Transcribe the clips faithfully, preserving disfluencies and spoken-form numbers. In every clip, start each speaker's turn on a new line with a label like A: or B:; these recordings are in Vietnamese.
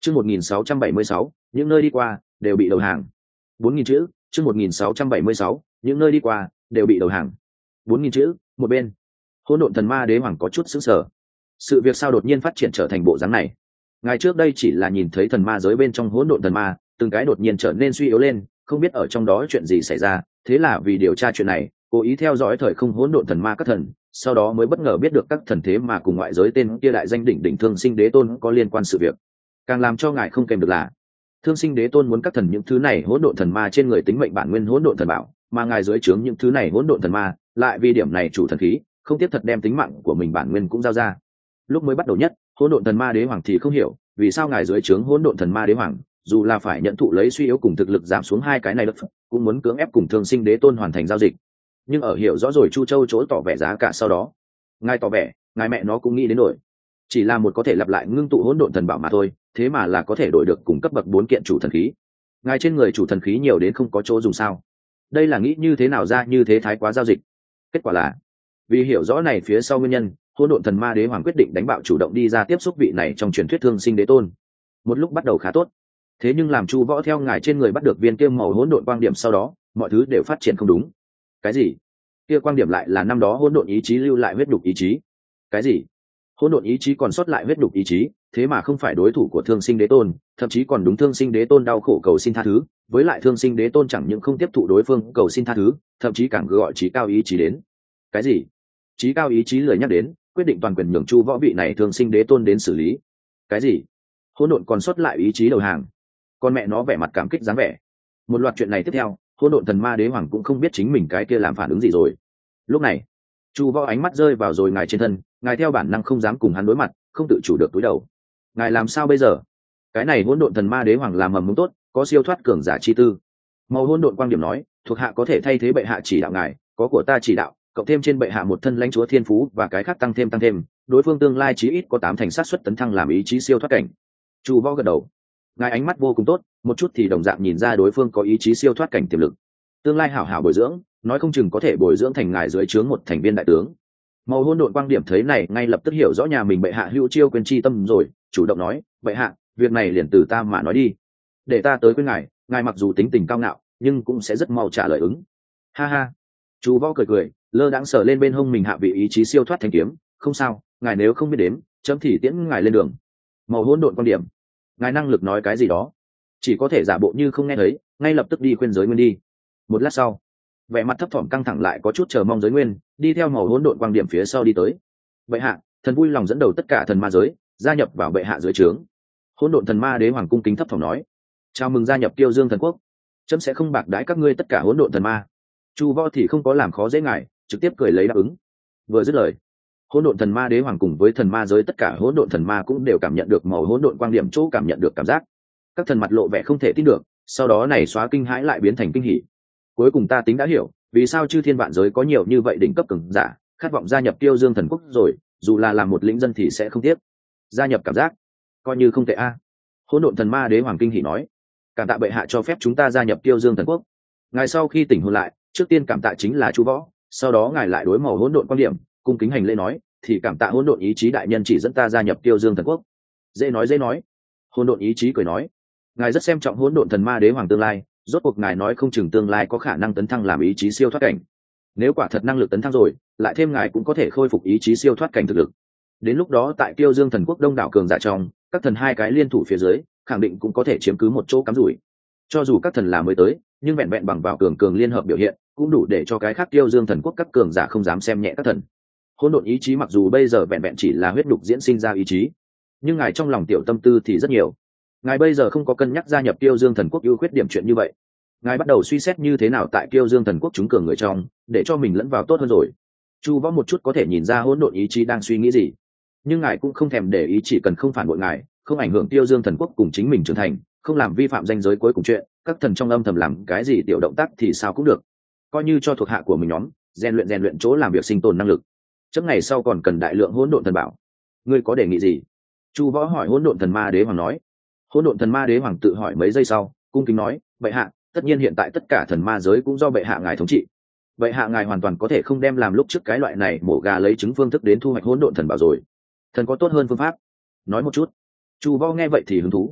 A: Chương một nghìn sáu trăm bảy mươi sáu, những nơi đi qua đều bị đầu hàng. bốn nghìn chữ. Chương một nghìn sáu trăm bảy mươi sáu, những nơi đi qua đều bị đầu hàng. bốn nghìn chữ. Một bên, hỗn độn thần ma đế hoàng có chút sững sờ. Sự việc sao đột nhiên phát triển trở thành bộ dáng này? Ngài trước đây chỉ là nhìn thấy thần ma giới bên trong hỗn độn thần ma, từng cái đột nhiên trở nên suy yếu lên, không biết ở trong đó chuyện gì xảy ra, thế là vì điều tra chuyện này, cố ý theo dõi thời không hỗn độn thần ma các thần, sau đó mới bất ngờ biết được các thần thế mà cùng ngoại giới tên kia đại danh đỉnh đỉnh Thương Sinh Đế Tôn có liên quan sự việc. Càng làm cho ngài không kèm được là Thương Sinh Đế Tôn muốn các thần những thứ này hỗn độn thần ma trên người tính mệnh bản nguyên hỗn độn thần bảo, mà ngài dưới trướng những thứ này hỗn độn thần ma, lại vì điểm này chủ thần khí, không tiếp thật đem tính mạng của mình bản nguyên cũng giao ra. Lúc mới bắt đầu nhất, hỗn độn thần ma đế hoàng thì không hiểu, vì sao ngài dưới trướng hỗn độn thần ma đế hoàng, dù là phải nhận thụ lấy suy yếu cùng thực lực giảm xuống hai cái này đất, cũng muốn cưỡng ép cùng Thương Sinh Đế Tôn hoàn thành giao dịch. Nhưng ở hiểu rõ rồi Chu Châu chỗ tỏ vẻ giá cả sau đó, ngài tỏ vẻ, ngài mẹ nó cũng nghĩ đến đổi. Chỉ là một có thể lặp lại ngưng tụ hỗn độn thần bảo mà thôi, thế mà là có thể đổi được cùng cấp bậc bốn kiện chủ thần khí. Ngài trên người chủ thần khí nhiều đến không có chỗ dùng sao? Đây là nghĩ như thế nào ra như thế thái quá giao dịch? Kết quả là, vì hiểu rõ này phía sau nguyên nhân, hỗn độn thần ma đế hoàng quyết định đánh bạo chủ động đi ra tiếp xúc vị này trong truyền thuyết Thương Sinh Đế Tôn. Một lúc bắt đầu khá tốt, thế nhưng làm Chu Võ theo ngài trên người bắt được viên kia màu hỗn độn quang điểm sau đó, mọi thứ đều phát triển không đúng. Cái gì? Kia quang điểm lại là năm đó hỗn độn ý chí lưu lại huyết đục ý chí? Cái gì? Hỗn độn ý chí còn sót lại huyết đục ý chí, thế mà không phải đối thủ của Thương Sinh Đế Tôn, thậm chí còn đúng Thương Sinh Đế Tôn đau khổ cầu xin tha thứ, với lại Thương Sinh Đế Tôn chẳng những không tiếp thụ đối phương cầu xin tha thứ, thậm chí càng gọi chí cao ý chí đến. Cái gì? Chí cao ý chí lười nhắc đến, quyết định toàn quyền nhường Chu Võ vị này Thương Sinh Đế Tôn đến xử lý. Cái gì? Hỗn độn còn sót lại ý chí đầu hàng. Con mẹ nó vẻ mặt cảm kích dáng vẻ. Một loạt chuyện này tiếp theo, hỗn độn thần ma đế hoàng cũng không biết chính mình cái kia làm phản ứng gì rồi. Lúc này, Chu Võ ánh mắt rơi vào rồi ngài trên thân, ngài theo bản năng không dám cùng hắn đối mặt, không tự chủ được túi đầu. Ngài làm sao bây giờ? Cái này hỗn độn thần ma đế hoàng làm mầm mống tốt, có siêu thoát cường giả chi tư. Màu hỗn độn quang điểm nói, thuộc hạ có thể thay thế bệ hạ chỉ đạo ngài, có của ta chỉ đạo, cộng thêm trên bệ hạ một thân lãnh chúa thiên phú và cái khác tăng thêm tăng thêm, đối phương tương lai chí ít có tám thành sát suất tấn thăng làm ý chí siêu thoát cảnh. Chu Võ gật đầu. Ngài ánh mắt vô cùng tốt, một chút thì đồng dạng nhìn ra đối phương có ý chí siêu thoát cảnh tiềm lực. Tương lai hảo hảo bồi dưỡng, nói không chừng có thể bồi dưỡng thành ngài dưới trướng một thành viên đại tướng. Màu hỗn độn quang điểm thấy này ngay lập tức hiểu rõ nhà mình bệ hạ hữu chiêu quyền chi tâm rồi, chủ động nói, bệ hạ, việc này liền từ ta mà nói đi, để ta tới với ngài, ngài mặc dù tính tình cao ngạo, nhưng cũng sẽ rất mau trả lời ứng. Ha ha. Chu Võ cười cười, lơ đãng sờ lên bên hông mình hạ vị ý chí siêu thoát thanh kiếm, không sao, ngài nếu không biết đếm, chấm thì tiễn ngài lên đường. Màu hỗn độn quang điểm, ngài năng lực nói cái gì đó, chỉ có thể giả bộ như không nghe thấy, ngay lập tức đi khuyên giới nguyên đi. Một lát sau, vẻ mặt thấp thỏm căng thẳng lại có chút chờ mong giới nguyên đi theo màu hỗn độn quang điểm phía sau đi tới. Bệ hạ, thần vui lòng dẫn đầu tất cả thần ma giới gia nhập vào bệ hạ dưới trướng. Hỗn độn thần ma đế hoàng cung kính thấp thỏm nói, chào mừng gia nhập Tiêu Dương thần quốc, chấm sẽ không bạc đãi các ngươi tất cả hỗn độn thần ma. Chu Võ thì không có làm khó dễ ngài, trực tiếp cười lấy đáp ứng. Vừa dứt lời, hỗn độn thần ma đế hoàng cùng với thần ma giới tất cả hỗn độn thần ma cũng đều cảm nhận được màu hỗn độn quang điểm chỗ cảm nhận được cảm giác. Các thần mặt lộ vẻ không thể tin được, sau đó này xóa kinh hãi lại biến thành kinh hỉ. Cuối cùng ta tính đã hiểu, vì sao chư thiên vạn giới có nhiều như vậy đỉnh cấp cường giả khát vọng gia nhập Tiêu Dương thần quốc rồi, dù là làm một lĩnh dân thì sẽ không tiếc. Gia nhập cảm giác, coi như không tệ a. Hỗn độn thần ma đế hoàng kinh hỉ nói, cảm tạ bệ hạ cho phép chúng ta gia nhập Tiêu Dương thần quốc. Ngài sau khi tỉnh hồn lại, trước tiên cảm tạ chính là Chu Võ, sau đó ngài lại đối màu hỗn độn quan điểm cung kính hành lễ nói, thì cảm tạ hỗn độn ý chí đại nhân chỉ dẫn ta gia nhập Tiêu Dương thần quốc. Dễ nói dễ nói. Hỗn độn ý chí cười nói, ngài rất xem trọng hỗn độn thần ma đế hoàng tương lai, rốt cuộc ngài nói không chừng tương lai có khả năng tấn thăng làm ý chí siêu thoát cảnh. Nếu quả thật năng lực tấn thăng rồi, lại thêm ngài cũng có thể khôi phục ý chí siêu thoát cảnh thực lực. Đến lúc đó tại Tiêu Dương thần quốc đông đảo cường giả trong, các thần hai cái liên thủ phía dưới, khẳng định cũng có thể chiếm cứ một chỗ cắm rủi. Cho dù các thần là mới tới, nhưng vẹn vẹn bằng vào cường cường liên hợp biểu hiện, cũng đủ để cho cái khác Tiêu Dương thần quốc các cường giả không dám xem nhẹ các thần. Hỗn độn ý chí mặc dù bây giờ vẹn vẹn chỉ là huyết đục diễn sinh ra ý chí, nhưng ngài trong lòng tiểu tâm tư thì rất nhiều. Ngài bây giờ không có cân nhắc gia nhập Tiêu Dương thần quốc ưu khuyết điểm chuyện như vậy. Ngài bắt đầu suy xét như thế nào tại Tiêu Dương thần quốc chúng cường người trong, để cho mình lẫn vào tốt hơn rồi. Chu Võ một chút có thể nhìn ra hỗn độn ý chí đang suy nghĩ gì, nhưng ngài cũng không thèm để ý, chỉ cần không phản bội ngài, không ảnh hưởng Tiêu Dương thần quốc cùng chính mình trưởng thành, không làm vi phạm danh giới cuối cùng chuyện, các thần trong âm thầm làm cái gì tiểu động tác thì sao cũng được, coi như cho thuộc hạ của mình nhóm rèn luyện rèn luyện chỗ làm việc sinh tồn năng lực. Chấm ngày sau còn cần đại lượng hỗn độn thần bảo, ngươi có đề nghị gì? Chu Võ hỏi hỗn độn thần ma đế hoàng nói. Hỗn độn thần ma đế hoàng tự hỏi mấy giây sau, cung kính nói, bệ hạ, tất nhiên hiện tại tất cả thần ma giới cũng do bệ hạ ngài thống trị, bệ hạ ngài hoàn toàn có thể không đem làm lúc trước cái loại này mổ gà lấy trứng phương thức đến thu hoạch hỗn độn thần bảo rồi. Thần có tốt hơn phương pháp, nói một chút. Chu Võ nghe vậy thì hứng thú,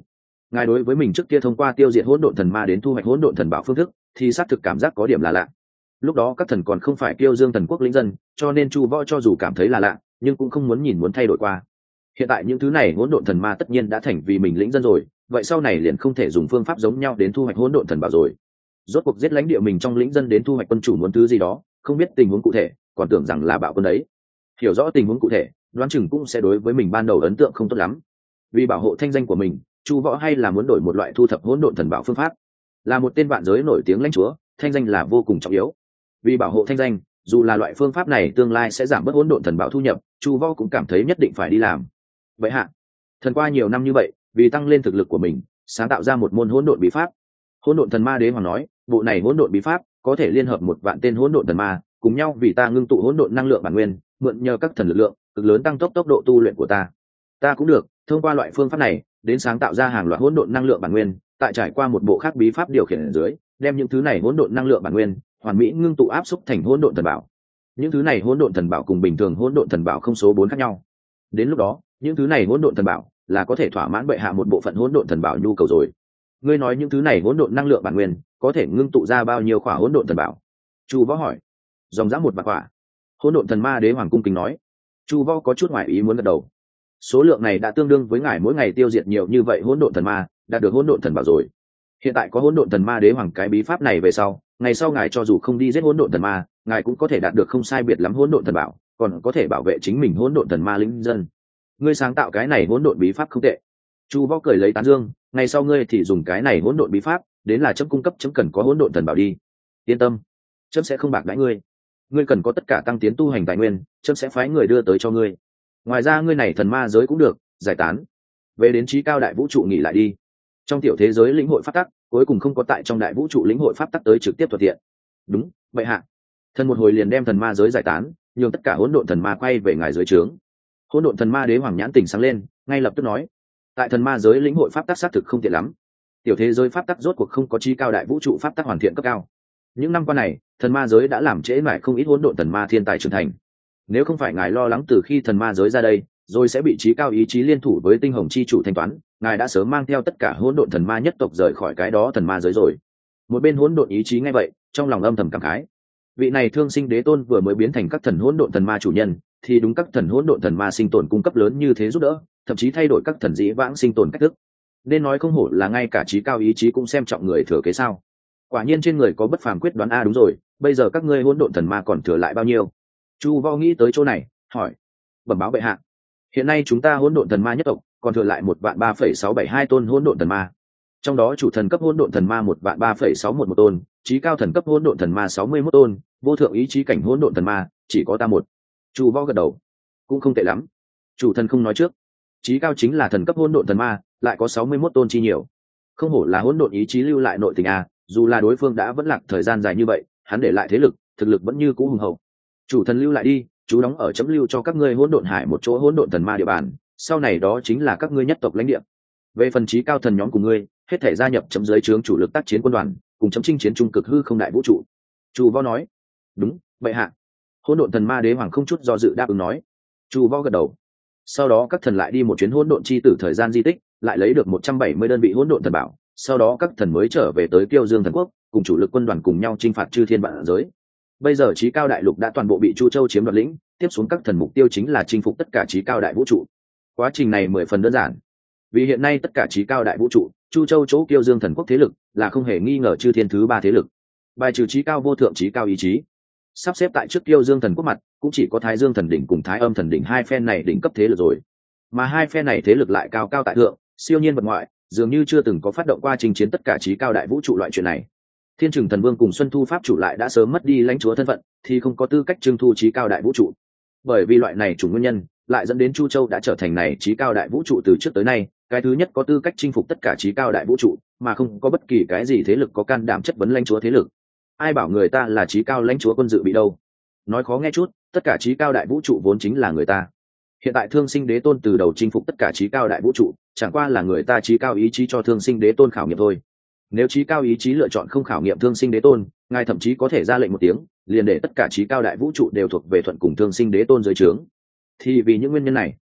A: ngài đối với mình trước kia thông qua tiêu diệt hỗn độn thần ma đến thu hoạch hỗn độn thần bảo phương thức thì xác thực cảm giác có điểm là lạ. Lúc đó các thần còn không phải Kiêu Dương thần quốc lĩnh dân, cho nên Chu Võ cho dù cảm thấy là lạ nhưng cũng không muốn nhìn muốn thay đổi qua. Hiện tại những thứ này hỗn độn thần ma tất nhiên đã thành vì mình lĩnh dân rồi, vậy sau này liền không thể dùng phương pháp giống nhau đến thu hoạch hỗn độn thần bảo rồi. Rốt cuộc giết lãnh địa mình trong lĩnh dân đến thu hoạch quân chủ muốn thứ gì đó, không biết tình huống cụ thể, còn tưởng rằng là bạo quân đấy. Hiểu rõ tình huống cụ thể, đoán chừng cũng sẽ đối với mình ban đầu ấn tượng không tốt lắm. Vì bảo hộ thanh danh của mình, Chu Võ hay là muốn đổi một loại thu thập hỗn độn thần bảo phương pháp. Là một tên vạn giới nổi tiếng lãnh chúa, thanh danh là vô cùng trọng yếu. Vì bảo hộ thanh danh, dù là loại phương pháp này tương lai sẽ giảm bớt hỗn độn thần bảo thu nhập, Chu Võ cũng cảm thấy nhất định phải đi làm. Vậy hạ, thần qua nhiều năm như vậy, vì tăng lên thực lực của mình, sáng tạo ra một môn hỗn độn bí pháp. Hỗn độn thần ma đế hoàng nói, bộ này hỗn độn bí pháp có thể liên hợp một vạn tên hỗn độn thần ma, cùng nhau vì ta ngưng tụ hỗn độn năng lượng bản nguyên, mượn nhờ các thần lực lượng, cực lớn tăng tốc tốc độ tu luyện của ta. Ta cũng được, thông qua loại phương pháp này, đến sáng tạo ra hàng loạt hỗn độn năng lượng bản nguyên, tại trải qua một bộ khác bí pháp điều khiển ở dưới, đem những thứ này hỗn độn năng lượng bản nguyên, hoàn mỹ ngưng tụ áp xúc thành hỗn độn thần bảo. Những thứ này hỗn độn thần bảo cùng bình thường hỗn độn thần bảo không số bốn khác nhau. Đến lúc đó, những thứ này hỗn độn thần bảo là có thể thỏa mãn bệ hạ một bộ phận hỗn độn thần bảo nhu cầu rồi. Ngươi nói những thứ này hỗn độn năng lượng bản nguyên có thể ngưng tụ ra bao nhiêu khỏa hỗn độn thần bảo? Chu Võ hỏi. Dòng dã một vạn khỏa. Hỗn độn thần ma đế hoàng cung kính nói. Chu Võ có chút ngoài ý muốn gật đầu. Số lượng này đã tương đương với ngài mỗi ngày tiêu diệt nhiều như vậy hỗn độn thần ma, đạt được hỗn độn thần bảo rồi. Hiện tại có hỗn độn thần ma đế hoàng cái bí pháp này về sau, ngày sau ngài cho dù không đi giết hỗn độn thần ma, ngài cũng có thể đạt được không sai biệt lắm hỗn độn thần bảo, còn có thể bảo vệ chính mình hỗn độn thần ma lĩnh dân. Ngươi sáng tạo cái này hỗn độn bí pháp không tệ. Chu Võ cười lấy tán dương, ngày sau ngươi thì dùng cái này hỗn độn bí pháp, đến là chấm cung cấp chấm cần có hỗn độn thần bảo đi. Yên tâm, chấm sẽ không bạc đãi ngươi. Ngươi cần có tất cả tăng tiến tu hành tài nguyên, chấm sẽ phái người đưa tới cho ngươi. Ngoài ra ngươi này thần ma giới cũng được, giải tán. Về đến trí cao đại vũ trụ nghỉ lại đi. Trong tiểu thế giới lĩnh hội pháp tắc, cuối cùng không có tại trong đại vũ trụ lĩnh hội pháp tắc tới trực tiếp thuận tiện. Đúng, vậy hạ. Thần một hồi liền đem thần ma giới giải tán, nhường tất cả hỗn độn thần ma quay về ngài dưới trướng. Hỗn độn thần ma đế hoàng nhãn tỉnh sáng lên, ngay lập tức nói: tại thần ma giới lĩnh hội pháp tắc xác thực không tiện lắm. Tiểu thế giới pháp tắc rốt cuộc không có trí cao đại vũ trụ pháp tắc hoàn thiện cấp cao. Những năm qua này, thần ma giới đã làm trễ mãi không ít hỗn độn thần ma thiên tài trưởng thành. Nếu không phải ngài lo lắng từ khi thần ma giới ra đây, rồi sẽ bị trí cao ý chí liên thủ với tinh hồng chi chủ thanh toán, ngài đã sớm mang theo tất cả hỗn độn thần ma nhất tộc rời khỏi cái đó thần ma giới rồi. Một bên hỗn độn ý chí nghe vậy, trong lòng âm thầm cảm khái. Vị này thương sinh đế tôn vừa mới biến thành các thần hỗn độn thần ma chủ nhân, thì đúng các thần hỗn độn thần ma sinh tồn cung cấp lớn như thế giúp đỡ, thậm chí thay đổi các thần dĩ vãng sinh tồn cách thức. Nên nói không hổ là ngay cả trí cao ý chí cũng xem trọng người thừa kế sao? Quả nhiên trên người có bất phàm quyết đoán a. Đúng rồi, bây giờ các ngươi hỗn độn thần ma còn thừa lại bao nhiêu? Chu Võ nghĩ tới chỗ này, hỏi. Bẩm báo bệ hạ, hiện nay chúng ta hỗn độn thần ma nhất tộc còn thừa lại một vạn ba phẩy sáu bảy hai tôn hỗn độn thần ma. Trong đó chủ thần cấp hỗn độn thần ma một vạn ba phẩy sáu một một tôn, trí cao thần cấp hỗn độn thần ma sáu mươi mốt tôn, vô thượng ý chí cảnh hỗn độn thần ma chỉ có ta một. Chu Võ gật đầu, cũng không tệ lắm. Chủ thần không nói trước, trí cao chính là thần cấp hỗn độn thần ma, lại có sáu mươi mốt tôn chi nhiều. Không hổ là hỗn độn ý chí lưu lại nội tình a, dù là đối phương đã vẫn lạc thời gian dài như vậy, hắn để lại thế lực, thực lực vẫn như cũ hùng hậu. Chủ thần lưu lại đi, chú đóng ở chấm lưu cho các ngươi hỗn độn hải một chỗ hỗn độn thần ma địa bàn, sau này đó chính là các ngươi nhất tộc lãnh địa. Về phần trí cao thần nhóm của ngươi, hết thể gia nhập chấm dưới trướng chủ lực tác chiến quân đoàn, cùng chấm chinh chiến trung cực hư không đại vũ trụ. Chu Võ nói. Đúng, bệ hạ. Hỗn độn thần ma đế hoàng không chút do dự đáp ứng nói. Chu Võ gật đầu. Sau đó các thần lại đi một chuyến hỗn độn chi tử thời gian di tích, lại lấy được một trăm bảy mươi đơn vị hỗn độn thần bảo, sau đó các thần mới trở về tới Kiêu Dương thần quốc, cùng chủ lực quân đoàn cùng nhau chinh phạt chư thiên vạn giới. Bây giờ trí cao đại lục đã toàn bộ bị Chu Châu chiếm đoạt lĩnh, tiếp xuống các thần mục tiêu chính là chinh phục tất cả trí cao đại vũ trụ. Quá trình này mười phần đơn giản. Vì hiện nay tất cả trí cao đại vũ trụ, Chu Châu chỗ Kiêu Dương thần quốc thế lực là không hề nghi ngờ chư thiên thứ ba thế lực. Bài trừ trí cao vô thượng trí cao ý chí, sắp xếp tại trước Kiêu Dương thần quốc mặt, cũng chỉ có Thái Dương thần đỉnh cùng Thái Âm thần đỉnh hai phe này đỉnh cấp thế lực rồi. Mà hai phe này thế lực lại cao cao tại thượng, siêu nhiên vật ngoại, dường như chưa từng có phát động qua chinh chiến tất cả trí cao đại vũ trụ loại chuyện này. Thiên Trừng thần vương cùng Xuân Thu pháp chủ lại đã sớm mất đi lãnh chúa thân phận, thì không có tư cách trưng thu trí cao đại vũ trụ. Bởi vì loại này chủ nguyên nhân, lại dẫn đến Chu Châu đã trở thành này trí cao đại vũ trụ từ trước tới nay, cái thứ nhất có tư cách chinh phục tất cả trí cao đại vũ trụ, mà không có bất kỳ cái gì thế lực có can đảm chất vấn lãnh chúa thế lực. Ai bảo người ta là trí cao lãnh chúa quân dự bị đâu? Nói khó nghe chút, tất cả trí cao đại vũ trụ vốn chính là người ta. Hiện tại Thương Sinh Đế Tôn từ đầu chinh phục tất cả trí cao đại vũ trụ, chẳng qua là người ta trí cao ý chí cho Thương Sinh Đế Tôn khảo nghiệm thôi. Nếu trí cao ý chí lựa chọn không khảo nghiệm Thương Sinh Đế Tôn, ngài thậm chí có thể ra lệnh một tiếng, liền để tất cả trí cao đại vũ trụ đều thuộc về thuận cùng Thương Sinh Đế Tôn dưới trướng. Thì vì những nguyên nhân này,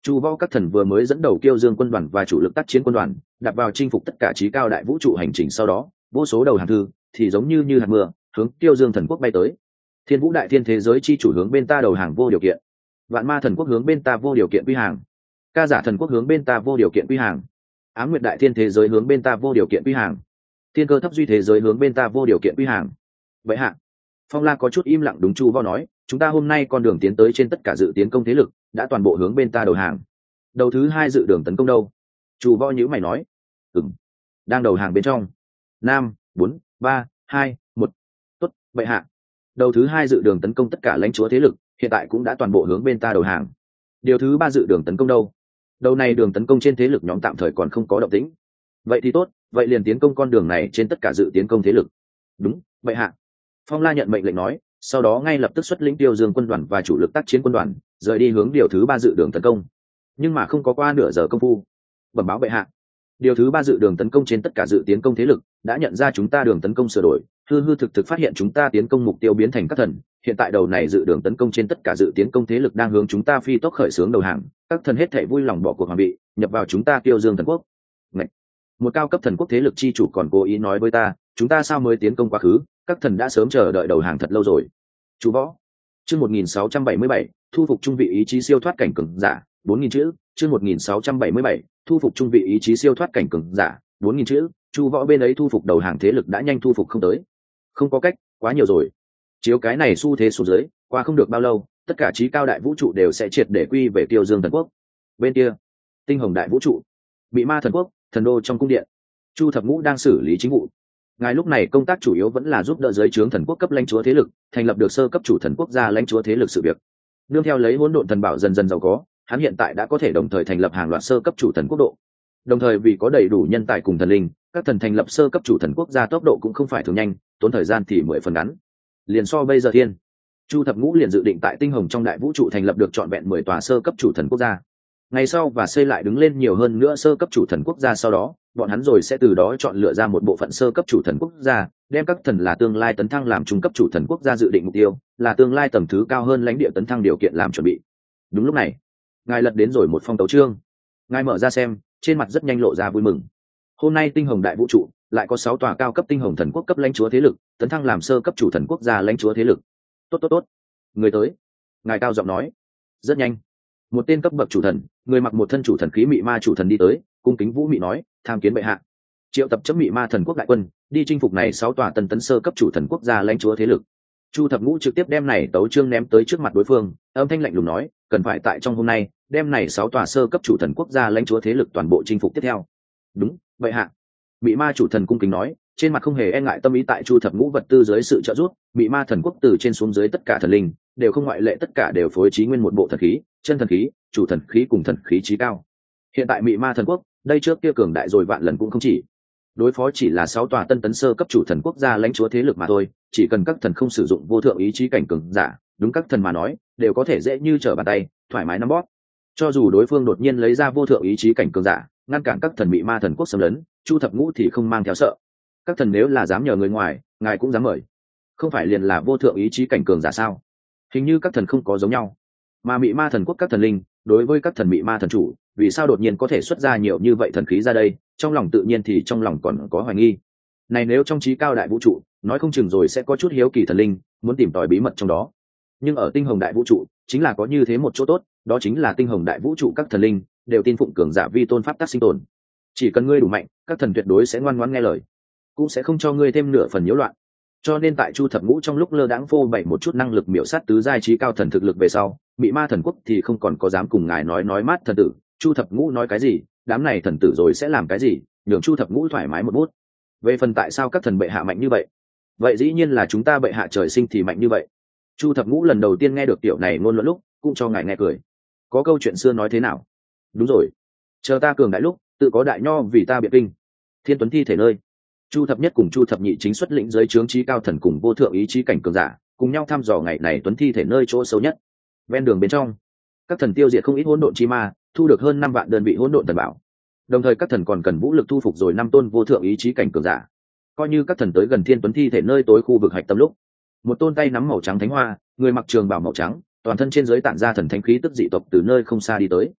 A: Chu võ các thần vừa mới dẫn đầu Kiêu Dương quân đoàn và chủ lực tác chiến quân đoàn đạp vào chinh phục tất cả trí cao đại vũ trụ hành trình, sau đó vô số đầu hàng thư thì giống như như hạt mưa hướng Kiêu Dương thần quốc bay tới. Thiên vũ đại thiên thế giới chi chủ hướng bên ta đầu hàng vô điều kiện, vạn ma thần quốc hướng bên ta vô điều kiện quy hàng, ca giả thần quốc hướng bên ta vô điều kiện quy hàng, ám nguyệt đại thiên thế giới hướng bên ta vô điều kiện quy hàng, thiên cơ thấp duy thế giới hướng bên ta vô điều kiện quy hàng. Vậy hạ Phong La có chút im lặng. Đúng, Chu võ nói, chúng ta hôm nay con đường tiến tới trên tất cả dự tiến công thế lực đã toàn bộ hướng bên ta đầu hàng. Đầu thứ hai dự đường tấn công đâu? Chu võ nhữ mày nói, ừng đang đầu hàng bên trong. Năm, bốn, ba, hai, một. Tốt, vậy hạ đầu thứ hai dự đường tấn công tất cả lãnh chúa thế lực hiện tại cũng đã toàn bộ hướng bên ta đầu hàng. Điều thứ ba dự đường tấn công đâu? Đầu này đường tấn công trên thế lực nhóm tạm thời còn không có động tĩnh. Vậy thì tốt, vậy liền tiến công con đường này trên tất cả dự tiến công thế lực. Đúng, vậy hạ Phong La nhận mệnh lệnh nói, sau đó ngay lập tức xuất lĩnh Tiêu Dương quân đoàn và chủ lực tác chiến quân đoàn rời đi hướng điều thứ ba dự đường tấn công. Nhưng mà không có qua nửa giờ công phu, bẩm báo bệ hạ, điều thứ ba dự đường tấn công trên tất cả dự tiến công thế lực đã nhận ra chúng ta đường tấn công sửa đổi, hư hư thực thực phát hiện chúng ta tiến công mục tiêu biến thành các thần. Hiện tại đầu này dự đường tấn công trên tất cả dự tiến công thế lực đang hướng chúng ta phi tốc khởi xướng đầu hàng. Các thần hết thảy vui lòng bỏ cuộc hoàn bị nhập vào chúng ta Tiêu Dương thần quốc. Ngậy! Một cao cấp thần quốc thế lực chi chủ còn cố ý nói với ta, chúng ta sao mới tiến công quá khứ, các thần đã sớm chờ đợi đầu hàng thật lâu rồi. Chú võ chương một nghìn sáu trăm bảy mươi bảy thu phục trung vị ý chí siêu thoát cảnh cường giả bốn nghìn chữ chương một nghìn sáu trăm bảy mươi bảy thu phục trung vị ý chí siêu thoát cảnh cường giả bốn nghìn chữ. Chu võ bên ấy thu phục đầu hàng thế lực đã nhanh thu phục không tới, không có cách, quá nhiều rồi. Chiếu cái này xu thế xuống dưới, qua không được bao lâu tất cả trí cao đại vũ trụ đều sẽ triệt để quy về Tiêu Dương thần quốc. Bên kia tinh hồng đại vũ trụ, Mị Ma thần quốc, thần đô trong cung điện, Chu Thập Ngũ đang xử lý chính vụ. Ngài lúc này công tác chủ yếu vẫn là giúp đỡ giới trướng thần quốc cấp lãnh chúa thế lực thành lập được sơ cấp chủ thần quốc gia lãnh chúa thế lực sự việc. Nương theo lấy hỗn độn thần bảo dần dần giàu có, hắn hiện tại đã có thể đồng thời thành lập hàng loạt sơ cấp chủ thần quốc độ. Đồng thời vì có đầy đủ nhân tài cùng thần linh, các thần thành lập sơ cấp chủ thần quốc gia tốc độ cũng không phải thường nhanh, tốn thời gian thì mười phần ngắn. Liền so bây giờ thiên, Chu Thập Ngũ liền dự định tại tinh hồng trong đại vũ trụ thành lập được trọn vẹn mười tòa sơ cấp chủ thần quốc gia. Ngày sau và xây lại đứng lên nhiều hơn nữa sơ cấp chủ thần quốc gia, sau đó bọn hắn rồi sẽ từ đó chọn lựa ra một bộ phận sơ cấp chủ thần quốc gia, đem các thần là tương lai tấn thăng làm trung cấp chủ thần quốc gia dự định mục tiêu là tương lai tầm thứ cao hơn lãnh địa tấn thăng điều kiện làm chuẩn bị. Đúng lúc này ngài lật đến rồi một phong tấu chương, ngài mở ra xem, trên mặt rất nhanh lộ ra vui mừng. Hôm nay tinh hồng đại vũ trụ lại có sáu tòa cao cấp tinh hồng thần quốc cấp lãnh chúa thế lực tấn thăng làm sơ cấp chủ thần quốc gia lãnh chúa thế lực. Tốt tốt tốt, người tới, ngài cao giọng nói. Rất nhanh một tên cấp bậc chủ thần, người mặc một thân chủ thần khí Mị Ma chủ thần đi tới, cung kính vũ mị nói, tham kiến bệ hạ, triệu tập chấm Mị Ma thần quốc đại quân đi chinh phục này sáu tòa tân tấn sơ cấp chủ thần quốc gia lãnh chúa thế lực. Chu Thập Ngũ trực tiếp đem này tấu chương ném tới trước mặt đối phương, âm thanh lạnh lùng nói, cần phải tại trong hôm nay đem này sáu tòa sơ cấp chủ thần quốc gia lãnh chúa thế lực toàn bộ chinh phục tiếp theo. Đúng bệ hạ, Mị Ma chủ thần cung kính nói, trên mặt không hề e ngại tâm ý. Tại Chu Thập Ngũ vật tư dưới sự trợ giúp, Mị Ma thần quốc từ trên xuống dưới tất cả thần linh đều không ngoại lệ, tất cả đều phối trí nguyên một bộ thần khí, chân thần khí, chủ thần khí cùng thần khí chí cao. Hiện tại Mị Ma thần quốc đây trước kia cường đại rồi vạn lần cũng không chỉ. Đối phó chỉ là sáu tòa tân tấn sơ cấp chủ thần quốc gia lãnh chúa thế lực mà thôi, chỉ cần các thần không sử dụng vô thượng ý chí cảnh cường giả, đúng các thần mà nói đều có thể dễ như trở bàn tay, thoải mái nắm bóp. Cho dù đối phương đột nhiên lấy ra vô thượng ý chí cảnh cường giả ngăn cản các thần Mị Ma thần quốc xâm lấn, Chu Thập Ngũ thì không mang theo sợ. Các thần nếu là dám nhờ người ngoài, ngài cũng dám mời. Không phải liền là vô thượng ý chí cảnh cường giả sao? Hình như các thần không có giống nhau. Mà Mị Ma thần quốc các thần linh đối với các thần Mị Ma thần chủ, vì sao đột nhiên có thể xuất ra nhiều như vậy thần khí ra đây, trong lòng tự nhiên thì trong lòng còn có hoài nghi. Này nếu trong trí cao đại vũ trụ, nói không chừng rồi sẽ có chút hiếu kỳ thần linh muốn tìm tòi bí mật trong đó. Nhưng ở tinh hồng đại vũ trụ chính là có như thế một chỗ tốt, đó chính là tinh hồng đại vũ trụ các thần linh đều tin phụng cường giả vi tôn pháp tắc sinh tồn. Chỉ cần ngươi đủ mạnh, các thần tuyệt đối sẽ ngoan ngoãn nghe lời, cũng sẽ không cho ngươi thêm nửa phần nhiễu loạn. Cho nên tại Chu Thập Ngũ trong lúc lơ đãng phô bày một chút năng lực miểu sát tứ giai trí cao thần thực lực về sau, Mị Ma thần quốc thì không còn có dám cùng ngài nói nói mát thần tử. Chu Thập Ngũ nói cái gì, đám này thần tử rồi sẽ làm cái gì, nhường Chu Thập Ngũ thoải mái một bút. Về phần tại sao các thần bệ hạ mạnh như vậy, vậy dĩ nhiên là chúng ta bệ hạ trời sinh thì mạnh như vậy. Chu Thập Ngũ lần đầu tiên nghe được tiểu này ngôn luận lúc cũng cho ngài nghe cười. Có câu chuyện xưa nói thế nào? Đúng rồi, chờ ta cường đại lúc tự có đại nho vì ta biện kinh. Thiên Tuấn thi thể nơi, Chu Thập Nhất cùng Chu Thập Nhị chính xuất lĩnh giới trướng trí cao thần cùng vô thượng ý chí cảnh cường giả cùng nhau thăm dò ngày này Tuấn thi thể nơi chỗ sâu nhất. Ven đường bên trong, các thần tiêu diệt không ít hỗn độn chi ma, thu được hơn năm vạn đơn vị hỗn độn thần bảo. Đồng thời các thần còn cần vũ lực thu phục rồi năm tôn vô thượng ý chí cảnh cường giả. Coi như các thần tới gần Thiên Tuấn thi thể nơi tối khu vực hạch tâm lúc, một tôn tay nắm màu trắng thánh hoa, người mặc trường bào màu trắng, toàn thân trên dưới tản ra thần thánh khí tức dị tộc từ nơi không xa đi tới.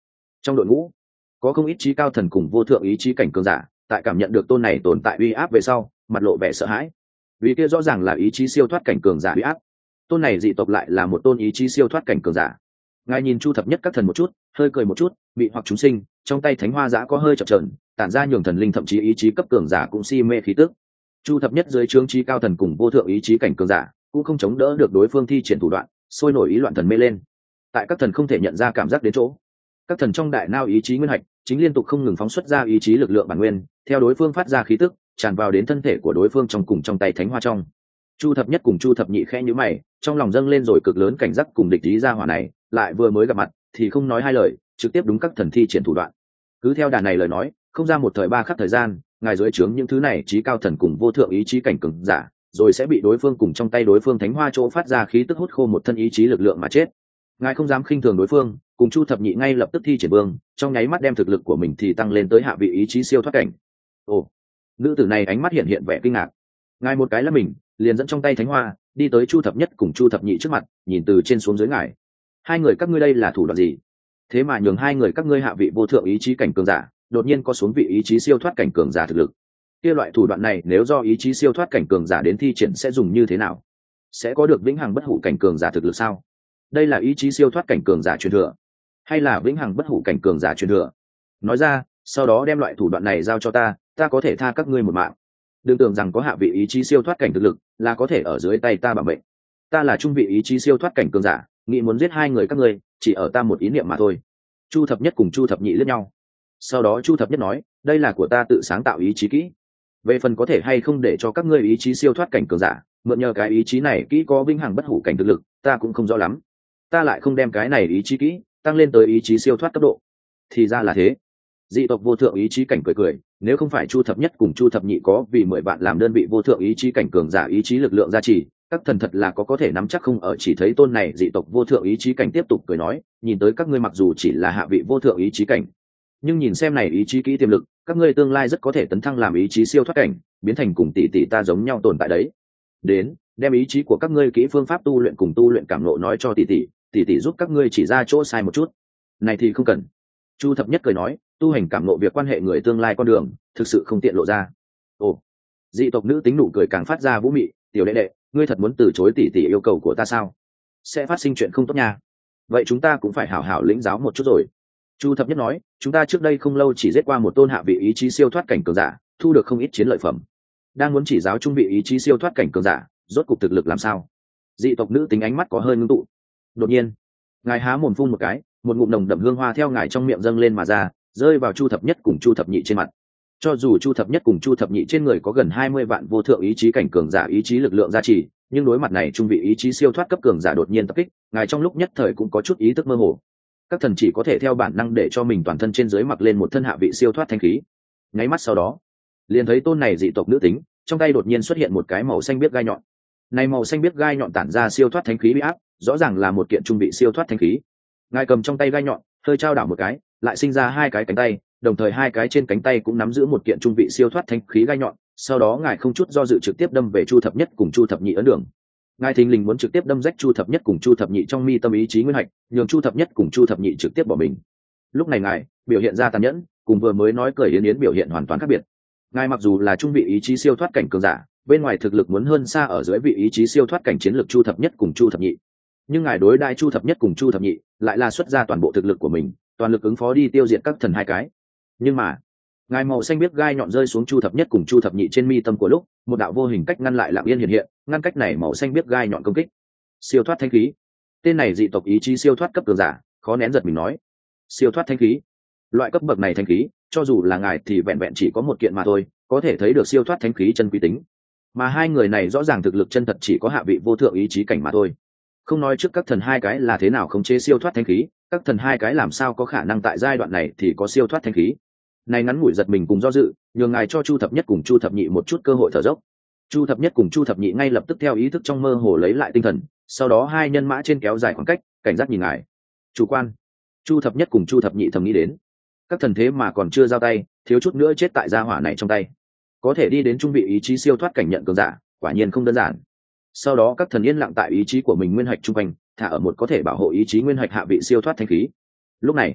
A: Trong đội ngũ có không ít trí cao thần cùng vô thượng ý chí cảnh cường giả, tại cảm nhận được tôn này tồn tại uy áp về sau mặt lộ vẻ sợ hãi, vì kia rõ ràng là ý chí siêu thoát cảnh cường giả uy áp, tôn này dị tộc lại là một tôn ý chí siêu thoát cảnh cường giả. Ngài nhìn Chu thập nhất các thần một chút, hơi cười một chút, bị hoặc chúng sinh, trong tay thánh hoa giã có hơi chập chờn, tản ra nhường thần linh thậm chí ý chí cấp cường giả cũng si mê khí tức. Chu thập nhất dưới trướng trí cao thần cùng vô thượng ý chí cảnh cường giả cũng không chống đỡ được đối phương thi triển thủ đoạn, sôi nổi ý loạn thần mê lên. Tại các thần không thể nhận ra cảm giác đến chỗ, các thần trong đại nao ý chí nguyên hạch chính liên tục không ngừng phóng xuất ra ý chí lực lượng bản nguyên, theo đối phương phát ra khí tức tràn vào đến thân thể của đối phương trong cùng trong tay thánh hoa trong. Chu thập nhất cùng Chu thập nhị khẽ nhíu mày, trong lòng dâng lên rồi cực lớn cảnh giác cùng địch ý ra hỏa này, lại vừa mới gặp mặt thì không nói hai lời, trực tiếp đúng các thần thi triển thủ đoạn. Cứ theo đà này lời nói, không ra một thời ba khắc thời gian, ngài dưới trướng những thứ này trí cao thần cùng vô thượng ý chí cảnh cường giả, rồi sẽ bị đối phương cùng trong tay đối phương thánh hoa chỗ phát ra khí tức hút khô một thân ý chí lực lượng mà chết. Ngài không dám khinh thường đối phương, cùng Chu thập nhị ngay lập tức thi triển vương, trong nháy mắt đem thực lực của mình thì tăng lên tới hạ vị ý chí siêu thoát cảnh. Ồ, nữ tử này ánh mắt hiện hiện vẻ kinh ngạc. Ngài một cái là mình, liền dẫn trong tay thánh hoa, đi tới Chu thập nhất cùng Chu thập nhị trước mặt, nhìn từ trên xuống dưới ngài. Hai người các ngươi đây là thủ đoạn gì? Thế mà nhường hai người các ngươi hạ vị vô thượng ý chí cảnh cường giả, đột nhiên có xuống vị ý chí siêu thoát cảnh cường giả thực lực. Kia loại thủ đoạn này nếu do ý chí siêu thoát cảnh cường giả đến thi triển sẽ dùng như thế nào? Sẽ có được vĩnh hằng bất hủ cảnh cường giả thực lực sao? Đây là ý chí siêu thoát cảnh cường giả truyền thừa, hay là vĩnh hằng bất hủ cảnh cường giả truyền thừa? Nói ra, sau đó đem loại thủ đoạn này giao cho ta, ta có thể tha các ngươi một mạng. Đừng tưởng rằng có hạ vị ý chí siêu thoát cảnh thực lực là có thể ở dưới tay ta bảo mệnh. Ta là trung vị ý chí siêu thoát cảnh cường giả, nghĩ muốn giết hai người các ngươi chỉ ở ta một ý niệm mà thôi. Chu thập nhất cùng Chu thập nhị liếc nhau, sau đó Chu thập nhất nói, đây là của ta tự sáng tạo ý chí kỹ, về phần có thể hay không để cho các ngươi ý chí siêu thoát cảnh cường giả mượn nhờ cái ý chí này kỹ có vĩnh hằng bất hủ cảnh thực lực, ta cũng không rõ lắm. Ta lại không đem cái này ý chí kỹ tăng lên tới ý chí siêu thoát cấp độ. Thì ra là thế. Dị tộc vô thượng ý chí cảnh cười cười, nếu không phải Chu thập nhất cùng Chu thập nhị có vì mười vạn làm đơn vị vô thượng ý chí cảnh cường giả ý chí lực lượng gia trì, các thần thật là có có thể nắm chắc không ở. Chỉ thấy tôn này dị tộc vô thượng ý chí cảnh tiếp tục cười nói, nhìn tới các ngươi mặc dù chỉ là hạ vị vô thượng ý chí cảnh, nhưng nhìn xem này ý chí kỹ tiềm lực, các ngươi tương lai rất có thể tấn thăng làm ý chí siêu thoát cảnh, biến thành cùng tỷ tỷ ta giống nhau tồn tại đấy. Đến, đem ý chí của các ngươi kỹ phương pháp tu luyện cùng tu luyện cảm ngộ nói cho tỷ tỷ, tỷ tỷ giúp các ngươi chỉ ra chỗ sai một chút. Này thì không cần. Chu thập nhất cười nói, tu hành cảm ngộ việc quan hệ người tương lai con đường, thực sự không tiện lộ ra. Ồ, dị tộc nữ tính nụ cười càng phát ra vũ mị, tiểu đệ đệ, ngươi thật muốn từ chối tỷ tỷ yêu cầu của ta sao? Sẽ phát sinh chuyện không tốt nha. Vậy chúng ta cũng phải hảo hảo lĩnh giáo một chút rồi. Chu thập nhất nói, chúng ta trước đây không lâu chỉ giết qua một tôn hạ vị ý chí siêu thoát cảnh cường giả, thu được không ít chiến lợi phẩm. Đang muốn chỉ giáo trung vị ý chí siêu thoát cảnh cường giả, rốt cục thực lực làm sao? Dị tộc nữ tính ánh mắt có hơi ngưng tụ. Đột nhiên, ngài há mồm phun một cái, một ngụm nồng đậm hương hoa theo ngài trong miệng dâng lên mà ra, rơi vào Chu thập nhất cùng Chu thập nhị trên mặt. Cho dù Chu thập nhất cùng Chu thập nhị trên người có gần hai mươi vạn vô thượng ý chí cảnh cường giả ý chí lực lượng gia trì, nhưng đối mặt này trung vị ý chí siêu thoát cấp cường giả đột nhiên tập kích, ngài trong lúc nhất thời cũng có chút ý thức mơ hồ. Các thần chỉ có thể theo bản năng để cho mình toàn thân trên dưới mặc lên một thân hạ vị siêu thoát thanh khí. Nháy mắt sau đó, liền thấy tôn này dị tộc nữ tính trong tay đột nhiên xuất hiện một cái màu xanh biếc gai nhọn. Này màu xanh biếc gai nhọn tản ra siêu thoát thánh khí uy áp, rõ ràng là một kiện trung vị siêu thoát thánh khí. Ngài cầm trong tay gai nhọn, hơi trao đảo một cái, lại sinh ra hai cái cánh tay, đồng thời hai cái trên cánh tay cũng nắm giữ một kiện trung vị siêu thoát thánh khí gai nhọn. Sau đó ngài không chút do dự trực tiếp đâm về Chu thập nhất cùng Chu thập nhị ấn đường. Ngài thình lình muốn trực tiếp đâm rách Chu thập nhất cùng Chu thập nhị trong mi tâm ý chí nguyên hạch, nhường Chu thập nhất cùng Chu thập nhị trực tiếp bỏ mình. Lúc này ngài biểu hiện ra tàn nhẫn, cùng vừa mới nói cười yến yến biểu hiện hoàn toàn khác biệt. Ngài mặc dù là trung vị ý chí siêu thoát cảnh cường giả, bên ngoài thực lực muốn hơn xa ở dưới vị ý chí siêu thoát cảnh chiến lược Chu thập nhất cùng Chu thập nhị, nhưng ngài đối đãi Chu thập nhất cùng Chu thập nhị lại là xuất ra toàn bộ thực lực của mình, toàn lực ứng phó đi tiêu diệt các thần hai cái. Nhưng mà ngài màu xanh biếc gai nhọn rơi xuống Chu thập nhất cùng Chu thập nhị trên mi tâm của lúc, một đạo vô hình cách ngăn lại lặng yên hiện hiện, ngăn cách này màu xanh biếc gai nhọn công kích. Siêu thoát thanh khí. Tên này dị tộc ý chí siêu thoát cấp cường giả, khó nén giật mình nói, siêu thoát thanh khí. Loại cấp bậc này thanh khí, cho dù là ngài thì vẹn vẹn chỉ có một kiện mà thôi, có thể thấy được siêu thoát thanh khí chân quý tính. Mà hai người này rõ ràng thực lực chân thật chỉ có hạ vị vô thượng ý chí cảnh mà thôi. Không nói trước các thần hai cái là thế nào khống chế siêu thoát thanh khí, các thần hai cái làm sao có khả năng tại giai đoạn này thì có siêu thoát thanh khí. Này ngắn ngủi giật mình cùng do dự, nhường ngài cho Chu thập nhất cùng Chu thập nhị một chút cơ hội thở dốc. Chu thập nhất cùng Chu thập nhị ngay lập tức theo ý thức trong mơ hồ lấy lại tinh thần, sau đó hai nhân mã trên kéo dài khoảng cách, cảnh giác nhìn ngài. Chủ quan. Chu thập nhất cùng Chu thập nhị thầm nghĩ đến, các thần thế mà còn chưa giao tay, thiếu chút nữa chết tại gia hỏa này trong tay. Có thể đi đến trung vị ý chí siêu thoát cảnh nhận cường giả, quả nhiên không đơn giản. Sau đó các thần yên lặng tại ý chí của mình nguyên hạch trung quanh, thả ở một có thể bảo hộ ý chí nguyên hạch hạ vị siêu thoát thanh khí. Lúc này,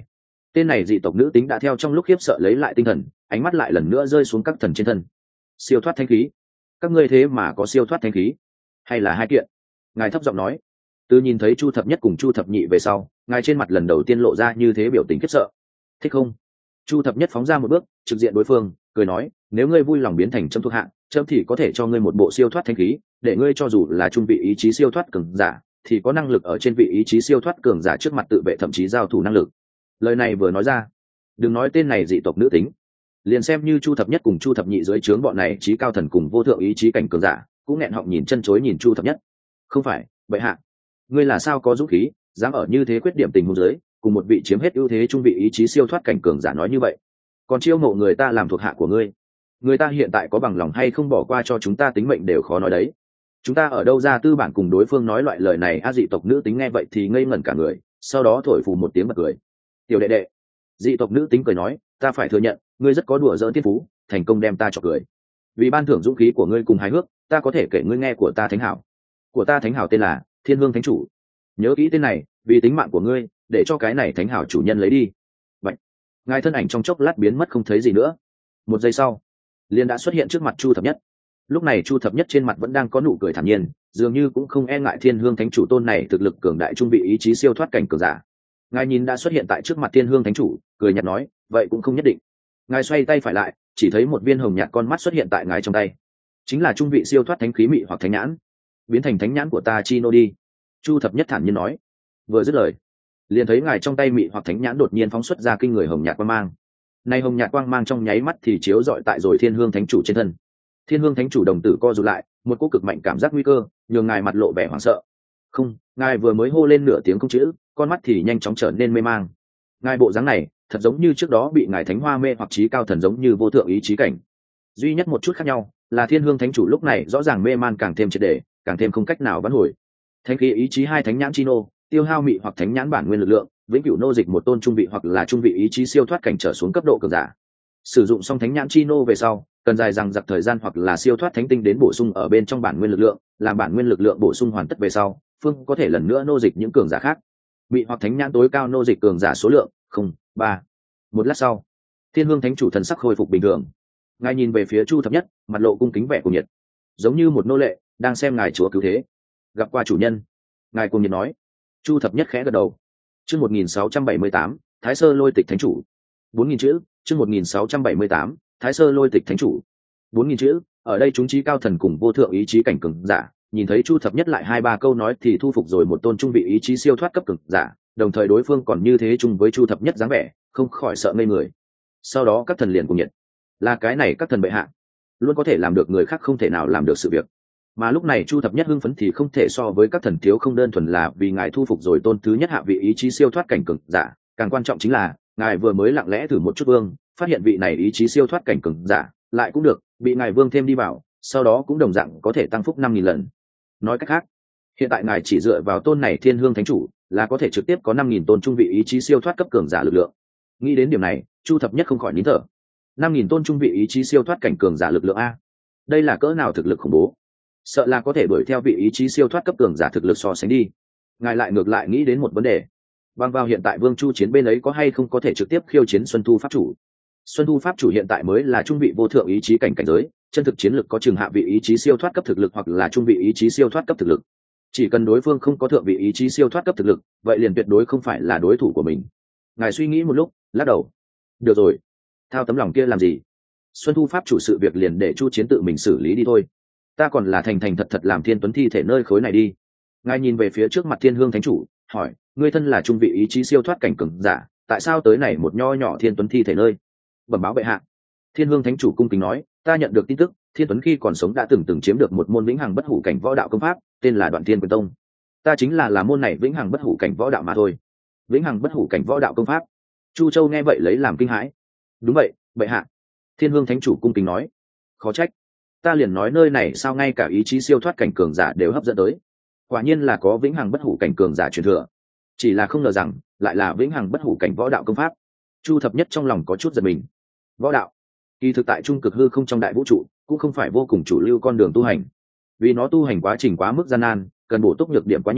A: Tên này dị tộc nữ tính đã theo trong lúc khiếp sợ lấy lại tinh thần, ánh mắt lại lần nữa rơi xuống các thần trên thân. Siêu thoát thánh khí, các ngươi thế mà có siêu thoát thánh khí, hay là hai kiện? Ngài thấp giọng nói. Từ nhìn thấy Chu thập nhất cùng Chu thập nhị về sau, ngài trên mặt lần đầu tiên lộ ra như thế biểu tình khiếp sợ. Thích không? Chu thập nhất phóng ra một bước, trực diện đối phương, cười nói, nếu ngươi vui lòng biến thành trâm thuộc hạ, trâm thì có thể cho ngươi một bộ siêu thoát thánh khí, để ngươi cho dù là trung vị ý chí siêu thoát cường giả, thì có năng lực ở trên vị ý chí siêu thoát cường giả trước mặt tự vệ, thậm chí giao thủ năng lực. Lời này vừa nói ra, đừng nói tên này dị tộc nữ tính, liền xem như Chu thập nhất cùng Chu thập nhị dưới trướng bọn này trí cao thần cùng vô thượng ý chí cảnh cường giả, cũng nghẹn họng nhìn chân chối nhìn Chu thập nhất. Không phải, bệ hạ, ngươi là sao có dũng khí, dám ở như thế khuyết điểm tình huống dưới, cùng một vị chiếm hết ưu thế trung vị ý chí siêu thoát cảnh cường giả nói như vậy, còn chiêu mộ người ta làm thuộc hạ của ngươi, người ta hiện tại có bằng lòng hay không bỏ qua cho chúng ta tính mệnh đều khó nói đấy. Chúng ta ở đâu ra tư bản cùng đối phương nói loại lời này? A dị tộc nữ tính nghe vậy thì ngây ngẩn cả người, sau đó thổi phù một tiếng bật cười. Tiểu đệ đệ, dị tộc nữ tính cười nói, ta phải thừa nhận, ngươi rất có đùa giỡn thiên phú, thành công đem ta chọc cười. Vì ban thưởng dũng khí của ngươi cùng hài hước, ta có thể kể ngươi nghe của ta thánh hảo. Của ta thánh hảo tên là Thiên Hương Thánh Chủ. Nhớ kỹ tên này, vì tính mạng của ngươi, để cho cái này thánh hảo chủ nhân lấy đi. Vậy, ngài thân ảnh trong chốc lát biến mất không thấy gì nữa. Một giây sau, liền đã xuất hiện trước mặt Chu thập nhất. Lúc này Chu thập nhất trên mặt vẫn đang có nụ cười thản nhiên, dường như cũng không e ngại Thiên Hương Thánh Chủ tôn này thực lực cường đại trung vị ý chí siêu thoát cảnh cường giả. Ngài nhìn đã xuất hiện tại trước mặt Thiên Hương Thánh Chủ, cười nhạt nói, vậy cũng không nhất định. Ngài xoay tay phải lại, chỉ thấy một viên hồng nhạt con mắt xuất hiện tại ngài trong tay, chính là trung vị siêu thoát thánh khí mị hoặc thánh nhãn. Biến thành thánh nhãn của ta chi nô đi. Chu thập nhất thản nhiên nói. Vừa dứt lời, liền thấy ngài trong tay mị hoặc thánh nhãn đột nhiên phóng xuất ra kinh người hồng nhạt quang mang. Nay hồng nhạt quang mang trong nháy mắt thì chiếu rọi tại rồi Thiên Hương Thánh Chủ trên thân. Thiên Hương Thánh Chủ đồng tử co rụt lại, một cỗ cực mạnh cảm giác nguy cơ nhường ngài mặt lộ vẻ hoảng sợ. Không, ngài vừa mới hô lên nửa tiếng không chữ, con mắt thì nhanh chóng trở nên mê mang. Ngài bộ dáng này thật giống như trước đó bị ngài thánh hoa mê hoặc trí cao thần, giống như vô thượng ý chí cảnh. Duy nhất một chút khác nhau là Thiên Hương Thánh Chủ lúc này rõ ràng mê man càng thêm triệt để, càng thêm không cách nào vãn hồi. Thánh khí ý chí hai thánh nhãn chi nô, tiêu hao mị hoặc thánh nhãn bản nguyên lực lượng, vĩnh cửu nô dịch một tôn trung vị hoặc là trung vị ý chí siêu thoát cảnh trở xuống cấp độ cường giả. Sử dụng xong thánh nhãn chi nô về sau, cần dài rằng giặc thời gian hoặc là siêu thoát thánh tinh đến bổ sung ở bên trong bản nguyên lực lượng, làm bản nguyên lực lượng bổ sung hoàn tất về sau, phương có thể lần nữa nô dịch những cường giả khác. Mị hoặc thánh nhãn tối cao nô dịch cường giả số lượng không ba. Một lát sau, Thiên Hương Thánh Chủ thần sắc khôi phục bình thường. Ngài nhìn về phía Chu thập nhất, mặt lộ cung kính vẻ cuồng nhiệt, giống như một nô lệ đang xem ngài chúa cứu thế. Gặp qua chủ nhân. Ngài cuồng nhiệt nói. Chu thập nhất khẽ gật đầu. Chương một nghìn sáu trăm bảy mươi tám, Thái Sơ Lôi Tịch Thánh Chủ. Bốn nghìn chữ. Chương một nghìn sáu trăm bảy mươi tám, Thái Sơ Lôi Tịch Thánh Chủ. Bốn nghìn chữ. Ở đây chúng trí cao thần cùng vô thượng ý chí cảnh cường giả, nhìn thấy Chu thập nhất lại hai ba câu nói thì thu phục rồi một tôn trung vị ý chí siêu thoát cấp cường giả, đồng thời đối phương còn như thế chung với Chu thập nhất dáng vẻ, không khỏi sợ ngây người. Sau đó các thần liền cùng nhận, là cái này các thần bệ hạ luôn có thể làm được người khác không thể nào làm được sự việc. Mà lúc này Chu thập nhất hưng phấn thì không thể so với các thần thiếu, không đơn thuần là vì ngài thu phục rồi tôn thứ nhất hạ vị ý chí siêu thoát cảnh cường giả, càng quan trọng chính là ngài vừa mới lặng lẽ thử một chút vương, phát hiện vị này ý chí siêu thoát cảnh cường giả lại cũng được bị ngài vương thêm đi vào, sau đó cũng đồng dạng có thể tăng phúc năm nghìn lần. Nói cách khác, hiện tại ngài chỉ dựa vào tôn này Thiên Hương Thánh Chủ là có thể trực tiếp có năm nghìn tôn trung vị ý chí siêu thoát cấp cường giả lực lượng. Nghĩ đến điểm này, Chu thập nhất không khỏi nín thở. Năm nghìn tôn trung vị ý chí siêu thoát cảnh cường giả lực lượng a, đây là cỡ nào thực lực khủng bố, sợ là có thể đuổi theo vị ý chí siêu thoát cấp cường giả thực lực so sánh đi. Ngài lại ngược lại nghĩ đến một vấn đề, bằng vào hiện tại Vương Chu chiến bên ấy có hay không có thể trực tiếp khiêu chiến Xuân Thu Pháp Chủ. Xuân Thu Pháp Chủ hiện tại mới là trung vị vô thượng ý chí cảnh cảnh giới, chân thực chiến lực có chừng hạ vị ý chí siêu thoát cấp thực lực hoặc là trung vị ý chí siêu thoát cấp thực lực. Chỉ cần đối phương không có thượng vị ý chí siêu thoát cấp thực lực, vậy liền tuyệt đối không phải là đối thủ của mình. Ngài suy nghĩ một lúc, lắc đầu. Được rồi, thao tấm lòng kia làm gì? Xuân Thu Pháp Chủ sự việc liền để Chu chiến tự mình xử lý đi thôi. Ta còn là thành thành thật thật làm Thiên Tuấn thi thể nơi khối này đi. Ngài nhìn về phía trước mặt Thiên Hương Thánh Chủ, hỏi, ngươi thân là trung vị ý chí siêu thoát cảnh cường giả, tại sao tới này một nho nhỏ Thiên Tuấn thi thể nơi? Bẩm báo bệ hạ. Thiên Hương Thánh Chủ cung kính nói, ta nhận được tin tức, Thiên Tuấn khi còn sống đã từng từng chiếm được một môn vĩnh hằng bất hủ cảnh võ đạo công pháp, tên là Đoạn Thiên Quyền Tông. Ta chính là là môn này vĩnh hằng bất hủ cảnh võ đạo mà thôi. Vĩnh hằng bất hủ cảnh võ đạo công pháp? Chu Châu nghe vậy lấy làm kinh hãi. Đúng vậy, bệ hạ. Thiên Hương Thánh Chủ cung kính nói. Khó trách, ta liền nói nơi này sao ngay cả ý chí siêu thoát cảnh cường giả đều hấp dẫn tới. Quả nhiên là có vĩnh hằng bất hủ cảnh cường giả truyền thừa, chỉ là không ngờ rằng lại là vĩnh hằng bất hủ cảnh võ đạo công pháp. Chu thập nhất trong lòng có chút giật mình. Võ đạo kỳ thực tại trung cực hư không trong đại vũ trụ cũng không phải vô cùng chủ lưu con đường tu hành, vì nó tu hành quá trình quá mức gian nan, cần bổ túc nhược điểm quá nhiều,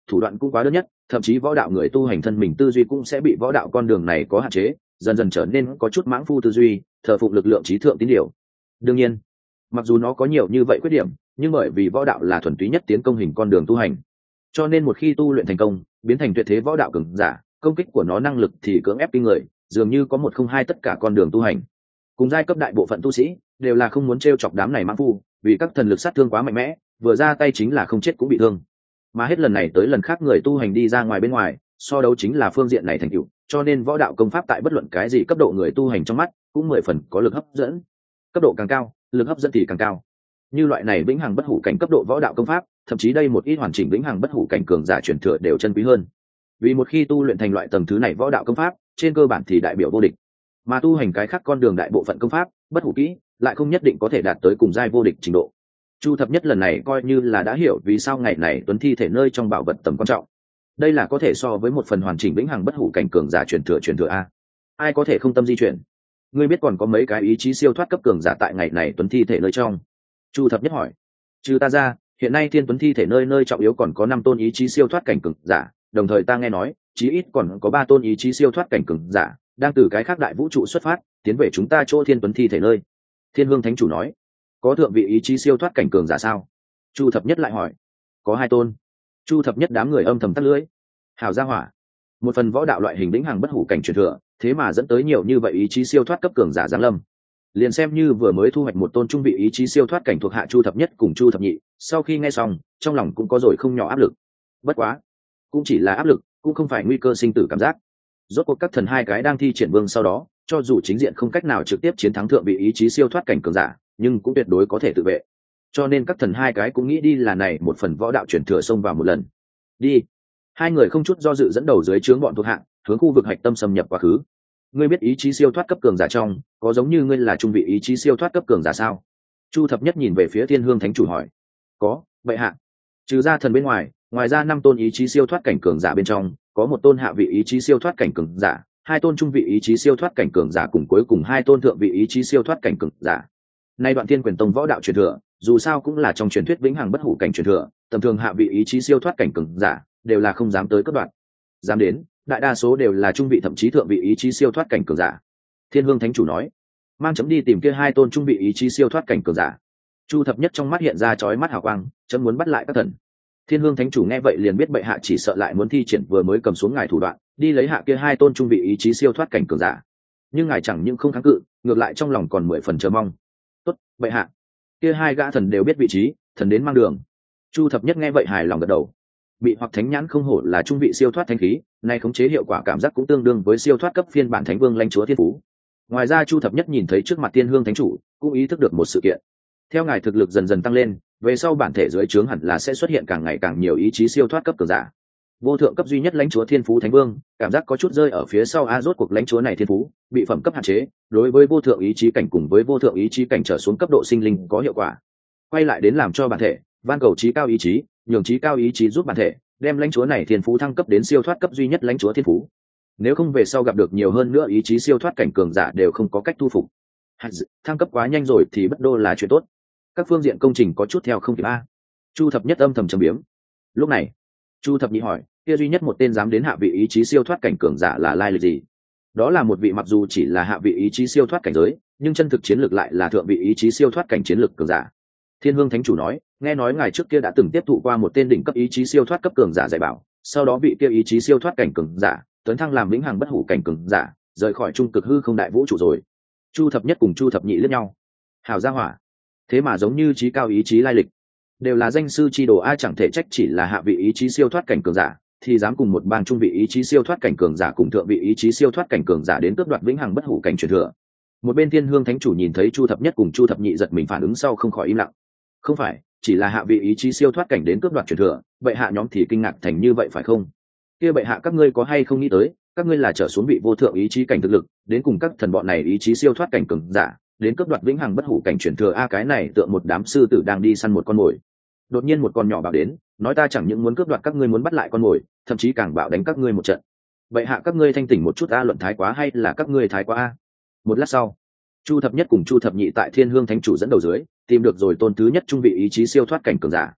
A: thủ đoạn cũng quá đơn nhất, thậm chí võ đạo người tu hành thân mình tư duy cũng sẽ bị võ đạo con đường này có hạn chế, dần dần trở nên có chút mãng phu tư duy, thờ phụng lực lượng trí thượng tín điều. Đương nhiên, mặc dù nó có nhiều như vậy khuyết điểm, nhưng bởi vì võ đạo là thuần túy nhất tiến công hình con đường tu hành, cho nên một khi tu luyện thành công, biến thành tuyệt thế võ đạo cường giả, công kích của nó năng lực thì cưỡng ép kinh người, dường như có một không hai tất cả con đường tu hành. Cùng giai cấp đại bộ phận tu sĩ đều là không muốn t chọc đám này mãng phu, vì các thần lực sát thương quá mạnh mẽ, vừa ra tay chính là không chết cũng bị thương. Mà hết lần này tới lần khác người tu hành đi ra ngoài bên ngoài, so đấu chính là phương diện này thành tựu, cho nên võ đạo công pháp tại bất luận cái gì cấp độ người tu hành trong mắt cũng mười phần có lực hấp dẫn. Cấp độ càng cao, lực hấp dẫn thì càng cao. Như loại này vĩnh hằng bất hủ cảnh cấp độ võ đạo công pháp, thậm chí đây một ít hoàn chỉnh vĩnh hằng bất hủ cảnh cường giả truyền thừa đều chân quý hơn. Vì một khi tu luyện thành loại tầng thứ này võ đạo công pháp, trên cơ bản thì đại biểu vô địch. Mà tu hành cái khác con đường đại bộ phận công pháp, bất hủ kỹ, lại không nhất định có thể đạt tới cùng giai vô địch trình độ. Chu Thập Nhất lần này coi như là đã hiểu vì sao ngày này tuấn thi thể nơi trong bảo vật tầm quan trọng. Đây là có thể so với một phần hoàn chỉnh vĩnh hằng bất hủ cảnh cường giả truyền thừa truyền thừa a. Ai có thể không tâm di chuyển? Ngươi biết còn có mấy cái ý chí siêu thoát cấp cường giả tại ngày này tuấn thi thể nơi trong? Chu Thập Nhất hỏi. Trừ ta ra, hiện nay thiên tuấn thi thể nơi nơi trọng yếu còn có năm tôn ý chí siêu thoát cảnh cường giả, đồng thời ta nghe nói, chí ít còn có ba tôn ý chí siêu thoát cảnh cường giả đang từ cái khác đại vũ trụ xuất phát, tiến về chúng ta chỗ thiên tuấn thi thể nơi. Thiên Hương Thánh Chủ nói. Có thượng vị ý chí siêu thoát cảnh cường giả sao? Chu Thập Nhất lại hỏi. Có hai tôn. Chu Thập Nhất đám người âm thầm tắt lưỡi. Hảo gia hỏa, một phần võ đạo loại hình vĩnh hằng bất hủ cảnh truyền thừa, thế mà dẫn tới nhiều như vậy ý chí siêu thoát cấp cường giả giáng lâm. Liền xem như vừa mới thu hoạch một tôn trung vị ý chí siêu thoát cảnh thuộc hạ Chu Thập Nhất cùng Chu Thập Nhị, sau khi nghe xong, trong lòng cũng có rồi không nhỏ áp lực. Bất quá, cũng chỉ là áp lực, cũng không phải nguy cơ sinh tử cảm giác. Rốt cuộc các thần hai cái đang thi triển vương sau đó, cho dù chính diện không cách nào trực tiếp chiến thắng thượng vị ý chí siêu thoát cảnh cường giả, nhưng cũng tuyệt đối có thể tự vệ. Cho nên các thần hai cái cũng nghĩ đi là này một phần võ đạo truyền thừa xông vào một lần. Đi. Hai người không chút do dự dẫn đầu dưới trướng bọn thuộc hạ, hướng khu vực hạch tâm xâm nhập quá khứ. Ngươi biết ý chí siêu thoát cấp cường giả trong, có giống như ngươi là trung vị ý chí siêu thoát cấp cường giả sao? Chu Thập Nhất nhìn về phía Thiên Hương Thánh Chủ hỏi. Có, vậy hạ. Trừ ra thần bên ngoài, ngoài ra năm tôn ý chí siêu thoát cảnh cường giả bên trong, có một tôn hạ vị ý chí siêu thoát cảnh cường giả, hai tôn trung vị ý chí siêu thoát cảnh cường giả cùng cuối cùng hai tôn thượng vị ý chí siêu thoát cảnh cường giả. Nay đoạn Thiên Quyền Tông võ đạo truyền thừa, dù sao cũng là trong truyền thuyết vĩnh hằng bất hủ cảnh truyền thừa, tầm thường hạ vị ý chí siêu thoát cảnh cường giả đều là không dám tới cấp đoạn. Dám đến, đại đa số đều là trung vị thậm chí thượng vị ý chí siêu thoát cảnh cường giả. Thiên Hương Thánh Chủ nói. Mang chấm đi tìm kia hai tôn trung vị ý chí siêu thoát cảnh cường giả. Chu Thập Nhất trong mắt hiện ra chói mắt hào quang, chấm muốn bắt lại các thần. Thiên Hương Thánh Chủ nghe vậy liền biết bệ hạ chỉ sợ lại muốn thi triển vừa mới cầm xuống ngài thủ đoạn, đi lấy hạ kia hai tôn trung vị ý chí siêu thoát cảnh cường giả. Nhưng ngài chẳng những không kháng cự, ngược lại trong lòng còn mười phần chờ mong. Tốt, bệ hạ. Kia hai gã thần đều biết vị trí, thần đến mang đường. Chu Thập Nhất nghe vậy hài lòng gật đầu. Bị hoặc thánh nhãn không hổ là trung vị siêu thoát thánh khí, nay khống chế hiệu quả cảm giác cũng tương đương với siêu thoát cấp phiên bản thánh vương lãnh chúa thiên phú. Ngoài ra Chu Thập Nhất nhìn thấy trước mặt Thiên Hương Thánh Chủ, cũng ý thức được một sự kiện. Theo ngài thực lực dần dần tăng lên, về sau bản thể dưới trướng hẳn là sẽ xuất hiện càng ngày càng nhiều ý chí siêu thoát cấp cường giả. Vô thượng cấp duy nhất lãnh chúa thiên phú thánh vương, cảm giác có chút rơi ở phía sau a rốt cuộc lãnh chúa này thiên phú, bị phẩm cấp hạn chế, đối với vô thượng ý chí cảnh cùng với vô thượng ý chí cảnh trở xuống cấp độ sinh linh có hiệu quả. Quay lại đến làm cho bản thể, van cầu chí cao ý chí, nhường chí cao ý chí giúp bản thể, đem lãnh chúa này thiên phú thăng cấp đến siêu thoát cấp duy nhất lãnh chúa thiên phú. Nếu không về sau gặp được nhiều hơn nữa ý chí siêu thoát cảnh cường giả đều không có cách thu phục. Thăng cấp quá nhanh rồi thì bất đô là chuyện tốt. Các phương diện công trình có chút theo không kịp a. Chu Thập Nhất âm thầm trầm biếm. Lúc này, Chu Thập Nhị hỏi, kia duy nhất một tên dám đến hạ vị ý chí siêu thoát cảnh cường giả là lai lịch gì? Đó là một vị mặc dù chỉ là hạ vị ý chí siêu thoát cảnh giới, nhưng chân thực chiến lược lại là thượng vị ý chí siêu thoát cảnh chiến lược cường giả. Thiên Hương Thánh Chủ nói, nghe nói ngài trước kia đã từng tiếp thụ qua một tên đỉnh cấp ý chí siêu thoát cấp cường giả dạy bảo, sau đó vị kia ý chí siêu thoát cảnh cường giả tấn thăng làm vĩnh hằng bất hủ cảnh cường giả, rời khỏi trung cực hư không đại vũ trụ rồi. Chu Thập Nhất cùng Chu Thập Nhị liếc nhau. Hảo gia hỏa, thế mà giống như chí cao ý chí lai lịch, đều là danh sư chi đồ a, chẳng thể trách chỉ là hạ vị ý chí siêu thoát cảnh cường giả, thì dám cùng một bang trung vị ý chí siêu thoát cảnh cường giả cùng thượng vị ý chí siêu thoát cảnh cường giả đến cướp đoạt vĩnh hằng bất hủ cảnh truyền thừa. Một bên Thiên Hương Thánh Chủ nhìn thấy Chu Thập Nhất cùng Chu Thập Nhị giật mình phản ứng sau không khỏi im lặng. Không phải, chỉ là hạ vị ý chí siêu thoát cảnh đến cướp đoạt truyền thừa, vậy hạ nhóm thì kinh ngạc thành như vậy phải không? Kia bệ hạ các ngươi có hay không nghĩ tới, các ngươi là trở xuống vị vô thượng ý chí cảnh thực lực, đến cùng các thần bọn này ý chí siêu thoát cảnh cường giả, đến cướp đoạt vĩnh hằng bất hủ cảnh truyền thừa a, cái này tựa một đám sư tử đang đi săn một con mồi. Đột nhiên một con nhỏ bảo đến, nói ta chẳng những muốn cướp đoạt các ngươi muốn bắt lại con mồi, thậm chí càng bảo đánh các ngươi một trận. Vậy hạ các ngươi thanh tỉnh một chút a, luận thái quá hay là các ngươi thái quá a? Một lát sau, Chu Thập Nhất cùng Chu Thập Nhị tại Thiên Hương Thánh Chủ dẫn đầu dưới, tìm được rồi tôn thứ nhất trung vị ý chí siêu thoát cảnh cường giả.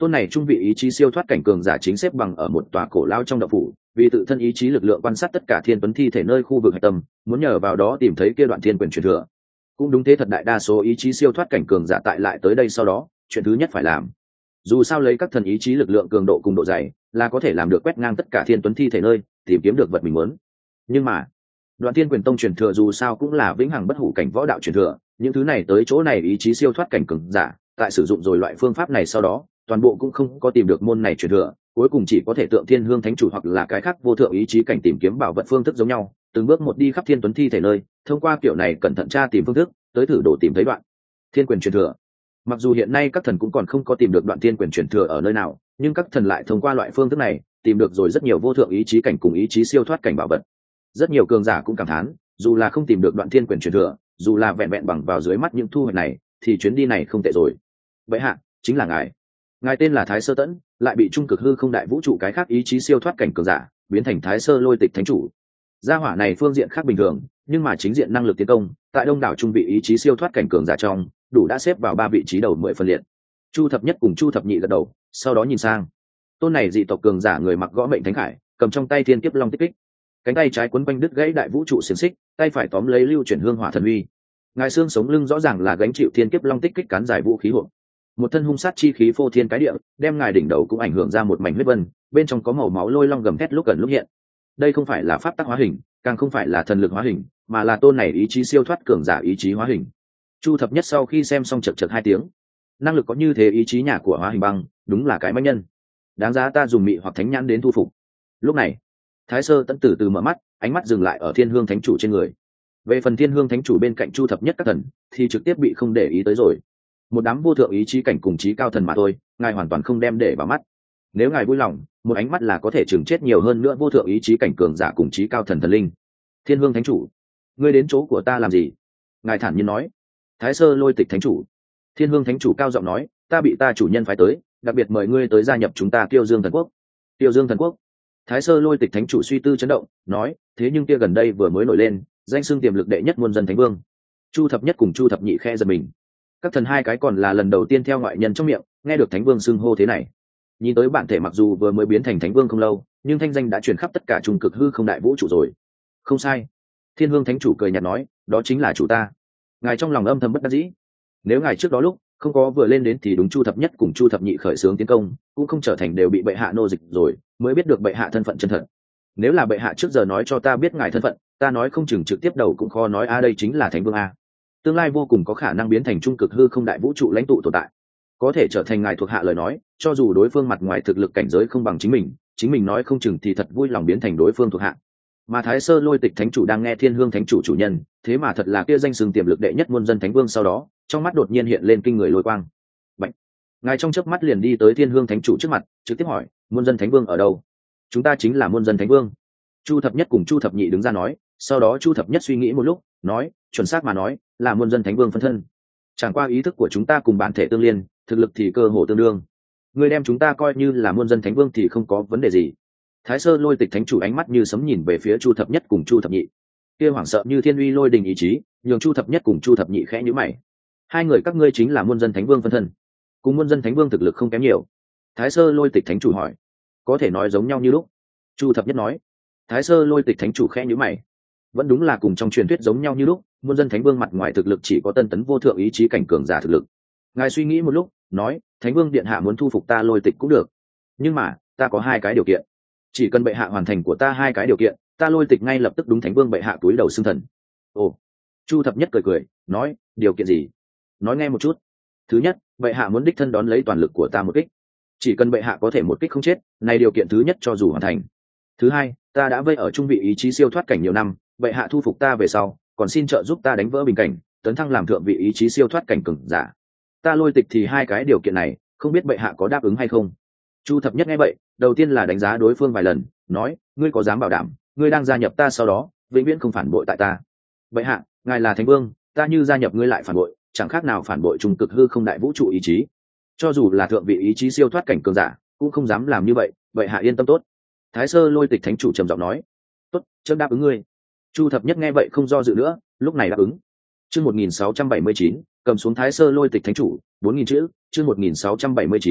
A: tôn này trung vị ý chí siêu thoát cảnh cường giả chính xếp bằng ở một tòa cổ lao trong động phủ, vì tự thân ý chí lực lượng quan sát tất cả thiên tuấn thi thể nơi khu vực hạch tâm, muốn nhờ vào đó tìm thấy kia đoạn thiên quyền truyền thừa. Cũng đúng thế, thật đại đa số ý chí siêu thoát cảnh cường giả tại lại tới đây sau đó, chuyện thứ nhất phải làm, dù sao lấy các thần ý chí lực lượng cường độ cùng độ dày, là có thể làm được quét ngang tất cả thiên tuấn thi thể nơi, tìm kiếm được vật mình muốn. Nhưng mà đoạn thiên quyền tông truyền thừa dù sao cũng là vĩnh hằng bất hủ cảnh võ đạo truyền thừa, những thứ này tới chỗ này ý chí siêu thoát cảnh cường giả, tại sử dụng rồi loại phương pháp này sau đó, toàn bộ cũng không có tìm được môn này truyền thừa, cuối cùng chỉ có thể tượng thiên hương thánh chủ hoặc là cái khác vô thượng ý chí cảnh tìm kiếm bảo vật phương thức giống nhau, từng bước một đi khắp thiên tuấn thi thể nơi, thông qua kiểu này cẩn thận tra tìm phương thức, tới thử đổ tìm thấy đoạn thiên quyền truyền thừa. Mặc dù hiện nay các thần cũng còn không có tìm được đoạn thiên quyền truyền thừa ở nơi nào, nhưng các thần lại thông qua loại phương thức này tìm được rồi rất nhiều vô thượng ý chí cảnh cùng ý chí siêu thoát cảnh bảo vật. Rất nhiều cường giả cũng cảm thán, dù là không tìm được đoạn thiên quyền truyền thừa, dù là vẹn vẹn bằng vào dưới mắt những thu hoạch này, thì chuyến đi này không tệ rồi. Vậy hạ chính là ngài. Ngài tên là Thái Sơ Tẫn, lại bị trung cực hư không đại vũ trụ cái khác ý chí siêu thoát cảnh cường giả biến thành Thái Sơ Lôi Tịch Thánh chủ. Gia hỏa này phương diện khác bình thường, nhưng mà chính diện năng lực tiến công, tại đông đảo trung vị ý chí siêu thoát cảnh cường giả trong, đủ đã xếp vào ba vị trí đầu mười phân liệt. Chu thập nhất cùng Chu thập nhị gật đầu, sau đó nhìn sang tôn này dị tộc cường giả người mặc gõ mệnh thánh khải, cầm trong tay thiên kiếp long tích kích, cánh tay trái quấn quanh đứt gãy đại vũ trụ xiềng xích, tay phải tóm lấy lưu chuyển hương hỏa thần uy. Ngài xương sống lưng rõ ràng là gánh chịu thiên kiếp long tích kích cán dài vũ khí hộp, một thân hung sát chi khí phô thiên cái địa, đem ngài đỉnh đầu cũng ảnh hưởng ra một mảnh huyết vân, bên trong có màu máu lôi long gầm thét lúc gần lúc hiện. Đây không phải là pháp tắc hóa hình, càng không phải là thần lực hóa hình, mà là tôn này ý chí siêu thoát cường giả ý chí hóa hình. Chu thập nhất sau khi xem xong chật chật hai tiếng, năng lực có như thế ý chí nhà của hóa hình băng, đúng là cái mãnh nhân, đáng giá ta dùng mị hoặc thánh nhãn đến thu phục. Lúc này Thái Sơ Tẫn từ từ mở mắt, ánh mắt dừng lại ở thiên hương thánh chủ trên người. Về phần thiên hương thánh chủ bên cạnh Chu thập nhất các thần thì trực tiếp bị không để ý tới rồi. Một đám vô thượng ý chí cảnh cùng chí cao thần mà thôi, ngài hoàn toàn không đem để vào mắt. Nếu ngài vui lòng, một ánh mắt là có thể chừng chết nhiều hơn nữa vô thượng ý chí cảnh cường giả cùng chí cao thần thần linh. Thiên hương thánh chủ, ngươi đến chỗ của ta làm gì? Ngài thản nhiên nói. Thái Sơ Lôi Tịch Thánh chủ. Thiên hương thánh chủ cao giọng nói, ta bị ta chủ nhân phái tới, đặc biệt mời ngươi tới gia nhập chúng ta Kiêu Dương thần quốc. Kiêu Dương thần quốc. Thái Sơ Lôi Tịch Thánh chủ suy tư chấn động, nói, thế nhưng kia gần đây vừa mới nổi lên, danh xưng tiềm lực đệ nhất muôn dân thánh vương. Chu thập nhất cùng Chu thập nhị khe giật mình. Các thần hai cái còn là lần đầu tiên theo ngoại nhân trong miệng nghe được thánh vương xưng hô thế này. Nhìn tới bản thể mặc dù vừa mới biến thành thánh vương không lâu, nhưng thanh danh đã truyền khắp tất cả trung cực hư không đại vũ trụ rồi. Không sai. Thiên hương thánh chủ cười nhạt nói, đó chính là chủ ta. Ngài trong lòng âm thầm bất đắc dĩ. Nếu ngài trước đó lúc không có vừa lên đến thì đúng Chu thập nhất cùng Chu thập nhị khởi xướng tiến công, cũng không trở thành đều bị bệ hạ nô dịch rồi, mới biết được bệ hạ thân phận chân thật. Nếu là bệ hạ trước giờ nói cho ta biết ngài thân phận, ta nói không chừng trực tiếp đầu cũng khó nói a đây chính là thánh vương a. Tương lai vô cùng có khả năng biến thành trung cực hư không đại vũ trụ lãnh tụ tồn tại, có thể trở thành ngài thuộc hạ lời nói, cho dù đối phương mặt ngoài thực lực cảnh giới không bằng chính mình, chính mình nói không chừng thì thật vui lòng biến thành đối phương thuộc hạ. Mà Thái Sơ Lôi Tịch Thánh chủ đang nghe thiên hương thánh chủ chủ nhân, thế mà thật là kia danh xưng tiềm lực đệ nhất muôn dân thánh vương, sau đó trong mắt đột nhiên hiện lên kinh người lôi quang. Bạch. Ngài trong chớp mắt liền đi tới thiên hương thánh chủ trước mặt, trực tiếp hỏi, muôn dân thánh vương ở đâu? Chúng ta chính là muôn dân thánh vương. Chu thập nhất cùng Chu thập nhị đứng ra nói, sau đó Chu thập nhất suy nghĩ một lúc, nói, chuẩn xác mà nói, là muôn dân thánh vương phân thân. Chẳng qua ý thức của chúng ta cùng bản thể tương liên, thực lực thì cơ hồ tương đương. Người đem chúng ta coi như là muôn dân thánh vương thì không có vấn đề gì. Thái Sơ Lôi Tịch Thánh chủ ánh mắt như sấm nhìn về phía Chu thập nhất cùng Chu thập nhị, kia hoảng sợ như thiên uy lôi đình ý chí, nhường Chu thập nhất cùng Chu thập nhị khẽ nhíu mày. Hai người các ngươi chính là muôn dân thánh vương phân thân, cùng muôn dân thánh vương thực lực không kém nhiều. Thái Sơ Lôi Tịch Thánh chủ hỏi. Có thể nói giống nhau như lúc. Chu thập nhất nói. Thái Sơ Lôi Tịch Thánh chủ khẽ nhíu mày. Vẫn đúng là cùng trong truyền thuyết giống nhau như lúc, muôn dân thánh vương mặt ngoài thực lực chỉ có tân tấn vô thượng ý chí cảnh cường giả thực lực. Ngài suy nghĩ một lúc, nói, thánh vương điện hạ muốn thu phục ta Lôi Tịch cũng được, nhưng mà ta có hai cái điều kiện. Chỉ cần bệ hạ hoàn thành của ta hai cái điều kiện, ta Lôi Tịch ngay lập tức đúng thánh vương bệ hạ túi đầu xưng thần. Ồ. Chu thập nhất cười cười, nói, điều kiện gì? Nói nghe một chút. Thứ nhất, bệ hạ muốn đích thân đón lấy toàn lực của ta một kích. Chỉ cần bệ hạ có thể một kích không chết, này điều kiện thứ nhất cho dù hoàn thành. Thứ hai, ta đã vây ở trung vị ý chí siêu thoát cảnh nhiều năm, bệ hạ thu phục ta về sau, còn xin trợ giúp ta đánh vỡ bình cảnh, tấn thăng làm thượng vị ý chí siêu thoát cảnh cường giả. Ta Lôi Tịch thì hai cái điều kiện này, không biết bệ hạ có đáp ứng hay không? Chu thập nhất nghe vậy, đầu tiên là đánh giá đối phương vài lần, nói, ngươi có dám bảo đảm, ngươi đang gia nhập ta sau đó, vĩnh viễn không phản bội tại ta? Bệ hạ, ngài là thánh vương, ta như gia nhập ngươi lại phản bội, chẳng khác nào phản bội trung cực hư không đại vũ trụ ý chí. Cho dù là thượng vị ý chí siêu thoát cảnh cường giả, cũng không dám làm như vậy, bệ hạ yên tâm tốt. Thái Sơ Lôi Tịch Thánh chủ trầm giọng nói. Tốt, chấm đáp ứng ngươi. Chu thập nhất nghe vậy không do dự nữa, lúc này đáp ứng. Chương một nghìn sáu trăm bảy mươi chín, cầm xuống Thái Sơ Lôi Tịch Thánh chủ, bốn nghìn chữ, chương một nghìn sáu trăm bảy mươi chín,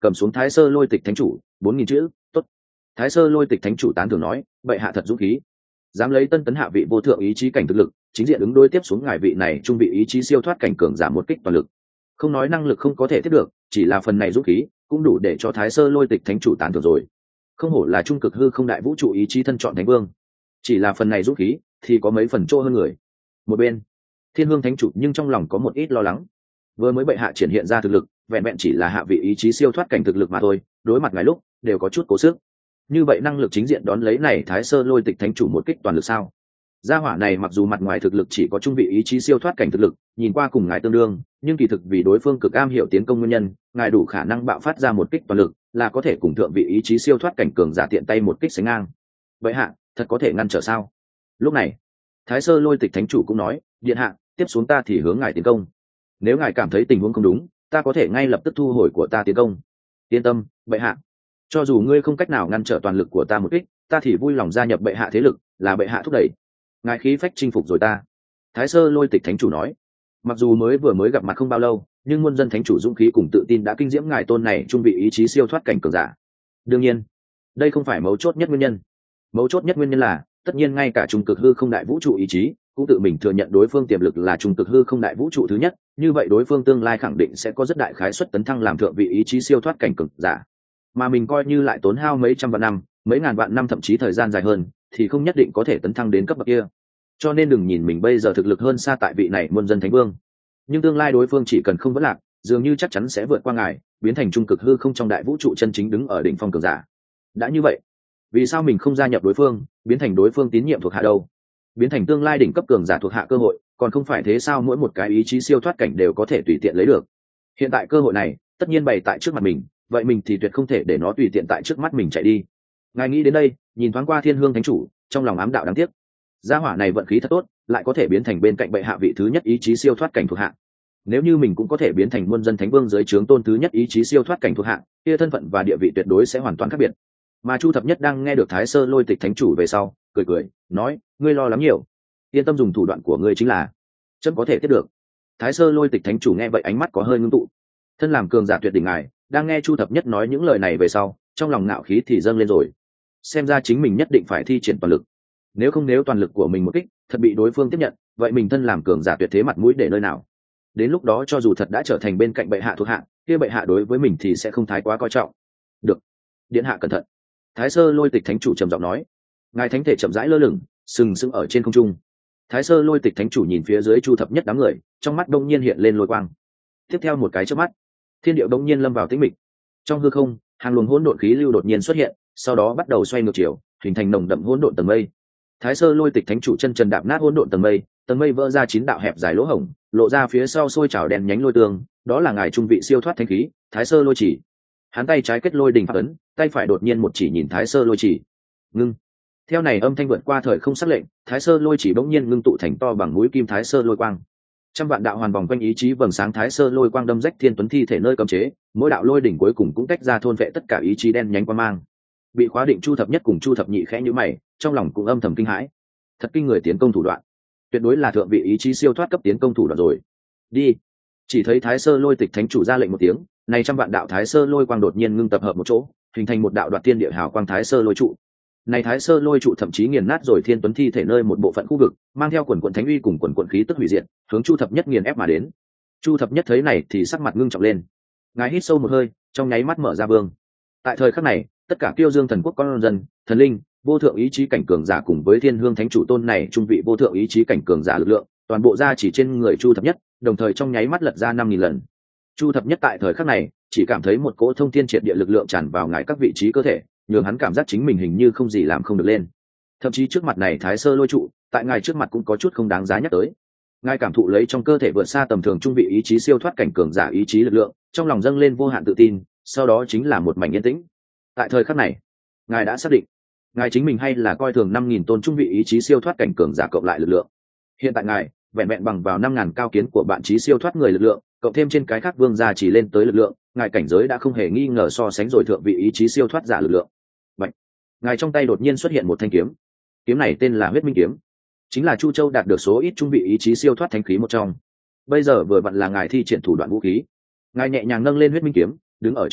A: cầm xuống Thái Sơ Lôi Tịch Thánh chủ, bốn nghìn chữ, tốt. Thái Sơ Lôi Tịch Thánh chủ tán thưởng nói, bệ hạ thật dũng khí, dám lấy tân tấn hạ vị vô thượng ý chí cảnh thực lực, chính diện ứng đối tiếp xuống ngài vị này trung vị ý chí siêu thoát cảnh cường giảm một kích toàn lực. Không nói năng lực không có thể tiếp được, chỉ là phần này dũng khí cũng đủ để cho Thái Sơ Lôi Tịch Thánh chủ tán thưởng rồi. Không hổ là trung cực hư không đại vũ trụ ý chí thân chọn thánh vương, chỉ là phần này dũng khí thì có mấy phần chỗ hơn người. Một bên Thiên Hương Thánh chủ nhưng trong lòng có một ít lo lắng, vừa mới bệ hạ triển hiện ra thực lực vẹn vẹn chỉ là hạ vị ý chí siêu thoát cảnh thực lực mà thôi, đối mặt ngài lúc đều có chút cố sức, như vậy năng lực chính diện đón lấy này Thái Sơ Lôi Tịch Thánh chủ một kích toàn lực sao? Gia hỏa này mặc dù mặt ngoài thực lực chỉ có trung vị ý chí siêu thoát cảnh thực lực, nhìn qua cùng ngài tương đương, nhưng kỳ thực vì đối phương cực am hiểu tiến công nguyên nhân, ngài đủ khả năng bạo phát ra một kích toàn lực, là có thể cùng thượng vị ý chí siêu thoát cảnh cường giả tiện tay một kích sánh ngang. Vậy hạ, thật có thể ngăn trở sao? Lúc này, Thái Sơ Lôi Tịch Thánh chủ cũng nói, điện hạ, tiếp xuống ta thì hướng ngài tiến công. Nếu ngài cảm thấy tình huống không đúng, ta có thể ngay lập tức thu hồi của ta tiến công. Yên tâm, bệ hạ. Cho dù ngươi không cách nào ngăn trở toàn lực của ta một kích, ta thì vui lòng gia nhập bệ hạ thế lực, là bệ hạ thúc đẩy. Ngài khí phách chinh phục rồi ta. Thái Sơ Lôi Tịch Thánh chủ nói. Mặc dù mới vừa mới gặp mặt không bao lâu, nhưng muôn dân thánh chủ dũng khí cùng tự tin đã kinh diễm ngài tôn này trung vị ý chí siêu thoát cảnh cường giả. Đương nhiên, đây không phải mấu chốt nhất nguyên nhân. Mấu chốt nhất nguyên nhân là, tất nhiên ngay cả trung cực hư không đại vũ trụ ý chí cũng tự mình thừa nhận đối phương tiềm lực là trung cực hư không đại vũ trụ thứ nhất, như vậy đối phương tương lai khẳng định sẽ có rất đại khái suất tấn thăng làm thượng vị ý chí siêu thoát cảnh cường giả. Mà mình coi như lại tốn hao mấy trăm vạn năm, mấy ngàn vạn năm thậm chí thời gian dài hơn, thì không nhất định có thể tấn thăng đến cấp bậc kia. Cho nên đừng nhìn mình bây giờ thực lực hơn xa tại vị này muôn dân thánh vương, nhưng tương lai đối phương chỉ cần không vỡ lạc, dường như chắc chắn sẽ vượt qua ngài, biến thành trung cực hư không trong đại vũ trụ chân chính đứng ở đỉnh phong cường giả. Đã như vậy, vì sao mình không gia nhập đối phương, biến thành đối phương tín nhiệm thuộc hạ đâu? Biến thành tương lai đỉnh cấp cường giả thuộc hạ cơ hội, còn không phải thế sao? Mỗi một cái ý chí siêu thoát cảnh đều có thể tùy tiện lấy được. Hiện tại cơ hội này tất nhiên bày tại trước mặt mình, vậy mình thì tuyệt không thể để nó tùy tiện tại trước mắt mình chạy đi. Ngài nghĩ đến đây, nhìn thoáng qua Thiên Hương Thánh chủ, trong lòng ám đạo đáng tiếc. Gia hỏa này vận khí thật tốt, lại có thể biến thành bên cạnh bệ hạ vị thứ nhất ý chí siêu thoát cảnh thuộc hạ. Nếu như mình cũng có thể biến thành muôn dân thánh vương dưới trướng tôn thứ nhất ý chí siêu thoát cảnh thuộc hạ, kia thân phận và địa vị tuyệt đối sẽ hoàn toàn khác biệt. Mà Chu Thập Nhất đang nghe được Thái Sơ Lôi Tịch Thánh chủ về sau, cười cười, nói, ngươi lo lắng nhiều, yên tâm, dùng thủ đoạn của ngươi chính là chấm có thể tiếp được. Thái Sơ Lôi Tịch Thánh chủ nghe vậy ánh mắt có hơi ngưng tụ. Thân làm cường giả tuyệt đỉnh ngài, đang nghe Chu Thập Nhất nói những lời này về sau, trong lòng ngạo khí thì dâng lên rồi. Xem ra chính mình nhất định phải thi triển toàn lực. Nếu không, nếu toàn lực của mình một kích thật bị đối phương tiếp nhận, vậy mình thân làm cường giả tuyệt thế mặt mũi để nơi nào? Đến lúc đó cho dù thật đã trở thành bên cạnh bệ hạ thuộc hạ, kia bệ hạ đối với mình thì sẽ không thái quá coi trọng. Được, điện hạ cẩn thận. Thái Sơ Lôi Tịch Thánh chủ trầm giọng nói. Ngài thánh thể chậm rãi lơ lửng, sừng sững ở trên không trung. Thái Sơ Lôi Tịch Thánh chủ nhìn phía dưới Chu Thập Nhất đám người, trong mắt đông nhiên hiện lên lôi quang. Tiếp theo một cái chớp mắt, thiên địa đông nhiên lâm vào tĩnh mịch. Trong hư không, hàng luồng hỗn độn khí lưu đột nhiên xuất hiện, sau đó bắt đầu xoay ngược chiều, hình thành nồng đậm hỗn độn tầng mây. Thái Sơ Lôi Tịch Thánh chủ chân trần đạp nát hỗn độn tầng mây, tầng mây vỡ ra chín đạo hẹp dài lỗ hổng, lộ ra phía sau sôi trào đèn nhánh lôi tương, đó là ngài trung vị siêu thoát thánh khí, Thái Sơ Lôi Chỉ. Hắn tay trái kết lôi đỉnh pháp ấn, tay phải đột nhiên một chỉ nhìn Thái Sơ Lôi Chỉ. Ngưng. Theo này âm thanh vượt qua thời không sắc lệnh, Thái Sơ Lôi Chỉ bỗng nhiên ngưng tụ thành to bằng mũi kim Thái Sơ Lôi Quang. Trăm vạn đạo hoàn vòng quanh ý chí vầng sáng Thái Sơ Lôi Quang đâm rách thiên tuấn thi thể nơi cấm chế, mỗi đạo lôi đỉnh cuối cùng cũng tách ra thôn vệ tất cả ý chí đen nhánh quang mang. Bị khóa định Chu Thập Nhất cùng Chu Thập Nhị khẽ nhíu mày, trong lòng cũng âm thầm kinh hãi. Thật kinh người tiến công thủ đoạn, tuyệt đối là thượng vị ý chí siêu thoát cấp tiến công thủ đoạn rồi. Đi. Chỉ thấy Thái Sơ Lôi Tịch Thánh chủ ra lệnh một tiếng, này trăm vạn đạo Thái Sơ Lôi Quang đột nhiên ngưng tập hợp một chỗ, hình thành một đạo đoạt thiên địa hào quang Thái Sơ Lôi trụ. Này Thái Sơ Lôi trụ thậm chí nghiền nát rồi thiên tuấn thi thể nơi một bộ phận khu vực, mang theo quần quần thánh uy cùng quần quần khí tức hủy diệt, hướng Chu Thập Nhất nghiền ép mà đến. Chu Thập Nhất thấy này thì sắc mặt ngưng trọng lên. Ngài hít sâu một hơi, trong nháy mắt mở ra vương. Tại thời khắc này, tất cả Kiêu Dương thần quốc con dân, thần linh, vô thượng ý chí cảnh cường giả cùng với Thiên Hương Thánh chủ tôn này trung vị vô thượng ý chí cảnh cường giả lực lượng, toàn bộ ra chỉ trên người Chu Thập Nhất, đồng thời trong nháy mắt lật ra năm nghìn lần. Chu Thập Nhất tại thời khắc này, chỉ cảm thấy một cỗ thông thiên triệt địa lực lượng tràn vào ngài các vị trí cơ thể, nhường hắn cảm giác chính mình hình như không gì làm không được lên. Thậm chí trước mặt này Thái Sơ Lôi trụ, tại ngài trước mặt cũng có chút không đáng giá nhắc tới. Ngài cảm thụ lấy trong cơ thể vượt xa tầm thường trung vị ý chí siêu thoát cảnh cường giả ý chí lực lượng, trong lòng dâng lên vô hạn tự tin, sau đó chính là một mảnh yên tĩnh. Tại thời khắc này, ngài đã xác định, ngài chính mình hay là coi thường năm nghìn tôn trung vị ý chí siêu thoát cảnh cường giả cộng lại lực lượng. Hiện tại ngài vẹn vẹn bằng vào năm ngàn cao kiến của bạn trí siêu thoát người lực lượng, cộng thêm trên cái khác vương gia chỉ lên tới lực lượng, ngài cảnh giới đã không hề nghi ngờ so sánh rồi thượng vị ý chí siêu thoát giả lực lượng. Vậy, ngài trong tay đột nhiên xuất hiện một thanh kiếm, kiếm này tên là Huyết Minh kiếm, chính là Chu Châu đạt được số ít trung vị ý chí siêu thoát thánh khí một trong. Bây giờ vừa vặn là ngài thi triển thủ đoạn vũ khí. Ngài nhẹ nhàng nâng lên Huyết Minh kiếm, đứng ở trước người,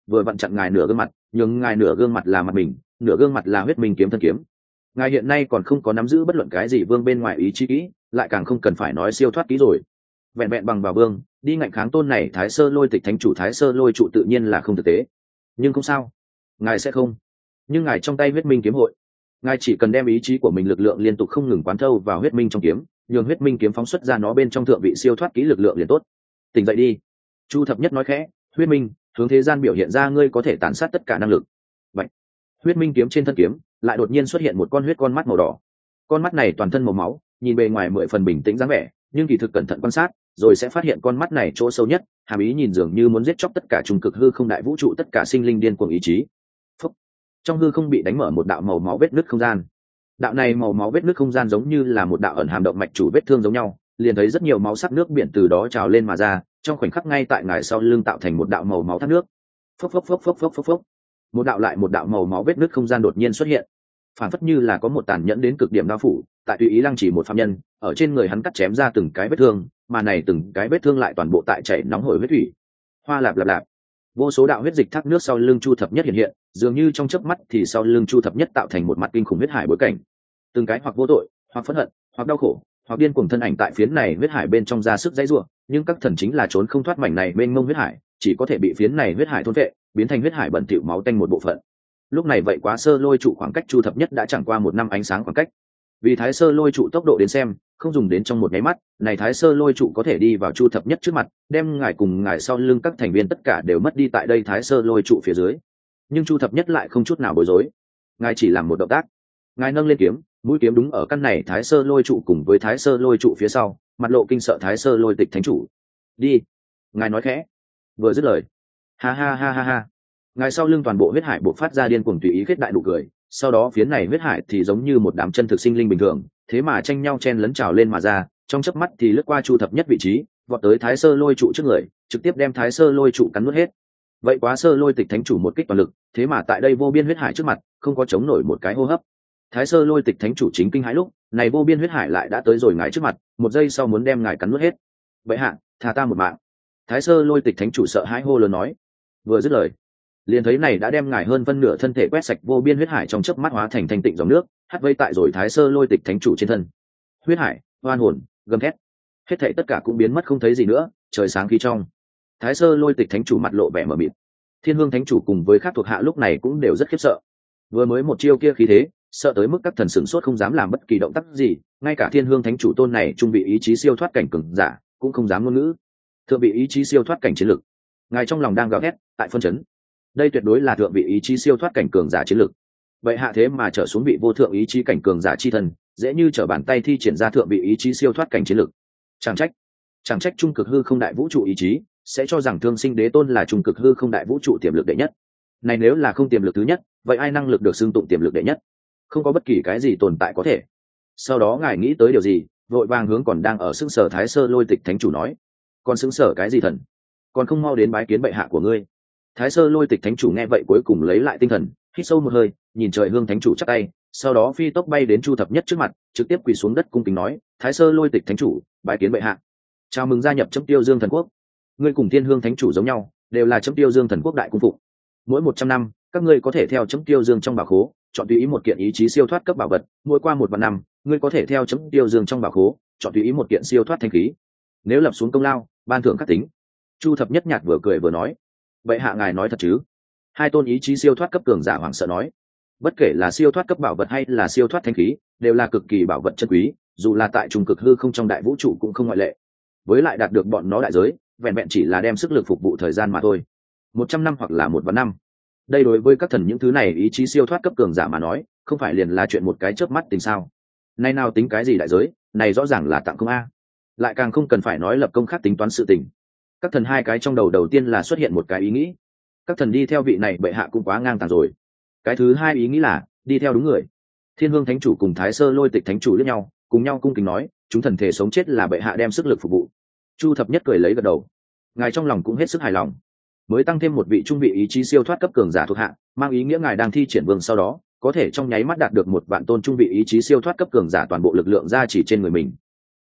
A: vừa vặn chặn ngài nửa gương mặt, nhưng ngài nửa gương mặt là mặt mình, nửa gương mặt là huyết minh kiếm thân kiếm. Ngài hiện nay còn không có nắm giữ bất luận cái gì vương bên ngoài ý chí kỹ, lại càng không cần phải nói siêu thoát kỹ rồi. Vẹn vẹn bằng vào vương đi ngạnh kháng tôn này Thái Sơ Lôi Tịch Thánh chủ Thái Sơ Lôi trụ tự nhiên là không thực tế. Nhưng không sao, ngài sẽ không. Nhưng ngài trong tay huyết minh kiếm hội, ngài chỉ cần đem ý chí của mình lực lượng liên tục không ngừng quán thâu vào huyết minh trong kiếm, nhường huyết minh kiếm phóng xuất ra nó bên trong thượng vị siêu thoát kỹ lực lượng liền tốt. Tỉnh dậy đi. Chu Thập Nhất nói khẽ, huyết minh hướng thế gian biểu hiện ra ngươi có thể tàn sát tất cả năng lực. Vậy huyết minh kiếm trên thân kiếm lại đột nhiên xuất hiện một con huyết con mắt màu đỏ. Con mắt này toàn thân màu máu, nhìn bề ngoài mười phần bình tĩnh dáng vẻ, nhưng kỳ thực cẩn thận quan sát rồi sẽ phát hiện con mắt này chỗ sâu nhất hàm ý nhìn dường như muốn giết chóc tất cả trung cực hư không đại vũ trụ, tất cả sinh linh điên cuồng ý chí. Phúc. Trong hư không bị đánh mở một đạo màu máu vết nứt không gian. Đạo này màu máu vết nứt không gian giống như là một đạo ẩn hàm động mạch chủ vết thương giống nhau, liền thấy rất nhiều máu sắc nước biển từ đó trào lên mà ra, trong khoảnh khắc ngay tại ngài sau lưng tạo thành một đạo màu máu thác nước. Phốc phốc phốc phốc phốc phốc phốc. Một đạo lại một đạo màu máu vết nứt không gian đột nhiên xuất hiện, phản phất như là có một tàn nhẫn đến cực điểm đao phủ tại tùy ý lăng chỉ một phạm nhân, ở trên người hắn cắt chém ra từng cái vết thương, mà này từng cái vết thương lại toàn bộ tại chảy nóng hổi huyết thủy. Hoa lạp lạp lạp, vô số đạo huyết dịch thác nước sau lưng Chu Thập Nhất hiện hiện, dường như trong chớp mắt thì sau lưng Chu Thập Nhất tạo thành một mặt kinh khủng huyết hải bối cảnh. Từng cái hoặc vô tội, hoặc phẫn hận, hoặc đau khổ, hoặc điên cuồng thân ảnh tại phiến này huyết hải bên trong ra sức dãy rủa, nhưng các thần chính là trốn không thoát mảnh này mênh mông huyết hải, chỉ có thể bị phiến này huyết hải thôn vệ, biến thành huyết hải bẩn thỉu máu tanh một bộ phận. Lúc này vậy quá sơ lôi trụ khoảng cách Chu Thập Nhất đã chẳng qua một năm ánh sáng khoảng cách. Vì Thái Sơ Lôi trụ tốc độ đến xem, không dùng đến trong một nháy mắt, này Thái Sơ Lôi trụ có thể đi vào Chu Thập Nhất trước mặt, đem ngài cùng ngài sau lưng các thành viên tất cả đều mất đi tại đây Thái Sơ Lôi trụ phía dưới. Nhưng Chu Thập Nhất lại không chút nào bối rối, ngài chỉ làm một động tác, ngài nâng lên kiếm, mũi kiếm đúng ở căn này Thái Sơ Lôi trụ cùng với Thái Sơ Lôi trụ phía sau, mặt lộ kinh sợ Thái Sơ Lôi Tịch Thánh chủ. Đi, ngài nói khẽ. Vừa dứt lời, ha ha ha ha ha, ngài sau lưng toàn bộ huyết hải bộc phát ra điên cuồng tùy ý khết đại nụ cười. Sau đó phiến này huyết hải thì giống như một đám chân thực sinh linh bình thường, thế mà tranh nhau chen lấn trào lên mà ra, trong chớp mắt thì lướt qua Chu Thập Nhất vị trí, vọt tới Thái Sơ Lôi trụ trước người, trực tiếp đem Thái Sơ Lôi trụ cắn nuốt hết. Vậy quá Sơ Lôi Tịch Thánh chủ một kích toàn lực, thế mà tại đây vô biên huyết hải trước mặt, không có chống nổi một cái hô hấp. Thái Sơ Lôi Tịch Thánh chủ chính kinh hãi lúc, này vô biên huyết hải lại đã tới rồi ngài trước mặt, một giây sau muốn đem ngài cắn nuốt hết. Bệ hạ, tha ta một mạng. Thái Sơ Lôi Tịch Thánh chủ sợ hãi hô lớn nói. Vừa dứt lời, liền thấy này đã đem ngài hơn phân nửa thân thể quét sạch vô biên huyết hải trong chớp mắt hóa thành thanh tịnh dòng nước, hắt vây tại rồi Thái Sơ Lôi Tịch Thánh chủ trên thân. Huyết hải, oan hồn, gầm thét, hết thảy tất cả cũng biến mất không thấy gì nữa, trời sáng khí trong. Thái Sơ Lôi Tịch Thánh chủ mặt lộ vẻ mờ mịt. Thiên Hương Thánh chủ cùng với các thuộc hạ lúc này cũng đều rất khiếp sợ. Vừa mới một chiêu kia khí thế, sợ tới mức các thần sửng sốt không dám làm bất kỳ động tác gì, ngay cả Thiên Hương Thánh chủ tôn này trung vị ý chí siêu thoát cảnh cường giả, cũng không dám ngôn ngữ. Thượng vị ý chí siêu thoát cảnh chiến lực, ngài trong lòng đang gào thét, tại phân chấn. Đây tuyệt đối là thượng vị ý chí siêu thoát cảnh cường giả chiến lực. Vậy hạ thế mà trở xuống vị vô thượng ý chí cảnh cường giả chi thân, dễ như trở bàn tay thi triển ra thượng vị ý chí siêu thoát cảnh chiến lực. Chẳng trách, chẳng trách trung cực hư không đại vũ trụ ý chí sẽ cho rằng Thương Sinh Đế Tôn là trung cực hư không đại vũ trụ tiềm lực đệ nhất. Này nếu là không tiềm lực thứ nhất, vậy ai năng lực được xưng tụng tiềm lực đệ nhất? Không có bất kỳ cái gì tồn tại có thể. Sau đó ngài nghĩ tới điều gì, vội vàng hướng còn đang ở xưng sở Thái Sơ Lôi Tịch Thánh chủ nói, còn xưng sở cái gì thần? Còn không mau đến bái kiến bệ hạ của ngươi. Thái Sơ Lôi Tịch Thánh chủ nghe vậy cuối cùng lấy lại tinh thần, hít sâu một hơi, nhìn trời Hương Thánh chủ chắp tay, sau đó phi tốc bay đến Chu Thập Nhất trước mặt, trực tiếp quỳ xuống đất cung kính nói, Thái Sơ Lôi Tịch Thánh chủ, bái kiến bệ hạ. Chào mừng gia nhập Chấm Tiêu Dương Thần Quốc. Ngươi cùng Thiên Hương Thánh chủ giống nhau, đều là Chấm Tiêu Dương Thần Quốc đại cung phụng. Mỗi một trăm năm, các ngươi có thể theo Chấm Tiêu Dương trong bảo khố, chọn tùy ý một kiện ý chí siêu thoát cấp bảo vật, mỗi qua một vạn năm, ngươi có thể theo Chấm Tiêu Dương trong bảo khố, chọn tùy ý một kiện siêu thoát thanh khí. Nếu lập xuống công lao, ban thưởng khắc tính. Chu Thập Nhất nhạt vừa cười vừa nói, vậy hạ ngài nói thật chứ? Hai tôn ý chí siêu thoát cấp cường giả hoảng sợ nói, bất kể là siêu thoát cấp bảo vật hay là siêu thoát thanh khí, đều là cực kỳ bảo vật chân quý, dù là tại trung cực hư không trong đại vũ trụ cũng không ngoại lệ. Với lại đạt được bọn nó đại giới, vẹn vẹn chỉ là đem sức lực phục vụ thời gian mà thôi. Một trăm năm hoặc là một vạn năm, đây đối với các thần những thứ này ý chí siêu thoát cấp cường giả mà nói, không phải liền là chuyện một cái chớp mắt tình sao? Nay nào tính cái gì đại giới, này rõ ràng là tặng công a. Lại càng không cần phải nói lập công khác tính toán sự tình. Các thần hai cái trong đầu đầu tiên là xuất hiện một cái ý nghĩ, các thần đi theo vị này bệ hạ cũng quá ngang tàng rồi. Cái thứ hai ý nghĩ là đi theo đúng người. Thiên Hương Thánh chủ cùng Thái Sơ Lôi Tịch Thánh chủ liếc nhau, cùng nhau cung kính nói, chúng thần thể sống chết là bệ hạ đem sức lực phục vụ. Chu Thập Nhất cười lấy gật đầu, ngài trong lòng cũng hết sức hài lòng. Mới tăng thêm một vị trung vị ý chí siêu thoát cấp cường giả thuộc hạ, mang ý nghĩa ngài đang thi triển vương sau đó, có thể trong nháy mắt đạt được một vạn tôn trung vị ý chí siêu thoát cấp cường giả toàn bộ lực lượng ra chỉ trên người mình.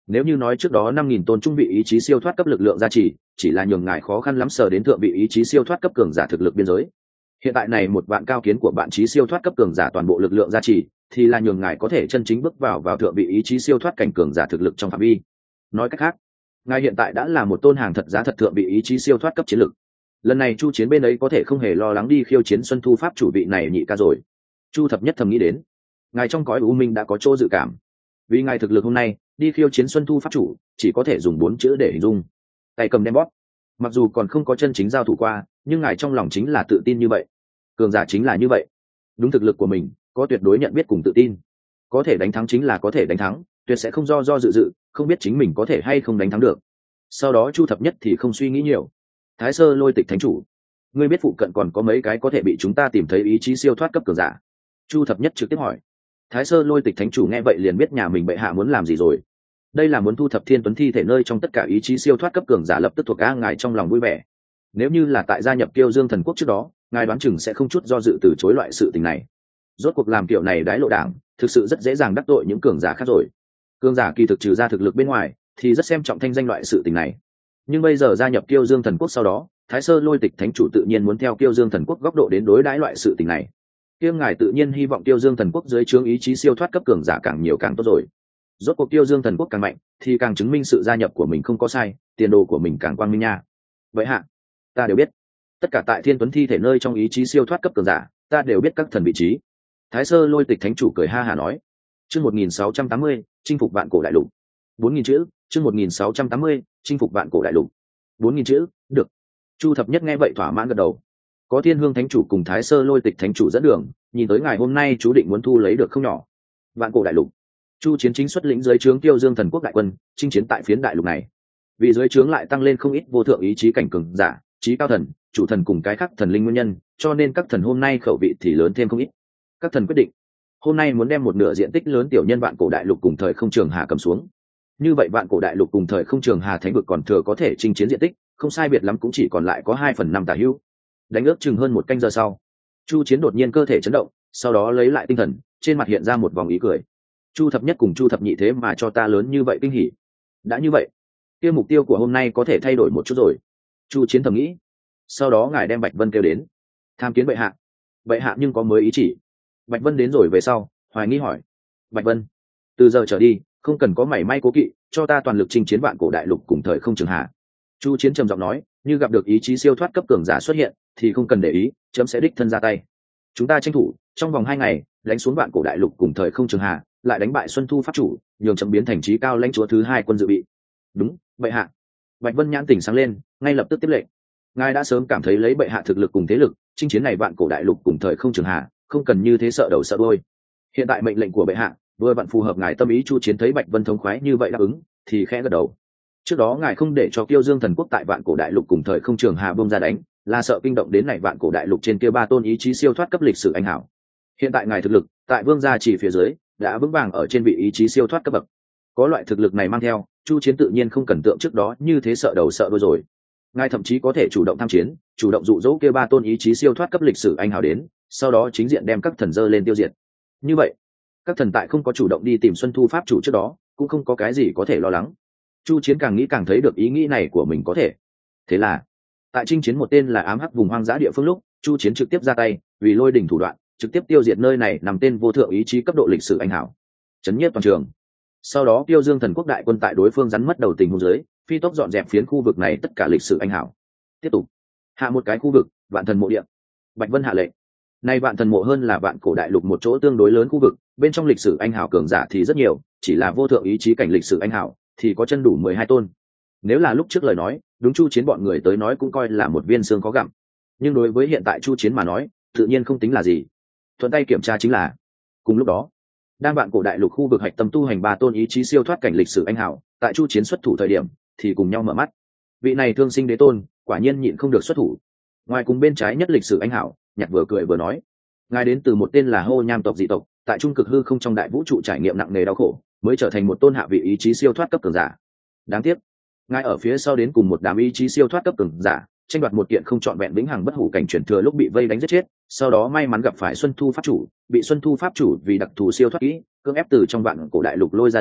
A: Nếu như nói trước đó năm nghìn tôn trung vị ý chí siêu thoát cấp lực lượng gia trì chỉ là nhường ngài khó khăn lắm sờ đến thượng vị ý chí siêu thoát cấp cường giả thực lực biên giới, hiện tại này một vạn cao kiến của bạn chí siêu thoát cấp cường giả toàn bộ lực lượng gia trì thì là nhường ngài có thể chân chính bước vào vào thượng vị ý chí siêu thoát cảnh cường giả thực lực trong phạm vi. Nói cách khác, ngài hiện tại đã là một tôn hàng thật giá thật thượng vị ý chí siêu thoát cấp chiến lực. Lần này Chu Chiến bên ấy có thể không hề lo lắng đi khiêu chiến Xuân Thu pháp chủ vị này nhị ca rồi. Chu Thập Nhất thầm nghĩ đến, ngài trong cõi u minh đã có chỗ dự cảm, vì ngài thực lực hôm nay đi khiêu chiến Xuân Thu pháp chủ chỉ có thể dùng bốn chữ để hình dung: tay cầm đem bóp. Mặc dù còn không có chân chính giao thủ qua, nhưng ngài trong lòng chính là tự tin như vậy. Cường giả chính là như vậy, đúng thực lực của mình có tuyệt đối nhận biết cùng tự tin, có thể đánh thắng chính là có thể đánh thắng, tuyệt sẽ không do do dự dự không biết chính mình có thể hay không đánh thắng được. Sau đó Chu Thập Nhất thì không suy nghĩ nhiều: Thái Sơ Lôi Tịch Thánh chủ, ngươi biết phụ cận còn có mấy cái có thể bị chúng ta tìm thấy ý chí siêu thoát cấp cường giả? Chu Thập Nhất trực tiếp hỏi. Thái Sơ Lôi Tịch Thánh chủ nghe vậy liền biết nhà mình bệ hạ muốn làm gì rồi. Đây là muốn thu thập Thiên Tuấn thi thể nơi trong tất cả ý chí siêu thoát cấp cường giả lập tức thuộc a. Ngài trong lòng vui vẻ. Nếu như là tại gia nhập Kiêu Dương Thần Quốc trước đó, ngài đoán chừng sẽ không chút do dự từ chối loại sự tình này. Rốt cuộc làm kiểu này đái lộ đảng, thực sự rất dễ dàng đắc tội những cường giả khác rồi. Cường giả kỳ thực trừ ra thực lực bên ngoài, thì rất xem trọng thanh danh loại sự tình này. Nhưng bây giờ gia nhập Kiêu Dương Thần Quốc sau đó, Thái Sơ Lôi Tịch Thánh chủ tự nhiên muốn theo Kiêu Dương Thần Quốc góc độ đến đối đãi loại sự tình này. Kiêm ngài tự nhiên hy vọng Kiêu Dương Thần Quốc dưới trướng ý chí siêu thoát cấp cường giả càng nhiều càng tốt rồi. Rốt cuộc Kiêu Dương Thần Quốc càng mạnh, thì càng chứng minh sự gia nhập của mình không có sai, tiền đồ của mình càng quang minh nha. Vậy hạ, ta đều biết. Tất cả tại Thiên Tuấn thi thể nơi trong ý chí siêu thoát cấp cường giả, ta đều biết các thần vị trí. Thái Sơ Lôi Tịch Thánh chủ cười ha hả nói. Chương một nghìn sáu trăm tám mươi, chinh phục vạn cổ đại lục. bốn nghìn chữ, chương một nghìn sáu trăm tám mươi, chinh phục vạn cổ đại lục. bốn nghìn chữ, được. Chu Thập Nhất nghe vậy thỏa mãn gật đầu. Có Thiên Hương Thánh chủ cùng Thái Sơ Lôi Tịch Thánh chủ dẫn đường, nhìn tới ngài hôm nay chú định muốn thu lấy được không nhỏ. Vạn cổ đại lục. Chu Chiến chính xuất lĩnh dưới trướng Kiêu Dương Thần Quốc đại quân, chinh chiến tại phiến đại lục này. Vì dưới trướng lại tăng lên không ít vô thượng ý chí cảnh cường giả, chí cao thần, chủ thần cùng cái khác thần linh nguyên nhân, cho nên các thần hôm nay khẩu vị thì lớn thêm không ít. Các thần quyết định, hôm nay muốn đem một nửa diện tích lớn tiểu nhân vạn cổ đại lục cùng thời không trường hà cầm xuống. Như vậy vạn cổ đại lục cùng thời không trường hà thánh vực còn thừa có thể chinh chiến diện tích, không sai biệt lắm cũng chỉ còn lại có hai phần năm tả hữu. Đánh ước chừng hơn một canh giờ sau, Chu Chiến đột nhiên cơ thể chấn động, sau đó lấy lại tinh thần, trên mặt hiện ra một vòng ý cười. Chu Thập Nhất cùng Chu Thập Nhị thế mà cho ta lớn như vậy kinh hỉ. Đã như vậy, kia mục tiêu của hôm nay có thể thay đổi một chút rồi. Chu Chiến thầm nghĩ. Sau đó ngài đem Bạch Vân kêu đến. Tham kiến bệ hạ. Bệ hạ nhưng có mới ý chỉ. Bạch Vân đến rồi về sau, hoài nghi hỏi. Bạch Vân, từ giờ trở đi, không cần có mảy may cố kỵ, cho ta toàn lực chinh chiến vạn cổ đại lục cùng thời không trường hà. Chu Chiến trầm giọng nói, như gặp được ý chí siêu thoát cấp cường giả xuất hiện, thì không cần để ý, chấm sẽ đích thân ra tay. Chúng ta tranh thủ trong vòng hai ngày đánh xuống vạn cổ đại lục cùng thời không trường hà, lại đánh bại Xuân Thu pháp chủ, nhường chấm biến thành trí cao lãnh chúa thứ hai quân dự bị. Đúng, bệ hạ. Bạch Vân nhãn tỉnh sáng lên, ngay lập tức tiếp lệnh. Ngài đã sớm cảm thấy lấy bệ hạ thực lực cùng thế lực, chinh chiến này vạn cổ đại lục cùng thời không trường hà, không cần như thế sợ đầu sợ đuôi. Hiện tại mệnh lệnh của bệ hạ vừa vặn phù hợp ngài tâm ý. Chu Chiến thấy Bạch Vân thống khoái như vậy đáp ứng, thì khẽ gật đầu. Trước đó ngài không để cho Kiêu Dương Thần Quốc tại vạn cổ đại lục cùng thời không trường hà bông ra đánh, là sợ kinh động đến này vạn cổ đại lục trên kia ba tôn ý chí siêu thoát cấp lịch sử anh hảo. Hiện tại ngài thực lực tại vương gia chỉ phía dưới đã vững vàng ở trên vị ý chí siêu thoát cấp bậc. Có loại thực lực này mang theo, Chu Chiến tự nhiên không cần tượng trước đó như thế sợ đầu sợ đuôi rồi. Ngài thậm chí có thể chủ động tham chiến, chủ động dụ dỗ kia ba tôn ý chí siêu thoát cấp lịch sử anh hào đến, sau đó chính diện đem các thần dơ lên tiêu diệt. Như vậy, các thần tại không có chủ động đi tìm Xuân Thu pháp chủ trước đó, cũng không có cái gì có thể lo lắng. Chu Chiến càng nghĩ càng thấy được ý nghĩ này của mình có thể. Thế là, tại chinh chiến một tên là ám hắc vùng hoang dã địa phương lúc, Chu Chiến trực tiếp ra tay, vì lôi đỉnh thủ đoạn, trực tiếp tiêu diệt nơi này nằm tên vô thượng ý chí cấp độ lịch sử anh hảo, chấn nhiếp toàn trường. Sau đó Kiêu Dương Thần Quốc đại quân tại đối phương rắn mất đầu tình huống dưới, phi tốc dọn dẹp phiến khu vực này tất cả lịch sử anh hảo. Tiếp tục hạ một cái khu vực, vạn thần mộ địa. Bạch Vân hạ lệnh. Nay vạn thần mộ hơn là vạn cổ đại lục một chỗ tương đối lớn khu vực, bên trong lịch sử anh hảo cường giả thì rất nhiều, chỉ là vô thượng ý chí cảnh lịch sử anh hảo thì có chân đủ mười hai tôn. Nếu là lúc trước lời nói, đúng Chu Chiến bọn người tới nói cũng coi là một viên xương khó gặm. Nhưng đối với hiện tại Chu Chiến mà nói, tự nhiên không tính là gì. Thuận tay kiểm tra chính là. Cùng lúc đó, đang vạn cổ đại lục khu vực hạch tâm tu hành ba tôn ý chí siêu thoát cảnh lịch sử anh hảo, tại Chu Chiến xuất thủ thời điểm, thì cùng nhau mở mắt. Vị này thương sinh đế tôn, quả nhiên nhịn không được xuất thủ. Ngoài cùng bên trái nhất lịch sử anh hảo, nhặt vừa cười vừa nói, ngài đến từ một tên là Hô Nham tộc dị tộc, tại trung cực hư không trong đại vũ trụ trải nghiệm nặng nề đau khổ, mới trở thành một tôn hạ vị ý chí siêu thoát cấp cường giả. Đáng tiếc, ngài ở phía sau đến cùng một đám ý chí siêu thoát cấp cường giả, tranh đoạt một kiện không trọn vẹn vĩnh hằng bất hủ cảnh truyền thừa lúc bị vây đánh giết chết, sau đó may mắn gặp phải Xuân Thu pháp chủ, bị Xuân Thu pháp chủ vì đặc thù siêu thoát kỹ, cưỡng ép từ trong vạn cổ đại lục lôi ra đến,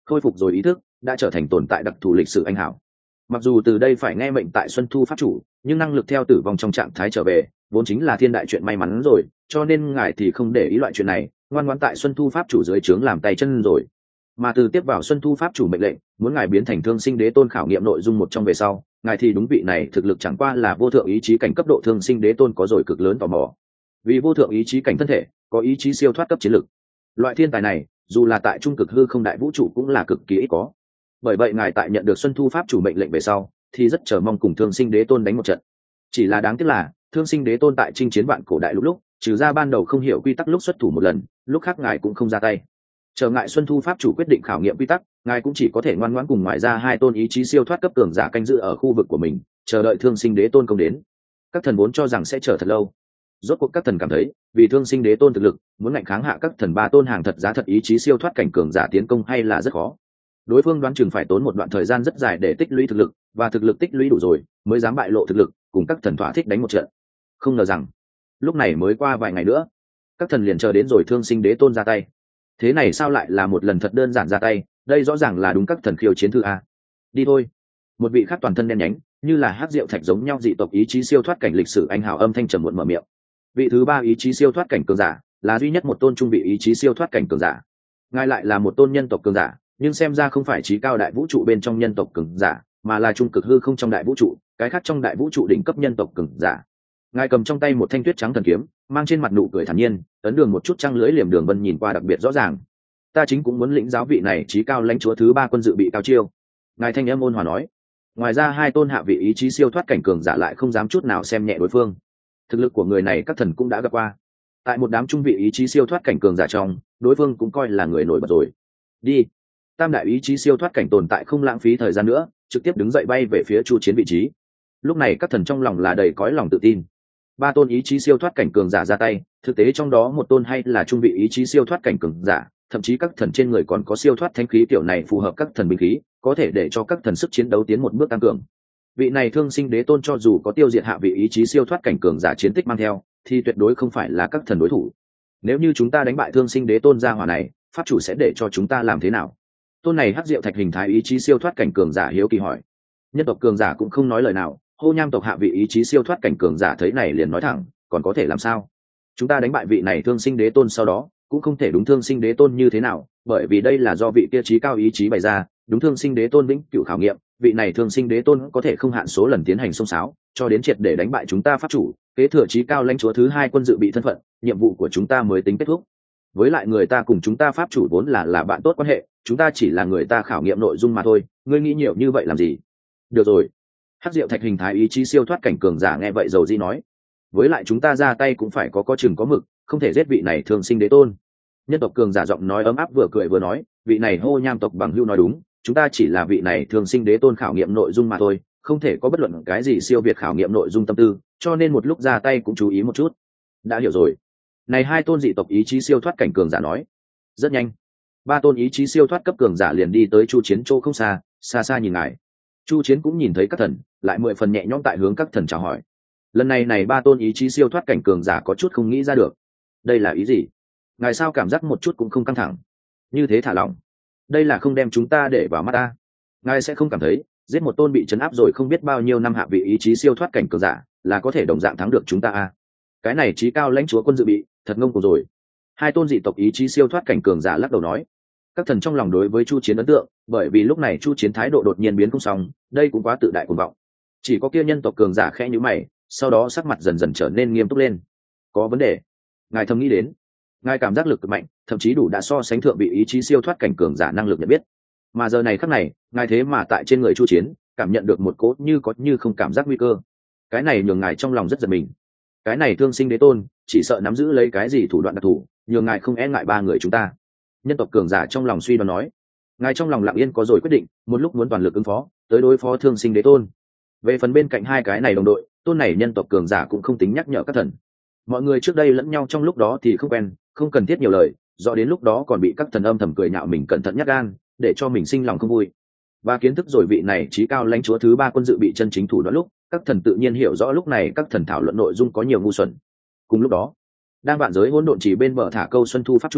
A: khôi phục rồi ý thức, đã trở thành tồn tại đặc thù lịch sử anh hảo. Mặc dù từ đây phải nghe mệnh tại Xuân Thu pháp chủ, nhưng năng lực theo tử vong trong trạng thái trở về vốn chính là thiên đại chuyện may mắn rồi, cho nên ngài thì không để ý loại chuyện này, ngoan ngoãn tại Xuân Thu pháp chủ dưới trướng làm tay chân rồi. Mà từ tiếp vào Xuân Thu pháp chủ mệnh lệnh, muốn ngài biến thành Thương Sinh Đế Tôn khảo nghiệm nội dung một trong về sau, ngài thì đúng vị này thực lực chẳng qua là vô thượng ý chí cảnh cấp độ Thương Sinh Đế Tôn có rồi cực lớn tò mò. Vì vô thượng ý chí cảnh thân thể, có ý chí siêu thoát cấp chiến lực. Loại thiên tài này, dù là tại trung cực hư không đại vũ trụ cũng là cực kỳ ít có. Bởi vậy ngài tại nhận được Xuân Thu pháp chủ mệnh lệnh về sau, thì rất chờ mong cùng Thương Sinh Đế Tôn đánh một trận. Chỉ là đáng tiếc là, Thương Sinh Đế Tôn tại chinh chiến vạn cổ đại lúc lúc, trừ ra ban đầu không hiểu quy tắc lúc xuất thủ một lần, lúc khác ngài cũng không ra tay. Trở ngại Xuân Thu pháp chủ quyết định khảo nghiệm quy tắc, ngài cũng chỉ có thể ngoan ngoãn cùng ngoài ra hai tôn ý chí siêu thoát cấp cường giả canh giữ ở khu vực của mình, chờ đợi Thương Sinh Đế Tôn công đến. Các thần vốn cho rằng sẽ chờ thật lâu, rốt cuộc các thần cảm thấy, vì Thương Sinh Đế Tôn thực lực, muốn ngạnh kháng hạ các thần ba tôn hàng thật giá thật ý chí siêu thoát cảnh cường giả tiến công hay là rất khó. Đối phương đoán chừng phải tốn một đoạn thời gian rất dài để tích lũy thực lực, và thực lực tích lũy đủ rồi, mới dám bại lộ thực lực, cùng các thần thỏa thích đánh một trận. Không ngờ rằng, lúc này mới qua vài ngày nữa, các thần liền chờ đến rồi Thương Sinh Đế Tôn ra tay. Thế này sao lại là một lần thật đơn giản ra tay, đây rõ ràng là đúng các thần khiêu chiến thư a. Đi thôi. Một vị khác toàn thân đen nhánh, như là hắc diệu thạch giống nhau dị tộc ý chí siêu thoát cảnh lịch sử anh hào âm thanh trầm muộn mở miệng. Vị thứ ba ý chí siêu thoát cảnh cường giả, là duy nhất một tôn trung vị ý chí siêu thoát cảnh cường giả. Ngài lại là một tôn nhân tộc cường giả, nhưng xem ra không phải trí cao đại vũ trụ bên trong nhân tộc cường giả, mà là trung cực hư không trong đại vũ trụ, cái khác trong đại vũ trụ đỉnh cấp nhân tộc cường giả. Ngài cầm trong tay một thanh tuyết trắng thần kiếm, mang trên mặt nụ cười thản nhiên, ấn đường một chút trăng lưỡi liềm đường vân nhìn qua đặc biệt rõ ràng. Ta chính cũng muốn lĩnh giáo vị này trí cao lãnh chúa thứ ba quân dự bị cao chiêu. Ngài thanh âm ôn hòa nói. Ngoài ra hai tôn hạ vị ý chí siêu thoát cảnh cường giả lại không dám chút nào xem nhẹ đối phương. Thực lực của người này các thần cũng đã gặp qua. Tại một đám trung vị ý chí siêu thoát cảnh cường giả trong, đối phương cũng coi là người nổi bật rồi. Đi. Tam đại ý chí siêu thoát cảnh tồn tại không lãng phí thời gian nữa, trực tiếp đứng dậy bay về phía chu chiến vị trí. Lúc này các thần trong lòng là đầy cõi lòng tự tin. Ba tôn ý chí siêu thoát cảnh cường giả ra tay, thực tế trong đó một tôn hay là trung vị ý chí siêu thoát cảnh cường giả, thậm chí các thần trên người còn có siêu thoát thánh khí kiểu này phù hợp các thần binh khí, có thể để cho các thần sức chiến đấu tiến một bước tăng cường. Vị này Thương Sinh Đế Tôn cho dù có tiêu diệt hạ vị ý chí siêu thoát cảnh cường giả chiến tích mang theo, thì tuyệt đối không phải là các thần đối thủ. Nếu như chúng ta đánh bại Thương Sinh Đế Tôn ra hỏa này, pháp chủ sẽ để cho chúng ta làm thế nào? Tôn này hắc diệu thạch hình thái ý chí siêu thoát cảnh cường giả hiếu kỳ hỏi. Nhân tộc cường giả cũng không nói lời nào, hô nham tộc hạ vị ý chí siêu thoát cảnh cường giả thấy này liền nói thẳng, còn có thể làm sao? Chúng ta đánh bại vị này Thương Sinh Đế Tôn sau đó, cũng không thể đúng Thương Sinh Đế Tôn như thế nào, bởi vì đây là do vị kia trí cao ý chí bày ra, đúng Thương Sinh Đế Tôn vĩnh cửu khảo nghiệm, vị này Thương Sinh Đế Tôn có thể không hạn số lần tiến hành xông xáo, cho đến triệt để đánh bại chúng ta pháp chủ, kế thừa trí cao lãnh chúa thứ hai quân dự bị thân phận, nhiệm vụ của chúng ta mới tính kết thúc. Với lại người ta cùng chúng ta pháp chủ vốn là là bạn tốt quan hệ, chúng ta chỉ là người ta khảo nghiệm nội dung mà thôi, ngươi nghĩ nhiều như vậy làm gì? Được rồi. Hắc diệu thạch hình thái ý chí siêu thoát cảnh cường giả nghe vậy dầu di nói. Với lại chúng ta ra tay cũng phải có có chừng có mực, không thể giết vị này Thương Sinh Đế Tôn. Nhân tộc cường giả giọng nói ấm áp vừa cười vừa nói, vị này hô nham tộc bằng hưu nói đúng, chúng ta chỉ là vị này Thương Sinh Đế Tôn khảo nghiệm nội dung mà thôi, không thể có bất luận cái gì siêu việt khảo nghiệm nội dung tâm tư, cho nên một lúc ra tay cũng chú ý một chút. Đã hiểu rồi. Này hai tôn dị tộc ý chí siêu thoát cảnh cường giả nói. Rất nhanh, ba tôn ý chí siêu thoát cấp cường giả liền đi tới chu chiến chỗ không xa, xa xa nhìn ngài. Chu chiến cũng nhìn thấy các thần, lại mười phần nhẹ nhõm tại hướng các thần chào hỏi. Lần này này ba tôn ý chí siêu thoát cảnh cường giả có chút không nghĩ ra được. Đây là ý gì? Ngài sao cảm giác một chút cũng không căng thẳng, như thế thả lỏng? Đây là không đem chúng ta để vào mắt ta. Ngài sẽ không cảm thấy giết một tôn bị trấn áp rồi không biết bao nhiêu năm hạ vị ý chí siêu thoát cảnh cường giả là có thể đồng dạng thắng được chúng ta à? Cái này trí cao lãnh chúa quân dự bị thật ngông cuồng rồi. Hai tôn dị tộc ý chí siêu thoát cảnh cường giả lắc đầu nói. Các thần trong lòng đối với chu chiến ấn tượng, bởi vì lúc này chu chiến thái độ đột nhiên biến không xong, đây cũng quá tự đại cuồng vọng. Chỉ có kia nhân tộc cường giả khẽ nhíu mày, sau đó sắc mặt dần dần trở nên nghiêm túc lên. Có vấn đề? Ngài thầm nghĩ đến. Ngài cảm giác lực cực mạnh, thậm chí đủ đã so sánh thượng vị ý chí siêu thoát cảnh cường giả năng lực nhận biết. Mà giờ này khắc này, ngài thế mà tại trên người chu chiến, cảm nhận được một cỗ như có như không cảm giác nguy cơ. Cái này nhường ngài trong lòng rất giật mình. Cái này Thương Sinh Đế Tôn, chỉ sợ nắm giữ lấy cái gì thủ đoạn đặc thù, nhường ngài không e ngại ba người chúng ta. Nhân tộc cường giả trong lòng suy đoán nói. Ngài trong lòng lặng yên có rồi quyết định, một lúc muốn toàn lực ứng phó, tới đối phó Thương Sinh Đế Tôn. Về phần bên cạnh hai cái này đồng đội, tôn này nhân tộc cường giả cũng không tính nhắc nhở các thần. Mọi người trước đây lẫn nhau trong lúc đó thì không quen, không cần thiết nhiều lời, do đến lúc đó còn bị các thần âm thầm cười nhạo mình cẩn thận nhắc gan, để cho mình sinh lòng không vui. Và kiến thức rồi vị này trí cao lãnh chúa thứ ba quân dự bị chân chính thủ đoạn lúc, các thần tự nhiên hiểu rõ lúc này các thần thảo luận nội dung có nhiều ngu xuẩn. Cùng lúc đó, đang vạn giới hỗn độn chỉ bên bờ thả câu Xuân Thu pháp chủ,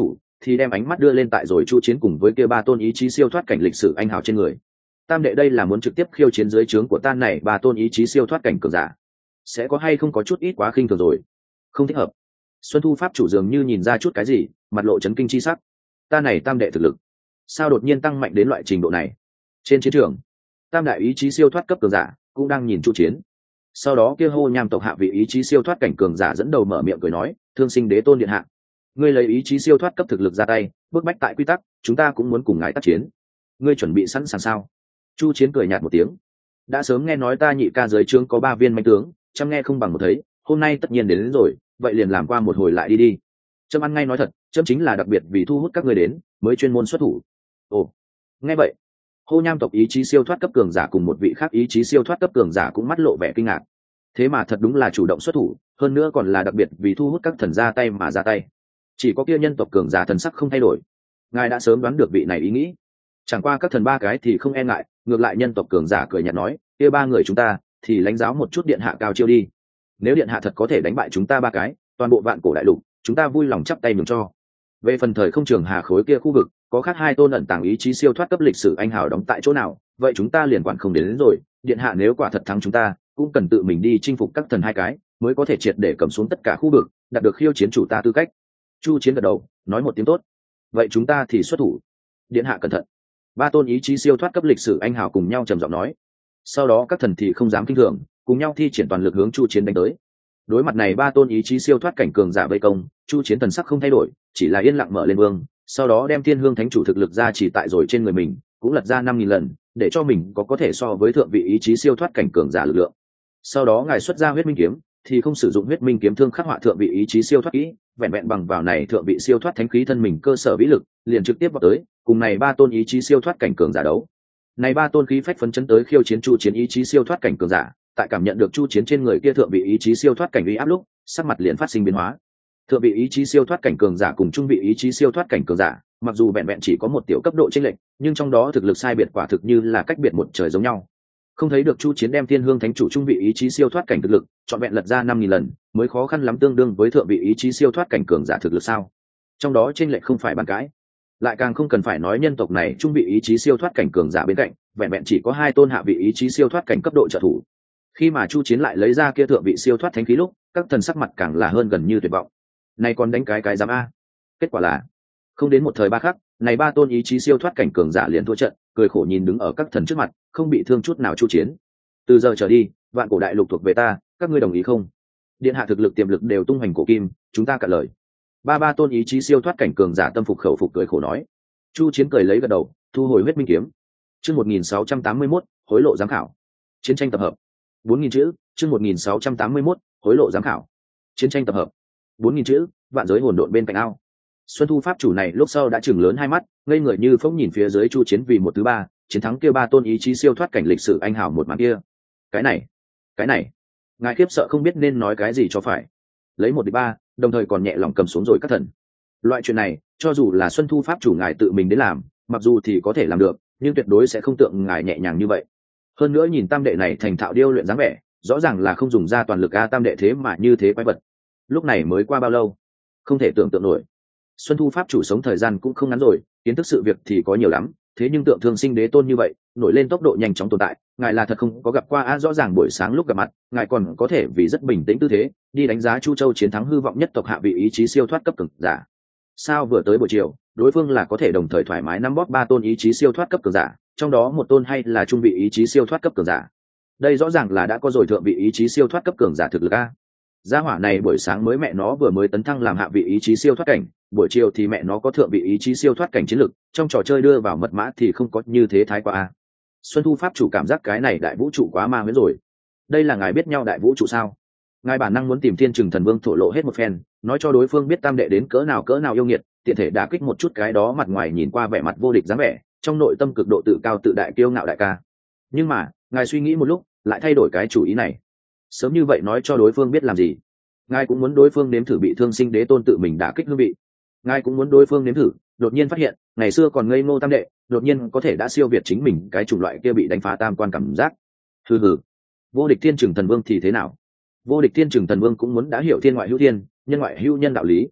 A: thì đem ánh mắt đưa lên tại rồi chu chiến cùng với kia ba tôn ý chí siêu thoát cảnh lịch sử anh hào trên người. Tam đệ đây là muốn trực tiếp khiêu chiến dưới trướng của ta này ba tôn ý chí siêu thoát cảnh cường giả, sẽ có hay không có chút ít quá khinh thường rồi, không thích hợp. Xuân Thu pháp chủ dường như nhìn ra chút cái gì, mặt lộ chấn kinh chi sắc. Ta này tam đệ thực lực sao đột nhiên tăng mạnh đến loại trình độ này? Trên chiến trường, tam đại ý chí siêu thoát cấp cường giả cũng đang nhìn chu chiến. Sau đó kia hô nham tộc hạ vị ý chí siêu thoát cảnh cường giả dẫn đầu mở miệng cười nói, thương sinh đế tôn điện hạ, ngươi lấy ý chí siêu thoát cấp thực lực ra tay, bức bách tại quy tắc, chúng ta cũng muốn cùng ngài tác chiến, ngươi chuẩn bị sẵn sàng sao? Chu chiến cười nhạt một tiếng, đã sớm nghe nói ta nhị ca dưới trướng có ba viên manh tướng, chăm nghe không bằng một thấy, hôm nay tất nhiên đến, đến rồi, vậy liền làm qua một hồi lại đi đi. Trâm ăn ngay nói thật, Trâm chính là đặc biệt vì thu hút các ngươi đến, mới chuyên môn xuất thủ. Ồ, nghe vậy, hô nham tộc ý chí siêu thoát cấp cường giả cùng một vị khác ý chí siêu thoát cấp cường giả cũng mắt lộ vẻ kinh ngạc. Thế mà thật đúng là chủ động xuất thủ, hơn nữa còn là đặc biệt vì thu hút các thần ra tay mà ra tay. Chỉ có kia nhân tộc cường giả thần sắc không thay đổi, ngài đã sớm đoán được vị này ý nghĩ. Chẳng qua các thần ba cái thì không e ngại, ngược lại nhân tộc cường giả cười nhạt nói, kia ba người chúng ta thì lãnh giáo một chút điện hạ cao chiêu đi. Nếu điện hạ thật có thể đánh bại chúng ta ba cái, toàn bộ vạn cổ đại lục chúng ta vui lòng chắp tay mừng cho. Về phần thời không trường hà khối kia khu vực có khác hai tôn ẩn tàng ý chí siêu thoát cấp lịch sử anh hào đóng tại chỗ nào, vậy chúng ta liền quản không đến, đến rồi. Điện hạ nếu quả thật thắng chúng ta, cũng cần tự mình đi chinh phục các thần hai cái, mới có thể triệt để cầm xuống tất cả khu vực, đạt được khiêu chiến chủ ta tư cách. Chu chiến gật đầu nói một tiếng tốt, vậy chúng ta thì xuất thủ. Điện hạ cẩn thận. Ba tôn ý chí siêu thoát cấp lịch sử anh hào cùng nhau trầm giọng nói. Sau đó các thần thì không dám kinh thường, cùng nhau thi triển toàn lực hướng chu chiến đánh tới. Đối mặt này ba tôn ý chí siêu thoát cảnh cường giả vây công, chu chiến thần sắc không thay đổi, chỉ là yên lặng mở lên vương, sau đó đem thiên hương thánh chủ thực lực ra chỉ tại rồi trên người mình, cũng lật ra năm nghìn lần, để cho mình có có thể so với thượng vị ý chí siêu thoát cảnh cường giả lực lượng. Sau đó ngài xuất ra huyết minh kiếm, thì không sử dụng huyết minh kiếm thương khắc họa thượng vị ý chí siêu thoát kỹ, vẹn vẹn bằng vào này thượng vị siêu thoát thánh khí thân mình cơ sở vĩ lực, liền trực tiếp vào tới, cùng này ba tôn ý chí siêu thoát cảnh cường giả đấu. Này ba tôn khí phách phấn chấn tới khiêu chiến chu chiến ý chí siêu thoát cảnh cường giả, tại cảm nhận được chu chiến trên người kia thượng vị ý chí siêu thoát cảnh uy áp lúc, sắc mặt liền phát sinh biến hóa. Thượng vị ý chí siêu thoát cảnh cường giả cùng trung vị ý chí siêu thoát cảnh cường giả, mặc dù vẹn vẹn chỉ có một tiểu cấp độ chênh lệch, nhưng trong đó thực lực sai biệt quả thực như là cách biệt một trời giống nhau. Không thấy được chu chiến đem thiên hương thánh chủ trung vị ý chí siêu thoát cảnh thực lực chọn vẹn lật ra năm nghìn lần, mới khó khăn lắm tương đương với thượng vị ý chí siêu thoát cảnh cường giả thực lực sao? Trong đó chênh lệch không phải bàn cãi, lại càng không cần phải nói nhân tộc này trung vị ý chí siêu thoát cảnh cường giả bên cạnh, vẹn vẹn chỉ có hai tôn hạ vị ý chí siêu thoát cảnh cấp độ trợ thủ. Khi mà chu chiến lại lấy ra kia thượng vị siêu thoát thánh khí lúc, các thần sắc mặt càng là hơn gần như tuyệt vọng. Này còn đánh cái cái dám a? Kết quả là không đến một thời ba khắc, này ba tôn ý chí siêu thoát cảnh cường giả liền thua trận, cười khổ nhìn đứng ở các thần trước mặt, không bị thương chút nào chu chiến. Từ giờ trở đi, vạn cổ đại lục thuộc về ta, các ngươi đồng ý không? Điện hạ thực lực tiềm lực đều tung hoành cổ kim, chúng ta cạn lời. Ba ba tôn ý chí siêu thoát cảnh cường giả tâm phục khẩu phục cười khổ nói. Chu chiến cười lấy gật đầu, thu hồi huyết minh kiếm. Chương một nghìn sáu trăm tám mươi mốt, hối lộ giám khảo. Chiến tranh tập hợp. bốn nghìn chữ, chương một nghìn sáu trăm tám mươi mốt, hối lộ giám khảo. Chiến tranh tập hợp. bốn nghìn chữ, vạn giới hỗn độn bên cạnh ao. Xuân Thu pháp chủ này lúc sau đã chừng lớn hai mắt, ngây người như phóng nhìn phía dưới chu chiến vì một thứ ba, chiến thắng kia ba tôn ý chí siêu thoát cảnh lịch sử anh hào một màn kia. Cái này, cái này, ngài khiếp sợ không biết nên nói cái gì cho phải. Lấy một địch ba, đồng thời còn nhẹ lòng cầm xuống rồi các thần. Loại chuyện này, cho dù là Xuân Thu pháp chủ ngài tự mình đến làm, mặc dù thì có thể làm được, nhưng tuyệt đối sẽ không tượng ngài nhẹ nhàng như vậy. Hơn nữa nhìn tam đệ này thành thạo điêu luyện dáng vẻ, rõ ràng là không dùng ra toàn lực a tam đệ thế mà như thế quái vật. Lúc này mới qua bao lâu, không thể tưởng tượng nổi. Xuân Thu pháp chủ sống thời gian cũng không ngắn rồi, kiến thức sự việc thì có nhiều lắm, thế nhưng tượng thương sinh đế tôn như vậy, nổi lên tốc độ nhanh chóng tồn tại, ngài là thật không có gặp qua a. Rõ ràng buổi sáng lúc gặp mặt, ngài còn có thể vì rất bình tĩnh tư thế đi đánh giá Chu Châu chiến thắng hư vọng nhất tộc hạ vị ý chí siêu thoát cấp cường giả. Sao vừa tới buổi chiều, đối phương là có thể đồng thời thoải mái nắm bóp ba tôn ý chí siêu thoát cấp cường giả, trong đó một tôn hay là trung vị ý chí siêu thoát cấp cường giả. Đây rõ ràng là đã có rồi thượng vị ý chí siêu thoát cấp cường giả thực lực a. Gia hỏa này buổi sáng mới mẹ nó vừa mới tấn thăng làm hạ vị ý chí siêu thoát cảnh, buổi chiều thì mẹ nó có thượng vị ý chí siêu thoát cảnh chiến lực, trong trò chơi đưa vào mật mã thì không có như thế thái quá a. Xuân Thu pháp chủ cảm giác cái này đại vũ trụ quá ma huyễn rồi. Đây là ngài biết nhau đại vũ trụ sao? Ngài bản năng muốn tìm Thiên Trừng Thần Vương thổ lộ hết một phen, nói cho đối phương biết tam đệ đến cỡ nào cỡ nào yêu nghiệt, tiện thể đả kích một chút cái đó mặt ngoài nhìn qua vẻ mặt vô địch dáng vẻ, trong nội tâm cực độ tự cao tự đại kiêu ngạo đại ca. Nhưng mà, ngài suy nghĩ một lúc, lại thay đổi cái chủ ý này. Sớm như vậy nói cho đối phương biết làm gì? Ngài cũng muốn đối phương nếm thử bị thương sinh đế tôn tự mình đả kích hương vị. Ngài cũng muốn đối phương nếm thử, đột nhiên phát hiện, ngày xưa còn ngây ngô tam đệ, đột nhiên có thể đã siêu việt chính mình cái chủng loại kia bị đánh phá tam quan cảm giác. Hừ hừ, vô địch Thiên Trừng Thần Vương thì thế nào? Vô địch Thiên Trừng Thần Vương cũng muốn đã hiểu thiên ngoại hữu thiên, nhân ngoại hữu nhân đạo lý.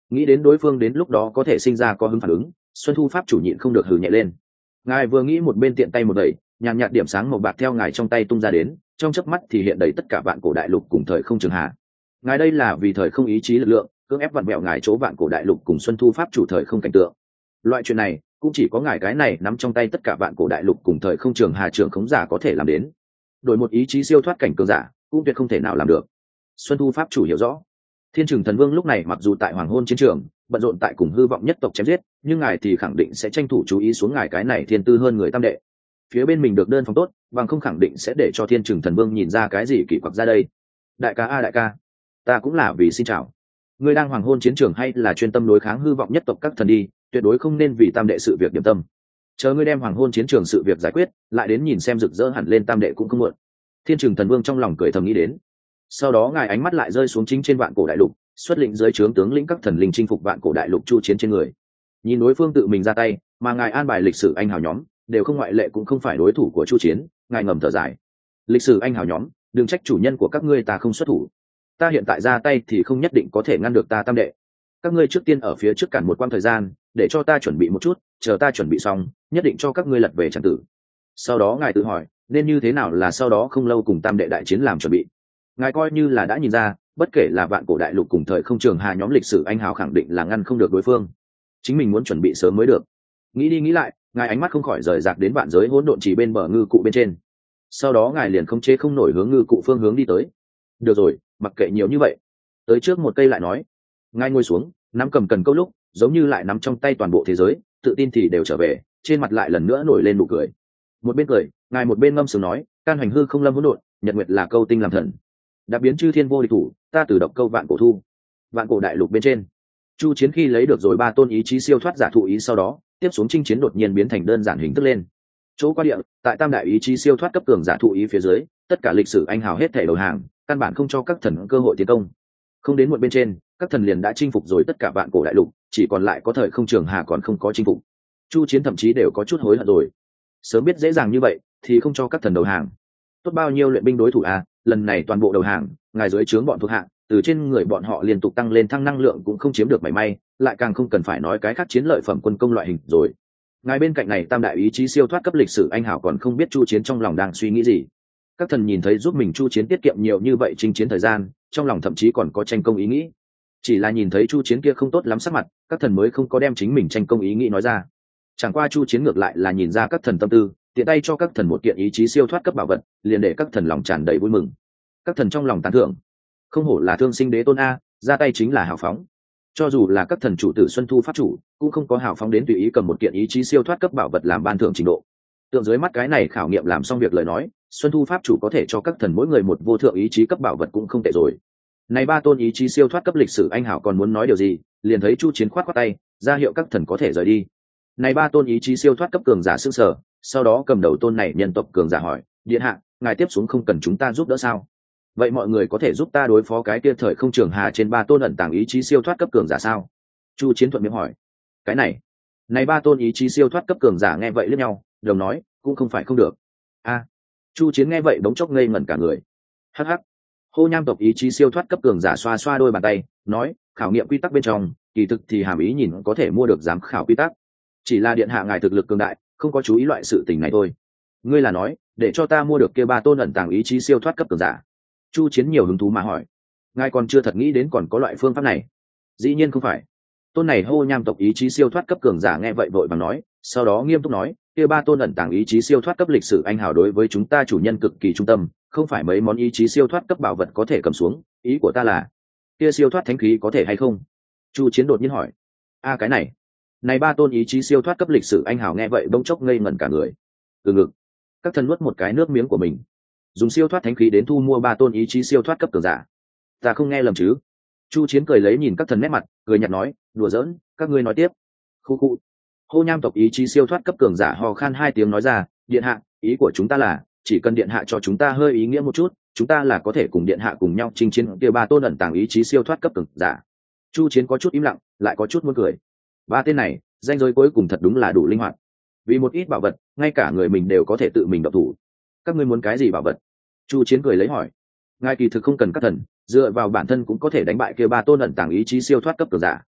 A: nghĩ đến đối phương đến lúc đó có thể sinh ra có hứng phản ứng, Xuân Thu pháp chủ nhịn không được hừ nhẹ lên. Ngài vừa nghĩ một bên tiện tay một đẩy, nhàn nhạt điểm sáng màu bạc theo ngài trong tay tung ra đến, trong chớp mắt thì hiện đầy tất cả vạn cổ đại lục cùng thời không trường hạ. Ngài đây là vì thời không ý chí lực lượng cưỡng ép vặn vẹo ngài chỗ vạn cổ đại lục cùng Xuân Thu pháp chủ thời không cảnh tượng. Loại chuyện này cũng chỉ có ngài cái này nắm trong tay tất cả vạn cổ đại lục cùng thời không trường hà trường khống giả có thể làm đến. Đổi một ý chí siêu thoát cảnh cường giả cũng tuyệt không thể nào làm được. Xuân Thu pháp chủ hiểu rõ. Thiên Trừng Thần Vương lúc này mặc dù tại hoàng hôn chiến trường bận rộn tại cùng hư vọng nhất tộc chém giết, nhưng ngài thì khẳng định sẽ tranh thủ chú ý xuống ngài cái này thiên tư hơn người tam đệ. Phía bên mình được đơn phòng tốt, bằng không khẳng định sẽ để cho Thiên Trừng Thần Vương nhìn ra cái gì kỳ quặc ra đây. Đại ca a đại ca, ta cũng là vì xin chào. Ngươi đang hoàng hôn chiến trường hay là chuyên tâm đối kháng hư vọng nhất tộc các thần đi, tuyệt đối không nên vì tam đệ sự việc điểm tâm. Chờ ngươi đem hoàng hôn chiến trường sự việc giải quyết, lại đến nhìn xem rực rỡ hẳn lên tam đệ cũng không muộn. Thiên Trừng Thần Vương trong lòng cười thầm nghĩ đến. Sau đó ngài ánh mắt lại rơi xuống chính trên vạn cổ đại lục, xuất lĩnh dưới trướng tướng lĩnh các thần linh chinh phục vạn cổ đại lục chu chiến trên người. Nhìn đối phương tự mình ra tay, mà ngài an bài lịch sử anh hào nhóm đều không ngoại lệ cũng không phải đối thủ của chu chiến, ngài ngầm thở dài. Lịch sử anh hào nhóm, đừng trách chủ nhân của các ngươi ta không xuất thủ. Ta hiện tại ra tay thì không nhất định có thể ngăn được ta tam đệ. Các ngươi trước tiên ở phía trước cản một quãng thời gian, để cho ta chuẩn bị một chút, chờ ta chuẩn bị xong, nhất định cho các ngươi lật về tràng tử. Sau đó ngài tự hỏi, nên như thế nào là sau đó không lâu cùng tam đệ đại chiến làm chuẩn bị. Ngài coi như là đã nhìn ra, bất kể là vạn cổ đại lục cùng thời không trường hà nhóm lịch sử anh hào khẳng định là ngăn không được đối phương. Chính mình muốn chuẩn bị sớm mới được. Nghĩ đi nghĩ lại, ngài ánh mắt không khỏi rời rạc đến vạn giới hỗn độn chỉ bên bờ ngư cụ bên trên. Sau đó ngài liền không chế không nổi hướng ngư cụ phương hướng đi tới. Được rồi, mặc kệ nhiều như vậy, tới trước một cây lại nói. Ngài ngồi xuống, nắm cầm cần câu lúc, giống như lại nắm trong tay toàn bộ thế giới, tự tin thì đều trở về, trên mặt lại lần nữa nổi lên nụ cười. Một bên cười, ngài một bên ngâm sướng nói, can hoành hư không lâm hỗn độn, nhật nguyệt là câu tinh làm thần. Đã biến chư thiên vô địch thủ, ta từ độc câu vạn cổ thu. Vạn cổ đại lục bên trên, chu chiến khi lấy được rồi ba tôn ý chí siêu thoát giả thụ ý, sau đó tiếp xuống chinh chiến đột nhiên biến thành đơn giản hình thức lên. Chỗ qua địa, tại tam đại ý chí siêu thoát cấp cường giả thụ ý phía dưới, tất cả lịch sử anh hào hết thể đầu hàng, căn bản không cho các thần cơ hội tiến công. Không đến một bên trên, các thần liền đã chinh phục rồi tất cả vạn cổ đại lục, chỉ còn lại có thời không trường hà còn không có chinh phục. Chu chiến thậm chí đều có chút hối hận rồi. Sớm biết dễ dàng như vậy thì không cho các thần đầu hàng. Tốt bao nhiêu luyện binh đối thủ à, lần này toàn bộ đầu hàng, ngài dưới trướng bọn thuộc hạ, từ trên người bọn họ liên tục tăng lên thăng năng lượng cũng không chiếm được mảy may, lại càng không cần phải nói cái khác chiến lợi phẩm quân công loại hình rồi. Ngài bên cạnh này tam đại ý chí siêu thoát cấp lịch sử anh hảo còn không biết chu chiến trong lòng đang suy nghĩ gì. Các thần nhìn thấy giúp mình chu chiến tiết kiệm nhiều như vậy chinh chiến thời gian, trong lòng thậm chí còn có tranh công ý nghĩ. Chỉ là nhìn thấy chu chiến kia không tốt lắm sắc mặt, các thần mới không có đem chính mình tranh công ý nghĩ nói ra. Chẳng qua chu chiến ngược lại là nhìn ra các thần tâm tư, tiện tay cho các thần một kiện ý chí siêu thoát cấp bảo vật, liền để các thần lòng tràn đầy vui mừng. Các thần trong lòng tán thưởng, không hổ là thương sinh đế tôn a, ra tay chính là hào phóng. Cho dù là các thần chủ tử Xuân Thu pháp chủ, cũng không có hào phóng đến tùy ý cầm một kiện ý chí siêu thoát cấp bảo vật làm ban thưởng trình độ. Tượng dưới mắt cái này khảo nghiệm làm xong việc lời nói, Xuân Thu pháp chủ có thể cho các thần mỗi người một vô thượng ý chí cấp bảo vật cũng không tệ rồi. Này ba tôn ý chí siêu thoát cấp lịch sử anh hảo còn muốn nói điều gì, liền thấy chu chiến khoát khoát tay, ra hiệu các thần có thể rời đi. Này ba tôn ý chí siêu thoát cấp cường giả sững sờ, sau đó cầm đầu tôn này nhân tộc cường giả hỏi, điện hạ, ngài tiếp xuống không cần chúng ta giúp đỡ sao? Vậy mọi người có thể giúp ta đối phó cái kia thời không trường hà trên ba tôn ẩn tàng ý chí siêu thoát cấp cường giả sao? Chu chiến thuận miệng hỏi. Cái này, này ba tôn ý chí siêu thoát cấp cường giả nghe vậy liếc nhau, đồng nói, cũng không phải không được. A, chu chiến nghe vậy đống chốc ngây ngẩn cả người. Hắc hắc. Hô Nham tộc ý chí siêu thoát cấp cường giả xoa xoa đôi bàn tay, nói, khảo nghiệm quy tắc bên trong, kỳ thực thì hàm ý nhìn có thể mua được giám khảo quy tắc. Chỉ là điện hạ ngài thực lực cường đại, không có chú ý loại sự tình này thôi. Ngươi là nói, để cho ta mua được kia ba tôn ẩn tàng ý chí siêu thoát cấp cường giả? Chu chiến nhiều hứng thú mà hỏi. Ngài còn chưa thật nghĩ đến còn có loại phương pháp này? Dĩ nhiên không phải. Tôn này Hô Nham tộc ý chí siêu thoát cấp cường giả nghe vậy vội vàng nói, sau đó nghiêm túc nói, kia ba tôn ẩn tàng ý chí siêu thoát cấp lịch sử anh hào đối với chúng ta chủ nhân cực kỳ trung tâm, không phải mấy món ý chí siêu thoát cấp bảo vật có thể cầm xuống, ý của ta là, kia siêu thoát thánh khí có thể hay không? Chu chiến đột nhiên hỏi. A cái này, này ba tôn ý chí siêu thoát cấp lịch sử anh hào nghe vậy bỗng chốc ngây ngẩn cả người. Từ ngực, các thần nuốt một cái nước miếng của mình. Dùng siêu thoát thánh khí đến thu mua ba tôn ý chí siêu thoát cấp cường giả, ta không nghe lầm chứ? Chu chiến cười lấy nhìn các thần nét mặt, cười nhạt nói, đùa giỡn, các ngươi nói tiếp. Khu khu. Hô Nham tộc ý chí siêu thoát cấp cường giả ho khan hai tiếng nói ra, điện hạ, ý của chúng ta là, chỉ cần điện hạ cho chúng ta hơi ý nghĩa một chút, chúng ta là có thể cùng điện hạ cùng nhau chinh chiến kia ba tôn ẩn tàng ý chí siêu thoát cấp cường giả. Chu chiến có chút im lặng, lại có chút muốn cười. Ba tên này, danh giới cuối cùng thật đúng là đủ linh hoạt. Vì một ít bảo vật, ngay cả người mình đều có thể tự mình độc thủ. Các ngươi muốn cái gì bảo vật? Chu chiến cười lấy hỏi. Ngài kỳ thực không cần các thần, dựa vào bản thân cũng có thể đánh bại kia ba tôn ẩn tàng ý chí siêu thoát cấp cường giả.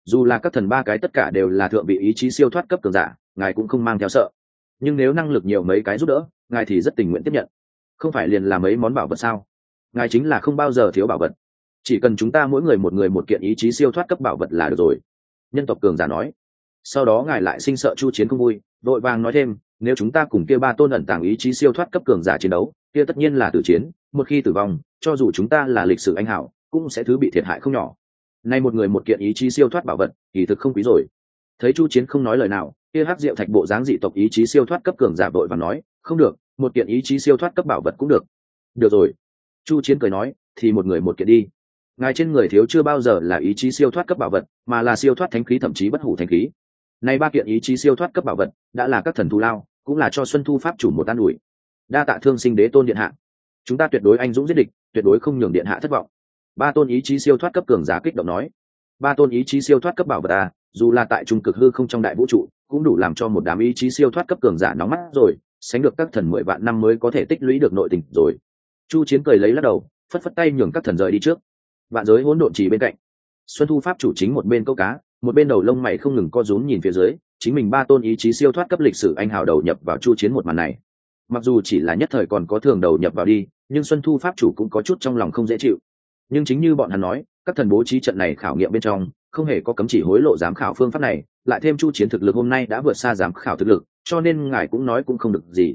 A: dù là các thần ba cái tất cả đều là thượng vị ý chí siêu thoát cấp cường giả, ngài cũng không mang theo sợ. Nhưng nếu năng lực nhiều mấy cái giúp đỡ, ngài thì rất tình nguyện tiếp nhận. Không phải liền là mấy món bảo vật sao? Ngài chính là không bao giờ thiếu bảo vật. Chỉ cần chúng ta mỗi người một người một kiện ý chí siêu thoát cấp bảo vật là được rồi. Nhân tộc cường giả nói. Sau đó ngài lại sinh sợ Chu Chiến không vui, đội vàng nói thêm, nếu chúng ta cùng kia ba tôn ẩn tàng ý chí siêu thoát cấp cường giả chiến đấu, kia tất nhiên là tử chiến, một khi tử vong, cho dù chúng ta là lịch sử anh hảo, cũng sẽ thứ bị thiệt hại không nhỏ. Nay một người một kiện ý chí siêu thoát bảo vật, kỳ thực không quý rồi. Thấy Chu Chiến không nói lời nào, kia hắc diệu thạch bộ dáng dị tộc ý chí siêu thoát cấp cường giả đội và nói, không được, một kiện ý chí siêu thoát cấp bảo vật cũng được. Được rồi. Chu Chiến cười nói, thì một người một kiện đi. Ngài trên người thiếu chưa bao giờ là ý chí siêu thoát cấp bảo vật, mà là siêu thoát thánh khí, thậm chí bất hủ thánh khí. Nay ba kiện ý chí siêu thoát cấp bảo vật đã là các thần thù lao, cũng là cho Xuân Thu pháp chủ một an ủi. Đa tạ Thương Sinh Đế tôn điện hạ, chúng ta tuyệt đối anh dũng giết địch, tuyệt đối không nhường điện hạ thất vọng. Ba tôn ý chí siêu thoát cấp cường giả kích động nói. Ba tôn ý chí siêu thoát cấp bảo vật à, dù là tại trung cực hư không trong đại vũ trụ, cũng đủ làm cho một đám ý chí siêu thoát cấp cường giả nóng mắt rồi, sánh được các thần mười vạn năm mới có thể tích lũy được nội tình rồi. Chu Chiến cười lấy lắc đầu, phất phất tay nhường các thần rời đi trước. Vạn giới hỗn độn chỉ bên cạnh, Xuân Thu pháp chủ chính một bên câu cá, một bên đầu lông mày không ngừng co rúm nhìn phía dưới, chính mình ba tôn ý chí siêu thoát cấp lịch sử anh hào đầu nhập vào Chu Chiến một màn này. Mặc dù chỉ là nhất thời còn có thường đầu nhập vào đi, nhưng Xuân Thu pháp chủ cũng có chút trong lòng không dễ chịu. Nhưng chính như bọn hắn nói, các thần bố trí trận này khảo nghiệm bên trong, không hề có cấm chỉ hối lộ giám khảo phương pháp này, lại thêm Chu Chiến thực lực hôm nay đã vượt xa giám khảo thực lực, cho nên ngài cũng nói cũng không được gì.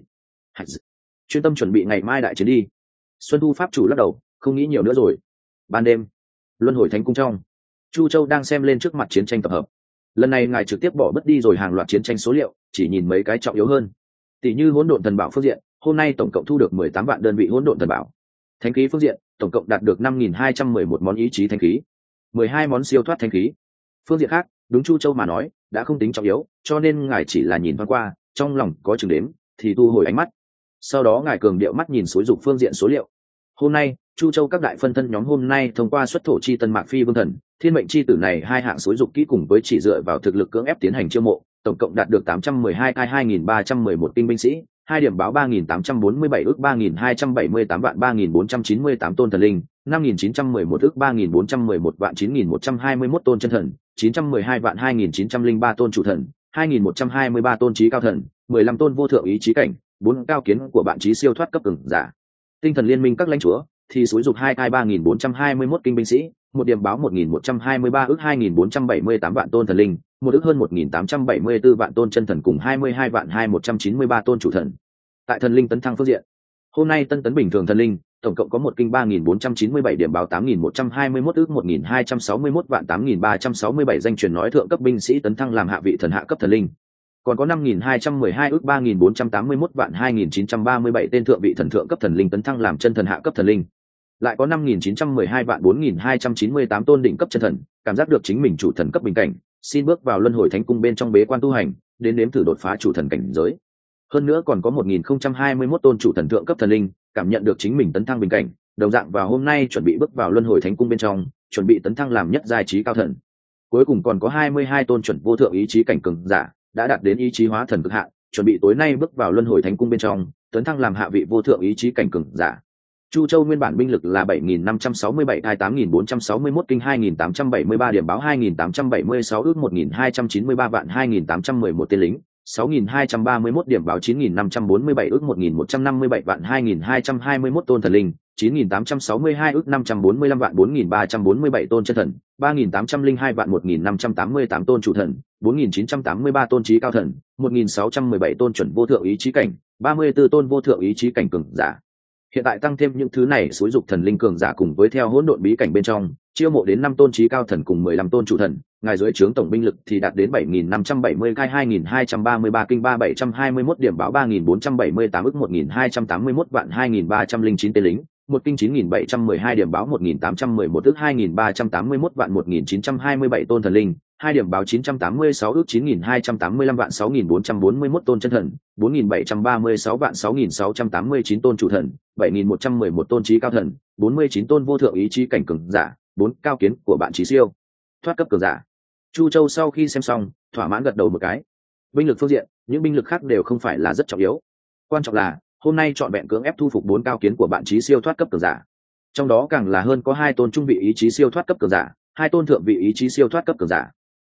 A: Chuyên tâm chuẩn bị ngày mai đại chiến đi. Xuân Thu pháp chủ lắc đầu, không nghĩ nhiều nữa rồi. Ban đêm, luân hồi thánh cung trong, Chu Châu đang xem lên trước mặt chiến tranh tập hợp. Lần này ngài trực tiếp bỏ bất đi rồi hàng loạt chiến tranh số liệu, chỉ nhìn mấy cái trọng yếu hơn. Tỷ như hỗn độn thần bảo phương diện, hôm nay tổng cộng thu được mười tám vạn đơn vị hỗn độn thần bảo. Thánh khí phương diện, tổng cộng đạt được năm nghìn hai trăm mười một món ý chí thánh khí, mười hai món siêu thoát thánh khí. Phương diện khác, đúng Chu Châu mà nói, đã không tính trọng yếu, cho nên ngài chỉ là nhìn thoáng qua, trong lòng có chừng đếm, thì thu hồi ánh mắt. Sau đó ngài cường điệu mắt nhìn xối dục phương diện số liệu. Hôm nay, Chu Châu các đại phân thân nhóm hôm nay thông qua xuất thổ chi tân mạc phi vương thần, thiên mệnh chi tử này hai hạng xối dục kỹ cùng với chỉ dựa vào thực lực cưỡng ép tiến hành chiêu mộ, tổng cộng đạt được tám trăm mười hai cai hai nghìn ba trăm mười một tinh binh sĩ, hai điểm báo ba nghìn tám trăm bốn mươi bảy ước ba nghìn hai trăm bảy mươi tám vạn ba nghìn bốn trăm chín mươi tám tôn thần linh, năm nghìn chín trăm mười một ước ba nghìn bốn trăm mười một vạn chín nghìn một trăm hai mươi mốt tôn chân thần, chín trăm mười hai vạn hai nghìn chín trăm linh ba tôn chủ thần, hai nghìn một trăm hai mươi ba tôn trí cao thần, mười lăm tôn vô thượng ý chí cảnh, bốn cao kiến của bạn trí siêu thoát cấp cường giả. Tinh thần liên minh các lãnh chúa thì xúi dục hai cai ba nghìn bốn trăm hai mươi mốt kinh binh sĩ, một điểm báo một nghìn một trăm hai mươi ba ước hai nghìn bốn trăm bảy mươi tám vạn tôn thần linh, một ước hơn một nghìn tám trăm bảy mươi tư vạn tôn chân thần cùng hai mươi hai vạn hai một trăm chín mươi ba tôn chủ thần. Tại thần linh tấn thăng phương diện, hôm nay tân tấn bình thường thần linh tổng cộng có một kinh ba nghìn bốn trăm chín mươi bảy điểm báo tám nghìn một trăm hai mươi mốt ước một nghìn hai trăm sáu mươi mốt vạn tám nghìn ba trăm sáu mươi bảy danh truyền nói thượng cấp binh sĩ tấn thăng làm hạ vị thần hạ cấp thần linh. Còn có năm nghìn hai trăm mười hai ước ba nghìn bốn trăm tám mươi mốt vạn hai nghìn chín trăm ba mươi bảy tên thượng vị thần thượng cấp thần linh tấn thăng làm chân thần hạ cấp thần linh. Lại có năm nghìn chín trăm mười hai vạn bốn nghìn hai trăm chín mươi tám tôn đỉnh cấp chân thần, cảm giác được chính mình chủ thần cấp bình cảnh, xin bước vào luân hồi thánh cung bên trong bế quan tu hành, đến nếm thử đột phá chủ thần cảnh giới. Hơn nữa còn có một nghìn không trăm hai mươi mốt tôn chủ thần thượng cấp thần linh, cảm nhận được chính mình tấn thăng bình cảnh, đồng dạng vào hôm nay chuẩn bị bước vào luân hồi thánh cung bên trong, chuẩn bị tấn thăng làm nhất giai trí cao thần. Cuối cùng còn có hai mươi hai tôn chuẩn vô thượng ý chí cảnh cường giả, đã đạt đến ý chí hóa thần cực hạn, chuẩn bị tối nay bước vào luân hồi thánh cung bên trong, tấn thăng làm hạ vị vô thượng ý chí cảnh cường giả. Chu Châu nguyên bản binh lực là bảy nghìn năm trăm sáu mươi bảy thai tám nghìn bốn trăm sáu mươi mốt kinh hai nghìn tám trăm bảy mươi ba điểm báo hai nghìn tám trăm bảy mươi sáu ước một nghìn hai trăm chín mươi ba vạn hai nghìn tám trăm mười một tên lính, sáu nghìn hai trăm ba mươi mốt điểm báo chín nghìn năm trăm bốn mươi bảy ước một nghìn một trăm năm mươi bảy vạn hai nghìn hai trăm hai mươi mốt tôn thần linh, chín nghìn tám trăm sáu mươi hai ước năm trăm bốn mươi lăm vạn bốn nghìn ba trăm bốn mươi bảy tôn chân thần, ba nghìn tám trăm linh hai vạn một nghìn năm trăm tám mươi tám tôn chủ thần, bốn nghìn chín trăm tám mươi ba tôn trí cao thần, một nghìn sáu trăm mười bảy tôn chuẩn vô thượng ý chí cảnh, ba mươi tư tôn vô thượng ý chí cảnh cường giả. Hiện tại tăng thêm những thứ này xúi dục thần linh cường giả cùng với theo hỗn độn bí cảnh bên trong, chiêu mộ đến năm tôn trí cao thần cùng mười lăm tôn chủ thần, ngài dưới trướng tổng binh lực thì đạt đến bảy nghìn năm trăm bảy mươi cai hai nghìn hai trăm ba mươi ba kinh ba bảy trăm hai mươi mốt điểm báo ba nghìn bốn trăm bảy mươi tám ức một nghìn hai trăm tám mươi mốt vạn hai nghìn ba trăm linh chín tên lính, một kinh chín nghìn bảy trăm mười hai điểm báo một nghìn tám trăm mười một ức hai nghìn ba trăm tám mươi mốt vạn một nghìn chín trăm hai mươi bảy tôn thần linh, hai điểm báo chín trăm tám mươi sáu ước chín nghìn hai trăm tám mươi lăm vạn sáu nghìn bốn trăm bốn mươi mốt tôn chân thần, bốn nghìn bảy trăm ba mươi sáu vạn sáu nghìn sáu trăm tám mươi chín tôn chủ thần, bảy nghìn một trăm mười một tôn trí cao thần, bốn mươi chín tôn vô thượng ý chí cảnh cường giả, bốn cao kiến của bạn trí siêu thoát cấp cường giả. Chu Châu sau khi xem xong, thỏa mãn gật đầu một cái. Binh lực phương diện, những binh lực khác đều không phải là rất trọng yếu. Quan trọng là, hôm nay chọn vẹn cưỡng ép thu phục bốn cao kiến của bạn trí siêu thoát cấp cường giả. Trong đó càng là hơn có hai tôn trung vị ý chí siêu thoát cấp cường giả, hai tôn thượng vị ý chí siêu thoát cấp cường giả.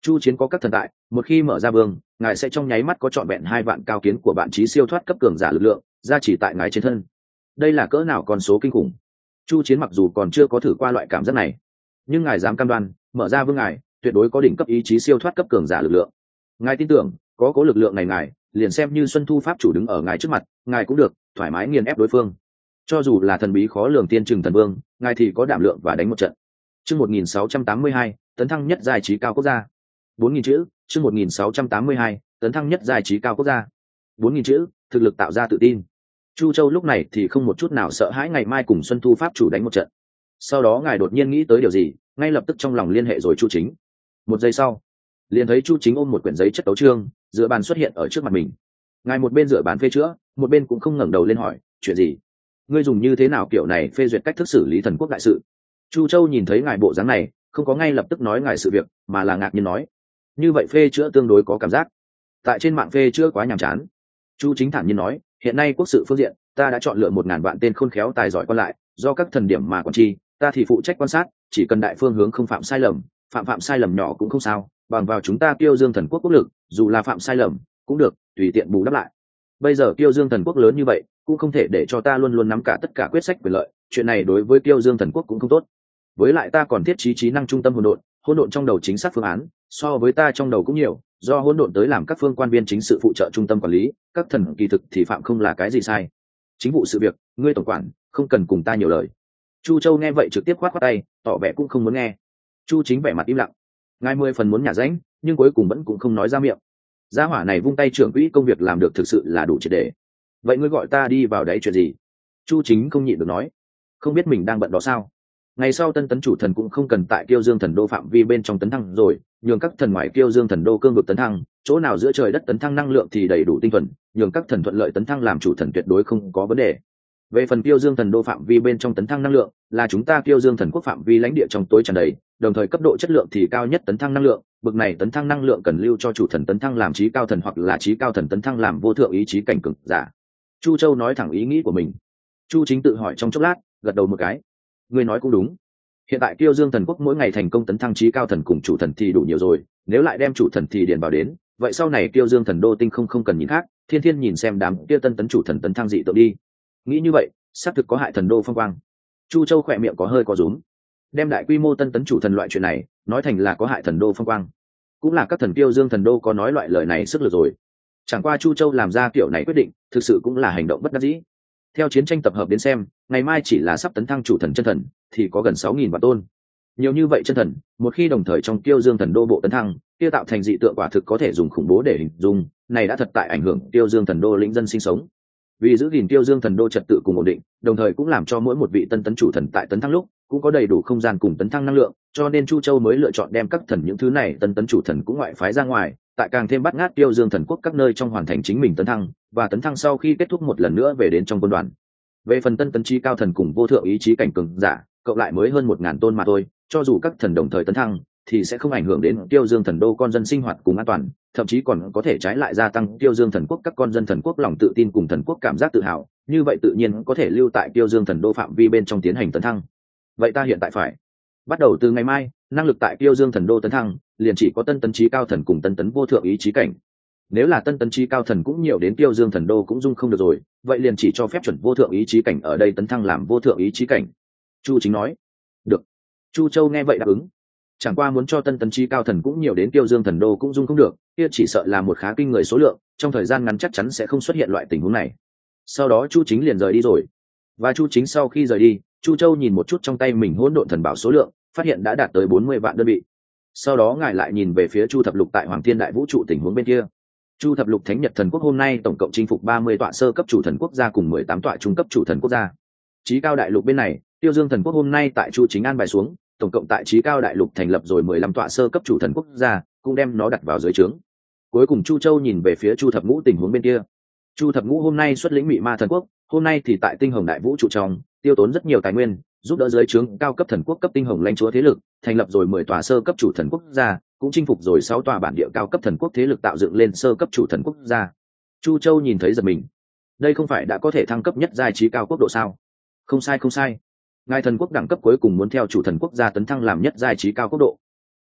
A: Chu chiến có các thần tại, một khi mở ra vương, ngài sẽ trong nháy mắt có trọn vẹn hai vạn cao kiến của bạn trí siêu thoát cấp cường giả lực lượng ra chỉ tại ngài trên thân. Đây là cỡ nào con số kinh khủng. Chu chiến mặc dù còn chưa có thử qua loại cảm giác này, nhưng ngài dám cam đoan mở ra vương ngài tuyệt đối có đỉnh cấp ý chí siêu thoát cấp cường giả lực lượng. Ngài tin tưởng có cố lực lượng này, ngài liền xem như Xuân Thu pháp chủ đứng ở ngài trước mặt, ngài cũng được thoải mái nghiền ép đối phương. Cho dù là thần bí khó lường tiên trừng thần vương, ngài thì có đảm lượng và đánh một trận. Chương một nghìn sáu trăm tám mươi hai, tấn thăng nhất giai trí cao quốc gia. bốn nghìn chữ. Chương một nghìn sáu trăm tám mươi hai, tấn thăng nhất giai trí cao quốc gia. bốn nghìn chữ. Thực lực tạo ra tự tin. Chu Châu lúc này thì không một chút nào sợ hãi ngày mai cùng Xuân Thu pháp chủ đánh một trận. Sau đó ngài đột nhiên nghĩ tới điều gì, ngay lập tức trong lòng liên hệ rồi Chu Chính. Một giây sau, liền thấy Chu Chính ôm một quyển giấy chất tấu chương, dựa bàn xuất hiện ở trước mặt mình. Ngài một bên dựa bàn phê chữa, một bên cũng không ngẩng đầu lên hỏi, chuyện gì? Ngươi dùng như thế nào kiểu này phê duyệt cách thức xử lý thần quốc đại sự? Chu Châu nhìn thấy ngài bộ dáng này, không có ngay lập tức nói ngài sự việc, mà là ngạc nhiên nói, như vậy phê chữa tương đối có cảm giác. Tại trên mạng phê chữa quá nhàm chán. Chu Chính thản nhiên nói, hiện nay quốc sự phương diện, ta đã chọn lựa một ngàn vạn tên khôn khéo tài giỏi còn lại, do các thần điểm mà quản tri, ta thì phụ trách quan sát, chỉ cần đại phương hướng không phạm sai lầm, phạm phạm sai lầm nhỏ cũng không sao, bằng vào chúng ta Kiêu Dương thần quốc quốc lực, dù là phạm sai lầm cũng được, tùy tiện bù đắp lại. Bây giờ Kiêu Dương thần quốc lớn như vậy, cũng không thể để cho ta luôn luôn nắm cả tất cả quyết sách quyền lợi, chuyện này đối với Kiêu Dương thần quốc cũng không tốt. Với lại ta còn thiết trí trí năng trung tâm hỗn độn, hỗn độn trong đầu chính xác phương án, so với ta trong đầu cũng nhiều, do hỗn độn tới làm các phương quan viên chính sự phụ trợ trung tâm quản lý, các thần kỳ thực thì phạm không là cái gì sai. Chính vụ sự việc, ngươi tổng quản, không cần cùng ta nhiều lời. Chu Châu nghe vậy trực tiếp khoát khoát tay, tỏ vẻ cũng không muốn nghe. Chu Chính vẻ mặt im lặng. Ngài mười phần muốn nhả rãnh, nhưng cuối cùng vẫn cũng không nói ra miệng. Gia hỏa này vung tay trưởng quỹ công việc làm được thực sự là đủ triệt để. Vậy ngươi gọi ta đi vào đấy chuyện gì? Chu Chính không nhịn được nói. Không biết mình đang bận đó sao? Ngày sau tân tấn chủ thần cũng không cần tại Kiêu Dương thần đô phạm vi bên trong tấn thăng rồi, nhường các thần ngoài Kiêu Dương thần đô cương vực tấn thăng, chỗ nào giữa trời đất tấn thăng năng lượng thì đầy đủ tinh thuần, nhường các thần thuận lợi tấn thăng làm chủ thần tuyệt đối không có vấn đề. Về phần Kiêu Dương thần đô phạm vi bên trong tấn thăng năng lượng, là chúng ta Kiêu Dương thần quốc phạm vi lãnh địa trong tối tràn đầy, đồng thời cấp độ chất lượng thì cao nhất tấn thăng năng lượng, bực này tấn thăng năng lượng cần lưu cho chủ thần tấn thăng làm chí cao thần hoặc là chí cao thần tấn thăng làm vô thượng ý chí cảnh cường giả. Chu Châu nói thẳng ý nghĩ của mình. Chu Chính tự hỏi trong chốc lát, gật đầu một cái. Ngươi nói cũng đúng. Hiện tại Kiêu Dương thần quốc mỗi ngày thành công tấn thăng chí cao thần cùng chủ thần thì đủ nhiều rồi, nếu lại đem chủ thần thì điền vào đến, vậy sau này Kiêu Dương thần đô tinh không không cần nhìn khác, thiên thiên nhìn xem đám kia tân tấn chủ thần tấn thăng dị tượng đi. Nghĩ như vậy, xác thực có hại thần đô phong quang. Chu Châu khỏe miệng có hơi có rúm. Đem đại quy mô tân tấn chủ thần loại chuyện này nói thành là có hại thần đô phong quang, cũng là các thần Kiêu Dương thần đô có nói loại lời này sức lực rồi. Chẳng qua Chu Châu làm ra kiểu này quyết định, thực sự cũng là hành động bất đắc dĩ. Theo chiến tranh tập hợp đến xem, ngày mai chỉ là sắp tấn thăng chủ thần chân thần thì có gần sáu nghìn vạn tôn. Nhiều như vậy chân thần, một khi đồng thời trong Kiêu Dương thần đô bộ tấn thăng, kia tạo thành dị tượng quả thực có thể dùng khủng bố để hình dung, này đã thật tại ảnh hưởng Kiêu Dương thần đô lĩnh dân sinh sống. Vì giữ gìn Kiêu Dương thần đô trật tự cùng ổn định, đồng thời cũng làm cho mỗi một vị tân tấn chủ thần tại tấn thăng lúc cũng có đầy đủ không gian cùng tấn thăng năng lượng, cho nên Chu Châu mới lựa chọn đem các thần những thứ này tân tấn chủ thần cũng ngoại phái ra ngoài, tại càng thêm bắt ngát Kiêu Dương thần quốc các nơi trong hoàn thành chính mình tấn thăng, và tấn thăng sau khi kết thúc một lần nữa về đến trong quân đoàn. Về phần tân tấn chí cao thần cùng vô thượng ý chí cảnh cường giả, cộng lại mới hơn một ngàn tôn mà thôi, cho dù các thần đồng thời tấn thăng thì sẽ không ảnh hưởng đến Kiêu Dương thần đô con dân sinh hoạt cùng an toàn, thậm chí còn có thể trái lại gia tăng Kiêu Dương thần quốc các con dân thần quốc lòng tự tin cùng thần quốc cảm giác tự hào, như vậy tự nhiên có thể lưu tại Kiêu Dương thần đô phạm vi bên trong tiến hành tấn thăng. Vậy ta hiện tại phải bắt đầu từ ngày mai, năng lực tại Kiêu Dương thần đô tấn thăng liền chỉ có tân tấn chí cao thần cùng tân tấn vô thượng ý chí cảnh. Nếu là tân tấn chí cao thần cũng nhiều đến Kiêu Dương thần đô cũng dung không được rồi, vậy liền chỉ cho phép chuẩn vô thượng ý chí cảnh ở đây tấn thăng làm vô thượng ý chí cảnh. Chu Chính nói. Được. Chu Châu nghe vậy đáp ứng. Chẳng qua muốn cho tân tấn chí cao thần cũng nhiều đến Kiêu Dương thần đô cũng dung không được, kia chỉ sợ là một khá kinh người số lượng, trong thời gian ngắn chắc chắn sẽ không xuất hiện loại tình huống này. Sau đó Chu Chính liền rời đi rồi. Và Chu Chính sau khi rời đi, Chu Châu nhìn một chút trong tay mình hỗn độn thần bảo số lượng, phát hiện đã đạt tới bốn mươi vạn đơn vị. Sau đó ngài lại nhìn về phía Chu Thập Lục tại Hoàng Thiên Đại Vũ trụ tình huống bên kia. Chu Thập Lục Thánh Nhật thần quốc hôm nay tổng cộng chinh phục ba mươi tọa sơ cấp chủ thần quốc gia cùng mười tám tọa trung cấp chủ thần quốc gia. Chí cao đại lục bên này, Tiêu Dương thần quốc hôm nay tại Chu Chính an bài xuống, tổng cộng tại Chí cao đại lục thành lập rồi mười lăm tọa sơ cấp chủ thần quốc gia, cũng đem nó đặt vào dưới trướng. Cuối cùng Chu Châu nhìn về phía Chu Thập Ngũ tình huống bên kia. Chu Thập Ngũ hôm nay xuất lĩnh Mị Ma thần quốc, hôm nay thì tại Tinh Hồng Đại Vũ trụ trong, tiêu tốn rất nhiều tài nguyên, giúp đỡ dưới trướng cao cấp thần quốc cấp Tinh Hồng lãnh chúa thế lực, thành lập rồi mười tòa sơ cấp chủ thần quốc gia, cũng chinh phục rồi sáu tòa bản địa cao cấp thần quốc thế lực tạo dựng lên sơ cấp chủ thần quốc gia. Chu Châu nhìn thấy giật mình. Đây không phải đã có thể thăng cấp nhất giai trí cao quốc độ sao? Không sai không sai. Ngài thần quốc đẳng cấp cuối cùng muốn theo chủ thần quốc gia tấn thăng làm nhất giai trí cao quốc độ.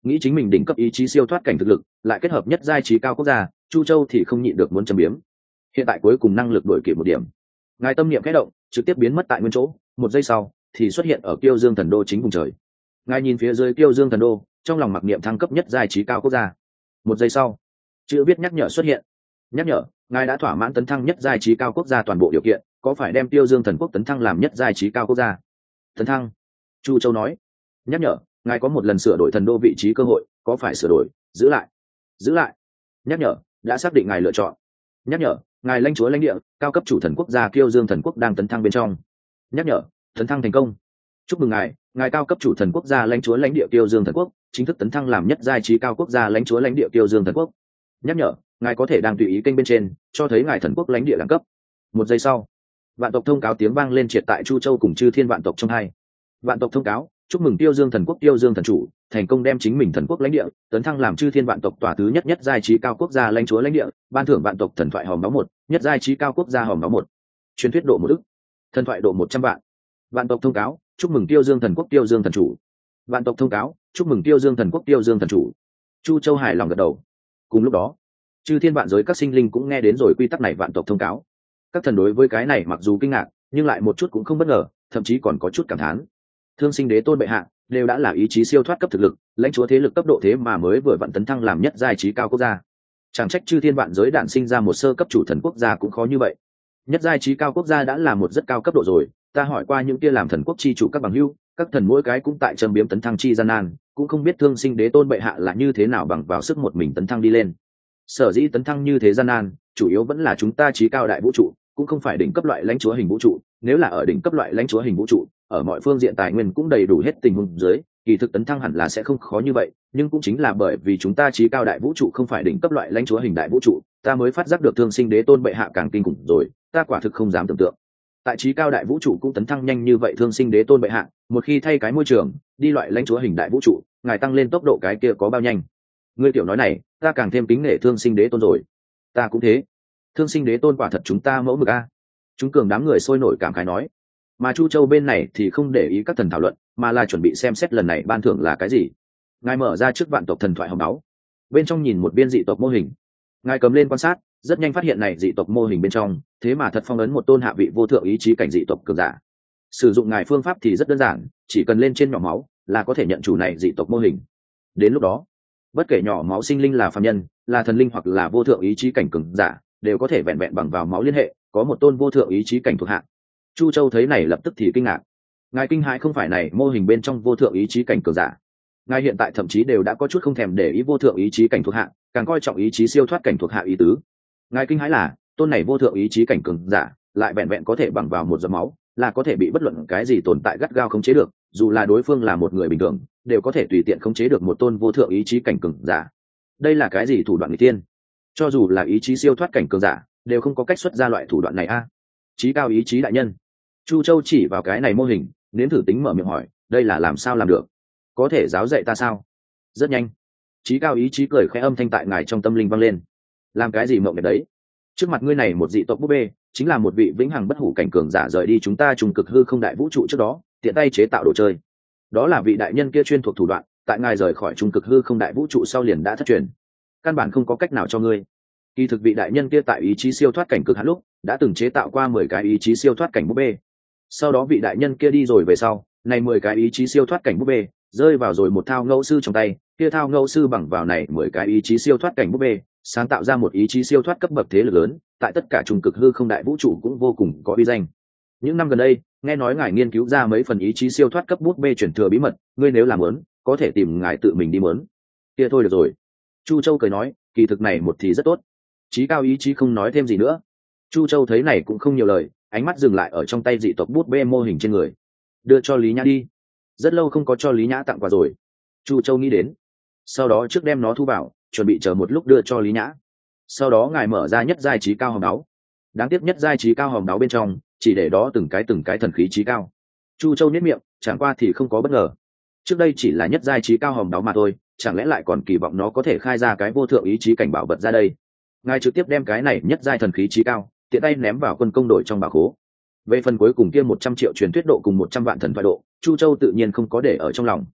A: nghĩ chính mình đỉnh cấp ý chí siêu thoát cảnh thực lực lại kết hợp nhất giai trí cao quốc gia, Chu Châu thì không nhịn được muốn châm biếm. Hiện tại cuối cùng năng lực đổi kịp một điểm, ngài tâm niệm khẽ động, trực tiếp biến mất tại nguyên chỗ, một giây sau thì xuất hiện ở Kiêu Dương Thần Đô chính vùng trời. Ngài nhìn phía dưới Kiêu Dương Thần Đô, trong lòng mặc niệm thăng cấp nhất giai trí cao quốc gia. Một giây sau, chữ viết nhắc nhở xuất hiện. Nhắc nhở, ngài đã thỏa mãn tấn thăng nhất giai trí cao quốc gia toàn bộ điều kiện, có phải đem Kiêu Dương Thần Quốc tấn thăng làm nhất giai trí cao quốc gia? Tấn thăng. Chu Châu nói. Nhắc nhở, ngài có một lần sửa đổi thần đô vị trí cơ hội, có phải sửa đổi, giữ lại? Giữ lại. Nhắc nhở, đã xác định ngài lựa chọn. Nhắc nhở, ngài lãnh chúa lãnh địa cao cấp chủ thần quốc gia Kiêu Dương Thần Quốc đang tấn thăng bên trong. Nhắc nhở, tấn thăng thành công. Chúc mừng ngài, ngài cao cấp chủ thần quốc gia lãnh chúa lãnh địa Kiêu Dương Thần Quốc chính thức tấn thăng làm nhất giai trí cao quốc gia lãnh chúa lãnh địa Kiêu Dương Thần Quốc. Nhắc nhở, ngài có thể đang tùy ý kênh bên trên cho thấy ngài thần quốc lãnh địa đẳng cấp. Một giây sau, vạn tộc thông cáo tiếng vang lên triệt tại Chu Châu cùng chư thiên vạn tộc trong hai. Vạn tộc thông cáo, chúc mừng Kiêu Dương Thần Quốc Kiêu Dương Thần chủ thành công đem chính mình thần quốc lãnh địa tấn thăng làm chư thiên vạn tộc tòa thứ nhất nhất giai trí cao quốc gia lãnh chúa lãnh địa, ban thưởng vạn tộc thần thoại hòm máu một, nhất giai trí cao quốc gia hòm máu một, truyền thuyết độ một ức, thần thoại độ một trăm vạn. Vạn tộc thông cáo, chúc mừng Kiêu Dương Thần Quốc Kiêu Dương Thần chủ. Vạn tộc thông cáo, chúc mừng Kiêu Dương Thần Quốc Kiêu Dương Thần chủ. Chu Châu hài lòng gật đầu. Cùng lúc đó, chư thiên vạn giới các sinh linh cũng nghe đến rồi quy tắc này vạn tộc thông cáo. Các thần đối với cái này mặc dù kinh ngạc, nhưng lại một chút cũng không bất ngờ, thậm chí còn có chút cảm thán. Thương Sinh Đế Tôn bệ hạ đều đã là ý chí siêu thoát cấp thực lực, lãnh chúa thế lực cấp độ thế mà mới vừa vặn tấn thăng làm nhất giai trí cao quốc gia. Chẳng trách chư thiên vạn giới đản sinh ra một sơ cấp chủ thần quốc gia cũng khó như vậy. Nhất giai trí cao quốc gia đã là một rất cao cấp độ rồi, ta hỏi qua những kia làm thần quốc chi chủ các bằng hữu, các thần mỗi cái cũng tại châm biếm tấn thăng chi gian nan, cũng không biết Thương Sinh Đế Tôn bệ hạ là như thế nào bằng vào sức một mình tấn thăng đi lên. Sở dĩ tấn thăng như thế gian nan, chủ yếu vẫn là chúng ta trí cao đại vũ trụ, cũng không phải đỉnh cấp loại lãnh chúa hình vũ trụ. Nếu là ở đỉnh cấp loại lãnh chúa hình vũ trụ, ở mọi phương diện tài nguyên cũng đầy đủ hết tình huống dưới, kỳ thực tấn thăng hẳn là sẽ không khó như vậy, nhưng cũng chính là bởi vì chúng ta trí cao đại vũ trụ không phải đỉnh cấp loại lãnh chúa hình đại vũ trụ, ta mới phát giác được Thương Sinh Đế Tôn bệ hạ càng kinh khủng rồi, ta quả thực không dám tưởng tượng. Tại trí cao đại vũ trụ cũng tấn thăng nhanh như vậy Thương Sinh Đế Tôn bệ hạ, một khi thay cái môi trường, đi loại lãnh chúa hình đại vũ trụ, ngài tăng lên tốc độ cái kia có bao nhanh? Ngươi tiểu nói này, ta càng thêm kính nể Thương Sinh Đế Tôn rồi. Ta cũng thế. Thương Sinh Đế Tôn quả thật chúng ta mẫu mực a. Chúng cường đám người sôi nổi cảm khái nói. Mà Chu Châu bên này thì không để ý các thần thảo luận, mà là chuẩn bị xem xét lần này ban thưởng là cái gì. Ngài mở ra trước vạn tộc thần thoại hòm máu, bên trong nhìn một viên dị tộc mô hình. Ngài cầm lên quan sát, rất nhanh phát hiện này dị tộc mô hình bên trong, thế mà thật phong ấn một tôn hạ vị vô thượng ý chí cảnh dị tộc cường giả. Sử dụng ngài phương pháp thì rất đơn giản, chỉ cần lên trên nhỏ máu là có thể nhận chủ này dị tộc mô hình. Đến lúc đó, bất kể nhỏ máu sinh linh là phàm nhân, là thần linh hoặc là vô thượng ý chí cảnh cường giả, đều có thể vẹn vẹn bằng vào máu liên hệ, có một tôn vô thượng ý chí cảnh thuộc hạ. Chu Châu thấy này lập tức thì kinh ngạc. Ngài kinh hãi không phải này mô hình bên trong vô thượng ý chí cảnh cường giả. Ngài hiện tại thậm chí đều đã có chút không thèm để ý vô thượng ý chí cảnh thuộc hạ, càng coi trọng ý chí siêu thoát cảnh thuộc hạ ý tứ. Ngài kinh hãi là tôn này vô thượng ý chí cảnh cường giả lại vẹn vẹn có thể bằng vào một giọt máu là có thể bị bất luận cái gì tồn tại gắt gao khống chế được, dù là đối phương là một người bình thường đều có thể tùy tiện khống chế được một tôn vô thượng ý chí cảnh cường giả. Đây là cái gì thủ đoạn người tiên? Cho dù là ý chí siêu thoát cảnh cường giả đều không có cách xuất ra loại thủ đoạn này a. À? Chí cao ý chí đại nhân. Chu Châu chỉ vào cái này mô hình, nếm thử tính mở miệng hỏi, đây là làm sao làm được? Có thể giáo dạy ta sao? Rất nhanh. Chí cao ý chí cười khẽ âm thanh tại ngài trong tâm linh vang lên. Làm cái gì mộng đẹp đấy? Trước mặt ngươi này một dị tộc búp bê, chính là một vị vĩnh hằng bất hủ cảnh cường giả rời đi chúng ta trùng cực hư không đại vũ trụ trước đó, tiện tay chế tạo đồ chơi. Đó là vị đại nhân kia chuyên thuộc thủ đoạn, tại ngài rời khỏi trùng cực hư không đại vũ trụ sau liền đã thất truyền. Căn bản không có cách nào cho ngươi. Kỳ thực vị đại nhân kia tại ý chí siêu thoát cảnh cực hạn lúc, đã từng chế tạo qua mười cái ý chí siêu thoát cảnh búp bê. Sau đó vị đại nhân kia đi rồi về sau, này mười cái ý chí siêu thoát cảnh búp bê rơi vào rồi một thao ngẫu sư trong tay, kia thao ngẫu sư bằng vào này mười cái ý chí siêu thoát cảnh búp bê, sáng tạo ra một ý chí siêu thoát cấp bậc thế lực lớn, tại tất cả trùng cực hư không đại vũ trụ cũng vô cùng có uy danh. Những năm gần đây, nghe nói ngài nghiên cứu ra mấy phần ý chí siêu thoát cấp bút bê chuyển thừa bí mật, ngươi nếu làm muốn, có thể tìm ngài tự mình đi muốn. Kia thôi được rồi. Chu Châu cười nói, kỳ thực này một thì rất tốt. Chí cao ý chí không nói thêm gì nữa. Chu Châu thấy này cũng không nhiều lời, ánh mắt dừng lại ở trong tay dị tộc bút bê mô hình trên người. Đưa cho Lý Nhã đi. Rất lâu không có cho Lý Nhã tặng quà rồi. Chu Châu nghĩ đến. Sau đó trước đem nó thu vào, chuẩn bị chờ một lúc đưa cho Lý Nhã. Sau đó ngài mở ra nhất giai trí cao hòm đáo. Đáng tiếc nhất giai trí cao hòm đáo bên trong, chỉ để đó từng cái từng cái thần khí trí cao. Chu Châu nhếch miệng, chẳng qua thì không có bất ngờ. Trước đây chỉ là nhất giai trí cao hòm đáo mà thôi, chẳng lẽ lại còn kỳ vọng nó có thể khai ra cái vô thượng ý chí cảnh bảo vật ra đây. Ngài trực tiếp đem cái này nhất giai thần khí trí cao, tiện tay ném vào quân công đội trong bảo khố. Về phần cuối cùng kia một trăm triệu truyền thuyết độ cùng một trăm vạn thần thoại độ, Chu Châu tự nhiên không có để ở trong lòng.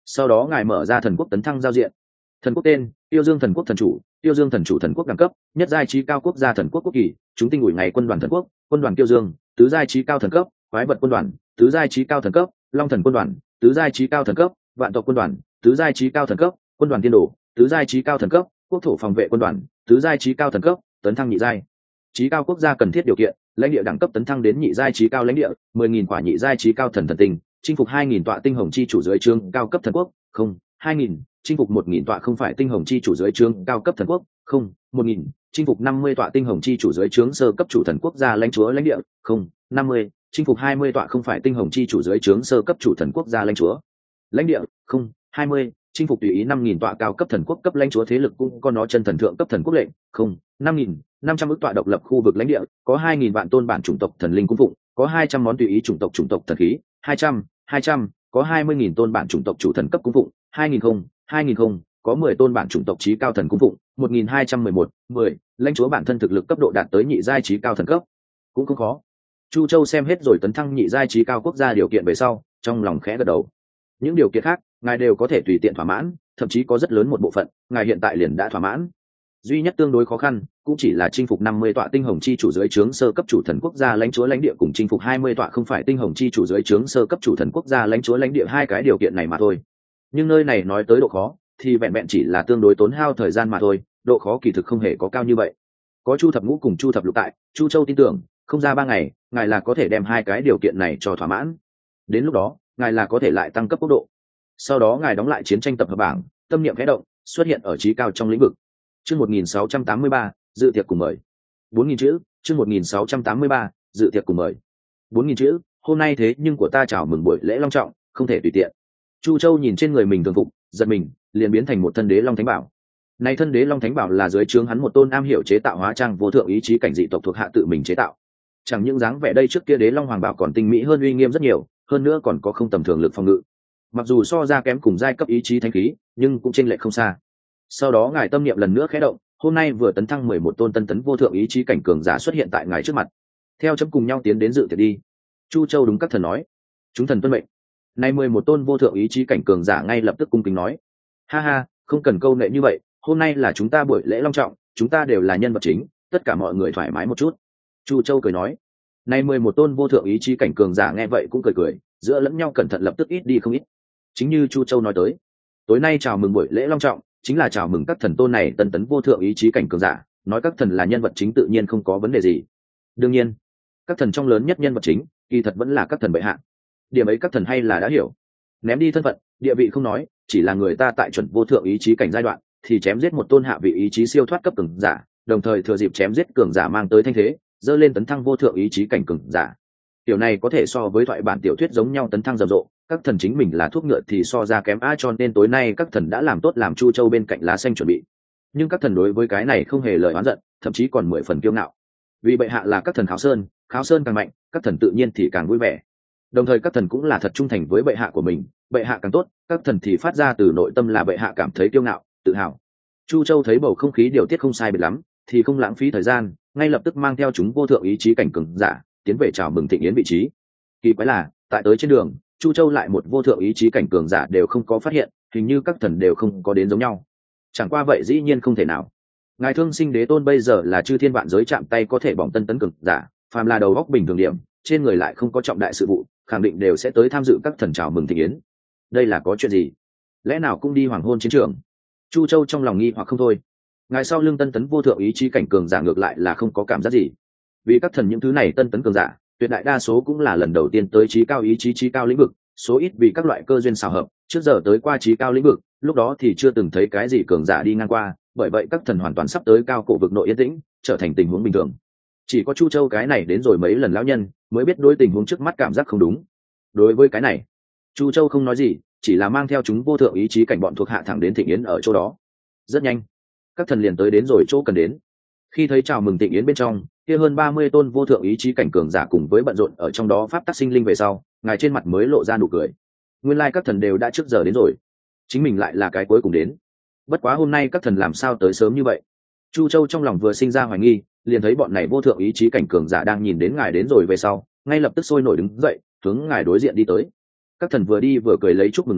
A: sau đó ngài mở ra thần quốc tấn thăng giao diện. Thần quốc tên: Tiêu Dương thần quốc thần chủ. Tiêu Dương thần chủ thần quốc đẳng cấp: nhất giai trí cao quốc gia thần quốc quốc kỳ. Chúng tinh ủi ngày quân đoàn thần quốc. Quân đoàn Tiêu Dương, tứ giai trí cao thần cấp. Quái vật quân đoàn, tứ giai trí cao thần cấp. Long thần quân đoàn, tứ giai trí cao thần cấp. Vạn tộc quân đoàn, tứ giai trí cao thần cấp. Quân đoàn tiên đồ, tứ giai trí cao thần cấp. Quốc thổ phòng vệ quân đoàn, tứ giai trí cao thần cấp. Tấn thăng nhị giai. Trí cao quốc gia cần thiết điều kiện: lãnh địa đẳng cấp tấn thăng đến nhị giai trí cao lãnh địa, mười nghìn quả nhị giai trí cao thần thần tinh, chinh phục hai nghìn tọa tinh hồng chi chủ dưới trướng cao cấp thần quốc. Không, hai nghìn, chinh phục một nghìn tọa không phải tinh hồng chi chủ dưới trướng cao cấp thần quốc. Không, một nghìn, chinh phục năm mươi tọa tinh hồng chi chủ dưới trướng sơ cấp chủ thần quốc gia lãnh chúa lãnh địa. Không, năm mươi, chinh phục hai mươi tọa không phải tinh hồng chi chủ dưới trướng sơ cấp chủ thần quốc gia lãnh chúa lãnh địa. Không, hai mươi, chinh phục tùy ý năm nghìn tọa cao cấp thần quốc cấp lãnh chúa thế lực cũng có nó chân thần thượng cấp thần quốc lệnh. Không, năm nghìn, năm trăm ước tọa độc lập khu vực lãnh địa, có hai nghìn vạn tôn bản chủng tộc thần linh cung phụng, có hai trăm món tùy ý chủng tộc chủng tộc thần khí. Hai trăm, hai trăm, có hai mươi nghìn tôn bản chủng tộc chủ thần cấp cung phụng. Hai nghìn không, hai nghìn không, có mười tôn bản chủng tộc trí cao thần cung phụng. Một nghìn hai trăm mười một, mười, lãnh chúa bản thân thực lực cấp độ đạt tới nhị giai trí cao thần cấp. Cũng không khó. Chu Châu xem hết rồi tấn thăng nhị giai trí cao quốc gia điều kiện về sau, trong lòng khẽ gật đầu. Những điều kiện khác, ngài đều có thể tùy tiện thỏa mãn, thậm chí có rất lớn một bộ phận, ngài hiện tại liền đã thỏa mãn. Duy nhất tương đối khó khăn, cũng chỉ là chinh phục năm mươi tọa tinh hồng chi chủ dưới trướng sơ cấp chủ thần quốc gia lãnh chúa lãnh địa cùng chinh phục hai mươi tọa không phải tinh hồng chi chủ dưới trướng sơ cấp chủ thần quốc gia lãnh chúa lãnh địa hai cái điều kiện này mà thôi. Nhưng nơi này nói tới độ khó, thì vẹn vẹn chỉ là tương đối tốn hao thời gian mà thôi, độ khó kỳ thực không hề có cao như vậy. Có Chu Thập Ngũ cùng Chu Thập Lục tại, Chu Châu tin tưởng, không ra ba ngày, ngài là có thể đem hai cái điều kiện này cho thỏa mãn. Đến lúc đó, ngài là có thể lại tăng cấp tốc độ. Sau đó ngài đóng lại chiến tranh tập hợp bảng, tâm niệm khẽ động, xuất hiện ở trí cao trong lĩnh vực. Chương một nghìn sáu trăm tám mươi ba, dự tiệc cùng mời. bốn nghìn chữ, chương một nghìn sáu trăm tám mươi ba, dự tiệc cùng mời. bốn nghìn chữ, hôm nay thế nhưng của ta chào mừng buổi lễ long trọng, không thể tùy tiện. Chu Châu nhìn trên người mình thường phục, giật mình, liền biến thành một thân đế long thánh bảo. Này thân đế long thánh bảo là dưới trướng hắn một tôn am hiểu chế tạo hóa trang vô thượng ý chí cảnh dị tộc thuộc hạ tự mình chế tạo. Chẳng những dáng vẻ đây trước kia đế long hoàng bảo còn tinh mỹ hơn, uy nghiêm rất nhiều, hơn nữa còn có không tầm thường lực phòng ngự. Mặc dù so ra kém cùng giai cấp ý chí thánh khí, nhưng cũng chênh lệch không xa. Sau đó ngài tâm niệm lần nữa khẽ động, hôm nay vừa tấn thăng mười một tôn tân tấn vô thượng ý chí cảnh cường giả xuất hiện tại ngài trước mặt. Theo chấm cùng nhau tiến đến dự tiệc đi. Chu Châu đúng các thần nói. Chúng thần tuân mệnh. Nay mười một tôn vô thượng ý chí cảnh cường giả ngay lập tức cung kính nói. Ha ha, không cần câu nệ như vậy, hôm nay là chúng ta buổi lễ long trọng, chúng ta đều là nhân vật chính, tất cả mọi người thoải mái một chút. Chu Châu cười nói. Nay mười một tôn vô thượng ý chí cảnh cường giả nghe vậy cũng cười cười, giữa lẫn nhau cẩn thận lập tức ít đi không ít. Chính như Chu Châu nói tới, tối nay chào mừng buổi lễ long trọng, chính là chào mừng các thần tôn này tân tấn vô thượng ý chí cảnh cường giả, nói các thần là nhân vật chính tự nhiên không có vấn đề gì. Đương nhiên, các thần trong lớn nhất nhân vật chính, kỳ thật vẫn là các thần bệ hạ. Điểm ấy các thần hay là đã hiểu. Ném đi thân phận, địa vị không nói, chỉ là người ta tại chuẩn vô thượng ý chí cảnh giai đoạn, thì chém giết một tôn hạ vị ý chí siêu thoát cấp cường giả, đồng thời thừa dịp chém giết cường giả mang tới thanh thế, dơ lên tấn thăng vô thượng ý chí cảnh cường giả. Điều này có thể so với thoại bản tiểu thuyết giống nhau tấn thăng rầm rộ, các thần chính mình là thuốc ngựa thì so ra kém a, cho nên tối nay các thần đã làm tốt làm Chu Châu bên cạnh lá xanh chuẩn bị. Nhưng các thần đối với cái này không hề lời oán giận, thậm chí còn mười phần kiêu ngạo. Vì bệ hạ là các thần Kháo Sơn, Kháo Sơn càng mạnh, các thần tự nhiên thì càng vui vẻ. Đồng thời các thần cũng là thật trung thành với bệ hạ của mình, bệ hạ càng tốt, các thần thì phát ra từ nội tâm là bệ hạ cảm thấy kiêu ngạo, tự hào. Chu Châu thấy bầu không khí điều tiết không sai biệt lắm, thì không lãng phí thời gian, ngay lập tức mang theo chúng vô thượng ý chí cảnh cường giả tiến về chào mừng thịnh yến vị trí. Kỳ quái là, tại tới trên đường, Chu Châu lại một vô thượng ý chí cảnh cường giả đều không có phát hiện, hình như các thần đều không có đến giống nhau. Chẳng qua vậy dĩ nhiên không thể nào. Ngài Thương Sinh Đế Tôn bây giờ là chư thiên vạn giới chạm tay có thể bỏng tân tấn cường giả, phàm là đầu góc bình thường điểm, trên người lại không có trọng đại sự vụ, khẳng định đều sẽ tới tham dự các thần chào mừng thịnh yến. Đây là có chuyện gì? Lẽ nào cũng đi hoàng hôn chiến trường? Chu Châu trong lòng nghi hoặc không thôi. Ngài sau lưng tân tấn vô thượng ý chí cảnh cường giả ngược lại là không có cảm giác gì, vì các thần những thứ này tân tấn cường giả tuyệt đại đa số cũng là lần đầu tiên tới trí cao ý chí trí cao lĩnh vực, số ít vì các loại cơ duyên xào hợp trước giờ tới qua trí cao lĩnh vực, lúc đó thì chưa từng thấy cái gì cường giả đi ngang qua, bởi vậy các thần hoàn toàn sắp tới cao cổ vực nội yên tĩnh, trở thành tình huống bình thường. Chỉ có Chu Châu cái này đến rồi mấy lần lão nhân mới biết đối tình huống trước mắt cảm giác không đúng. Đối với cái này, Chu Châu không nói gì, chỉ là mang theo chúng vô thượng ý chí cảnh bọn thuộc hạ thẳng đến thịnh yến ở chỗ đó. Rất nhanh, các thần liền tới đến rồi chỗ cần đến. Khi thấy chào mừng thịnh yến bên trong kia hơn ba mươi tôn vô thượng ý chí cảnh cường giả cùng với bận rộn ở trong đó pháp tắc sinh linh về sau, ngài trên mặt mới lộ ra nụ cười. Nguyên lai các thần đều đã trước giờ đến rồi, chính mình lại là cái cuối cùng đến. Bất quá hôm nay các thần làm sao tới sớm như vậy? Chu Châu trong lòng vừa sinh ra hoài nghi, liền thấy bọn này vô thượng ý chí cảnh cường giả đang nhìn đến ngài đến rồi về sau, ngay lập tức sôi nổi đứng dậy, hướng ngài đối diện đi tới. Các thần vừa đi vừa cười lấy chúc mừng nói,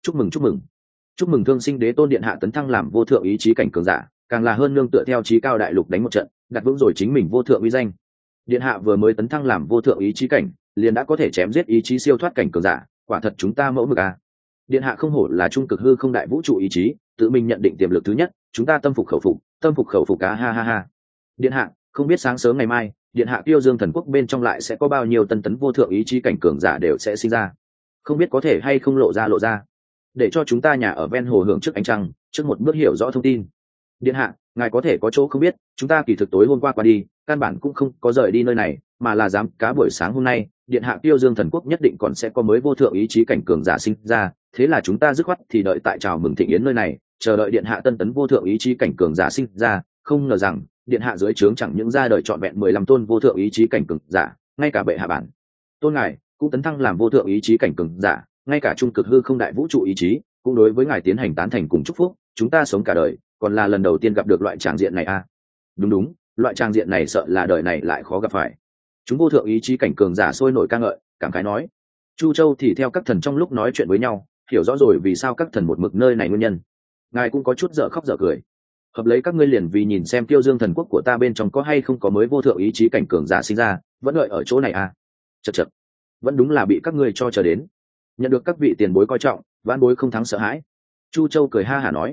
A: chúc mừng chúc mừng chúc mừng thương sinh đế tôn điện hạ tấn thăng làm vô thượng ý chí cảnh cường giả, càng là hơn nương tựa theo chí cao đại lục đánh một trận, đặt vững rồi chính mình vô thượng uy danh. Điện hạ vừa mới tấn thăng làm vô thượng ý chí cảnh, liền đã có thể chém giết ý chí siêu thoát cảnh cường giả, quả thật chúng ta mẫu mực à. Điện hạ không hổ là trung cực hư không đại vũ trụ ý chí, tự mình nhận định tiềm lực thứ nhất, chúng ta tâm phục khẩu phục, tâm phục khẩu phục cá ha ha ha. Điện hạ, không biết sáng sớm ngày mai, điện hạ Tiêu Dương thần quốc bên trong lại sẽ có bao nhiêu tân tấn vô thượng ý chí cảnh cường giả đều sẽ sinh ra, không biết có thể hay không lộ ra lộ ra, để cho chúng ta nhà ở ven hồ hưởng trước ánh trăng, trước một bước hiểu rõ thông tin. Điện hạ, ngài có thể có chỗ không biết, chúng ta kỳ thực tối hôm qua qua đi, căn bản cũng không có rời đi nơi này, mà là dám cá buổi sáng hôm nay, điện hạ Tiêu Dương thần quốc nhất định còn sẽ có mới vô thượng ý chí cảnh cường giả sinh ra, thế là chúng ta dứt khoát thì đợi tại chào mừng thịnh yến nơi này, chờ đợi điện hạ tân tấn vô thượng ý chí cảnh cường giả sinh ra. Không ngờ rằng điện hạ dưới trướng chẳng những ra đời trọn vẹn mười lăm tôn vô thượng ý chí cảnh cường giả, ngay cả bệ hạ bản tôn ngài cũng tấn thăng làm vô thượng ý chí cảnh cường giả, ngay cả trung cực hư không đại vũ trụ ý chí cũng đối với ngài tiến hành tán thành cùng chúc phúc. Chúng ta sống cả đời còn là lần đầu tiên gặp được loại tràng diện này à? Đúng đúng, loại tràng diện này sợ là đời này lại khó gặp phải. Chúng vô thượng ý chí cảnh cường giả sôi nổi ca ngợi, cảm khái nói. Chu Châu thì theo các thần trong lúc nói chuyện với nhau, hiểu rõ rồi vì sao các thần một mực nơi này nguyên nhân. Ngài cũng có chút dở khóc dở cười. Hợp lấy các ngươi liền vì nhìn xem Tiêu Dương thần quốc của ta bên trong có hay không có mới vô thượng ý chí cảnh cường giả sinh ra, vẫn đợi ở chỗ này à? Chậc chậc, vẫn đúng là bị các ngươi cho chờ đến. Nhận được các vị tiền bối coi trọng, vãn bối không thắng sợ hãi. Chu Châu cười ha hả nói.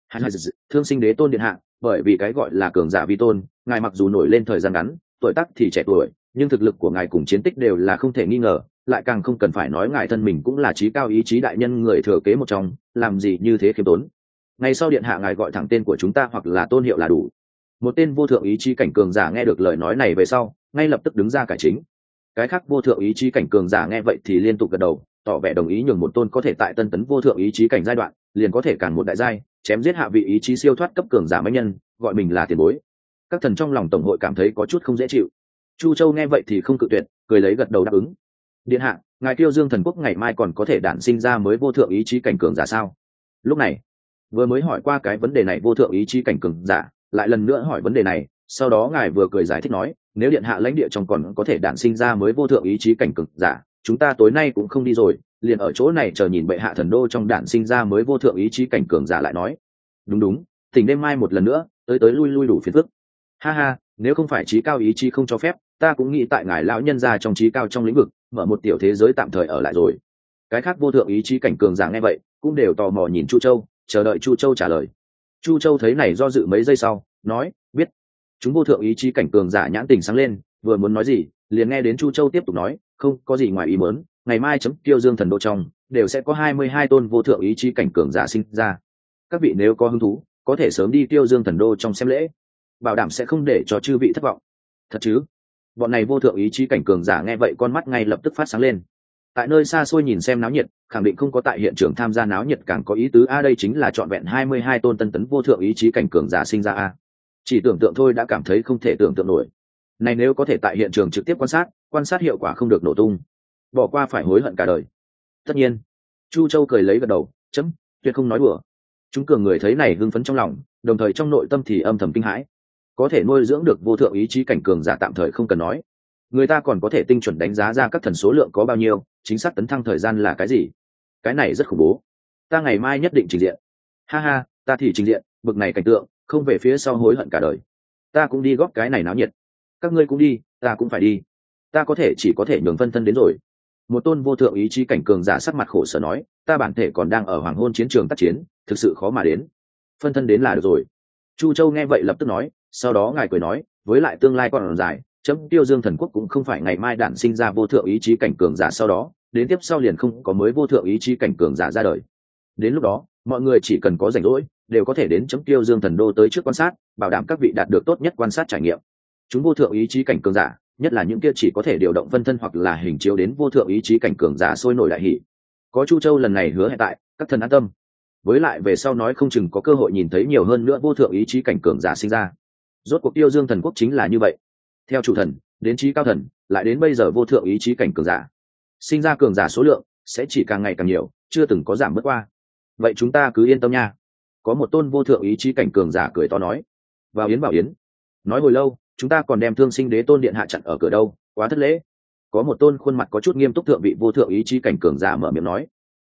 A: Thương sinh đế tôn điện hạ, bởi vì cái gọi là cường giả vi tôn, ngài mặc dù nổi lên thời gian ngắn, tuổi tác thì trẻ tuổi, nhưng thực lực của ngài cùng chiến tích đều là không thể nghi ngờ, lại càng không cần phải nói ngài thân mình cũng là trí cao ý chí đại nhân người thừa kế một trong, làm gì như thế khiêm tốn. Ngày sau điện hạ ngài gọi thẳng tên của chúng ta hoặc là tôn hiệu là đủ. Một tên vô thượng ý chí cảnh cường giả nghe được lời nói này về sau, ngay lập tức đứng ra cải chính. Cái khác vô thượng ý chí cảnh cường giả nghe vậy thì liên tục gật đầu, tỏ vẻ đồng ý nhường một tôn có thể tại tân tấn vô thượng ý chí cảnh giai đoạn, liền có thể cản một đại giai, chém giết hạ vị ý chí siêu thoát cấp cường giả mấy nhân, gọi mình là tiền bối. Các thần trong lòng tổng hội cảm thấy có chút không dễ chịu. Chu Châu nghe vậy thì không cự tuyệt, cười lấy gật đầu đáp ứng. Điện hạ, ngài Tiêu Dương thần quốc ngày mai còn có thể đản sinh ra mới vô thượng ý chí cảnh cường giả sao? Lúc này, vừa mới hỏi qua cái vấn đề này vô thượng ý chí cảnh cường giả, lại lần nữa hỏi vấn đề này, sau đó ngài vừa cười giải thích nói, nếu điện hạ lãnh địa trong còn có thể đản sinh ra mới vô thượng ý chí cảnh cường giả, chúng ta tối nay cũng không đi rồi, liền ở chỗ này chờ nhìn bệ hạ thần đô trong đản sinh ra mới vô thượng ý chí cảnh cường giả lại nói. Đúng đúng, tỉnh đêm mai một lần nữa, tới tới lui lui đủ phiền phức. Ha ha, nếu không phải trí cao ý chí không cho phép, ta cũng nghĩ tại ngài lão nhân gia trong trí cao trong lĩnh vực, mở một tiểu thế giới tạm thời ở lại rồi. Cái khác vô thượng ý chí cảnh cường giả nghe vậy, cũng đều tò mò nhìn Chu Châu, chờ đợi Chu Châu trả lời. Chu Châu thấy này do dự mấy giây sau, nói, biết. Chúng vô thượng ý chí cảnh cường giả nhãn tình sáng lên, vừa muốn nói gì, liền nghe đến Chu Châu tiếp tục nói, không có gì ngoài ý muốn, ngày mai chấm Tiêu Dương thần đô trong đều sẽ có hai mươi hai tôn vô thượng ý chí cảnh cường giả sinh ra. Các vị nếu có hứng thú, có thể sớm đi Tiêu Dương thần đô trong xem lễ, bảo đảm sẽ không để cho chư vị thất vọng. Thật chứ? Bọn này vô thượng ý chí cảnh cường giả nghe vậy con mắt ngay lập tức phát sáng lên. Tại nơi xa xôi nhìn xem náo nhiệt, khẳng định không có tại hiện trường tham gia náo nhiệt càng có ý tứ a, đây chính là trọn vẹn hai mươi hai tôn tân tấn vô thượng ý chí cảnh cường giả sinh ra a. Chỉ tưởng tượng thôi đã cảm thấy không thể tưởng tượng nổi. Này nếu có thể tại hiện trường trực tiếp quan sát, quan sát hiệu quả không được nổ tung, bỏ qua phải hối hận cả đời. Tất nhiên. Chu Châu cười lấy gật đầu, chấm, tuyệt không nói đùa. Chúng cường người thấy này hưng phấn trong lòng, đồng thời trong nội tâm thì âm thầm kinh hãi. Có thể nuôi dưỡng được vô thượng ý chí cảnh cường giả tạm thời không cần nói, người ta còn có thể tinh chuẩn đánh giá ra các thần số lượng có bao nhiêu, chính xác tấn thăng thời gian là cái gì. Cái này rất khủng bố. Ta ngày mai nhất định trình diện. Ha ha, ta thì trình diện, bực này cảnh tượng, không về phía sau hối hận cả đời. Ta cũng đi góp cái này náo nhiệt. Các ngươi cũng đi, ta cũng phải đi. Ta có thể chỉ có thể nhường phân thân đến rồi. Một tôn vô thượng ý chí cảnh cường giả sắc mặt khổ sở nói, ta bản thể còn đang ở hoàng hôn chiến trường tác chiến, thực sự khó mà đến. Phân thân đến là được rồi. Chu Châu nghe vậy lập tức nói, sau đó ngài cười nói, với lại tương lai còn dài, chấm Tiêu Dương thần quốc cũng không phải ngày mai đản sinh ra vô thượng ý chí cảnh cường giả, sau đó đến tiếp sau liền không có mới vô thượng ý chí cảnh cường giả ra đời. Đến lúc đó, mọi người chỉ cần có rảnh rỗi, đều có thể đến chấm Tiêu Dương thần đô tới trước quan sát, bảo đảm các vị đạt được tốt nhất quan sát trải nghiệm. Chúng vô thượng ý chí cảnh cường giả, nhất là những kia chỉ có thể điều động phân thân hoặc là hình chiếu đến vô thượng ý chí cảnh cường giả sôi nổi đại hỷ. Có Chu Châu lần này hứa hẹn tại, các thần an tâm. Với lại về sau nói không chừng có cơ hội nhìn thấy nhiều hơn nữa vô thượng ý chí cảnh cường giả sinh ra. Rốt cuộc Tiêu Dương thần quốc chính là như vậy. Theo chủ thần, đến chí cao thần, lại đến bây giờ vô thượng ý chí cảnh cường giả. Sinh ra cường giả số lượng sẽ chỉ càng ngày càng nhiều, chưa từng có giảm bớt qua. Vậy chúng ta cứ yên tâm nha. Có một tôn vô thượng ý chí cảnh cường giả cười to nói. Vào yến bảo yến. Nói hồi lâu, chúng ta còn đem Thương Sinh Đế tôn điện hạ chặn ở cửa đâu, quá thất lễ. Có một tôn khuôn mặt có chút nghiêm túc thượng vị vô thượng ý chí cảnh cường giả mở miệng nói.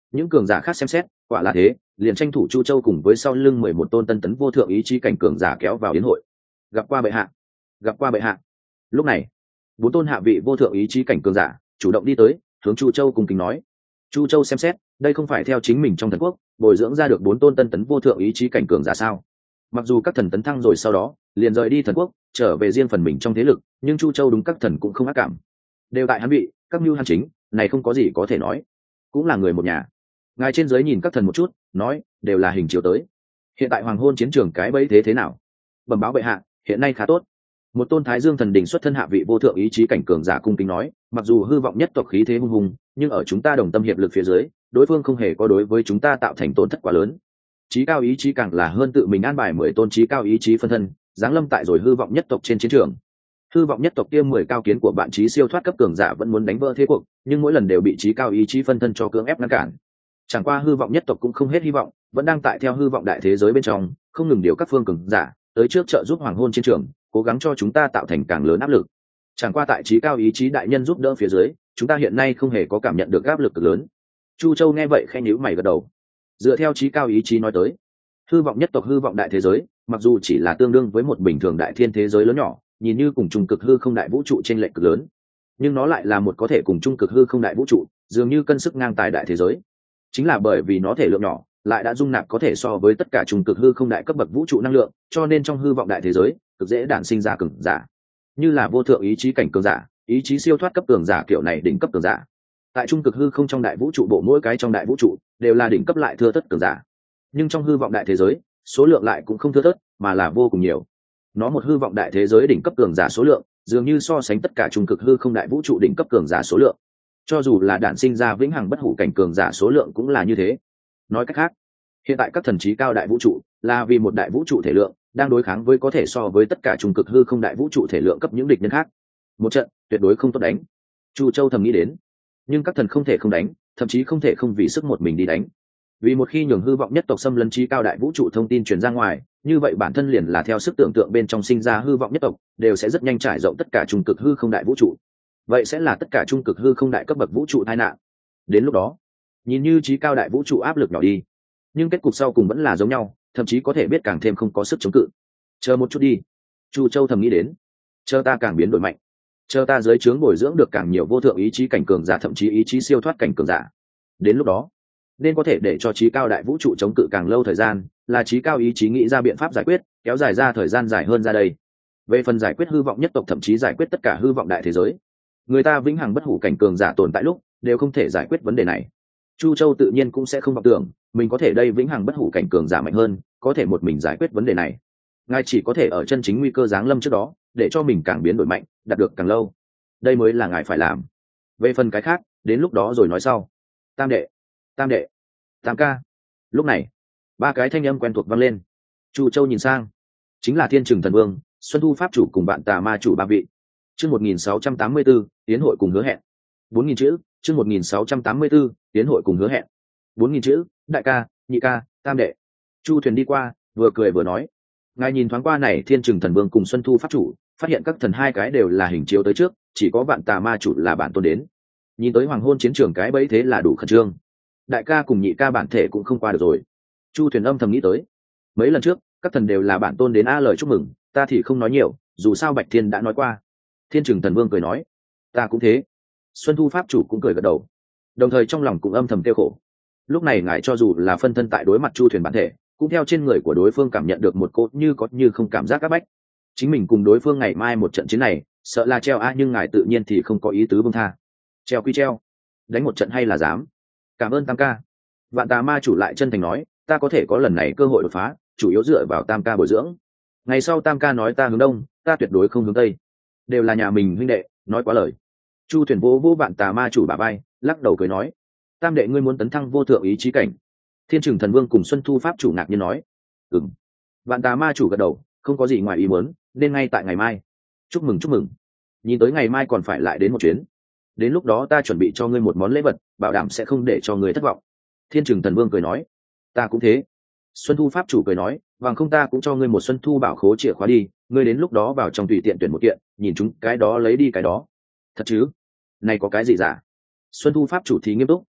A: những cường giả khác xem xét quả là thế, liền tranh thủ Chu Châu cùng với sau lưng mười một tôn tân tấn vô thượng ý chí cảnh cường giả kéo vào yến hội. Gặp qua bệ hạ, gặp qua bệ hạ. Lúc này bốn tôn hạ vị vô thượng ý chí cảnh cường giả chủ động đi tới, hướng Chu Châu cùng kính nói. Chu Châu xem xét, đây không phải theo chính mình trong thần quốc bồi dưỡng ra được bốn tôn tân tấn vô thượng ý chí cảnh cường giả sao? Mặc dù các thần tấn thăng rồi sau đó liền rời đi thần quốc, trở về riêng phần mình trong thế lực, nhưng Chu Châu đúng các thần cũng không ác cảm, đều tại hắn vị, các mưu hắn chính, này không có gì có thể nói, cũng là người một nhà. Ngài trên dưới nhìn các thần một chút, nói đều là hình chiếu tới. Hiện tại hoàng hôn chiến trường cái bẫy thế thế nào? Bẩm báo bệ hạ, hiện nay khá tốt. Một tôn Thái Dương thần đình xuất thân hạ vị vô thượng ý chí cảnh cường giả cung kính nói, mặc dù hư vọng nhất tộc khí thế hung hùng, nhưng ở chúng ta đồng tâm hiệp lực phía dưới, đối phương không hề có đối với chúng ta tạo thành tổn thất quá lớn. Chí cao ý chí càng là hơn tự mình an bài mười tôn chí cao ý chí phân thân, giáng lâm tại rồi hư vọng nhất tộc trên chiến trường. Hư vọng nhất tộc kia mười cao kiến của bạn chí siêu thoát cấp cường giả vẫn muốn đánh vỡ thế cuộc, nhưng mỗi lần đều bị chí cao ý chí phân thân cho cưỡng ép ngăn cản. Chẳng qua hư vọng nhất tộc cũng không hết hy vọng, vẫn đang tại theo hư vọng đại thế giới bên trong, không ngừng điều các phương cường giả tới trước trợ giúp hoàng hôn chiến trường, cố gắng cho chúng ta tạo thành càng lớn áp lực. Chẳng qua tại chí cao ý chí đại nhân giúp đỡ phía dưới, chúng ta hiện nay không hề có cảm nhận được áp lực cực lớn. Chu Châu nghe vậy khẽ nhíu mày gật đầu. Dựa theo chí cao ý chí nói tới, hư vọng nhất tộc hư vọng đại thế giới, mặc dù chỉ là tương đương với một bình thường đại thiên thế giới lớn nhỏ, nhìn như cùng trung cực hư không đại vũ trụ trên lệch cực lớn, nhưng nó lại là một có thể cùng trung cực hư không đại vũ trụ, dường như cân sức ngang tài đại thế giới. Chính là bởi vì nó thể lượng nhỏ, lại đã dung nạp có thể so với tất cả trung cực hư không đại cấp bậc vũ trụ năng lượng, cho nên trong hư vọng đại thế giới cực dễ đản sinh ra cường giả, như là vô thượng ý chí cảnh cường giả, ý chí siêu thoát cấp cường giả kiểu này đỉnh cấp cường giả. Tại trung cực hư không trong đại vũ trụ bộ mỗi cái trong đại vũ trụ đều là đỉnh cấp lại thưa thớt cường giả, nhưng trong hư vọng đại thế giới số lượng lại cũng không thưa thớt mà là vô cùng nhiều. Nó một hư vọng đại thế giới đỉnh cấp cường giả số lượng dường như so sánh tất cả trung cực hư không đại vũ trụ đỉnh cấp cường giả số lượng, cho dù là đản sinh ra vĩnh hằng bất hủ cảnh cường giả số lượng cũng là như thế. Nói cách khác, hiện tại các thần trí cao đại vũ trụ là vì một đại vũ trụ thể lượng đang đối kháng với có thể so với tất cả trung cực hư không đại vũ trụ thể lượng cấp những địch nhân khác. Một trận tuyệt đối không tốt đánh, Chu Châu thầm nghĩ đến. Nhưng các thần không thể không đánh, thậm chí không thể không vì sức một mình đi đánh. Vì một khi nhường hư vọng nhất tộc xâm lấn trí cao đại vũ trụ thông tin truyền ra ngoài, như vậy bản thân liền là theo sức tưởng tượng bên trong sinh ra hư vọng nhất tộc đều sẽ rất nhanh trải rộng tất cả trung cực hư không đại vũ trụ. Vậy sẽ là tất cả trung cực hư không đại cấp bậc vũ trụ tai nạn. Đến lúc đó, nhìn như trí cao đại vũ trụ áp lực nhỏ đi, nhưng kết cục sau cùng vẫn là giống nhau, thậm chí có thể biết càng thêm không có sức chống cự. Chờ một chút đi, Chu Châu thầm nghĩ đến. Chờ ta càng biến đổi mạnh, chờ ta dưới trướng bồi dưỡng được càng nhiều vô thượng ý chí cảnh cường giả, thậm chí ý chí siêu thoát cảnh cường giả, đến lúc đó nên có thể để cho trí cao đại vũ trụ chống cự càng lâu thời gian, là trí cao ý chí nghĩ ra biện pháp giải quyết, kéo dài ra thời gian dài hơn ra đây. Về phần giải quyết hư vọng nhất tộc, thậm chí giải quyết tất cả hư vọng đại thế giới, người ta vĩnh hằng bất hủ cảnh cường giả tồn tại lúc đều không thể giải quyết vấn đề này. Chu Châu tự nhiên cũng sẽ không vọng tưởng mình có thể đây vĩnh hằng bất hủ cảnh cường giả mạnh hơn, có thể một mình giải quyết vấn đề này. Ngài chỉ có thể ở chân chính nguy cơ giáng lâm trước đó, để cho mình càng biến đổi mạnh, đạt được càng lâu. Đây mới là ngài phải làm. Về phần cái khác, đến lúc đó rồi nói sau. Tam đệ, tam đệ, tam ca. Lúc này, ba cái thanh âm quen thuộc vang lên. Chu Châu nhìn sang, chính là Thiên Trừng Thần Vương, Xuân Thu Pháp chủ cùng bạn Tà Ma chủ ba vị. Chương một nghìn sáu trăm tám mươi tư, tiến hội cùng hứa hẹn. bốn nghìn chữ, chương một nghìn sáu trăm tám mươi tư, tiến hội cùng hứa hẹn. bốn nghìn chữ, đại ca, nhị ca, tam đệ. Chu Thuyền đi qua, vừa cười vừa nói. Ngài nhìn thoáng qua này Thiên Trừng Thần Vương cùng Xuân Thu Pháp chủ, phát hiện các thần hai cái đều là hình chiếu tới trước, chỉ có bạn Tà Ma chủ là bản tôn đến. Nhìn tới hoàng hôn chiến trường cái bẫy thế là đủ khẩn trương. Đại ca cùng nhị ca bản thể cũng không qua được rồi. Chu Thuyền âm thầm nghĩ tới. Mấy lần trước, các thần đều là bản tôn đến a lời chúc mừng, ta thì không nói nhiều, dù sao Bạch Thiên đã nói qua. Thiên Trừng Thần Vương cười nói, ta cũng thế. Xuân Thu Pháp chủ cũng cười gật đầu, đồng thời trong lòng cũng âm thầm tiêu khổ. Lúc này ngài cho dù là phân thân tại đối mặt Chu Thuyền bản thể, cũng theo trên người của đối phương cảm nhận được một cốt như có như không cảm giác áp bách. Chính mình cùng đối phương ngày mai một trận chiến này, sợ là treo a, nhưng ngài tự nhiên thì không có ý tứ buông tha. Treo quy treo, đánh một trận hay là dám. Cảm ơn tam ca. Vạn Tà Ma chủ lại chân thành nói, ta có thể có lần này cơ hội đột phá, chủ yếu dựa vào tam ca bồi dưỡng. Ngày sau tam ca nói ta hướng đông, ta tuyệt đối không hướng tây, đều là nhà mình huynh đệ, nói quá lời. Chu Thuyền vô vô Vạn Tà Ma chủ bả vai, lắc đầu cười nói, tam đệ ngươi muốn tấn thăng vô thượng ý chí cảnh. Thiên Trừng Thần Vương cùng Xuân Thu Pháp chủ ngạc nhiên nói, ừm. Vạn Tà Ma chủ gật đầu, không có gì ngoài ý muốn, nên ngay tại ngày mai. Chúc mừng chúc mừng. Nhìn tới ngày mai còn phải lại đến một chuyến. Đến lúc đó ta chuẩn bị cho ngươi một món lễ vật, bảo đảm sẽ không để cho ngươi thất vọng. Thiên Trừng Thần Vương cười nói, ta cũng thế. Xuân Thu Pháp chủ cười nói, bằng không ta cũng cho ngươi một Xuân Thu bảo khố chìa khóa đi, ngươi đến lúc đó vào trong tùy tiện tuyển một kiện, nhìn chúng cái đó lấy đi cái đó. Thật chứ? Này có cái gì giả? Xuân Thu Pháp chủ thì nghiêm túc,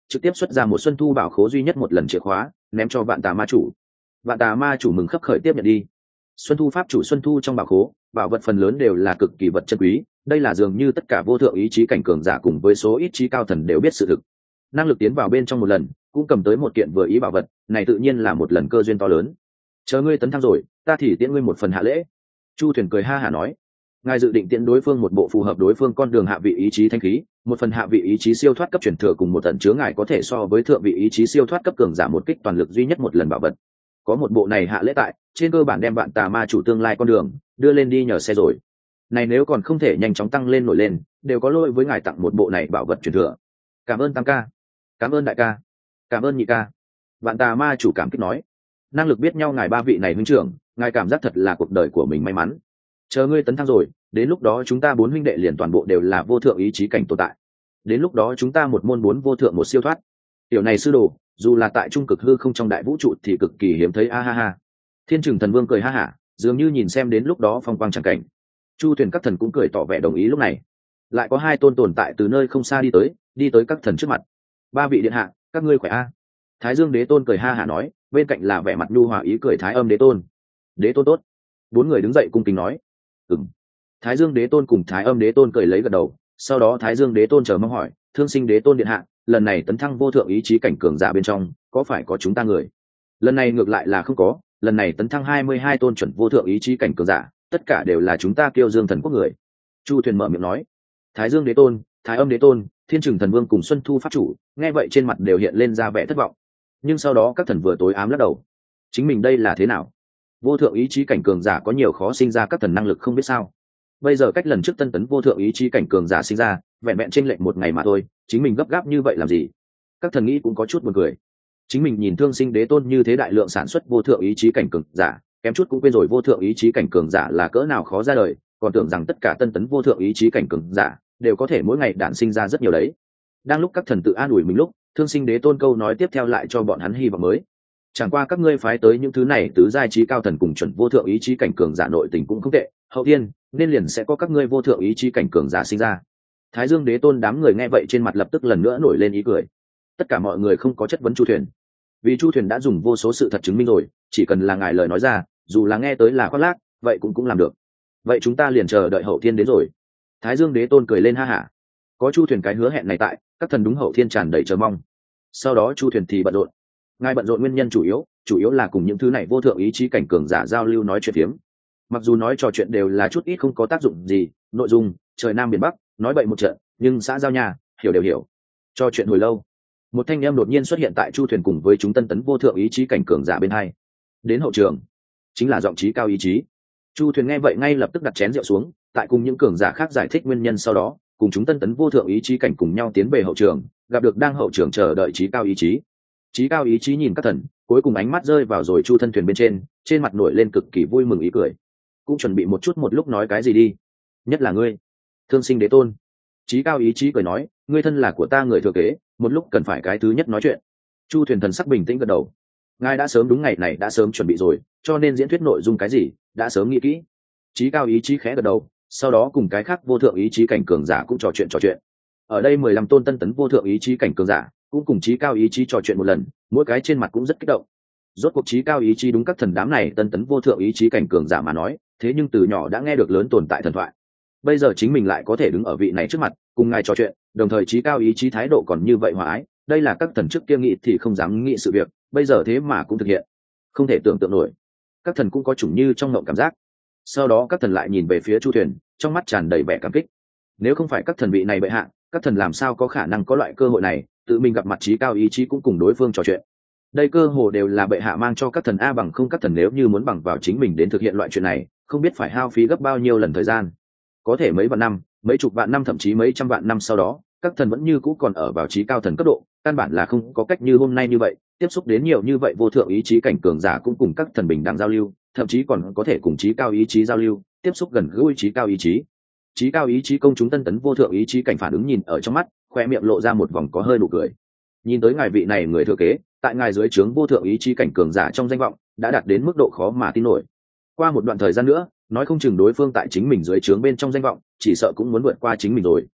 A: trực tiếp xuất ra một xuân thu bảo khố duy nhất một lần chìa khóa ném cho vạn tà ma chủ. Vạn tà ma chủ mừng khấp khởi tiếp nhận đi. Xuân thu pháp chủ xuân thu trong bảo khố bảo vật phần lớn đều là cực kỳ vật chân quý, đây là dường như tất cả vô thượng ý chí cảnh cường giả cùng với số ít trí cao thần đều biết sự thực. Năng lực tiến vào bên trong một lần cũng cầm tới một kiện vừa ý bảo vật, này tự nhiên là một lần cơ duyên to lớn. Chờ ngươi tấn thăng rồi, ta thì tiễn ngươi một phần hạ lễ. Chu Thuyền cười ha hả nói, ngài dự định tiễn đối phương một bộ phù hợp đối phương con đường hạ vị ý chí thanh khí, một phần hạ vị ý chí siêu thoát cấp truyền thừa cùng một tận chứa ngài có thể so với thượng vị ý chí siêu thoát cấp cường giả một kích toàn lực duy nhất một lần bảo vật. Có một bộ này hạ lễ tại, trên cơ bản đem bạn tà ma chủ tương lai con đường đưa lên đi nhờ xe rồi. Này nếu còn không thể nhanh chóng tăng lên nổi lên, đều có lỗi với ngài tặng một bộ này bảo vật truyền thừa. Cảm ơn tam ca, cảm ơn đại ca, cảm ơn nhị ca. Vạn tà ma chủ cảm kích nói, năng lực biết nhau ngài ba vị này huynh trưởng, ngài cảm giác thật là cuộc đời của mình may mắn. Chờ ngươi tấn thăng rồi, đến lúc đó chúng ta bốn huynh đệ liền toàn bộ đều là vô thượng ý chí cảnh tồn tại. Đến lúc đó chúng ta một môn bốn vô thượng một siêu thoát. Tiểu này sư đồ, dù là tại trung cực hư không trong đại vũ trụ thì cực kỳ hiếm thấy, a ha ha. Thiên Trừng Thần Vương cười ha hả, dường như nhìn xem đến lúc đó phong quang chẳng cảnh. Chu Thuyền các thần cũng cười tỏ vẻ đồng ý. Lúc này lại có hai tôn tồn tại từ nơi không xa đi tới, đi tới các thần trước mặt. Ba vị điện hạ, các ngươi khỏe a? Thái Dương Đế Tôn cười ha hả nói, bên cạnh là vẻ mặt nhu hòa ý cười Thái Âm Đế Tôn. Đế Tôn tốt. Bốn người đứng dậy cung kính nói, ừm. Thái Dương Đế Tôn cùng Thái Âm Đế Tôn cười lấy gật đầu, sau đó Thái Dương Đế Tôn chờ mong hỏi, Thương Sinh Đế Tôn điện hạ, lần này tấn thăng vô thượng ý chí cảnh cường giả bên trong có phải có chúng ta người? Lần này ngược lại là không có, lần này tấn thăng hai mươi hai tôn chuẩn vô thượng ý chí cảnh cường giả, tất cả đều là chúng ta Kiêu Dương Thần Quốc người. Chu Thuyền mở miệng nói. Thái Dương Đế Tôn, Thái Âm Đế Tôn, Thiên Trừng Thần Vương cùng Xuân Thu pháp chủ nghe vậy trên mặt đều hiện lên ra vẻ thất vọng, nhưng sau đó các thần vừa tối ám lắc đầu. Chính mình đây là thế nào? Vô thượng ý chí cảnh cường giả có nhiều khó sinh ra các thần năng lực không biết sao? Bây giờ cách lần trước tân tấn vô thượng ý chí cảnh cường giả sinh ra vẹn vẹn chênh lệch một ngày mà thôi, chính mình gấp gáp như vậy làm gì? Các thần nghĩ cũng có chút buồn cười. Chính mình nhìn Thương Sinh Đế Tôn như thế đại lượng sản xuất vô thượng ý chí cảnh cường giả, kém chút cũng quên rồi vô thượng ý chí cảnh cường giả là cỡ nào khó ra đời, còn tưởng rằng tất cả tân tấn vô thượng ý chí cảnh cường giả đều có thể mỗi ngày đản sinh ra rất nhiều đấy. Đang lúc các thần tự an ủi mình lúc, Thương Sinh Đế Tôn câu nói tiếp theo lại cho bọn hắn hy vọng mới. Chẳng qua các ngươi phái tới những thứ này tứ giai trí cao thần cùng chuẩn vô thượng ý chí cảnh cường giả nội tình cũng không tệ, hậu thiên nên liền sẽ có các ngươi vô thượng ý chí cảnh cường giả sinh ra. Thái Dương Đế Tôn đám người nghe vậy trên mặt lập tức lần nữa nổi lên ý cười. Tất cả mọi người không có chất vấn Chu Thuyền, vì Chu Thuyền đã dùng vô số sự thật chứng minh rồi, chỉ cần là ngài lời nói ra, dù là nghe tới là khoác lác, vậy cũng cũng làm được. Vậy chúng ta liền chờ đợi hậu thiên đến rồi. Thái Dương Đế Tôn cười lên ha hả. Có Chu Thuyền cái hứa hẹn này tại, các thần đúng hậu thiên tràn đầy chờ mong. Sau đó Chu Thuyền thì bận rộn. Ngài bận rộn nguyên nhân chủ yếu, chủ yếu là cùng những thứ này vô thượng ý chí cảnh cường giả giao lưu nói chuyện phiếm. Mặc dù nói trò chuyện đều là chút ít không có tác dụng gì, nội dung trời nam biển bắc, nói bậy một trận, nhưng xã giao nhà hiểu đều hiểu. Trò chuyện hồi lâu, một thanh em đột nhiên xuất hiện tại Chu Thuyền cùng với chúng tân tấn vô thượng ý chí cảnh cường giả bên hai. Đến hậu trường, chính là giọng trí cao ý chí. Chu Thuyền nghe vậy ngay lập tức đặt chén rượu xuống, tại cùng những cường giả khác giải thích nguyên nhân sau đó, cùng chúng tân tấn vô thượng ý chí cảnh cùng nhau tiến về hậu trường, gặp được đang hậu trường chờ đợi trí cao ý chí. Trí cao ý chí nhìn các thần, cuối cùng ánh mắt rơi vào rồi Chu thân thuyền bên trên, trên mặt nổi lên cực kỳ vui mừng ý cười. Cũng chuẩn bị một chút một lúc nói cái gì đi, nhất là ngươi, Thương Sinh Đế Tôn. Trí cao ý chí cười nói, ngươi thân là của ta người thừa kế, một lúc cần phải cái thứ nhất nói chuyện. Chu thuyền thần sắc bình tĩnh gật đầu. Ngài đã sớm đúng ngày này đã sớm chuẩn bị rồi, cho nên diễn thuyết nội dung cái gì đã sớm nghĩ kỹ. Trí cao ý chí khẽ gật đầu, sau đó cùng cái khác vô thượng ý chí cảnh cường giả cũng trò chuyện trò chuyện. Ở đây mười lăm tôn tân tấn vô thượng ý chí cảnh cường giả cũng cùng trí cao ý chí trò chuyện một lần, mỗi cái trên mặt cũng rất kích động. Rốt cuộc trí cao ý chí đúng các thần đám này tân tấn vô thượng ý chí cảnh cường giả mà nói, thế nhưng từ nhỏ đã nghe được lớn tồn tại thần thoại. Bây giờ chính mình lại có thể đứng ở vị này trước mặt, cùng ngài trò chuyện, đồng thời trí cao ý chí thái độ còn như vậy hòa ái, đây là các thần trước kia nghĩ thì không dám nghĩ sự việc, bây giờ thế mà cũng thực hiện, không thể tưởng tượng nổi. Các thần cũng có chủng như trong ngộng cảm giác. Sau đó các thần lại nhìn về phía Chu thuyền, trong mắt tràn đầy vẻ cảm kích. Nếu không phải các thần vị này bệ hạ, các thần làm sao có khả năng có loại cơ hội này tự mình gặp mặt trí cao ý chí cũng cùng đối phương trò chuyện. Đây cơ hồ đều là bệ hạ mang cho các thần, a bằng không các thần nếu như muốn bằng vào chính mình đến thực hiện loại chuyện này, không biết phải hao phí gấp bao nhiêu lần thời gian. Có thể mấy vạn năm, mấy chục vạn năm, thậm chí mấy trăm vạn năm sau đó, các thần vẫn như cũ còn ở vào trí cao thần cấp độ, căn bản là không có cách như hôm nay như vậy tiếp xúc đến nhiều như vậy vô thượng ý chí cảnh cường giả cũng cùng các thần bình đẳng giao lưu, thậm chí còn có thể cùng trí cao ý chí giao lưu, tiếp xúc gần gũi trí cao ý chí. Trí cao ý chí công chúng tân tấn vô thượng ý chí cảnh phản ứng nhìn ở trong mắt, khoe miệng lộ ra một vòng có hơi nụ cười. Nhìn tới ngài vị này người thừa kế, tại ngài dưới trướng vô thượng ý chí cảnh cường giả trong danh vọng đã đạt đến mức độ khó mà tin nổi. Qua một đoạn thời gian nữa, nói không chừng đối phương tại chính mình dưới trướng bên trong danh vọng chỉ sợ cũng muốn vượt qua chính mình rồi.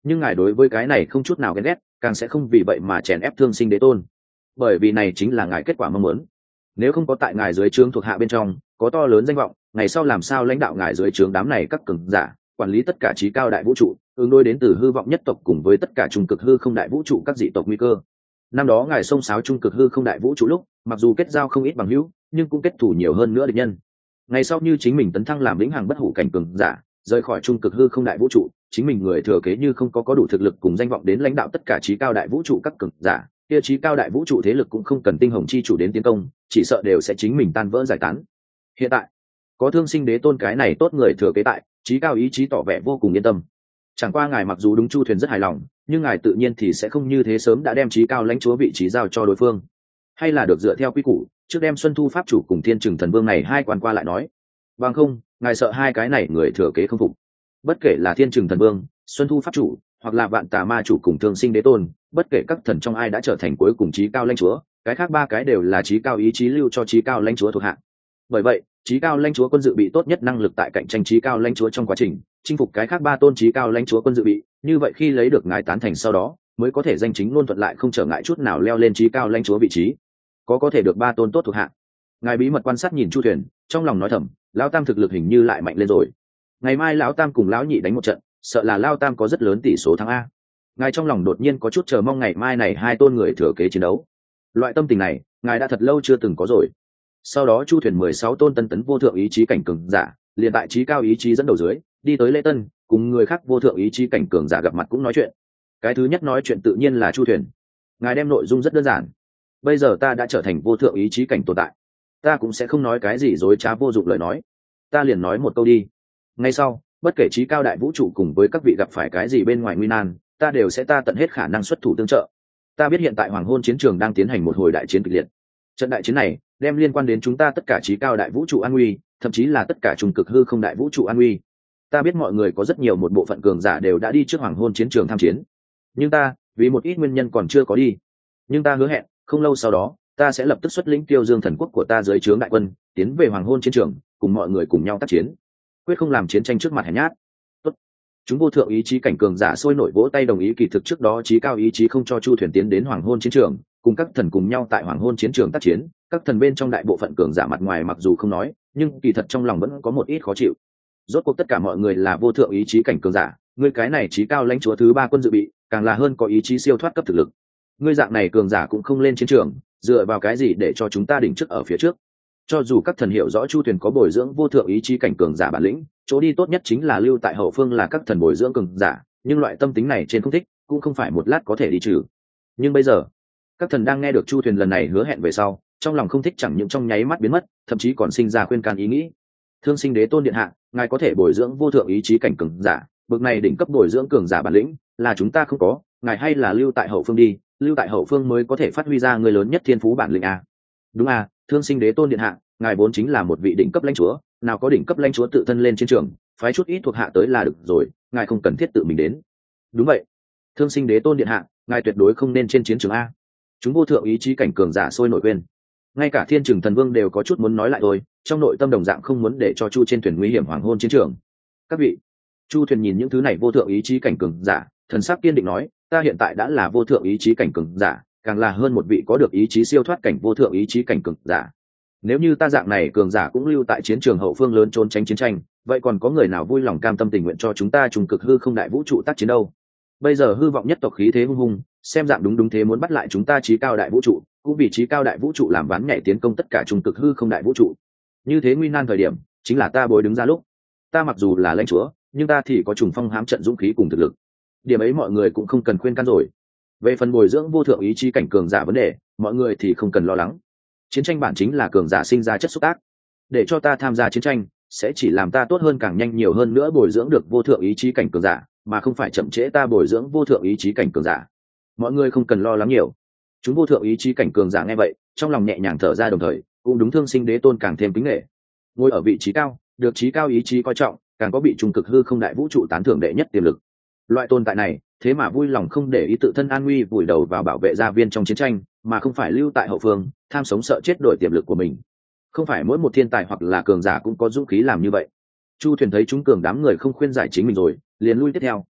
A: nhưng ngài đối với cái này không chút nào ghen ghét, càng sẽ không vì vậy mà chèn ép thương sinh đế tôn, bởi vì này chính là ngài kết quả mong muốn. Nếu không có tại ngài dưới trướng thuộc hạ bên trong có to lớn danh vọng, ngày sau làm sao lãnh đạo ngài dưới trướng đám này các cường giả, quản lý tất cả trí cao đại vũ trụ, ứng đối đến từ hư vọng nhất tộc cùng với tất cả trung cực hư không đại vũ trụ các dị tộc nguy cơ. Năm đó ngài xông xáo trung cực hư không đại vũ trụ lúc, mặc dù kết giao không ít bằng hữu, nhưng cũng kết thủ nhiều hơn nữa địch nhân. Ngày sau như chính mình tấn thăng làm lĩnh hàng bất hủ cảnh cường giả, rời khỏi trung cực hư không đại vũ trụ, chính mình người thừa kế như không có có đủ thực lực cùng danh vọng đến lãnh đạo tất cả trí cao đại vũ trụ các cường giả, kia trí cao đại vũ trụ thế lực cũng không cần tinh hồng chi chủ đến tiến công, chỉ sợ đều sẽ chính mình tan vỡ giải tán. Hiện tại có thương sinh đế tôn cái này tốt người thừa kế tại, trí cao ý chí tỏ vẻ vô cùng yên tâm. Chẳng qua ngài mặc dù đúng Chu Thuyền rất hài lòng, nhưng ngài tự nhiên thì sẽ không như thế sớm đã đem trí cao lãnh chúa vị trí giao cho đối phương, hay là được dựa theo quy củ trước đem Xuân Thu pháp chủ cùng Thiên Trừng thần vương này hai quan qua lại nói. Bằng không ngài sợ hai cái này người thừa kế không phục. Bất kể là Thiên Trừng thần vương, Xuân Thu pháp chủ, hoặc là Vạn Tà ma chủ cùng Thương sinh đế tôn, bất kể các thần trong ai đã trở thành cuối cùng trí cao lãnh chúa, cái khác ba cái đều là trí cao ý chí lưu cho trí cao lãnh chúa thuộc hạ. Bởi vậy trí cao lãnh chúa quân dự bị tốt nhất năng lực tại cạnh tranh trí cao lãnh chúa trong quá trình chinh phục cái khác ba tôn trí cao lãnh chúa quân dự bị, như vậy khi lấy được ngài tán thành sau đó mới có thể danh chính ngôn thuận lại không trở ngại chút nào leo lên trí cao lãnh chúa vị trí, có có thể được ba tôn tốt thuộc hạ. Ngài bí mật quan sát nhìn Chu Thuyền, trong lòng nói thầm, lão tam thực lực hình như lại mạnh lên rồi. Ngày mai lão tam cùng lão nhị đánh một trận, sợ là lão tam có rất lớn tỷ số thắng a. Ngài trong lòng đột nhiên có chút chờ mong ngày mai này hai tôn người thừa kế chiến đấu. Loại tâm tình này ngài đã thật lâu chưa từng có rồi. Sau đó Chu Thuyền mười sáu tôn tân tấn vô thượng ý chí cảnh cường giả, liền tại trí cao ý chí dẫn đầu dưới đi tới lễ tân, cùng người khác vô thượng ý chí cảnh cường giả gặp mặt cũng nói chuyện. Cái thứ nhất nói chuyện tự nhiên là Chu Thuyền. Ngài đem nội dung rất đơn giản. Bây giờ ta đã trở thành vô thượng ý chí cảnh tồn tại, ta cũng sẽ không nói cái gì dối trá vô dụng lời nói, ta liền nói một câu đi. Ngay sau, bất kể trí cao đại vũ trụ cùng với các vị gặp phải cái gì bên ngoài nguy nan, ta đều sẽ ta tận hết khả năng xuất thủ tương trợ. Ta biết hiện tại hoàng hôn chiến trường đang tiến hành một hồi đại chiến kịch liệt. Trận đại chiến này đem liên quan đến chúng ta tất cả trí cao đại vũ trụ an nguy, thậm chí là tất cả trung cực hư không đại vũ trụ an nguy. Ta biết mọi người có rất nhiều một bộ phận cường giả đều đã đi trước hoàng hôn chiến trường tham chiến, nhưng ta vì một ít nguyên nhân còn chưa có đi. Nhưng ta hứa hẹn không lâu sau đó ta sẽ lập tức xuất lĩnh Tiêu Dương thần quốc của ta dưới trướng đại quân tiến về hoàng hôn chiến trường, cùng mọi người cùng nhau tác chiến, quyết không làm chiến tranh trước mặt hèn nhát. Tốt. Chúng vô thượng ý chí cảnh cường giả sôi nổi vỗ tay đồng ý. Kỳ thực trước đó trí cao ý chí không cho Chu Thuyền tiến đến hoàng hôn chiến trường, cùng các thần cùng nhau tại hoàng hôn chiến trường tác chiến. Các thần bên trong đại bộ phận cường giả mặt ngoài mặc dù không nói, nhưng kỳ thật trong lòng vẫn có một ít khó chịu. Rốt cuộc tất cả mọi người là vô thượng ý chí cảnh cường giả, ngươi cái này trí cao lãnh chúa thứ ba quân dự bị, càng là hơn có ý chí siêu thoát cấp thực lực. Ngươi dạng này cường giả cũng không lên chiến trường, dựa vào cái gì để cho chúng ta đỉnh trước ở phía trước? Cho dù các thần hiểu rõ Chu Thuyền có bồi dưỡng vô thượng ý chí cảnh cường giả bản lĩnh, chỗ đi tốt nhất chính là lưu tại hậu phương là các thần bồi dưỡng cường giả, nhưng loại tâm tính này trên không thích, cũng không phải một lát có thể đi trừ. Nhưng bây giờ, các thần đang nghe được Chu Thuyền lần này hứa hẹn về sau, trong lòng không thích chẳng những trong nháy mắt biến mất, thậm chí còn sinh ra khuyên can ý nghĩ. Thương sinh đế tôn điện hạ, ngài có thể bồi dưỡng vô thượng ý chí cảnh cường giả, bậc này đỉnh cấp bồi dưỡng cường giả bản lĩnh, là chúng ta không có, ngài hay là lưu tại hậu phương đi, lưu tại hậu phương mới có thể phát huy ra người lớn nhất thiên phú bản lĩnh a. Đúng à, thương sinh đế tôn điện hạ, ngài vốn chính là một vị đỉnh cấp lãnh chúa, nào có đỉnh cấp lãnh chúa tự thân lên chiến trường, phái chút ít thuộc hạ tới là được rồi, ngài không cần thiết tự mình đến. Đúng vậy, thương sinh đế tôn điện hạ, ngài tuyệt đối không nên trên chiến trường a. Chúng vô thượng ý chí cảnh cường giả sôi nổi quên, ngay cả Thiên Trừng thần vương đều có chút muốn nói lại thôi, trong nội tâm đồng dạng không muốn để cho Chu trên thuyền nguy hiểm hoàng hôn chiến trường. Các vị, Chu Thuyền nhìn những thứ này vô thượng ý chí cảnh cường giả, thần sắc kiên định nói, ta hiện tại đã là vô thượng ý chí cảnh cường giả, càng là hơn một vị có được ý chí siêu thoát cảnh vô thượng ý chí cảnh cường giả. Nếu như ta dạng này cường giả cũng lưu tại chiến trường hậu phương lớn trốn tránh chiến tranh, vậy còn có người nào vui lòng cam tâm tình nguyện cho chúng ta trùng cực hư không đại vũ trụ tác chiến đâu? Bây giờ hư vọng nhất tộc khí thế hung hung, xem dạng đúng đúng thế muốn bắt lại chúng ta chí cao đại vũ trụ, cũng vì chí cao đại vũ trụ làm ván nhảy tiến công tất cả trùng cực hư không đại vũ trụ. Như thế nguy nan thời điểm, chính là ta bối đứng ra lúc. Ta mặc dù là lãnh chúa, nhưng ta thì có trùng phong hám trận dũng khí cùng thực lực. Điểm ấy mọi người cũng không cần khuyên can rồi. Về phần bồi dưỡng vô thượng ý chí cảnh cường giả vấn đề, mọi người thì không cần lo lắng. Chiến tranh bản chính là cường giả sinh ra chất xúc tác. Để cho ta tham gia chiến tranh, sẽ chỉ làm ta tốt hơn càng nhanh nhiều hơn nữa bồi dưỡng được vô thượng ý chí cảnh cường giả, mà không phải chậm trễ ta bồi dưỡng vô thượng ý chí cảnh cường giả. Mọi người không cần lo lắng nhiều. Chúng vô thượng ý chí cảnh cường giả nghe vậy, trong lòng nhẹ nhàng thở ra, đồng thời cũng đúng thương sinh đế tôn càng thêm kính nể. Ngồi ở vị trí cao, được trí cao ý chí coi trọng, càng có bị trung cực hư không đại vũ trụ tán thưởng đệ nhất tiềm lực. Loại tồn tại này, thế mà vui lòng không để ý tự thân an nguy vùi đầu vào bảo vệ gia viên trong chiến tranh, mà không phải lưu tại hậu phương, tham sống sợ chết đổi tiềm lực của mình. Không phải mỗi một thiên tài hoặc là cường giả cũng có dũng khí làm như vậy. Chu Thuyền thấy chúng cường đám người không khuyên giải chính mình rồi, liền lui tiếp theo,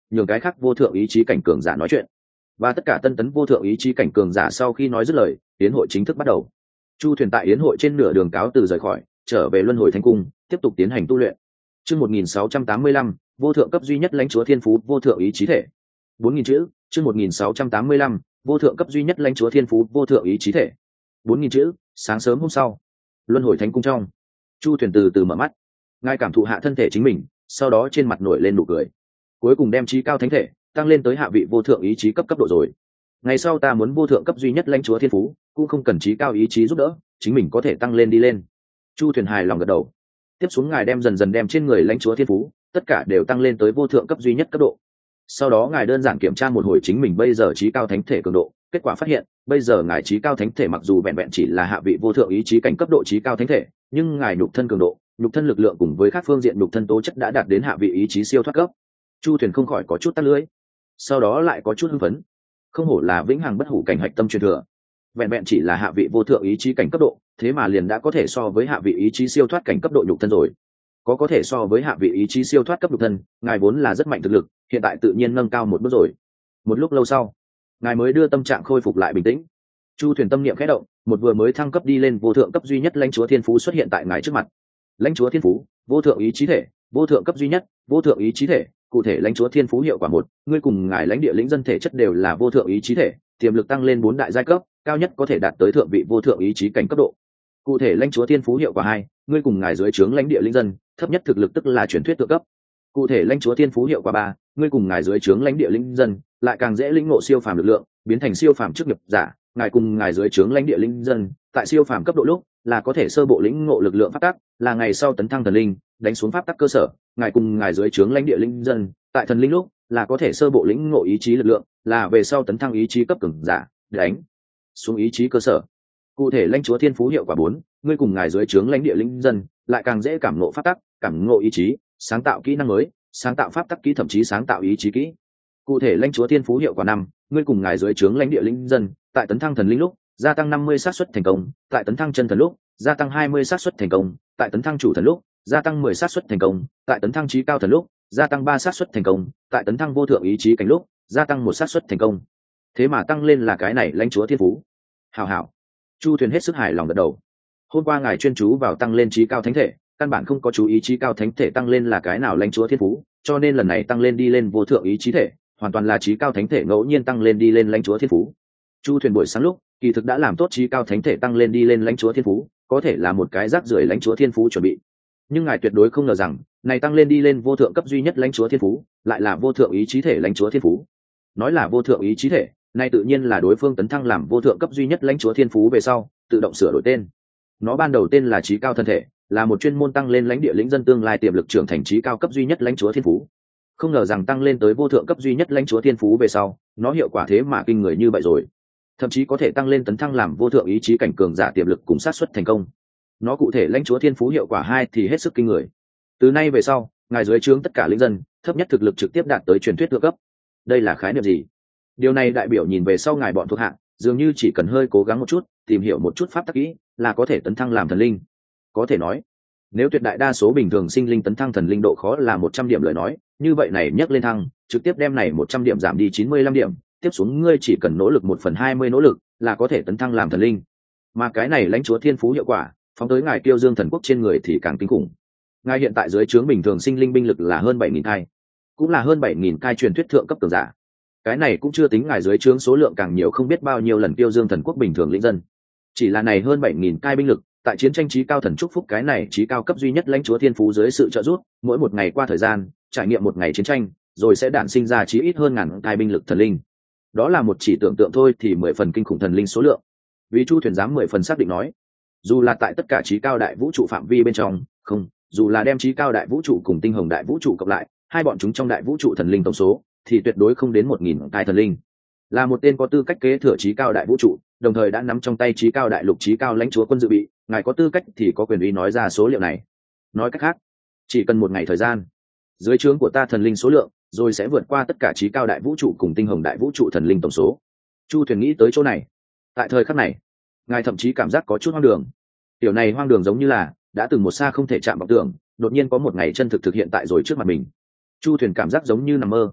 A: nhường cái khác vô thượng ý chí cảnh cường giả nói chuyện. Và tất cả tân tấn vô thượng ý chí cảnh cường giả sau khi nói dứt lời, yến hội chính thức bắt đầu. Chu thuyền tại yến hội trên nửa đường cáo từ rời khỏi, trở về luân hồi thánh cung, tiếp tục tiến hành tu luyện. Chương một nghìn sáu trăm tám mươi lăm, vô thượng cấp duy nhất lãnh chúa thiên phú vô thượng ý chí thể. bốn nghìn chữ. Chương một nghìn sáu trăm tám mươi lăm, vô thượng cấp duy nhất lãnh chúa thiên phú vô thượng ý chí thể. bốn nghìn chữ. Sáng sớm hôm sau, luân hồi thánh cung trong, Chu thuyền từ từ mở mắt, ngài cảm thụ hạ thân thể chính mình, sau đó trên mặt nổi lên nụ cười. Cuối cùng đem trí cao thánh thể tăng lên tới hạ vị vô thượng ý chí cấp cấp độ rồi. Ngày sau ta muốn vô thượng cấp duy nhất lãnh chúa thiên phú, cũng không cần trí cao ý chí giúp đỡ, chính mình có thể tăng lên đi lên. Chu thuyền hài lòng gật đầu. Tiếp xuống ngài đem dần dần đem trên người lãnh chúa thiên phú tất cả đều tăng lên tới vô thượng cấp duy nhất cấp độ. Sau đó ngài đơn giản kiểm tra một hồi chính mình bây giờ trí cao thánh thể cường độ, kết quả phát hiện bây giờ ngài trí cao thánh thể mặc dù vẹn vẹn chỉ là hạ vị vô thượng ý chí cảnh cấp độ trí cao thánh thể, nhưng ngài nhục thân cường độ, nhục thân lực lượng cùng với các phương diện nhục thân tố chất đã đạt đến hạ vị ý chí siêu thoát cấp. Chu thuyền không khỏi có chút tắt lưỡi, sau đó lại có chút hưng phấn. Không hổ là vĩnh hằng bất hủ cảnh hạch tâm truyền thừa, vẹn vẹn chỉ là hạ vị vô thượng ý chí cảnh cấp độ, thế mà liền đã có thể so với hạ vị ý chí siêu thoát cảnh cấp độ nhục thân rồi. Có có thể so với hạ vị ý chí siêu thoát cấp nhục thân, ngài vốn là rất mạnh thực lực, hiện tại tự nhiên nâng cao một bước rồi. Một lúc lâu sau, ngài mới đưa tâm trạng khôi phục lại bình tĩnh. Chu thuyền tâm niệm khẽ động, một vừa mới thăng cấp đi lên vô thượng cấp duy nhất lãnh chúa thiên phú xuất hiện tại ngài trước mặt. Lãnh chúa thiên phú, vô thượng ý chí thể, vô thượng cấp duy nhất, vô thượng ý chí thể. Cụ thể lãnh chúa thiên phú hiệu quả một, ngươi cùng ngài lãnh địa lĩnh dân thể chất đều là vô thượng ý chí thể, tiềm lực tăng lên bốn đại giai cấp, cao nhất có thể đạt tới thượng vị vô thượng ý chí cảnh cấp độ. Cụ thể lãnh chúa thiên phú hiệu quả hai, ngươi cùng ngài dưới trướng lãnh địa lĩnh dân, thấp nhất thực lực tức là truyền thuyết thượng cấp. Cụ thể lãnh chúa thiên phú hiệu quả ba, ngươi cùng ngài dưới trướng lãnh địa lĩnh dân, lại càng dễ lĩnh ngộ siêu phàm lực lượng, biến thành siêu phàm chức nghiệp giả, ngài cùng ngài dưới trướng lãnh địa lĩnh dân, tại siêu phàm cấp độ lúc, là có thể sơ bộ lĩnh ngộ lực lượng pháp tắc, là ngày sau tấn thăng thần linh, đánh xuống pháp tắc cơ sở, ngài cùng ngài dưới trướng lãnh địa lĩnh dân, tại thần linh lúc, là có thể sơ bộ lĩnh ngộ ý chí lực lượng, là về sau tấn thăng ý chí cấp cường giả, đánh xuống ý chí cơ sở. Cụ thể lãnh chúa thiên phú hiệu quả bốn, ngươi cùng ngài dưới trướng lãnh địa lĩnh dân, lại càng dễ cảm ngộ pháp tắc, cảm ngộ ý chí, sáng tạo kỹ năng mới, sáng tạo pháp tắc kỹ, thậm chí sáng tạo ý chí kỹ. Cụ thể lãnh chúa thiên phú hiệu quả năm, ngươi cùng ngài dưới trướng lãnh địa lĩnh dân, tại tấn thăng thần linh lúc, gia tăng năm mươi xác suất thành công, tại tấn thăng chân thần lúc, gia tăng hai mươi xác suất thành công, tại tấn thăng chủ thần lúc, gia tăng mười xác suất thành công, tại tấn thăng chí cao thần lúc, gia tăng ba xác suất thành công, tại tấn thăng vô thượng ý chí cảnh lúc, gia tăng một xác suất thành công. Thế mà tăng lên là cái này lãnh chúa thiên phú. Hảo hảo. Chu thuyền hết sức hài lòng gật đầu. Hôm qua ngài chuyên chú vào tăng lên chí cao thánh thể, căn bản không có chú ý chí cao thánh thể tăng lên là cái nào lãnh chúa thiên phú, cho nên lần này tăng lên đi lên vô thượng ý chí thể, hoàn toàn là chí cao thánh thể ngẫu nhiên tăng lên đi lên lãnh chúa thiên phú. Chu thuyền buổi sáng lúc, kỳ thực đã làm tốt chí cao thánh thể tăng lên đi lên lãnh chúa thiên phú, có thể là một cái rác rưởi lãnh chúa thiên phú chuẩn bị. Nhưng ngài tuyệt đối không ngờ rằng, này tăng lên đi lên vô thượng cấp duy nhất lãnh chúa thiên phú, lại là vô thượng ý chí thể lãnh chúa thiên phú. Nói là vô thượng ý chí thể, này tự nhiên là đối phương tấn thăng làm vô thượng cấp duy nhất lãnh chúa thiên phú về sau, tự động sửa đổi tên. Nó ban đầu tên là chí cao thân thể, là một chuyên môn tăng lên lãnh địa lĩnh dân tương lai tiềm lực trưởng thành chí cao cấp duy nhất lãnh chúa thiên phú. Không ngờ rằng tăng lên tới vô thượng cấp duy nhất lãnh chúa thiên phú về sau, nó hiệu quả thế mà kinh người như vậy rồi. Thậm chí có thể tăng lên tấn thăng làm vô thượng ý chí cảnh cường giả tiềm lực cùng sát xuất thành công. Nó cụ thể lãnh chúa thiên phú hiệu quả hai thì hết sức kinh người. Từ nay về sau, ngài dưới trướng tất cả lĩnh dân, thấp nhất thực lực trực tiếp đạt tới truyền thuyết thượng cấp. Đây là khái niệm gì? Điều này đại biểu nhìn về sau ngài bọn thuộc hạ, dường như chỉ cần hơi cố gắng một chút, tìm hiểu một chút pháp tắc kỹ, là có thể tấn thăng làm thần linh. Có thể nói, nếu tuyệt đại đa số bình thường sinh linh tấn thăng thần linh độ khó là một trăm điểm lời nói, như vậy này nhấc lên thăng, trực tiếp đem này một trăm điểm giảm đi chín mươi lăm điểm, tiếp xuống ngươi chỉ cần nỗ lực một phần hai mươi nỗ lực, là có thể tấn thăng làm thần linh. Mà cái này lãnh chúa thiên phú hiệu quả, phóng tới ngài Tiêu Dương thần quốc trên người thì càng kinh khủng. Ngài hiện tại dưới trướng bình thường sinh linh binh lực là hơn bảy nghìn cai, cũng là hơn bảy nghìn cai truyền thuyết thượng cấp cường giả. Cái này cũng chưa tính ngài dưới trướng số lượng càng nhiều không biết bao nhiêu lần Tiêu Dương thần quốc bình thường lĩnh dân. Chỉ là này hơn bảy nghìn cai binh lực, tại chiến tranh chí cao thần chúc phúc cái này chí cao cấp duy nhất lãnh chúa thiên phú dưới sự trợ giúp, mỗi một ngày qua thời gian, trải nghiệm một ngày chiến tranh, rồi sẽ đản sinh ra chí ít hơn ngàn cai binh lực thần linh. Đó là một chỉ tưởng tượng thôi thì mười phần kinh khủng thần linh số lượng. Vì Chu thuyền dám mười phần xác định nói, dù là tại tất cả chí cao đại vũ trụ phạm vi bên trong, không, dù là đem chí cao đại vũ trụ cùng tinh hồng đại vũ trụ cộng lại, hai bọn chúng trong đại vũ trụ thần linh tổng số thì tuyệt đối không đến một nghìn cai thần linh. Là một tên có tư cách kế thừa chí cao đại vũ trụ, đồng thời đã nắm trong tay chí cao đại lục chí cao lãnh chúa quân dự bị, ngài có tư cách thì có quyền uy nói ra số liệu này. Nói cách khác, chỉ cần một ngày thời gian, dưới trướng của ta thần linh số lượng rồi sẽ vượt qua tất cả chí cao đại vũ trụ cùng tinh hồng đại vũ trụ thần linh tổng số. Chu thuyền nghĩ tới chỗ này, tại thời khắc này, ngài thậm chí cảm giác có chút hoang đường. Điều này hoang đường giống như là đã từng một xa không thể chạm vào tưởng, đột nhiên có một ngày chân thực thực hiện tại rồi trước mặt mình. Chu thuyền cảm giác giống như nằm mơ.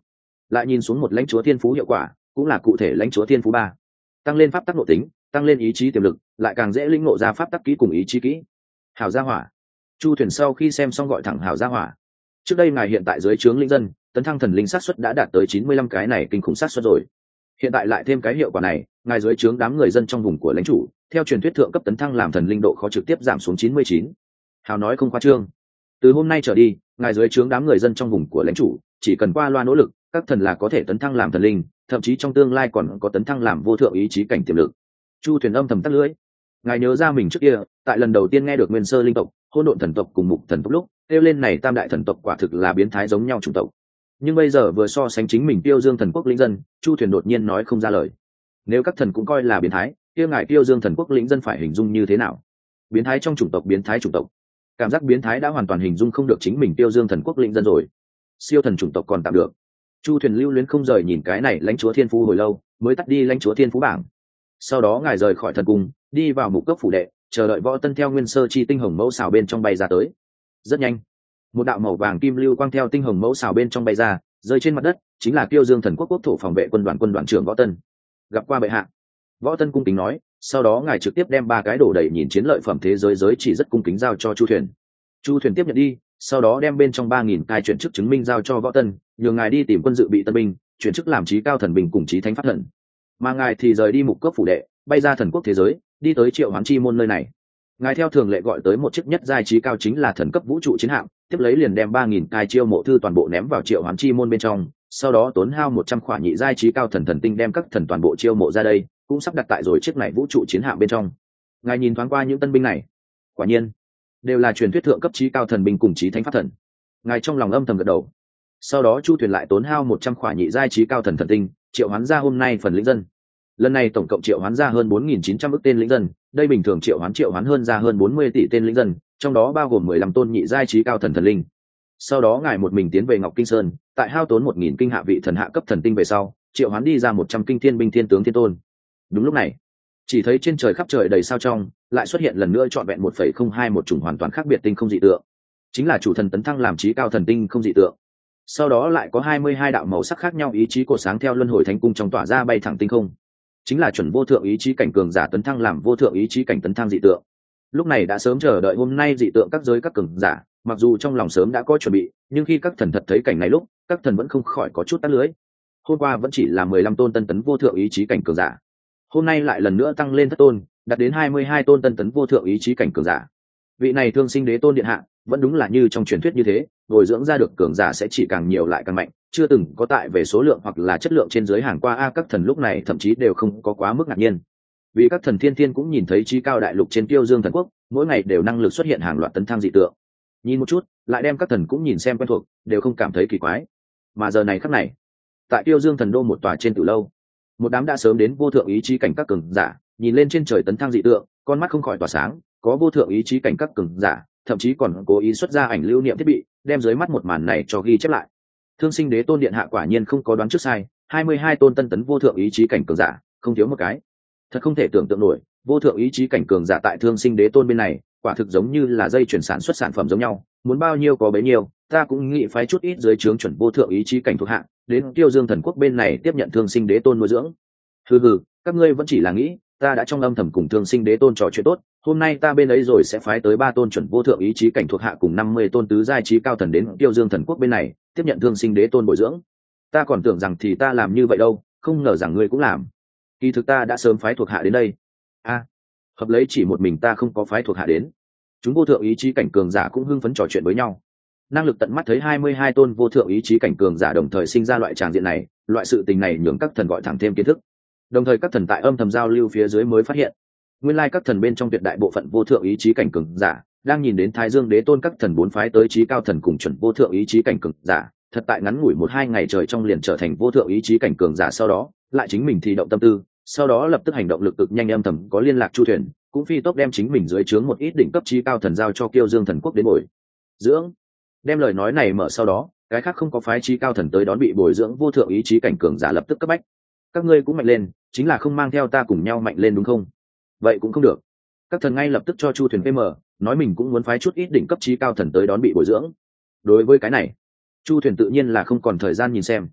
A: lại nhìn xuống một lãnh chúa thiên phú hiệu quả, cũng là cụ thể lãnh chúa thiên phú ba, tăng lên pháp tắc nội tính, tăng lên ý chí tiềm lực, lại càng dễ lĩnh ngộ ra pháp tắc kỹ cùng ý chí kỹ. Hảo gia hỏa. Chu Thuyền sau khi xem xong gọi thẳng hảo gia hỏa. Trước đây ngài hiện tại dưới trướng linh dân, tấn thăng thần linh sát suất đã đạt tới chín mươi lăm cái này kinh khủng sát suất rồi. Hiện tại lại thêm cái hiệu quả này, ngài dưới trướng đám người dân trong vùng của lãnh chủ, theo truyền thuyết thượng cấp tấn thăng làm thần linh độ khó trực tiếp giảm xuống chín mươi chín. Hào nói không khoa trương. Từ hôm nay trở đi, ngài dưới trướng đám người dân trong vùng của lãnh chủ, chỉ cần qua loa nỗ lực, các thần là có thể tấn thăng làm thần linh, thậm chí trong tương lai còn có tấn thăng làm vô thượng ý chí cảnh tiềm lực. Chu Thuyền âm thầm tắt lưỡi. Ngài nhớ ra mình trước kia, tại lần đầu tiên nghe được nguyên sơ linh tộc, hỗn độn thần tộc cùng mục thần tộc lúc, kêu lên này tam đại thần tộc quả thực là biến thái giống nhau chủng tộc. Nhưng bây giờ vừa so sánh chính mình Tiêu Dương thần quốc lĩnh dân, Chu Thuyền đột nhiên nói không ra lời. Nếu các thần cũng coi là biến thái, kia ngài Tiêu Dương thần quốc lĩnh dân phải hình dung như thế nào? Biến thái trong chủng tộc, biến thái chủng tộc. Cảm giác biến thái đã hoàn toàn hình dung không được chính mình Tiêu Dương thần quốc lĩnh dân rồi. Siêu thần chủng tộc còn tạm được. Chu Thuyền lưu luyến không rời nhìn cái này lãnh chúa thiên phú hồi lâu, mới tắt đi lãnh chúa thiên phú bảng. Sau đó ngài rời khỏi thần cung, đi vào mục cấp phủ đệ, chờ đợi Võ Tân theo nguyên sơ chi tinh hồng mẫu xào bên trong bay ra tới. Rất nhanh, một đạo màu vàng kim lưu quang theo tinh hồng mẫu xào bên trong bay ra, rơi trên mặt đất, chính là Tiêu Dương thần quốc quốc thổ phòng vệ quân đoàn quân đoàn trưởng Võ Tân. Gặp qua bệ hạ. Võ Tân cung kính nói, sau đó ngài trực tiếp đem ba cái đổ đầy nhìn chiến lợi phẩm thế giới giới chỉ rất cung kính giao cho Chu Thuyền. Chu Thuyền tiếp nhận đi, sau đó đem bên trong ba nghìn cai chuyển chức chứng minh giao cho Võ Tân, nhường ngài đi tìm quân dự bị tân binh, chuyển chức làm chí cao thần bình cùng chí thánh pháp thần. Mà ngài thì rời đi mục cốc phủ đệ, bay ra thần quốc thế giới, đi tới Triệu Hoán Chi môn nơi này. Ngài theo thường lệ gọi tới một chiếc nhất giai chí cao chính là thần cấp vũ trụ chiến hạm, tiếp lấy liền đem ba nghìn cai chiêu mộ thư toàn bộ ném vào Triệu Hoán Chi môn bên trong, sau đó tốn hao một trăm khỏa nhị giai chí cao thần thần tinh đem các thần toàn bộ chiêu mộ ra đây, cũng sắp đặt tại rồi chiếc này vũ trụ chiến hạm bên trong. Ngài nhìn thoáng qua những tân binh này, quả nhiên đều là truyền thuyết thượng cấp chí cao thần binh cùng chí thánh pháp thần. Ngài trong lòng âm thầm gật đầu. Sau đó Chu Thuyền lại tốn hao một trăm khỏa nhị giai chí cao thần thần tinh, triệu hoán ra hôm nay phần lĩnh dân. Lần này tổng cộng triệu hoán ra hơn bốn nghìn chín trăm ức tên lĩnh dân, đây bình thường triệu hoán triệu hoán hơn ra hơn bốn mươi tỷ tên lĩnh dân, trong đó bao gồm mười lăm tôn nhị giai chí cao thần thần linh. Sau đó ngài một mình tiến về Ngọc Kinh Sơn, tại hao tốn một nghìn kinh hạ vị thần hạ cấp thần tinh về sau, triệu hoán đi ra một trăm kinh thiên binh thiên tướng thiên tôn. Đúng lúc này, chỉ thấy trên trời khắp trời đầy sao trong, lại xuất hiện lần nữa trọn vẹn một phẩy không hai một chủng hoàn toàn khác biệt tinh không dị tượng. Chính là chủ thần tấn thăng làm chí cao thần tinh không dị tượng. Sau đó lại có hai mươi hai đạo màu sắc khác nhau ý chí cột sáng theo luân hồi thánh cung trong tỏa ra bay thẳng tinh không. Chính là chuẩn vô thượng ý chí cảnh cường giả tấn thăng làm vô thượng ý chí cảnh tấn thăng dị tượng. Lúc này đã sớm chờ đợi hôm nay dị tượng các giới các cường giả, mặc dù trong lòng sớm đã có chuẩn bị, nhưng khi các thần thật thấy cảnh này lúc, các thần vẫn không khỏi có chút tắt lưới. Hôm qua vẫn chỉ là mười lăm tôn tân tấn vô thượng ý chí cảnh cường giả, hôm nay lại lần nữa tăng lên thất tôn, đạt đến hai mươi hai tôn tân tấn vô thượng ý chí cảnh cường giả. Vị này Thương Sinh Đế Tôn điện hạ, vẫn đúng là như trong truyền thuyết như thế, bồi dưỡng ra được cường giả sẽ chỉ càng nhiều lại càng mạnh, chưa từng có tại về số lượng hoặc là chất lượng trên dưới hàng qua a. Các thần lúc này thậm chí đều không có quá mức ngạc nhiên, vì các thần thiên thiên cũng nhìn thấy chí cao đại lục trên Tiêu Dương thần quốc mỗi ngày đều năng lực xuất hiện hàng loạt tấn thăng dị tượng, nhìn một chút lại đem các thần cũng nhìn xem quen thuộc, đều không cảm thấy kỳ quái. Mà giờ này khắc này, tại Tiêu Dương thần đô một tòa trên tử lâu, một đám đã sớm đến vô thượng ý chí cảnh các cường giả nhìn lên trên trời tấn thăng dị tượng, con mắt không khỏi tỏa sáng. Có vô thượng ý chí cảnh các cường giả thậm chí còn cố ý xuất ra ảnh lưu niệm thiết bị, đem dưới mắt một màn này cho ghi chép lại. Thương Sinh Đế Tôn điện hạ quả nhiên không có đoán trước sai, hai mươi hai tôn tân tấn vô thượng ý chí cảnh cường giả, không thiếu một cái. Thật không thể tưởng tượng nổi, vô thượng ý chí cảnh cường giả tại Thương Sinh Đế Tôn bên này, quả thực giống như là dây chuyển sản xuất sản phẩm giống nhau, muốn bao nhiêu có bấy nhiêu. Ta cũng nghĩ phái chút ít dưới trướng chuẩn vô thượng ý chí cảnh thuộc hạ, đến Tiêu Dương thần quốc bên này tiếp nhận Thương Sinh Đế Tôn nuôi dưỡng. Hừ hừ, các ngươi vẫn chỉ là nghĩ, ta đã trong âm thầm cùng Thương Sinh Đế Tôn trò chuyện tốt, hôm nay ta bên ấy rồi sẽ phái tới ba tôn chuẩn vô thượng ý chí cảnh thuộc hạ cùng năm mươi tôn tứ giai chí cao thần đến Tiêu Dương thần quốc bên này tiếp nhận Thương Sinh Đế Tôn bồi dưỡng. Ta còn tưởng rằng thì ta làm như vậy đâu, không ngờ rằng ngươi cũng làm. Kỳ thực ta đã sớm phái thuộc hạ đến đây. A, à, hợp lấy chỉ một mình ta không có phái thuộc hạ đến. Chúng vô thượng ý chí cảnh cường giả cũng hưng phấn trò chuyện với nhau. Năng lực tận mắt thấy hai mươi hai tôn vô thượng ý chí cảnh cường giả đồng thời sinh ra loại tràng diện này, loại sự tình này nhường các thần gọi thẳng thêm kiến thức. Đồng thời các thần tại âm thầm giao lưu phía dưới mới phát hiện, nguyên lai các thần bên trong tuyệt đại bộ phận vô thượng ý chí cảnh cường giả đang nhìn đến Thái Dương Đế Tôn các thần bốn phái tới chí cao thần cùng chuẩn vô thượng ý chí cảnh cường giả, thật tại ngắn ngủi một hai ngày trời trong liền trở thành vô thượng ý chí cảnh cường giả, sau đó lại chính mình thì động tâm tư, sau đó lập tức hành động lực cực nhanh, âm thầm có liên lạc Chu Thuyền, cũng phi tốc đem chính mình dưới trướng một ít đỉnh cấp chí cao thần giao cho Kiêu Dương thần quốc đến bồi dưỡng. Đem lời nói này mở sau đó, cái khác không có phái chí cao thần tới đón bị bồi dưỡng vô thượng ý chí cảnh cường giả lập tức cấp bách. Các ngươi cũng mạnh lên, chính là không mang theo ta cùng nhau mạnh lên đúng không? Vậy cũng không được. Các thần ngay lập tức cho Chu Thuyền pê em, nói mình cũng muốn phái chút ít đỉnh cấp chí cao thần tới đón bị bồi dưỡng. Đối với cái này, Chu Thuyền tự nhiên là không còn thời gian nhìn xem,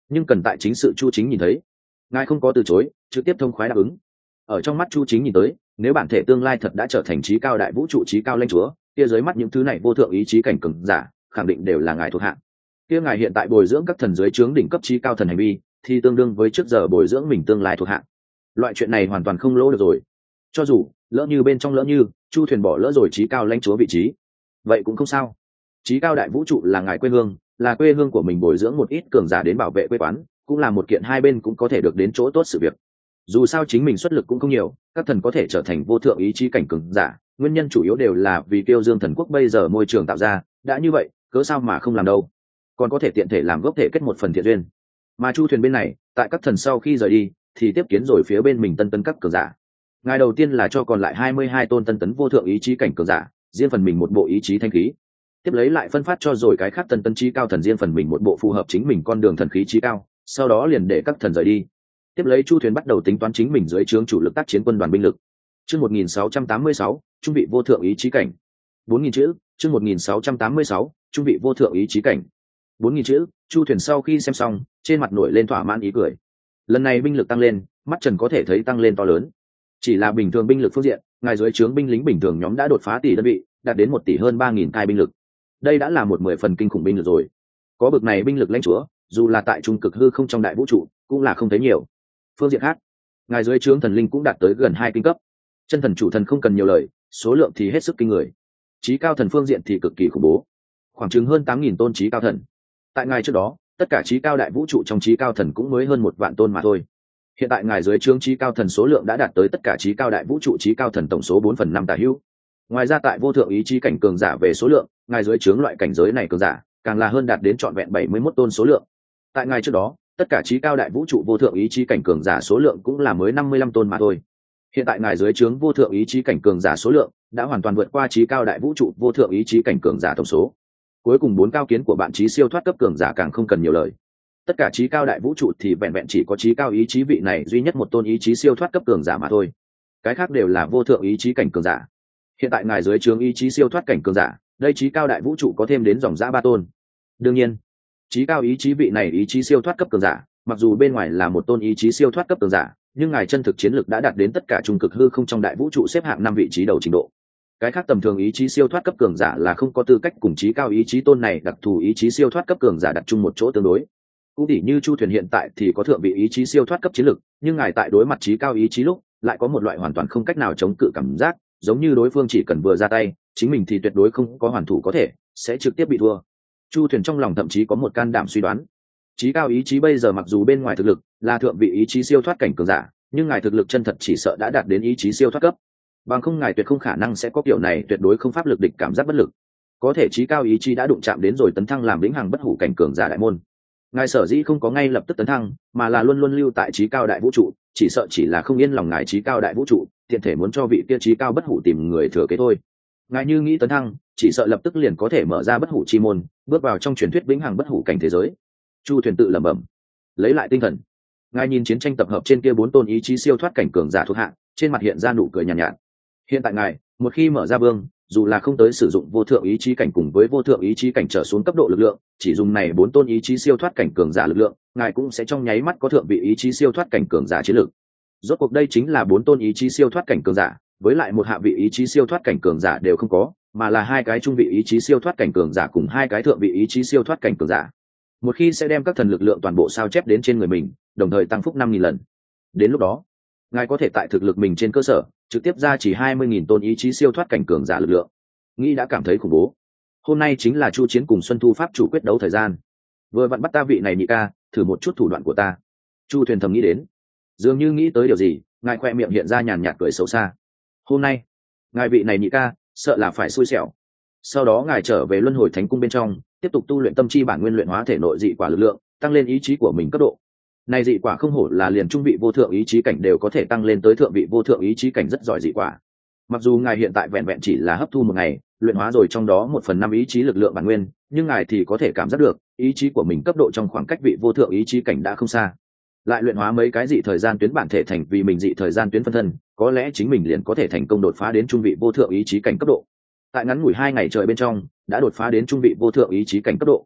A: nhưng cần tại chính sự Chu Chính nhìn thấy. Ngài không có từ chối, trực tiếp thông khoái đáp ứng. Ở trong mắt Chu Chính nhìn tới, nếu bản thể tương lai thật đã trở thành trí cao đại vũ trụ trí cao lãnh chúa, kia dưới mắt những thứ này vô thượng ý chí cảnh cường giả, khẳng định đều là ngài thuộc hạ. Kia ngài hiện tại bồi dưỡng các thần dưới trướng đỉnh cấp trí cao thần hành vi, thì tương đương với trước giờ bồi dưỡng mình tương lai thuộc hạ. Loại chuyện này hoàn toàn không lỗ được rồi. Cho dù lỡ như bên trong lỡ như Chu Thuyền bỏ lỡ rồi trí cao lãnh chúa vị trí, vậy cũng không sao. Trí cao đại vũ trụ là ngài quê hương, là quê hương của mình, bồi dưỡng một ít cường giả đến bảo vệ quê quán, cũng là một kiện hai bên cũng có thể được đến chỗ tốt sự việc. Dù sao chính mình xuất lực cũng không nhiều, các thần có thể trở thành vô thượng ý chí cảnh cường giả, nguyên nhân chủ yếu đều là vì Kiêu Dương thần quốc bây giờ môi trường tạo ra, đã như vậy, cớ sao mà không làm đâu. Còn có thể tiện thể làm gốc thể kết một phần thiện duyên. Mà Chu Thuyền bên này, tại các thần sau khi rời đi, thì tiếp kiến rồi phía bên mình tân tấn các cường giả. Ngài đầu tiên là cho còn lại hai mươi hai tôn tân tấn vô thượng ý chí cảnh cường giả, riêng phần mình một bộ ý chí thanh khí. Tiếp lấy lại phân phát cho rồi cái khác tân tấn chí cao thần riêng phần mình một bộ phù hợp chính mình con đường thần khí chí cao, sau đó liền để các thần rời đi. Tiếp lấy Chu Thuyền bắt đầu tính toán chính mình dưới trướng chủ lực tác chiến quân đoàn binh lực. Chương một nghìn sáu trăm tám mươi sáu, trung vị vô thượng ý chí cảnh. bốn nghìn chữ, chương một nghìn sáu trăm tám mươi sáu, trung vị vô thượng ý chí cảnh. bốn nghìn chữ, Chu Thuyền sau khi xem xong, trên mặt nổi lên thỏa mãn ý cười. Lần này binh lực tăng lên, mắt Trần có thể thấy tăng lên to lớn. Chỉ là bình thường binh lực phương diện, ngài dưới trướng binh lính bình thường nhóm đã đột phá tỷ đơn vị, đạt đến một tỷ hơn ba nghìn cai binh lực. Đây đã là một mười phần kinh khủng binh lực rồi. Có bực này binh lực lãnh chúa, dù là tại trung cực hư không trong đại vũ trụ, cũng là không thấy nhiều. Phương diện khác, ngài dưới trướng thần linh cũng đạt tới gần hai kinh cấp. Chân thần chủ thần không cần nhiều lời, số lượng thì hết sức kinh người. Chí cao thần phương diện thì cực kỳ khủng bố, khoảng chừng hơn tám nghìn tôn chí cao thần. Tại ngài trước đó, tất cả chí cao đại vũ trụ trong chí cao thần cũng mới hơn một vạn tôn mà thôi. Hiện tại ngài dưới trướng chí cao thần số lượng đã đạt tới tất cả chí cao đại vũ trụ chí cao thần tổng số bốn phần năm tả hữu. Ngoài ra tại vô thượng ý chí cảnh cường giả về số lượng, ngài dưới trướng loại cảnh giới này cường giả càng là hơn đạt đến trọn vẹn bảy mươi mốt tôn số lượng. Tại ngài trước đó, tất cả chí cao đại vũ trụ vô thượng ý chí cảnh cường giả số lượng cũng là mới năm mươi lăm tôn mà thôi. Hiện tại ngài dưới trướng vô thượng ý chí cảnh cường giả số lượng đã hoàn toàn vượt qua chí cao đại vũ trụ vô thượng ý chí cảnh cường giả tổng số. Cuối cùng bốn cao kiến của bạn chí siêu thoát cấp cường giả càng không cần nhiều lời. Tất cả chí cao đại vũ trụ thì vẹn vẹn chỉ có chí cao ý chí vị này duy nhất một tôn ý chí siêu thoát cấp cường giả mà thôi. Cái khác đều là vô thượng ý chí cảnh cường giả. Hiện tại ngài dưới trướng ý chí siêu thoát cảnh cường giả, đây chí cao đại vũ trụ có thêm đến dòng dã ba tôn. Đương nhiên, chí cao ý chí vị này ý chí siêu thoát cấp cường giả, mặc dù bên ngoài là một tôn ý chí siêu thoát cấp cường giả, nhưng ngài chân thực chiến lực đã đạt đến tất cả trung cực hư không trong đại vũ trụ xếp hạng năm vị trí đầu trình độ. Cái khác tầm thường ý chí siêu thoát cấp cường giả là không có tư cách cùng chí cao ý chí tôn này đặc thù ý chí siêu thoát cấp cường giả đặt chung một chỗ tương đối. Cũng tỉ như Chu Thuyền hiện tại thì có thượng vị ý chí siêu thoát cấp chiến lực, nhưng ngài tại đối mặt chí cao ý chí lúc, lại có một loại hoàn toàn không cách nào chống cự cảm giác, giống như đối phương chỉ cần vừa ra tay, chính mình thì tuyệt đối không có hoàn thủ có thể, sẽ trực tiếp bị thua. Chu Thuyền trong lòng thậm chí có một can đảm suy đoán, chí cao ý chí bây giờ mặc dù bên ngoài thực lực là thượng vị ý chí siêu thoát cảnh cường giả, nhưng ngài thực lực chân thật chỉ sợ đã đạt đến ý chí siêu thoát cấp. Bằng không ngài tuyệt không khả năng sẽ có kiểu này tuyệt đối không pháp lực địch cảm giác bất lực. Có thể chí cao ý chí đã đụng chạm đến rồi tấn thăng làm lĩnh hằng bất hủ cảnh cường giả đại môn. Ngài sở dĩ không có ngay lập tức tấn thăng, mà là luôn luôn lưu tại chí cao đại vũ trụ, chỉ sợ chỉ là không yên lòng ngài chí cao đại vũ trụ, tiện thể muốn cho vị kia chí cao bất hủ tìm người thừa kế thôi. Ngài như nghĩ tấn thăng, chỉ sợ lập tức liền có thể mở ra bất hủ chi môn, bước vào trong truyền thuyết vĩnh hằng bất hủ cảnh thế giới. Chu Thuyền tự lẩm bẩm, lấy lại tinh thần. Ngài nhìn chiến tranh tập hợp trên kia bốn tôn ý chí siêu thoát cảnh cường giả thuộc hạ, trên mặt hiện ra nụ cười nhàn nhạt, nhạt. Hiện tại ngài, một khi mở ra vương, dù là không tới sử dụng vô thượng ý chí cảnh cùng với vô thượng ý chí cảnh trở xuống cấp độ lực lượng, chỉ dùng này bốn tôn ý chí siêu thoát cảnh cường giả lực lượng, ngài cũng sẽ trong nháy mắt có thượng vị ý chí siêu thoát cảnh cường giả chiến lực. Rốt cuộc đây chính là bốn tôn ý chí siêu thoát cảnh cường giả, với lại một hạ vị ý chí siêu thoát cảnh cường giả đều không có, mà là hai cái trung vị ý chí siêu thoát cảnh cường giả cùng hai cái thượng vị ý chí siêu thoát cảnh cường giả. Một khi sẽ đem các thần lực lượng toàn bộ sao chép đến trên người mình, đồng thời tăng phúc năm nghìn lần. Đến lúc đó, ngài có thể tại thực lực mình trên cơ sở trực tiếp ra chỉ hai mươi nghìn tôn ý chí siêu thoát cảnh cường giả lực lượng. Nghĩ đã cảm thấy khủng bố. Hôm nay chính là Chu Chiến cùng Xuân Thu pháp chủ quyết đấu thời gian. Vừa vặn bắt ta vị này nhị ca, thử một chút thủ đoạn của ta. Chu Thuyền thầm nghĩ đến. Dường như nghĩ tới điều gì, ngài khoe miệng hiện ra nhàn nhạt cười xấu xa. Hôm nay, ngài vị này nhị ca, sợ là phải xui xẻo. Sau đó ngài trở về Luân Hồi Thánh Cung bên trong, tiếp tục tu luyện tâm chi bản nguyên luyện hóa thể nội dị quả lực lượng, tăng lên ý chí của mình cấp độ. Này dị quả không hổ là liền trung vị vô thượng ý chí cảnh đều có thể tăng lên tới thượng vị vô thượng ý chí cảnh rất giỏi dị quả. Mặc dù ngài hiện tại vẹn vẹn chỉ là hấp thu một ngày, luyện hóa rồi trong đó một phần năm ý chí lực lượng bản nguyên, nhưng ngài thì có thể cảm giác được ý chí của mình cấp độ trong khoảng cách vị vô thượng ý chí cảnh đã không xa. Lại luyện hóa mấy cái dị thời gian tuyến bản thể thành vì mình dị thời gian tuyến phân thân, có lẽ chính mình liền có thể thành công đột phá đến trung vị vô thượng ý chí cảnh cấp độ. Tại ngắn ngủi hai ngày trời bên trong, đã đột phá đến trung vị vô thượng ý chí cảnh cấp độ.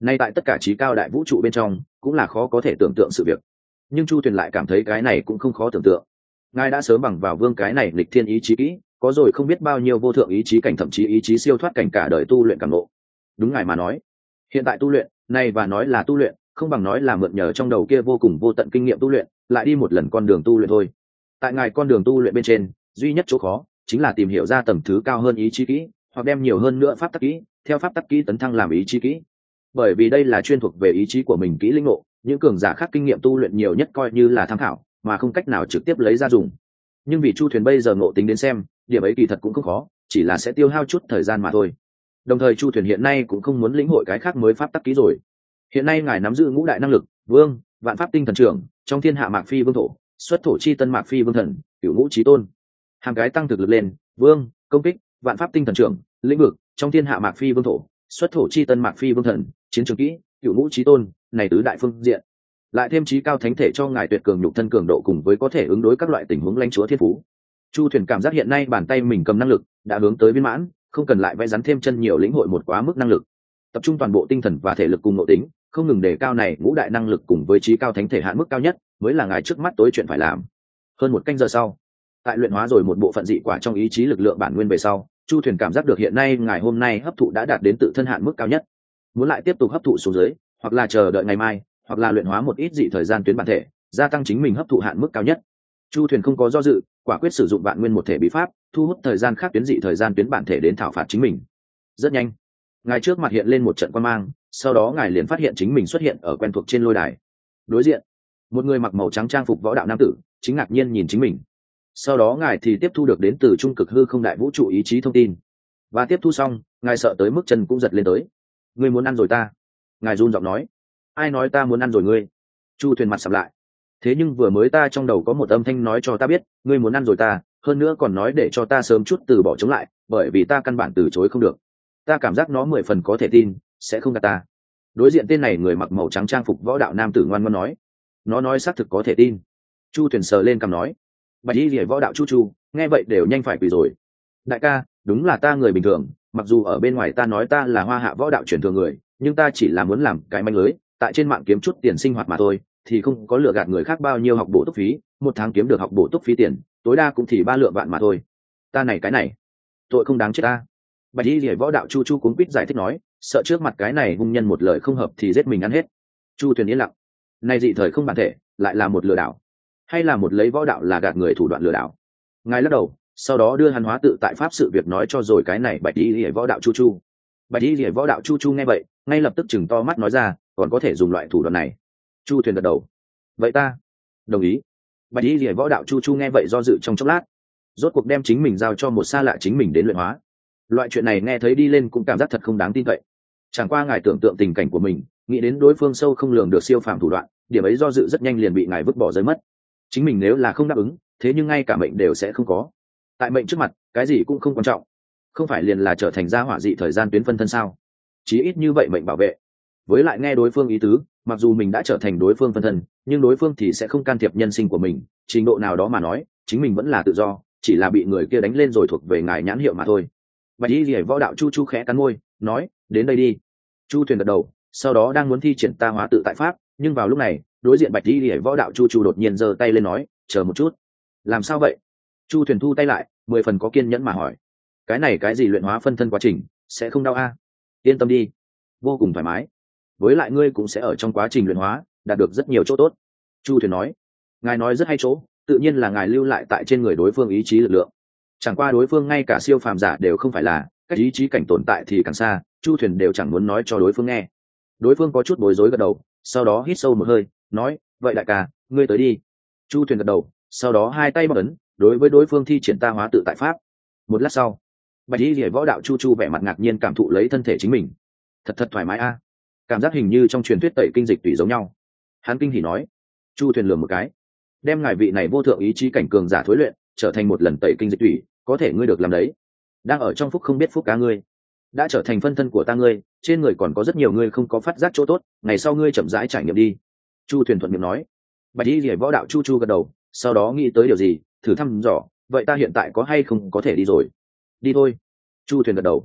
A: nay tại tất cả trí cao đại vũ trụ bên trong cũng là khó có thể tưởng tượng sự việc, nhưng chu thuyền lại cảm thấy cái này cũng không khó tưởng tượng. Ngài đã sớm bằng vào vương cái này lịch thiên ý chí kỹ, có rồi không biết bao nhiêu vô thượng ý chí cảnh, thậm chí ý chí siêu thoát cảnh cả đời tu luyện cảm ngộ. Đúng ngài mà nói, hiện tại tu luyện này, và nói là tu luyện không bằng nói là mượn nhờ trong đầu kia vô cùng vô tận kinh nghiệm tu luyện lại đi một lần con đường tu luyện thôi. Tại ngài con đường tu luyện bên trên, duy nhất chỗ khó chính là tìm hiểu ra tầng thứ cao hơn ý chí kỹ, hoặc đem nhiều hơn nữa pháp tắc kỹ, theo pháp tắc kỹ tấn thăng làm ý chí kỹ. Bởi vì đây là chuyên thuộc về ý chí của mình kỹ linh ngộ, những cường giả khác kinh nghiệm tu luyện nhiều nhất coi như là tham khảo, mà không cách nào trực tiếp lấy ra dùng. Nhưng vì chu thuyền bây giờ ngộ tính đến xem, điểm ấy kỳ thật cũng không khó, chỉ là sẽ tiêu hao chút thời gian mà thôi. Đồng thời chu thuyền hiện nay cũng không muốn lĩnh hội cái khác mới pháp tắc kỹ rồi. Hiện nay ngài nắm giữ ngũ đại năng lực: vương, vạn pháp tinh thần trưởng, trong thiên hạ mạc phi vương thổ, xuất thổ chi tân mạc phi vương thần, cửu ngũ chí tôn. Hàng cái tăng thực lực lên: vương, công kích, vạn pháp tinh thần trưởng, lĩnh vực, trong thiên hạ mạc phi vương thổ, xuất thổ chi tân mạc phi vương thần, chiến trường kỹ, cửu ngũ chí tôn, này tứ đại phương diện. Lại thêm trí cao thánh thể cho ngài tuyệt cường nhục thân cường độ cùng với có thể ứng đối các loại tình huống lãnh chúa thiên phú. Chu thuyền cảm giác hiện nay bàn tay mình cầm năng lực đã hướng tới viên mãn, không cần lại vẽ rắn thêm chân nhiều lĩnh hội một quá mức năng lực. Tập trung toàn bộ tinh thần và thể lực cùng nội tính, không ngừng đề cao này ngũ đại năng lực cùng với trí cao thánh thể hạn mức cao nhất, mới là ngài trước mắt tối chuyện phải làm. Hơn một canh giờ sau, tại luyện hóa rồi một bộ phận dị quả trong ý chí lực lượng bản nguyên về sau, chu thuyền cảm giác được hiện nay ngài hôm nay hấp thụ đã đạt đến tự thân hạn mức cao nhất. Muốn lại tiếp tục hấp thụ xuống dưới, hoặc là chờ đợi ngày mai, hoặc là luyện hóa một ít dị thời gian tuyến bản thể, gia tăng chính mình hấp thụ hạn mức cao nhất. Chu thuyền không có do dự, quả quyết sử dụng vạn nguyên một thể bí pháp, thu hút thời gian khác tuyến dị thời gian tuyến bản thể đến thảo phạt chính mình. Rất nhanh, ngài trước mặt hiện lên một trận quan mang, sau đó ngài liền phát hiện chính mình xuất hiện ở quen thuộc trên lôi đài. Đối diện, một người mặc màu trắng trang phục võ đạo nam tử chính ngạc nhiên nhìn chính mình. Sau đó ngài thì tiếp thu được đến từ trung cực hư không đại vũ trụ ý chí thông tin, và tiếp thu xong, ngài sợ tới mức chân cũng giật lên tới. Ngươi muốn ăn rồi ta? Ngài run giọng nói. Ai nói ta muốn ăn rồi ngươi? Chu thuyền mặt sầm lại. Thế nhưng vừa mới ta trong đầu có một âm thanh nói cho ta biết ngươi muốn ăn rồi ta, hơn nữa còn nói để cho ta sớm chút từ bỏ chống lại, bởi vì ta căn bản từ chối không được. Ta cảm giác nó mười phần có thể tin, sẽ không gạt ta. Đối diện tên này người mặc màu trắng trang phục võ đạo nam tử ngoan ngoãn nói. Nó nói xác thực có thể tin. Chu thuyền sờ lên cằm nói. Bạch y liễu võ đạo chu chu nghe vậy đều nhanh phải quỳ rồi. Đại ca, đúng là ta người bình thường, mặc dù ở bên ngoài ta nói ta là hoa hạ võ đạo truyền thừa người, nhưng ta chỉ là muốn làm cái manh lưới, tại trên mạng kiếm chút tiền sinh hoạt mà thôi, thì không có lừa gạt người khác bao nhiêu học bổ túc phí, một tháng kiếm được học bổ túc phí tiền, tối đa cũng thì ba lượng vạn mà thôi. Ta này cái này, tội không đáng chết ta. Bạch y liễu võ đạo chu chu cuống quýt giải thích nói, sợ trước mặt cái này hung nhân một lời không hợp thì giết mình ăn hết. Chu thuyền yên lặng. Này dị thời không bản thể, lại là một lừa đảo, hay là một lấy võ đạo là gạt người thủ đoạn lừa đảo? Ngài lắc đầu, sau đó đưa hắn hóa tự tại pháp sự việc nói cho rồi cái này bạch y liễu võ đạo chu chu. Bạch y liễu võ đạo chu chu nghe vậy, ngay lập tức chừng to mắt nói ra, còn có thể dùng loại thủ đoạn này? Chu thuyền gật đầu. Vậy ta đồng ý. Bạch y liễu võ đạo chu chu nghe vậy do dự trong chốc lát, rốt cuộc đem chính mình giao cho một xa lạ chính mình đến luyện hóa. Loại chuyện này nghe thấy đi lên cũng cảm giác thật không đáng tin cậy. Chẳng qua ngài tưởng tượng tình cảnh của mình, nghĩ đến đối phương sâu không lường được siêu phàm thủ đoạn, điểm ấy do dự rất nhanh liền bị ngài vứt bỏ rơi mất. Chính mình nếu là không đáp ứng, thế nhưng ngay cả mệnh đều sẽ không có. Tại mệnh trước mặt, cái gì cũng không quan trọng. Không phải liền là trở thành gia hỏa dị thời gian tuyến phân thân sao? Chí ít như vậy mệnh bảo vệ. Với lại nghe đối phương ý tứ, mặc dù mình đã trở thành đối phương phân thân, nhưng đối phương thì sẽ không can thiệp nhân sinh của mình, trình độ nào đó mà nói, chính mình vẫn là tự do, chỉ là bị người kia đánh lên rồi thuộc về ngài nhãn hiệu mà thôi. Bạch y liễu võ đạo chu chu khẽ cắn môi, nói, đến đây đi. Chu thuyền gật đầu, sau đó đang muốn thi triển ta hóa tự tại pháp, nhưng vào lúc này, đối diện bạch y liễu võ đạo chu chu đột nhiên giơ tay lên nói, chờ một chút. Làm sao vậy? Chu thuyền thu tay lại, mười phần có kiên nhẫn mà hỏi. Cái này cái gì luyện hóa phân thân quá trình, sẽ không đau a? À? Yên tâm đi, vô cùng thoải mái. Với lại ngươi cũng sẽ ở trong quá trình luyện hóa đạt được rất nhiều chỗ tốt. Chu thuyền nói. Ngài nói rất hay chỗ, tự nhiên là ngài lưu lại tại trên người đối phương ý chí lực lượng. Chẳng qua đối phương ngay cả siêu phàm giả đều không phải là, cách ý chí cảnh tồn tại thì càng xa, Chu thuyền đều chẳng muốn nói cho đối phương nghe. Đối phương có chút bối rối gật đầu, sau đó hít sâu một hơi, nói, vậy đại ca, ngươi tới đi. Chu thuyền gật đầu, sau đó hai tay bấm ấn, đối với đối phương thi triển ta hóa tự tại pháp. Một lát sau, bạch y liễu võ đạo chu chu vẻ mặt ngạc nhiên cảm thụ lấy thân thể chính mình. Thật thật thoải mái a, cảm giác hình như trong truyền thuyết tẩy kinh dịch tùy giống nhau. Hắn kinh hỉ nói. Chu thuyền lườm một cái, đem ngài vị này vô thượng ý chí cảnh cường giả thối luyện trở thành một lần tẩy kinh dịch tùy, có thể ngươi được làm đấy. Đang ở trong phúc không biết phúc cá ngươi, đã trở thành phân thân của ta ngươi, trên người còn có rất nhiều ngươi không có phát giác chỗ tốt, ngày sau ngươi chậm rãi trải nghiệm đi. Chu thuyền thuận miệng nói. Bạch y liễu võ đạo chu chu gật đầu, sau đó nghĩ tới điều gì, thử thăm dò, vậy ta hiện tại có hay không có thể đi rồi? Đi thôi. Chu thuyền gật đầu.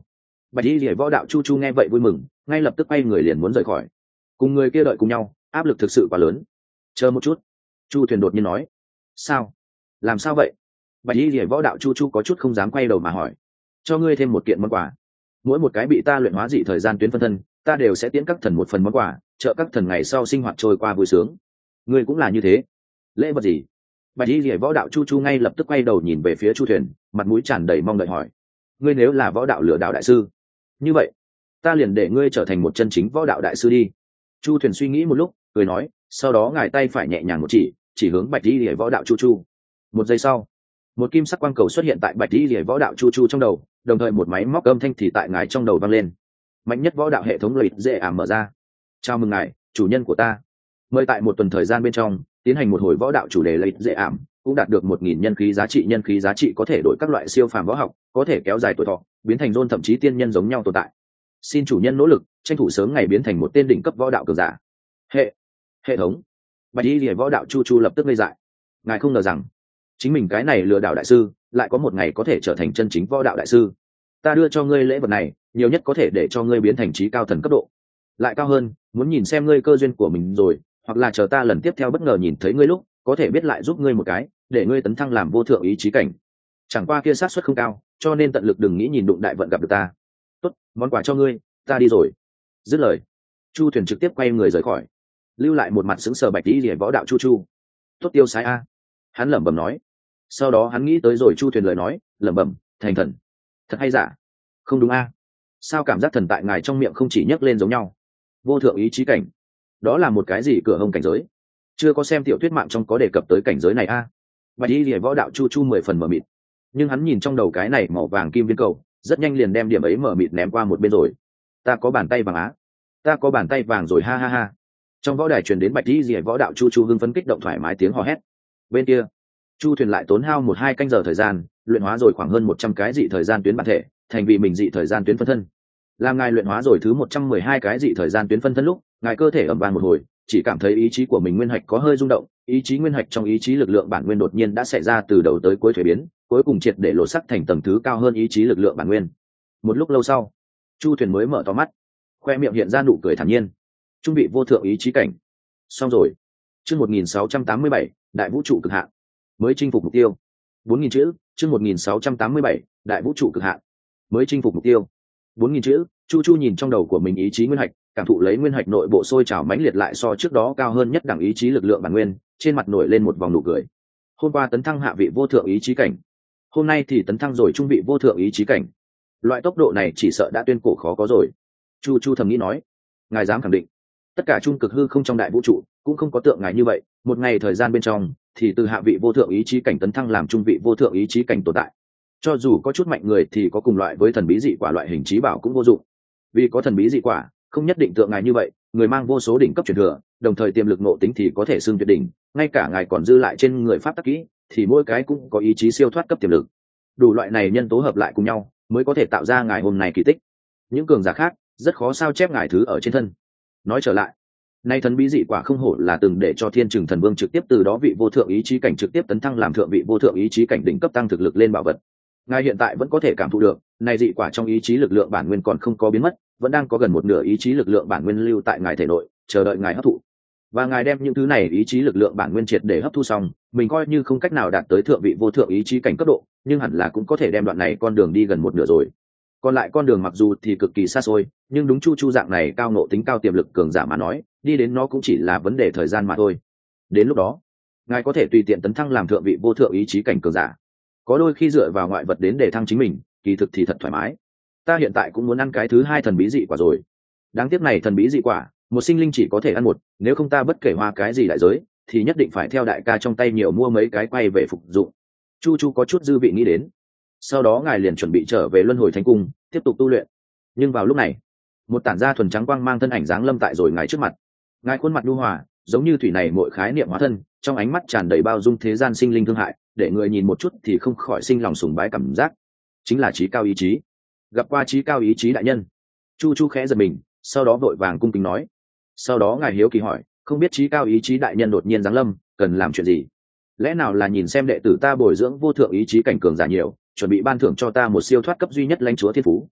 A: Bạch y rỉa võ đạo chu chu nghe vậy vui mừng, ngay lập tức quay người liền muốn rời khỏi. Cùng người kia đợi cùng nhau, áp lực thực sự quá lớn. Chờ một chút, Chu Thuyền đột nhiên nói. Sao? Làm sao vậy? Bạch y rỉa võ đạo chu chu có chút không dám quay đầu mà hỏi. Cho ngươi thêm một kiện món quà. Mỗi một cái bị ta luyện hóa dị thời gian tuyến phân thân, ta đều sẽ tiễn các thần một phần món quà, trợ các thần ngày sau sinh hoạt trôi qua vui sướng. Ngươi cũng là như thế. Lễ vật gì? Bạch y rỉa võ đạo chu chu ngay lập tức quay đầu nhìn về phía Chu Thuyền, mặt mũi tràn đầy mong đợi hỏi. Ngươi nếu là võ đạo lửa đạo đại sư, như vậy ta liền để ngươi trở thành một chân chính võ đạo đại sư đi. Chu Thuyền suy nghĩ một lúc, cười nói, sau đó ngài tay phải nhẹ nhàng một chỉ, chỉ hướng Bạch y rỉa võ đạo chu chu. Một giây sau, một kim sắc quang cầu xuất hiện tại Bạch y rỉa võ đạo chu chu trong đầu, đồng thời một máy móc âm thanh thì tại ngài trong đầu vang lên. Mạnh nhất võ đạo hệ thống lợi dễ ảm mở ra. Chào mừng ngài, chủ nhân của ta. Mời tại một tuần thời gian bên trong tiến hành một hồi võ đạo chủ đề lợi dễ ảm, cũng đạt được một nghìn nhân khí giá trị. Nhân khí giá trị có thể đổi các loại siêu phàm võ học, có thể kéo dài tuổi thọ, biến thành rôn thậm chí tiên nhân giống nhau tồn tại. Xin chủ nhân nỗ lực tranh thủ sớm ngày biến thành một tên đỉnh cấp võ đạo cường giả. Hệ hệ thống. Bạch y lìa võ đạo chu chu lập tức ngây dại. Ngài không ngờ rằng chính mình cái này lừa đảo đại sư lại có một ngày có thể trở thành chân chính võ đạo đại sư. Ta đưa cho ngươi lễ vật này, nhiều nhất có thể để cho ngươi biến thành trí cao thần cấp độ, lại cao hơn muốn nhìn xem ngươi cơ duyên của mình rồi, hoặc là chờ ta lần tiếp theo bất ngờ nhìn thấy ngươi lúc có thể biết lại giúp ngươi một cái, để ngươi tấn thăng làm vô thượng ý chí cảnh. Chẳng qua kia xác suất không cao, cho nên tận lực đừng nghĩ nhìn đụng đại vận gặp được ta. Tốt, món quà cho ngươi, ta đi rồi. Dứt lời, Chu Thuyền trực tiếp quay người rời khỏi, lưu lại một mặt sững sờ Bạch y lìa võ đạo chu chu. Tốt tiêu sái a, hắn lẩm bẩm nói. Sau đó hắn nghĩ tới rồi Chu Thuyền lời nói, lẩm bẩm, thành thần, thật hay giả? Không đúng a, sao cảm giác thần tại ngài trong miệng không chỉ nhấc lên giống nhau? Vô thượng ý chí cảnh, đó là một cái gì cửa hông cảnh giới? Chưa có xem tiểu thuyết mạng trong có đề cập tới cảnh giới này a. Bạch y lìa võ đạo chu chu mười phần mờ mịt, nhưng hắn nhìn trong đầu cái này màu vàng kim viên cầu, rất nhanh liền đem điểm ấy mờ mịt ném qua một bên rồi. Ta có bàn tay vàng á, ta có bàn tay vàng rồi, ha ha ha. Trong võ đài truyền đến Bạch y lìa võ đạo chu chu hưng phấn kích động thoải mái tiếng hò hét. Bên kia, Chu Thuyền lại tốn hao một hai canh giờ thời gian luyện hóa rồi khoảng hơn một trăm cái dị thời gian tuyến bản thể, thành vì mình dị thời gian tuyến phân thân. Làm ngài luyện hóa rồi thứ một trăm mười hai cái dị thời gian tuyến phân thân lúc, ngài cơ thể ầm vang một hồi, chỉ cảm thấy ý chí của mình nguyên hạch có hơi rung động, ý chí nguyên hạch trong ý chí lực lượng bản nguyên đột nhiên đã xảy ra từ đầu tới cuối thuế biến, cuối cùng triệt để lộ sắc thành tầng thứ cao hơn ý chí lực lượng bản nguyên. Một lúc lâu sau, Chu Thuyền mới mở to mắt, khoe miệng hiện ra nụ cười thản nhiên. Trung vị vô thượng ý chí cảnh, xong rồi. Chương một nghìn sáu trăm tám mươi bảy, đại vũ trụ cực hạn, mới chinh phục mục tiêu. bốn nghìn chữ. Chương một nghìn sáu trăm tám mươi bảy, đại vũ trụ cực hạn, mới chinh phục mục tiêu. bốn nghìn chữ. Chu Chu nhìn trong đầu của mình ý chí nguyên hạch, cảm thụ lấy nguyên hạch nội bộ sôi trào mãnh liệt lại so trước đó cao hơn nhất đẳng ý chí lực lượng bản nguyên, trên mặt nổi lên một vòng nụ cười. Hôm qua tấn thăng hạ vị vô thượng ý chí cảnh, hôm nay thì tấn thăng rồi trung vị vô thượng ý chí cảnh. Loại tốc độ này chỉ sợ đã tuyên cổ khó có rồi. Chu Chu thầm nghĩ nói. Ngài dám khẳng định tất cả trung cực hư không trong đại vũ trụ cũng không có tượng ngài như vậy, một ngày thời gian bên trong thì từ hạ vị vô thượng ý chí cảnh tấn thăng làm trung vị vô thượng ý chí cảnh tồn tại. Cho dù có chút mạnh người thì có cùng loại với thần bí dị quả loại hình trí bảo cũng vô dụng, vì có thần bí dị quả không nhất định tượng ngài như vậy, người mang vô số đỉnh cấp truyền thừa, đồng thời tiềm lực nội tính thì có thể xưng tuyệt đỉnh, ngay cả ngài còn dư lại trên người pháp tắc kỹ thì mỗi cái cũng có ý chí siêu thoát cấp tiềm lực. Đủ loại này nhân tố hợp lại cùng nhau mới có thể tạo ra ngài hôm nay kỳ tích. Những cường giả khác rất khó sao chép ngài thứ ở trên thân. Nói trở lại, nay thần bí dị quả không hổ là từng để cho Thiên Trừng Thần Vương trực tiếp từ đó vị vô thượng ý chí cảnh trực tiếp tấn thăng làm thượng vị vô thượng ý chí cảnh đỉnh cấp tăng thực lực lên bảo vật. Ngài hiện tại vẫn có thể cảm thụ được, này dị quả trong ý chí lực lượng bản nguyên còn không có biến mất, vẫn đang có gần một nửa ý chí lực lượng bản nguyên lưu tại ngài thể nội, chờ đợi ngài hấp thụ. Và ngài đem những thứ này ý chí lực lượng bản nguyên triệt để hấp thu xong, mình coi như không cách nào đạt tới thượng vị vô thượng ý chí cảnh cấp độ, nhưng hẳn là cũng có thể đem đoạn này con đường đi gần một nửa rồi. Còn lại con đường mặc dù thì cực kỳ xa xôi, nhưng đúng Chu Chu dạng này cao nộ tính cao tiềm lực cường giả mà nói, đi đến nó cũng chỉ là vấn đề thời gian mà thôi. Đến lúc đó, ngài có thể tùy tiện tấn thăng làm thượng vị vô thượng ý chí cảnh cường giả. Có đôi khi dựa vào ngoại vật đến để thăng chính mình, kỳ thực thì thật thoải mái. Ta hiện tại cũng muốn ăn cái thứ hai thần bí dị quả rồi. Đáng tiếc này thần bí dị quả, một sinh linh chỉ có thể ăn một, nếu không ta bất kể hoa cái gì đại giới, thì nhất định phải theo đại ca trong tay nhiều mua mấy cái quay về phục dụng. Chu Chu có chút dư vị nghĩ đến. Sau đó ngài liền chuẩn bị trở về luân hồi thánh cung tiếp tục tu luyện. Nhưng vào lúc này, một tản gia thuần trắng quang mang thân ảnh dáng lâm tại rồi ngài trước mặt. Ngài khuôn mặt nhu hòa, giống như thủy này mỗi khái niệm hóa thân, trong ánh mắt tràn đầy bao dung thế gian sinh linh thương hại, để người nhìn một chút thì không khỏi sinh lòng sùng bái cảm giác. Chính là trí cao ý chí. Gặp qua trí cao ý chí đại nhân. Chu Chu khẽ giật mình, sau đó vội vàng cung kính nói. Sau đó ngài hiếu kỳ hỏi, không biết trí cao ý chí đại nhân đột nhiên giáng lâm cần làm chuyện gì? Lẽ nào là nhìn xem đệ tử ta bồi dưỡng vô thượng ý chí cảnh cường giả nhiều, chuẩn bị ban thưởng cho ta một siêu thoát cấp duy nhất lãnh chúa thiên phú?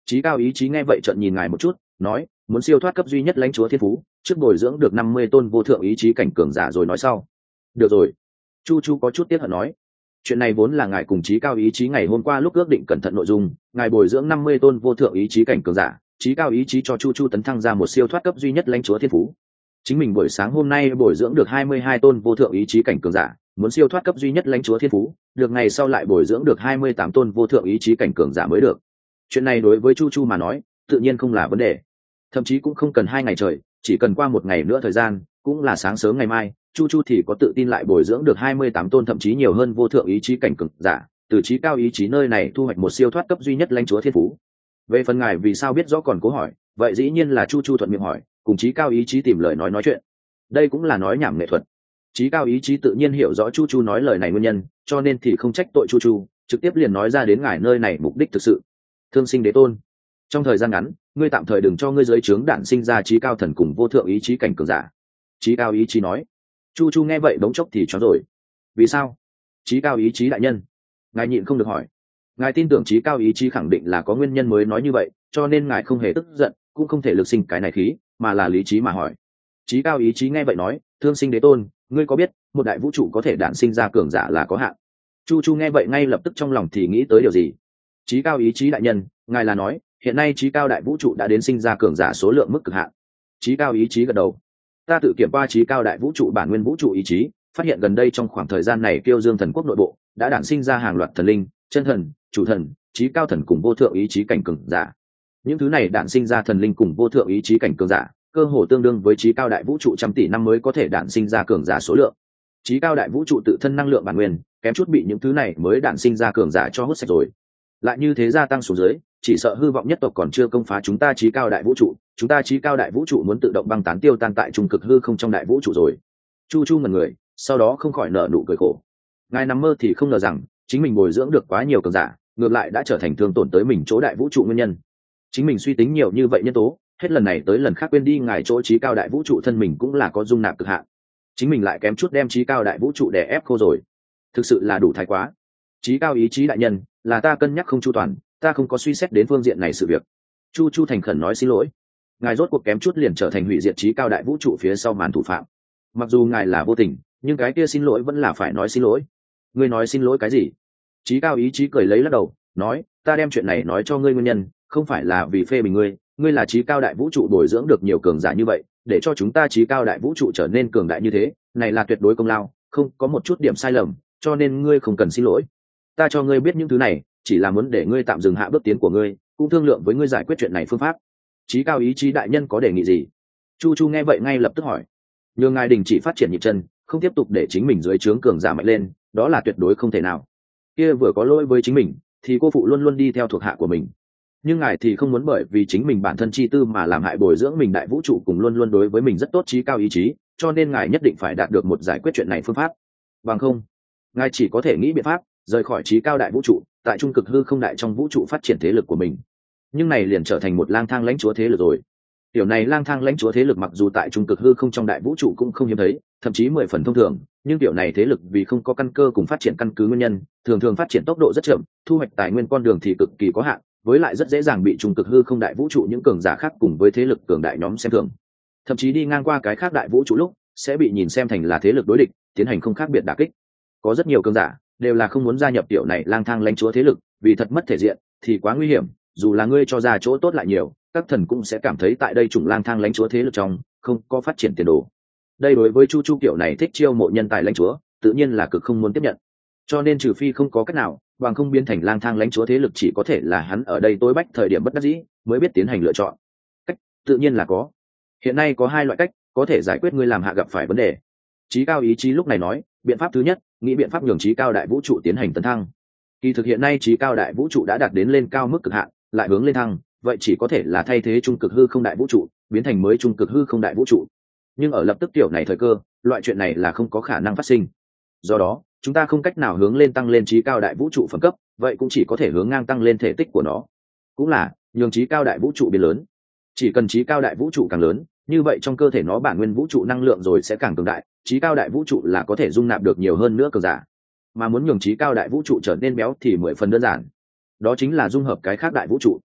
A: Chí cao ý chí nghe vậy trợn nhìn ngài một chút, nói, muốn siêu thoát cấp duy nhất lãnh chúa thiên phú, trước bồi dưỡng được năm mươi tôn vô thượng ý chí cảnh cường giả rồi nói sau. Được rồi. Chu Chu có chút tiếc hận nói, chuyện này vốn là ngài cùng chí cao ý chí ngày hôm qua lúc ước định cẩn thận nội dung, ngài bồi dưỡng năm mươi tôn vô thượng ý chí cảnh cường giả, chí cao ý chí cho Chu Chu tấn thăng ra một siêu thoát cấp duy nhất lãnh chúa thiên phú. Chính mình buổi sáng hôm nay bồi dưỡng được hai mươi hai tôn vô thượng ý chí cảnh cường giả, muốn siêu thoát cấp duy nhất lãnh chúa thiên phú, được ngày sau lại bồi dưỡng được hai mươi tám tôn vô thượng ý chí cảnh cường giả mới được. Chuyện này đối với Chu Chu mà nói, tự nhiên không là vấn đề. Thậm chí cũng không cần hai ngày trời, chỉ cần qua một ngày nữa thời gian, cũng là sáng sớm ngày mai, Chu Chu thì có tự tin lại bồi dưỡng được hai mươi tám tôn thậm chí nhiều hơn vô thượng ý chí cảnh cường giả, từ chí cao ý chí nơi này thu hoạch một siêu thoát cấp duy nhất lãnh chúa thiên phú. Về phần ngài vì sao biết rõ còn cố hỏi, vậy dĩ nhiên là Chu Chu thuận miệng hỏi, cùng chí cao ý chí tìm lời nói nói chuyện. Đây cũng là nói nhảm nghệ thuật. Chí cao ý chí tự nhiên hiểu rõ Chu Chu nói lời này nguyên nhân, cho nên thì không trách tội Chu Chu, trực tiếp liền nói ra đến ngài nơi này mục đích thực sự. Thương sinh đế tôn, trong thời gian ngắn, ngươi tạm thời đừng cho ngươi dưới trướng đản sinh ra chí cao thần cùng vô thượng ý chí cảnh cường giả. Chí cao ý chí nói. Chu Chu nghe vậy bỗng chốc thì choáng rồi. Vì sao? Chí cao ý chí đại nhân, ngài nhịn không được hỏi. Ngài tin tưởng chí cao ý chí khẳng định là có nguyên nhân mới nói như vậy, cho nên ngài không hề tức giận, cũng không thể lực sinh cái này khí, mà là lý trí mà hỏi. Chí cao ý chí nghe vậy nói, thương sinh đế tôn, ngươi có biết một đại vũ trụ có thể đản sinh ra cường giả là có hạn? Chu Chu nghe vậy ngay lập tức trong lòng thì nghĩ tới điều gì. Chí cao ý chí đại nhân, ngài là nói hiện nay chí cao đại vũ trụ đã đến sinh ra cường giả số lượng mức cực hạn? Chí cao ý chí gật đầu. Ta tự kiểm qua chí cao đại vũ trụ bản nguyên vũ trụ ý chí, phát hiện gần đây trong khoảng thời gian này Kiêu Dương thần quốc nội bộ đã đản sinh ra hàng loạt thần linh, chân thần, chủ thần, chí cao thần cùng vô thượng ý chí cảnh cường giả. Những thứ này đản sinh ra thần linh cùng vô thượng ý chí cảnh cường giả, cơ hồ tương đương với chí cao đại vũ trụ trăm tỷ năm mới có thể đản sinh ra cường giả số lượng. Chí cao đại vũ trụ tự thân năng lượng bản nguyên kém chút bị những thứ này mới đản sinh ra cường giả cho hút sạch rồi. Lại như thế gia tăng xuống dưới, chỉ sợ hư vọng nhất tộc còn chưa công phá chúng ta chí cao đại vũ trụ, chúng ta chí cao đại vũ trụ muốn tự động băng tán tiêu tan tại trung cực hư không trong đại vũ trụ rồi. Chu Chu ngẩn người, sau đó không khỏi nở nụ cười khổ. Ngài nằm mơ thì không ngờ rằng chính mình bồi dưỡng được quá nhiều cường giả, ngược lại đã trở thành thương tổn tới mình chỗ đại vũ trụ nguyên nhân. Chính mình suy tính nhiều như vậy nhân tố, hết lần này tới lần khác quên đi ngài chỗ chí cao đại vũ trụ thân mình cũng là có dung nạp cực hạn. Chính mình lại kém chút đem chí cao đại vũ trụ đè ép khô rồi. Thực sự là đủ thái quá. Chí cao ý chí đại nhân, là ta cân nhắc không chu toàn, ta không có suy xét đến phương diện này sự việc. Chu Chu thành khẩn nói xin lỗi. Ngài rốt cuộc kém chút liền trở thành hủy diệt chí cao đại vũ trụ phía sau màn thủ phạm. Mặc dù ngài là vô tình, nhưng cái kia xin lỗi vẫn là phải nói xin lỗi. Ngươi nói xin lỗi cái gì? Chí cao ý chí cười lấy lắc đầu, nói, ta đem chuyện này nói cho ngươi nguyên nhân, không phải là vì phê bình ngươi, ngươi là chí cao đại vũ trụ bồi dưỡng được nhiều cường giả như vậy, để cho chúng ta chí cao đại vũ trụ trở nên cường đại như thế, này là tuyệt đối công lao, không có một chút điểm sai lầm, cho nên ngươi không cần xin lỗi. Ta cho ngươi biết những thứ này, chỉ là muốn để ngươi tạm dừng hạ bước tiến của ngươi, cũng thương lượng với ngươi giải quyết chuyện này phương pháp. Chí cao ý chí đại nhân có đề nghị gì? Chu Chu nghe vậy ngay lập tức hỏi. Nhường ngài đình chỉ phát triển nhịp chân, không tiếp tục để chính mình dưới trướng cường giả mạnh lên, đó là tuyệt đối không thể nào. Kia vừa có lỗi với chính mình, thì cô phụ luôn luôn đi theo thuộc hạ của mình. Nhưng ngài thì không muốn bởi vì chính mình bản thân chi tư mà làm hại bồi dưỡng mình đại vũ trụ cùng luôn luôn đối với mình rất tốt chí cao ý chí, cho nên ngài nhất định phải đạt được một giải quyết chuyện này phương pháp. Bằng không, ngài chỉ có thể nghĩ biện pháp rời khỏi chí cao đại vũ trụ, tại trung cực hư không đại trong vũ trụ phát triển thế lực của mình. Nhưng này liền trở thành một lang thang lãnh chúa thế lực rồi. Tiểu này lang thang lãnh chúa thế lực mặc dù tại trung cực hư không trong đại vũ trụ cũng không hiếm thấy, thậm chí mười phần thông thường, nhưng tiểu này thế lực vì không có căn cơ cùng phát triển căn cứ nguyên nhân, thường thường phát triển tốc độ rất chậm, thu hoạch tài nguyên con đường thì cực kỳ có hạn, với lại rất dễ dàng bị trung cực hư không đại vũ trụ những cường giả khác cùng với thế lực cường đại nhóm xem thường. Thậm chí đi ngang qua cái khác đại vũ trụ lúc, sẽ bị nhìn xem thành là thế lực đối địch, tiến hành không khác biệt đả kích. Có rất nhiều cường giả đều là không muốn gia nhập tiểu này lang thang lãnh chúa thế lực, vì thật mất thể diện thì quá nguy hiểm, dù là ngươi cho ra chỗ tốt lại nhiều, các thần cũng sẽ cảm thấy tại đây chủng lang thang lãnh chúa thế lực trong không có phát triển tiền đồ. Đây đối với Chu Chu kiểu này thích chiêu mộ nhân tài lãnh chúa, tự nhiên là cực không muốn tiếp nhận. Cho nên trừ phi không có cách nào, bằng không biến thành lang thang lãnh chúa thế lực chỉ có thể là hắn ở đây tối bách thời điểm bất đắc dĩ mới biết tiến hành lựa chọn. Cách tự nhiên là có. Hiện nay có hai loại cách có thể giải quyết ngươi làm hạ gặp phải vấn đề. Chí cao ý chí lúc này nói, biện pháp thứ nhất, nghĩ biện pháp nhường chí cao đại vũ trụ tiến hành tấn thăng. Kỳ thực hiện nay chí cao đại vũ trụ đã đạt đến lên cao mức cực hạn, lại hướng lên thăng, vậy chỉ có thể là thay thế trung cực hư không đại vũ trụ, biến thành mới trung cực hư không đại vũ trụ. Nhưng ở lập tức tiểu này thời cơ, loại chuyện này là không có khả năng phát sinh. Do đó, chúng ta không cách nào hướng lên tăng lên chí cao đại vũ trụ phẩm cấp, vậy cũng chỉ có thể hướng ngang tăng lên thể tích của nó. Cũng là nhường chí cao đại vũ trụ biến lớn. Chỉ cần chí cao đại vũ trụ càng lớn, như vậy trong cơ thể nó bản nguyên vũ trụ năng lượng rồi sẽ càng cường đại, chí cao đại vũ trụ là có thể dung nạp được nhiều hơn nữa cường giả. Mà muốn nhường chí cao đại vũ trụ trở nên béo thì mười phần đơn giản. Đó chính là dung hợp cái khác đại vũ trụ.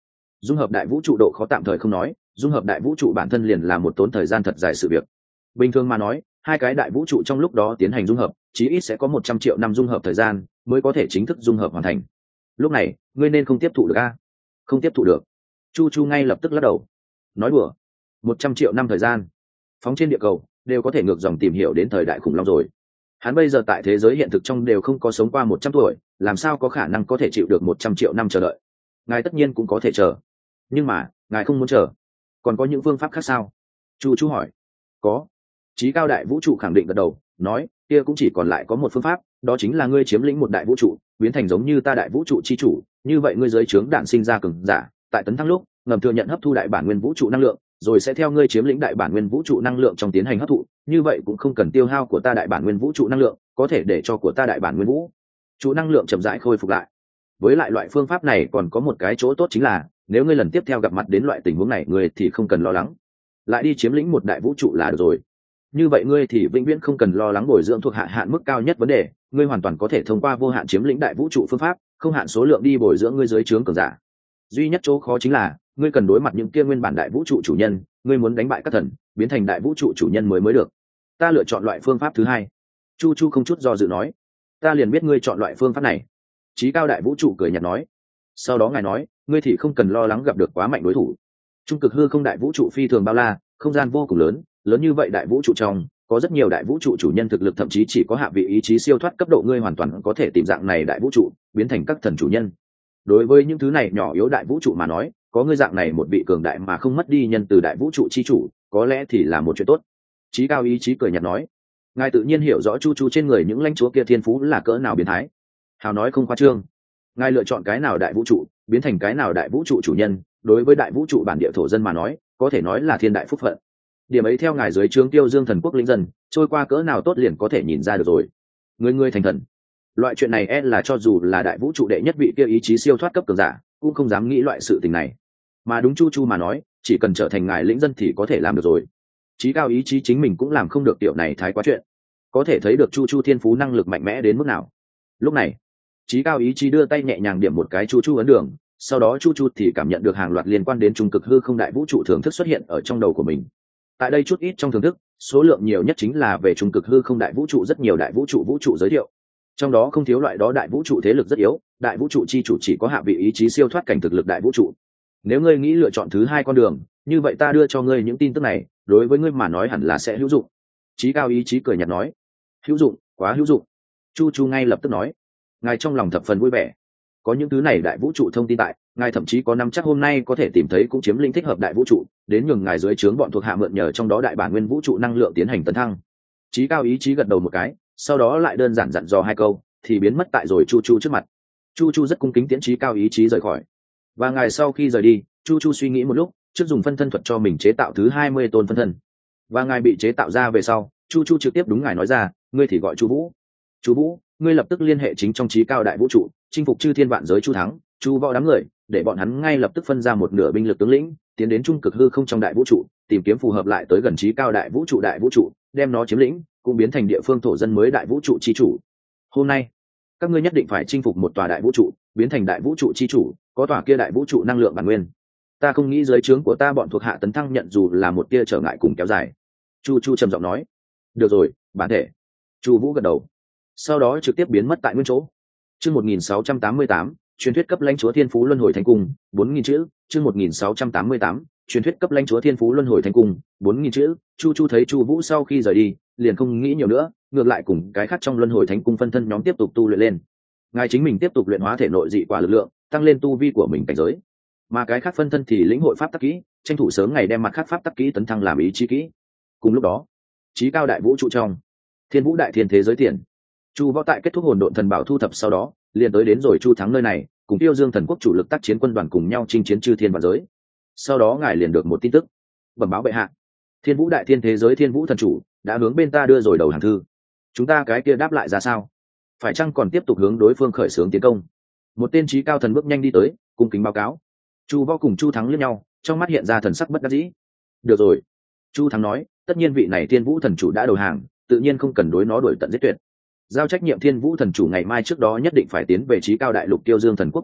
A: dung hợp đại vũ trụ độ khó tạm thời không nói, dung hợp đại vũ trụ bản thân liền là một tốn thời gian thật dài sự việc. Bình thường mà nói, hai cái đại vũ trụ trong lúc đó tiến hành dung hợp, chí ít sẽ có một trăm triệu năm dung hợp thời gian mới có thể chính thức dung hợp hoàn thành. Lúc này, ngươi nên không tiếp thụ được a? Không tiếp thụ được. Chu Chu ngay lập tức lắc đầu. Nói đùa, một trăm triệu năm thời gian, phóng trên địa cầu đều có thể ngược dòng tìm hiểu đến thời đại khủng long rồi. Hắn bây giờ tại thế giới hiện thực trong đều không có sống qua một trăm tuổi, làm sao có khả năng có thể chịu được một trăm triệu năm chờ đợi. Ngài tất nhiên cũng có thể chờ, nhưng mà ngài không muốn chờ. Còn có những phương pháp khác sao? Chu Chu hỏi. Có. Chí cao đại vũ trụ khẳng định gật đầu, nói, kia cũng chỉ còn lại có một phương pháp, đó chính là ngươi chiếm lĩnh một đại vũ trụ, biến thành giống như ta đại vũ trụ chi chủ, như vậy ngươi dưới trướng đạn sinh ra cường giả, tại tấn thăng lúc, ngầm thừa nhận hấp thu đại bản nguyên vũ trụ năng lượng, rồi sẽ theo ngươi chiếm lĩnh đại bản nguyên vũ trụ năng lượng trong tiến hành hấp thụ, như vậy cũng không cần tiêu hao của ta đại bản nguyên vũ trụ năng lượng, có thể để cho của ta đại bản nguyên vũ trụ năng lượng chậm rãi khôi phục lại. Với lại loại phương pháp này còn có một cái chỗ tốt chính là, nếu ngươi lần tiếp theo gặp mặt đến loại tình huống này, ngươi thì không cần lo lắng, lại đi chiếm lĩnh một đại vũ trụ là được rồi. Như vậy ngươi thì vĩnh viễn không cần lo lắng bồi dưỡng thuộc hạ hạn mức cao nhất vấn đề, ngươi hoàn toàn có thể thông qua vô hạn chiếm lĩnh đại vũ trụ phương pháp, không hạn số lượng đi bồi dưỡng ngươi dưới trướng cường giả. Duy nhất chỗ khó chính là, ngươi cần đối mặt những kia nguyên bản đại vũ trụ chủ nhân, ngươi muốn đánh bại các thần, biến thành đại vũ trụ chủ nhân mới mới được. Ta lựa chọn loại phương pháp thứ hai. Chu Chu không chút do dự nói. Ta liền biết ngươi chọn loại phương pháp này. Chí cao đại vũ trụ cười nhạt nói. Sau đó ngài nói, ngươi thì không cần lo lắng gặp được quá mạnh đối thủ. Trung cực hư không đại vũ trụ phi thường bao la, không gian vô cùng lớn, lớn như vậy đại vũ trụ trong có rất nhiều đại vũ trụ chủ nhân thực lực thậm chí chỉ có hạ vị ý chí siêu thoát cấp độ, ngươi hoàn toàn có thể tìm dạng này đại vũ trụ biến thành các thần chủ nhân. Đối với những thứ này nhỏ yếu đại vũ trụ mà nói, có ngươi dạng này một vị cường đại mà không mất đi nhân từ đại vũ trụ chi chủ, có lẽ thì là một chuyện tốt. Chí cao ý chí cười nhạt nói. Ngài tự nhiên hiểu rõ Chu Chu trên người những lãnh chúa kia thiên phú là cỡ nào biến thái. Hào nói không khoa trương. Ngài lựa chọn cái nào đại vũ trụ biến thành cái nào đại vũ trụ chủ nhân, đối với đại vũ trụ bản địa thổ dân mà nói, có thể nói là thiên đại phúc phận. Điểm ấy theo ngài dưới trướng Tiêu Dương thần quốc lĩnh dân trôi qua cỡ nào tốt liền có thể nhìn ra được rồi. Người người thành thần, loại chuyện này e là cho dù là đại vũ trụ đệ nhất vị kia ý chí siêu thoát cấp cường giả cũng không dám nghĩ loại sự tình này. Mà đúng Chu Chu mà nói, chỉ cần trở thành ngài lĩnh dân thì có thể làm được rồi. Chí cao ý chí chính mình cũng làm không được tiểu này thái quá chuyện, có thể thấy được Chu Chu thiên phú năng lực mạnh mẽ đến mức nào. Lúc này, Chí cao ý chí đưa tay nhẹ nhàng điểm một cái Chu Chu ấn đường, sau đó Chu Chu thì cảm nhận được hàng loạt liên quan đến trung cực hư không đại vũ trụ thưởng thức xuất hiện ở trong đầu của mình. Tại đây chút ít trong thưởng thức, số lượng nhiều nhất chính là về trung cực hư không đại vũ trụ, rất nhiều đại vũ trụ vũ trụ giới thiệu, trong đó không thiếu loại đó đại vũ trụ thế lực rất yếu, đại vũ trụ chi chủ chỉ có hạ vị ý chí siêu thoát cảnh thực lực đại vũ trụ. Nếu ngươi nghĩ lựa chọn thứ hai con đường, như vậy ta đưa cho ngươi những tin tức này, đối với ngươi mà nói hẳn là sẽ hữu dụng. Chí cao ý chí cười nhạt nói. Hữu dụng, quá hữu dụng. Chu Chu ngay lập tức nói. Ngài trong lòng thập phần vui vẻ, có những thứ này đại vũ trụ thông tin tại, ngài thậm chí có nắm chắc hôm nay có thể tìm thấy cũng chiếm lĩnh thích hợp đại vũ trụ, đến nhường ngài dưới trướng bọn thuộc hạ mượn nhờ trong đó đại bản nguyên vũ trụ năng lượng tiến hành tấn thăng. Chí cao ý chí gật đầu một cái, sau đó lại đơn giản dặn dò hai câu thì biến mất tại rồi Chu Chu trước mặt. Chu Chu rất cung kính tiễn Chí cao ý chí rời khỏi. Và ngài sau khi rời đi, Chu Chu suy nghĩ một lúc, trước dùng phân thân thuật cho mình chế tạo thứ hai mươi tôn phân thân. Và ngài bị chế tạo ra về sau, Chu Chu trực tiếp đúng ngài nói ra, ngươi thì gọi Chu Vũ. Chu Vũ, ngươi lập tức liên hệ chính trong Chí cao đại vũ trụ, chinh phục chư thiên vạn giới Chu Thắng, Chu Võ đám người, để bọn hắn ngay lập tức phân ra một nửa binh lực tướng lĩnh, tiến đến trung cực hư không trong đại vũ trụ, tìm kiếm phù hợp lại tới gần Chí cao đại vũ trụ đại vũ trụ, đem nó chiếm lĩnh, cũng biến thành địa phương thổ dân mới đại vũ trụ chi chủ. Hôm nay, các ngươi nhất định phải chinh phục một tòa đại vũ trụ, biến thành đại vũ trụ chi chủ, có tòa kia đại vũ trụ năng lượng bản nguyên. Ta không nghĩ dưới trướng của ta bọn thuộc hạ tấn thăng nhận dù là một tia trở ngại cùng kéo dài. Chu Chu trầm giọng nói. Được rồi, bản thể. Chu Vũ gật đầu, sau đó trực tiếp biến mất tại nguyên chỗ. Chương một nghìn sáu trăm tám mươi tám, truyền thuyết cấp lãnh chúa thiên phú luân hồi thành cung, bốn nghìn chữ. Chương một nghìn sáu trăm tám mươi tám, truyền thuyết cấp lãnh chúa thiên phú luân hồi thành cung, bốn nghìn chữ. Chu Chu thấy Chu Vũ sau khi rời đi, liền không nghĩ nhiều nữa, ngược lại cùng cái khác trong luân hồi thánh cung phân thân nhóm tiếp tục tu luyện lên. Ngài chính mình tiếp tục luyện hóa thể nội dị quả lực lượng, tăng lên tu vi của mình cảnh giới. Mà cái khác phân thân thì lĩnh hội pháp tắc kỹ, tranh thủ sớm ngày đem mặt khác pháp tắc kỹ tấn thăng làm ý chí kỹ. Cùng lúc đó, Chí cao đại vũ trụ trong Thiên Vũ đại thiên thế giới tiền, Chu Võ tại kết thúc hồn độn thần bảo thu thập sau đó, liền tới đến rồi Chu Thắng nơi này, cùng Tiêu Dương thần quốc chủ lực tác chiến quân đoàn cùng nhau chinh chiến chư thiên vạn giới. Sau đó ngài liền được một tin tức, bẩm báo bệ hạ, Thiên Vũ đại thiên thế giới Thiên Vũ thần chủ đã hướng bên ta đưa rồi đầu hàng thư. Chúng ta cái kia đáp lại ra sao? Phải chăng còn tiếp tục hướng đối phương khởi xướng tiến công? Một tên chí cao thần bước nhanh đi tới, cung kính báo cáo. Chu Võ cùng Chu Thắng liếc nhau, trong mắt hiện ra thần sắc bất đắc dĩ. Được rồi, Chu Thắng nói, tất nhiên vị này Thiên Vũ thần chủ đã đầu hàng, tự nhiên không cần đối nó đuổi tận giết tuyệt. Giao trách nhiệm Thiên Vũ thần chủ ngày mai trước đó nhất định phải tiến về chí cao đại lục Tiêu Dương thần quốc quốc đô,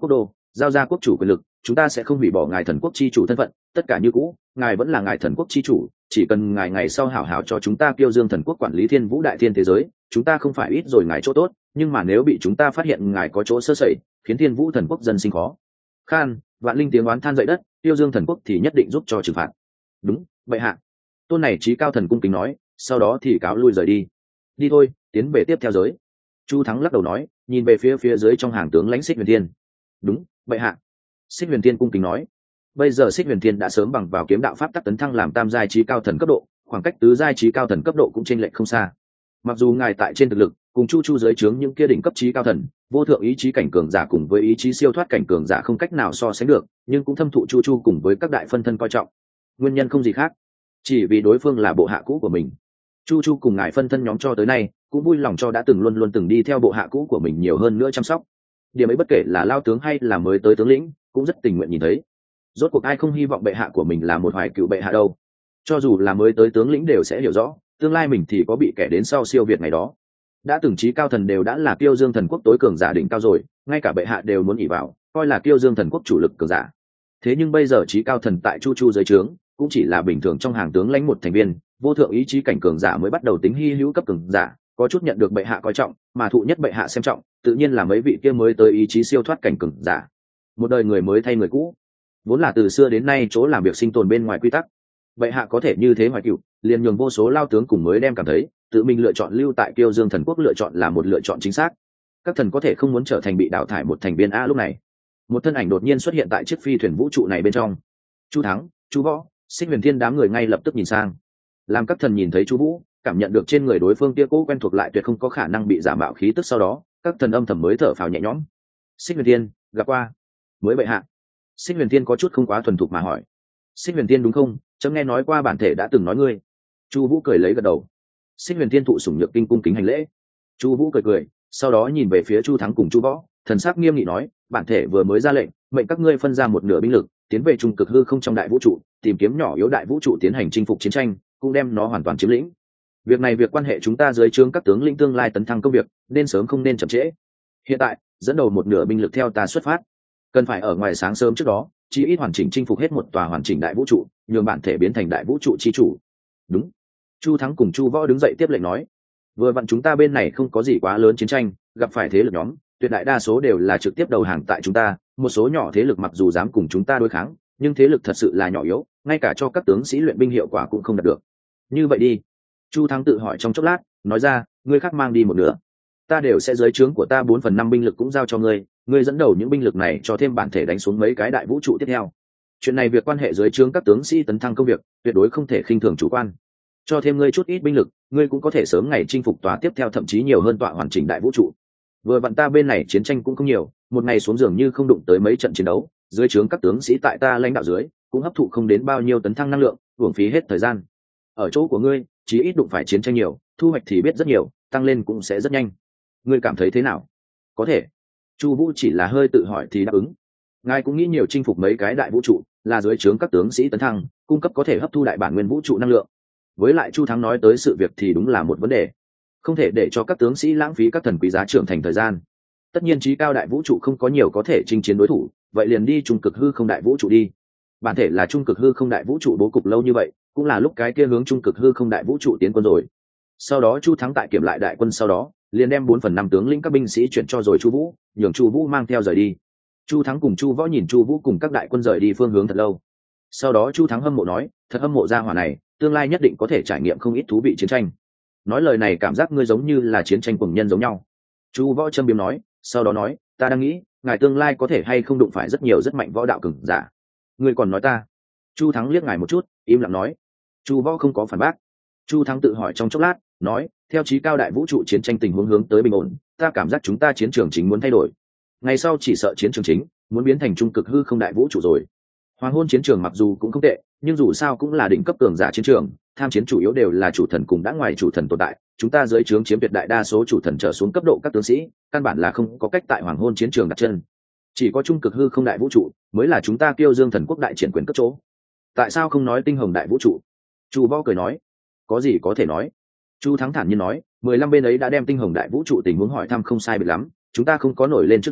A: giao ra quốc chủ quyền lực, chúng ta sẽ không hủy bỏ ngài thần quốc chi chủ thân phận, tất cả như cũ, ngài vẫn là ngài thần quốc chi chủ, chỉ cần ngài ngày sau hảo hảo cho chúng ta Kiêu Dương thần quốc quản lý thiên vũ đại thiên thế giới, chúng ta không phải ít rồi ngài chỗ tốt, nhưng mà nếu bị chúng ta phát hiện ngài có chỗ sơ sẩy, khiến thiên vũ thần quốc dân sinh khó khan. Vạn Linh tiếng oán than dậy đất, Kiêu Dương thần quốc thì nhất định giúp cho trừng phạt. Đúng, bệ hạ. Tôn này trí cao thần cung kính nói, sau đó thì cáo lui rời đi. Đi thôi, tiến về tiếp theo giới. Chu Thắng lắc đầu nói, nhìn về phía phía dưới trong hàng tướng lãnh Xích Huyền Thiên. Đúng, bệ hạ. Xích Huyền Thiên cung kính nói. Bây giờ Xích Huyền Thiên đã sớm bằng vào kiếm đạo pháp tắc tấn thăng làm tam giai trí cao thần cấp độ, khoảng cách tứ giai trí cao thần cấp độ cũng chênh lệch không xa. Mặc dù ngài tại trên thực lực cùng Chu Chu dưới trướng những kia đỉnh cấp trí cao thần, vô thượng ý chí cảnh cường giả cùng với ý chí siêu thoát cảnh cường giả không cách nào so sánh được, nhưng cũng thâm thụ Chu Chu cùng với các đại phân thân coi trọng. Nguyên nhân không gì khác, chỉ vì đối phương là bộ hạ cũ của mình. Chu Chu cùng ngài phân thân nhóm cho tới nay cũng vui lòng cho đã từng luôn luôn từng đi theo bộ hạ cũ của mình nhiều hơn nữa chăm sóc. Điểm ấy bất kể là lao tướng hay là mới tới tướng lĩnh cũng rất tình nguyện nhìn thấy. Rốt cuộc ai không hy vọng bệ hạ của mình là một hoài cựu bệ hạ đâu. Cho dù là mới tới tướng lĩnh đều sẽ hiểu rõ tương lai mình thì có bị kẻ đến sau siêu việt ngày đó. Đã từng trí cao thần đều đã là Kiêu Dương thần quốc tối cường giả đỉnh cao rồi, ngay cả bệ hạ đều muốn ỷ vào coi là Kiêu Dương thần quốc chủ lực cường giả. Thế nhưng bây giờ trí cao thần tại Chu Chu dưới trướng cũng chỉ là bình thường trong hàng tướng lãnh một thành viên, vô thượng ý chí cảnh cường giả mới bắt đầu tính hy hữu cấp cường giả, có chút nhận được bệ hạ coi trọng, mà thụ nhất bệ hạ xem trọng, tự nhiên là mấy vị kia mới tới ý chí siêu thoát cảnh cường giả. Một đời người mới thay người cũ, vốn là từ xưa đến nay chỗ làm việc sinh tồn bên ngoài quy tắc. Bệ hạ có thể như thế hoài cựu, liền nhường vô số lao tướng cùng mới đem cảm thấy tự mình lựa chọn lưu tại Kiêu Dương thần quốc lựa chọn là một lựa chọn chính xác. Các thần có thể không muốn trở thành bị đào thải một thành viên a. Lúc này một thân ảnh đột nhiên xuất hiện tại chiếc phi thuyền vũ trụ này bên trong. Chu Thắng, Chu Võ, Xích Huyền Thiên đám người ngay lập tức nhìn sang. Làm các thần nhìn thấy Chu Vũ, cảm nhận được trên người đối phương kia cố quen thuộc lại tuyệt không có khả năng bị giả mạo khí tức, sau đó các thần âm thầm mới thở phào nhẹ nhõm. Xích Huyền Thiên, gặp qua. Mới bệ hạ. Xích Huyền Thiên có chút không quá thuần thục mà hỏi. Xích Huyền Thiên đúng không? Chấm nghe nói qua bản thể đã từng nói ngươi. Chu Vũ cười lấy gật đầu. Xích Huyền Thiên thụ sủng nhược kinh cung kính hành lễ. Chu Vũ cười cười, sau đó nhìn về phía Chu Thắng cùng Chu Võ, thần sắc nghiêm nghị nói, bản thể vừa mới ra lệnh, mệnh các ngươi phân ra một nửa binh lực, tiến về trung cực hư không trong đại vũ trụ, tìm kiếm nhỏ yếu đại vũ trụ tiến hành chinh phục chiến tranh, cũng đem nó hoàn toàn chiếm lĩnh. Việc này việc quan hệ chúng ta dưới trướng các tướng lĩnh tương lai tấn thăng công việc, nên sớm không nên chậm trễ. Hiện tại, dẫn đầu một nửa binh lực theo ta xuất phát, cần phải ở ngoài sáng sớm trước đó, chí ít hoàn chỉnh chinh phục hết một tòa hoàn chỉnh đại vũ trụ, nhường bản thể biến thành đại vũ trụ chi chủ. Đúng. Chu Thắng cùng Chu Võ đứng dậy tiếp lệnh nói, vừa vặn chúng ta bên này không có gì quá lớn chiến tranh, gặp phải thế lực nhóm, tuyệt đại đa số đều là trực tiếp đầu hàng tại chúng ta, một số nhỏ thế lực mặc dù dám cùng chúng ta đối kháng, nhưng thế lực thật sự là nhỏ yếu, ngay cả cho các tướng sĩ luyện binh hiệu quả cũng không đạt được. Như vậy đi. Chu Thắng tự hỏi trong chốc lát, nói ra, ngươi khác mang đi một nửa, ta đều sẽ dưới trướng của ta bốn phần năm binh lực cũng giao cho ngươi, ngươi dẫn đầu những binh lực này cho thêm bản thể đánh xuống mấy cái đại vũ trụ tiếp theo. Chuyện này việc quan hệ dưới trướng các tướng sĩ tấn thăng công việc, tuyệt đối không thể khinh thường chủ quan. Cho thêm ngươi chút ít binh lực, ngươi cũng có thể sớm ngày chinh phục tòa tiếp theo, thậm chí nhiều hơn tọa hoàn chỉnh đại vũ trụ. Vừa vặn ta bên này chiến tranh cũng không nhiều, một ngày xuống dường như không đụng tới mấy trận chiến đấu, dưới trướng các tướng sĩ tại ta lãnh đạo dưới cũng hấp thụ không đến bao nhiêu tấn thăng năng lượng, uổng phí hết thời gian. Ở chỗ của ngươi, chí ít đụng phải chiến tranh nhiều, thu hoạch thì biết rất nhiều, tăng lên cũng sẽ rất nhanh. Ngươi cảm thấy thế nào? Có thể. Chu Vũ chỉ là hơi tự hỏi thì đáp ứng. Ngài cũng nghĩ nhiều chinh phục mấy cái đại vũ trụ, là dưới trướng các tướng sĩ tấn thăng, cung cấp có thể hấp thu đại bản nguyên vũ trụ năng lượng. Với lại Chu Thắng nói tới sự việc thì đúng là một vấn đề, không thể để cho các tướng sĩ lãng phí các thần quý giá trưởng thành thời gian. Tất nhiên trí cao đại vũ trụ không có nhiều có thể chinh chiến đối thủ, vậy liền đi trung cực hư không đại vũ trụ đi. Bản thể là trung cực hư không đại vũ trụ bố cục lâu như vậy, cũng là lúc cái kia hướng trung cực hư không đại vũ trụ tiến quân rồi. Sau đó Chu Thắng tại kiểm lại đại quân sau đó, liền đem bốn phần năm tướng lĩnh các binh sĩ chuyển cho rồi Chu Vũ, nhường Chu Vũ mang theo rời đi. Chu Thắng cùng Chu Võ nhìn Chu Vũ cùng các đại quân rời đi phương hướng thật lâu. Sau đó Chu Thắng hâm mộ nói, thật hâm mộ gia hỏa này, tương lai nhất định có thể trải nghiệm không ít thú vị chiến tranh. Nói lời này cảm giác ngươi giống như là chiến tranh cuồng nhân giống nhau. Chu Võ châm biếm nói, sau đó nói, ta đang nghĩ, ngài tương lai có thể hay không đụng phải rất nhiều rất mạnh võ đạo cường giả. Ngươi còn nói ta? Chu Thắng liếc ngài một chút, im lặng nói. Chu Võ không có phản bác. Chu Thắng tự hỏi trong chốc lát, nói, theo chí cao đại vũ trụ chiến tranh tình huống hướng tới bình ổn, ta cảm giác chúng ta chiến trường chính muốn thay đổi. Ngày sau chỉ sợ chiến trường chính muốn biến thành trung cực hư không đại vũ trụ rồi. Hoàng hôn chiến trường mặc dù cũng không tệ, nhưng dù sao cũng là đỉnh cấp cường giả chiến trường, tham chiến chủ yếu đều là chủ thần cùng đã ngoài chủ thần tồn tại, chúng ta dưới trướng chiếm tuyệt đại đa số chủ thần trở xuống cấp độ các tướng sĩ, căn bản là không có cách tại hoàng hôn chiến trường đặt chân. Chỉ có trung cực hư không đại vũ trụ mới là chúng ta Kiêu Dương thần quốc đại triển quyền cấp chỗ. Tại sao không nói tinh hồng đại vũ trụ? Chu Võ cười nói, có gì có thể nói. Chu Thắng thản nhiên nói, mười lăm bên ấy đã đem tinh hồng đại vũ trụ tình huống hỏi thăm không sai biệt lắm, chúng ta không có nổi lên trước đó,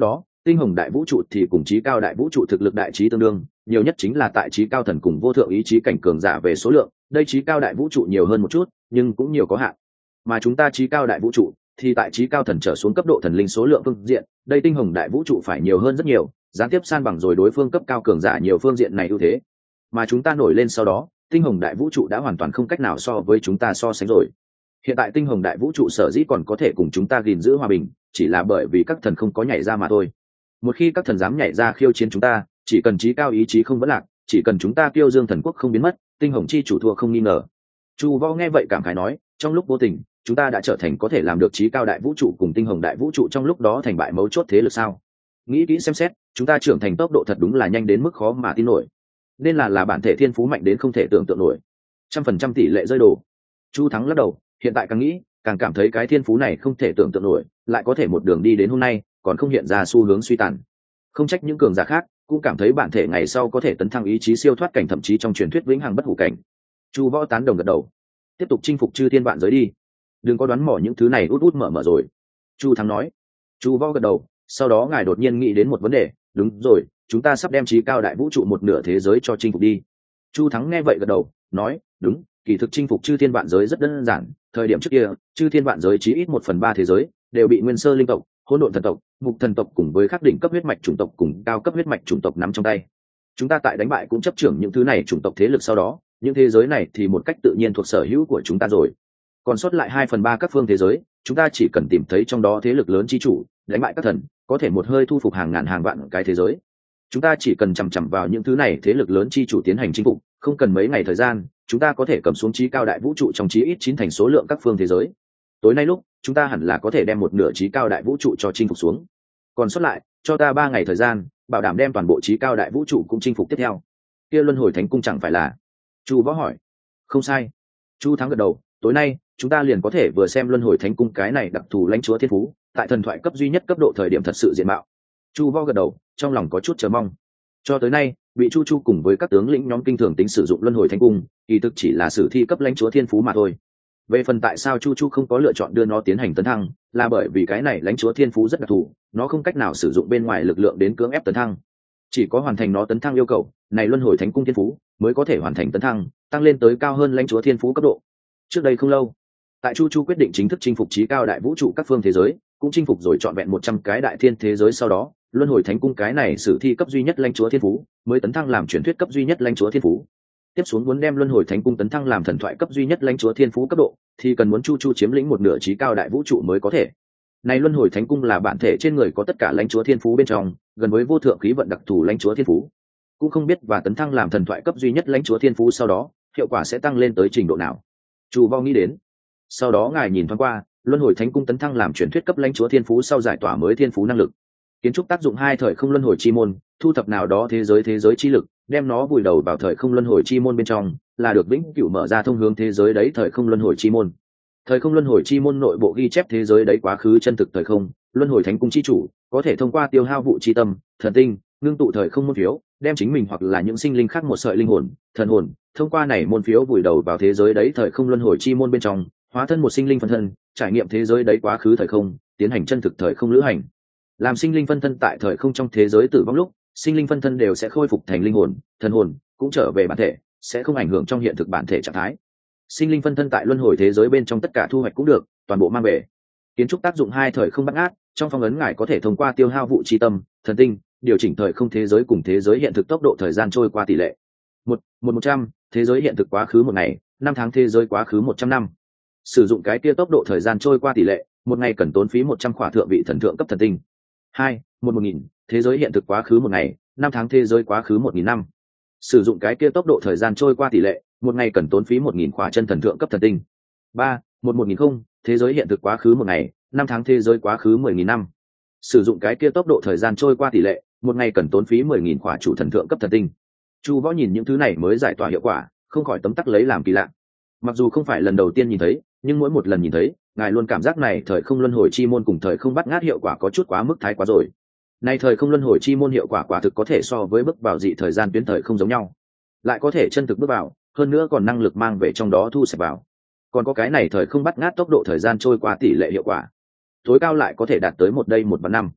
A: tinh hồng đại vũ trụ thì cùng trí cao đại vũ trụ thực lực đại trí tương đương, nhiều nhất chính là tại trí cao thần cùng vô thượng ý chí cảnh cường giả về số lượng, đây trí cao đại vũ trụ nhiều hơn một chút nhưng cũng nhiều có hạn. Mà chúng ta trí cao đại vũ trụ thì tại trí cao thần trở xuống cấp độ thần linh số lượng phương diện, đây tinh hồng đại vũ trụ phải nhiều hơn rất nhiều, gián tiếp san bằng rồi đối phương cấp cao cường giả nhiều phương diện này ưu thế. Mà chúng ta nổi lên sau đó, tinh hồng đại vũ trụ đã hoàn toàn không cách nào so với chúng ta so sánh rồi. Hiện tại tinh hồng đại vũ trụ sở dĩ còn có thể cùng chúng ta gìn giữ hòa bình, chỉ là bởi vì các thần không có nhảy ra mà thôi. Một khi các thần dám nhảy ra khiêu chiến chúng ta, chỉ cần trí cao ý chí không vẫn lạc, chỉ cần chúng ta Kiêu Dương thần quốc không biến mất, tinh hồng chi chủ thua không nghi ngờ. Chu Võ nghe vậy cảm khái nói, trong lúc vô tình, chúng ta đã trở thành có thể làm được trí cao đại vũ trụ cùng tinh hồng đại vũ trụ trong lúc đó thành bại mấu chốt thế lực sao? Nghĩ kỹ xem xét, chúng ta trưởng thành tốc độ thật đúng là nhanh đến mức khó mà tin nổi. Nên là là bản thể thiên phú mạnh đến không thể tưởng tượng nổi. Trăm phần trăm tỷ lệ rơi đồ. Chu Thắng lắc đầu, hiện tại càng nghĩ, càng cảm thấy cái thiên phú này không thể tưởng tượng nổi, lại có thể một đường đi đến hôm nay, còn không hiện ra xu hướng suy tàn. Không trách những cường giả khác cũng cảm thấy bản thể ngày sau có thể tấn thăng ý chí siêu thoát cảnh, thậm chí trong truyền thuyết vĩnh hằng bất hủ cảnh. Chu Võ tán đồng gật đầu, tiếp tục chinh phục chư thiên vạn giới đi, đừng có đoán mò những thứ này út út mở mở rồi. Chu Thắng nói. Chu Võ gật đầu, sau đó ngài đột nhiên nghĩ đến một vấn đề, đúng rồi, chúng ta sắp đem trí cao đại vũ trụ một nửa thế giới cho chinh phục đi. Chu Thắng nghe vậy gật đầu, nói, đúng, kỳ thực chinh phục chư thiên vạn giới rất đơn giản, thời điểm trước kia chư thiên vạn giới chí ít một phần ba thế giới đều bị nguyên sơ linh tộc, hỗn độn thần tộc, mục thần tộc cùng với khắc đỉnh cấp huyết mạch chủng tộc cùng cao cấp huyết mạch chủng tộc nắm trong tay. Chúng ta tại đánh bại cũng chấp trưởng những thứ này chủng tộc thế lực, sau đó những thế giới này thì một cách tự nhiên thuộc sở hữu của chúng ta rồi. Còn sót lại hai phần ba các phương thế giới, chúng ta chỉ cần tìm thấy trong đó thế lực lớn chi chủ, đánh bại các thần, có thể một hơi thu phục hàng ngàn hàng vạn cái thế giới. Chúng ta chỉ cần chằm chằm vào những thứ này thế lực lớn chi chủ tiến hành chinh phục, không cần mấy ngày thời gian, chúng ta có thể cầm xuống trí cao đại vũ trụ trong chí ít chín thành số lượng các phương thế giới. Tối nay lúc, chúng ta hẳn là có thể đem một nửa trí cao đại vũ trụ cho chinh phục xuống. Còn sót lại, cho ta ba ngày thời gian, bảo đảm đem toàn bộ trí cao đại vũ trụ cũng chinh phục tiếp theo. Kia luân hồi thánh cung chẳng phải là? Chu Võ hỏi. Không sai. Chu Thắng gật đầu, tối nay chúng ta liền có thể vừa xem luân hồi thánh cung cái này đặc thù lãnh chúa thiên phú, tại thần thoại cấp duy nhất cấp độ thời điểm thật sự diện mạo. Chu Võ gật đầu, trong lòng có chút chờ mong. Cho tới nay, bị Chu Chu cùng với các tướng lĩnh nhóm kinh thường tính sử dụng luân hồi thánh cung, kỳ thực chỉ là sử thi cấp lãnh chúa thiên phú mà thôi. Về phần tại sao Chu Chu không có lựa chọn đưa nó tiến hành tấn thăng, là bởi vì cái này lãnh chúa thiên phú rất đặc thù, nó không cách nào sử dụng bên ngoài lực lượng đến cưỡng ép tấn thăng. Chỉ có hoàn thành nó tấn thăng yêu cầu, này luân hồi thánh cung thiên phú mới có thể hoàn thành tấn thăng, tăng lên tới cao hơn lãnh chúa thiên phú cấp độ. Trước đây không lâu, tại Chu Chu quyết định chính thức chinh phục trí cao đại vũ trụ các phương thế giới, cũng chinh phục rồi trọn vẹn một trăm cái đại thiên thế giới, sau đó luân hồi thánh cung cái này sử thi cấp duy nhất lãnh chúa thiên phú mới tấn thăng làm truyền thuyết cấp duy nhất lãnh chúa thiên phú. Tiếp xuống muốn đem luân hồi thánh cung tấn thăng làm thần thoại cấp duy nhất lãnh chúa thiên phú cấp độ, thì cần muốn Chu Chu chiếm lĩnh một nửa trí cao đại vũ trụ mới có thể. Này luân hồi thánh cung là bản thể trên người có tất cả lãnh chúa thiên phú bên trong, gần với vô thượng khí vận đặc thù lãnh chúa thiên phú. Cũng không biết và tấn thăng làm thần thoại cấp duy nhất lãnh chúa thiên phú sau đó, hiệu quả sẽ tăng lên tới trình độ nào. Chu Võ nghĩ đến. Sau đó ngài nhìn thoáng qua, luân hồi thánh cung tấn thăng làm truyền thuyết cấp lãnh chúa thiên phú sau giải tỏa mới thiên phú năng lực. Kiến trúc tác dụng hai thời không luân hồi chi môn, thu thập nào đó thế giới thế giới chi lực, đem nó vùi đầu vào thời không luân hồi chi môn bên trong, là được vĩnh cửu mở ra thông hướng thế giới đấy thời không luân hồi chi môn. Thời không luân hồi chi môn nội bộ ghi chép thế giới đấy quá khứ chân thực thời không, luân hồi thánh cung chi chủ có thể thông qua tiêu hao vụ chi tâm, thần tinh, ngưng tụ thời không môn phiếu, đem chính mình hoặc là những sinh linh khác một sợi linh hồn, thần hồn, thông qua này môn phiếu vùi đầu vào thế giới đấy thời không luân hồi chi môn bên trong, hóa thân một sinh linh phân thân, trải nghiệm thế giới đấy quá khứ thời không, tiến hành chân thực thời không lữ hành. Làm sinh linh phân thân tại thời không trong thế giới tử vong lúc, sinh linh phân thân đều sẽ khôi phục thành linh hồn, thần hồn cũng trở về bản thể, sẽ không ảnh hưởng trong hiện thực bản thể trạng thái. Sinh linh phân thân tại luân hồi thế giới bên trong tất cả thu hoạch cũng được, toàn bộ mang về. Kiến trúc tác dụng hai thời không bắt ngát, trong phong ấn ngài có thể thông qua tiêu hao vụ chi tâm, thần tinh, điều chỉnh thời không thế giới cùng thế giới hiện thực tốc độ thời gian trôi qua tỷ lệ một một một trăm, thế giới hiện thực quá khứ một ngày, năm tháng thế giới quá khứ một trăm năm. Sử dụng cái kia tốc độ thời gian trôi qua tỷ lệ, một ngày cần tốn phí một trăm khỏa thượng vị thần thượng cấp thần tinh. Hai một một nghìn, thế giới hiện thực quá khứ một ngày, năm tháng thế giới quá khứ một nghìn năm. Sử dụng cái kia tốc độ thời gian trôi qua tỷ lệ, một ngày cần tốn phí một nghìn khỏa chân thần thượng cấp thần tinh. Ba một một nghìn không, thế giới hiện thực quá khứ một ngày, năm tháng thế giới quá khứ mười nghìn năm. Sử dụng cái kia tốc độ thời gian trôi qua tỷ lệ, một ngày cần tốn phí mười nghìn khỏa chủ thần thượng cấp thần tinh. Chu Võ nhìn những thứ này mới giải tỏa hiệu quả, không khỏi tấm tắc lấy làm kỳ lạ. Mặc dù không phải lần đầu tiên nhìn thấy, nhưng mỗi một lần nhìn thấy, ngài luôn cảm giác này thời không luân hồi chi môn cùng thời không bắt ngát hiệu quả có chút quá mức thái quá rồi. Này thời không luân hồi chi môn hiệu quả quả thực có thể so với bước vào dị thời gian tuyến thời không giống nhau, lại có thể chân thực bước vào, hơn nữa còn năng lực mang về trong đó thu xếp vào. Còn có cái này thời không bắt ngát tốc độ thời gian trôi qua tỷ lệ hiệu quả, tối cao lại có thể đạt tới một đây một vạn năm.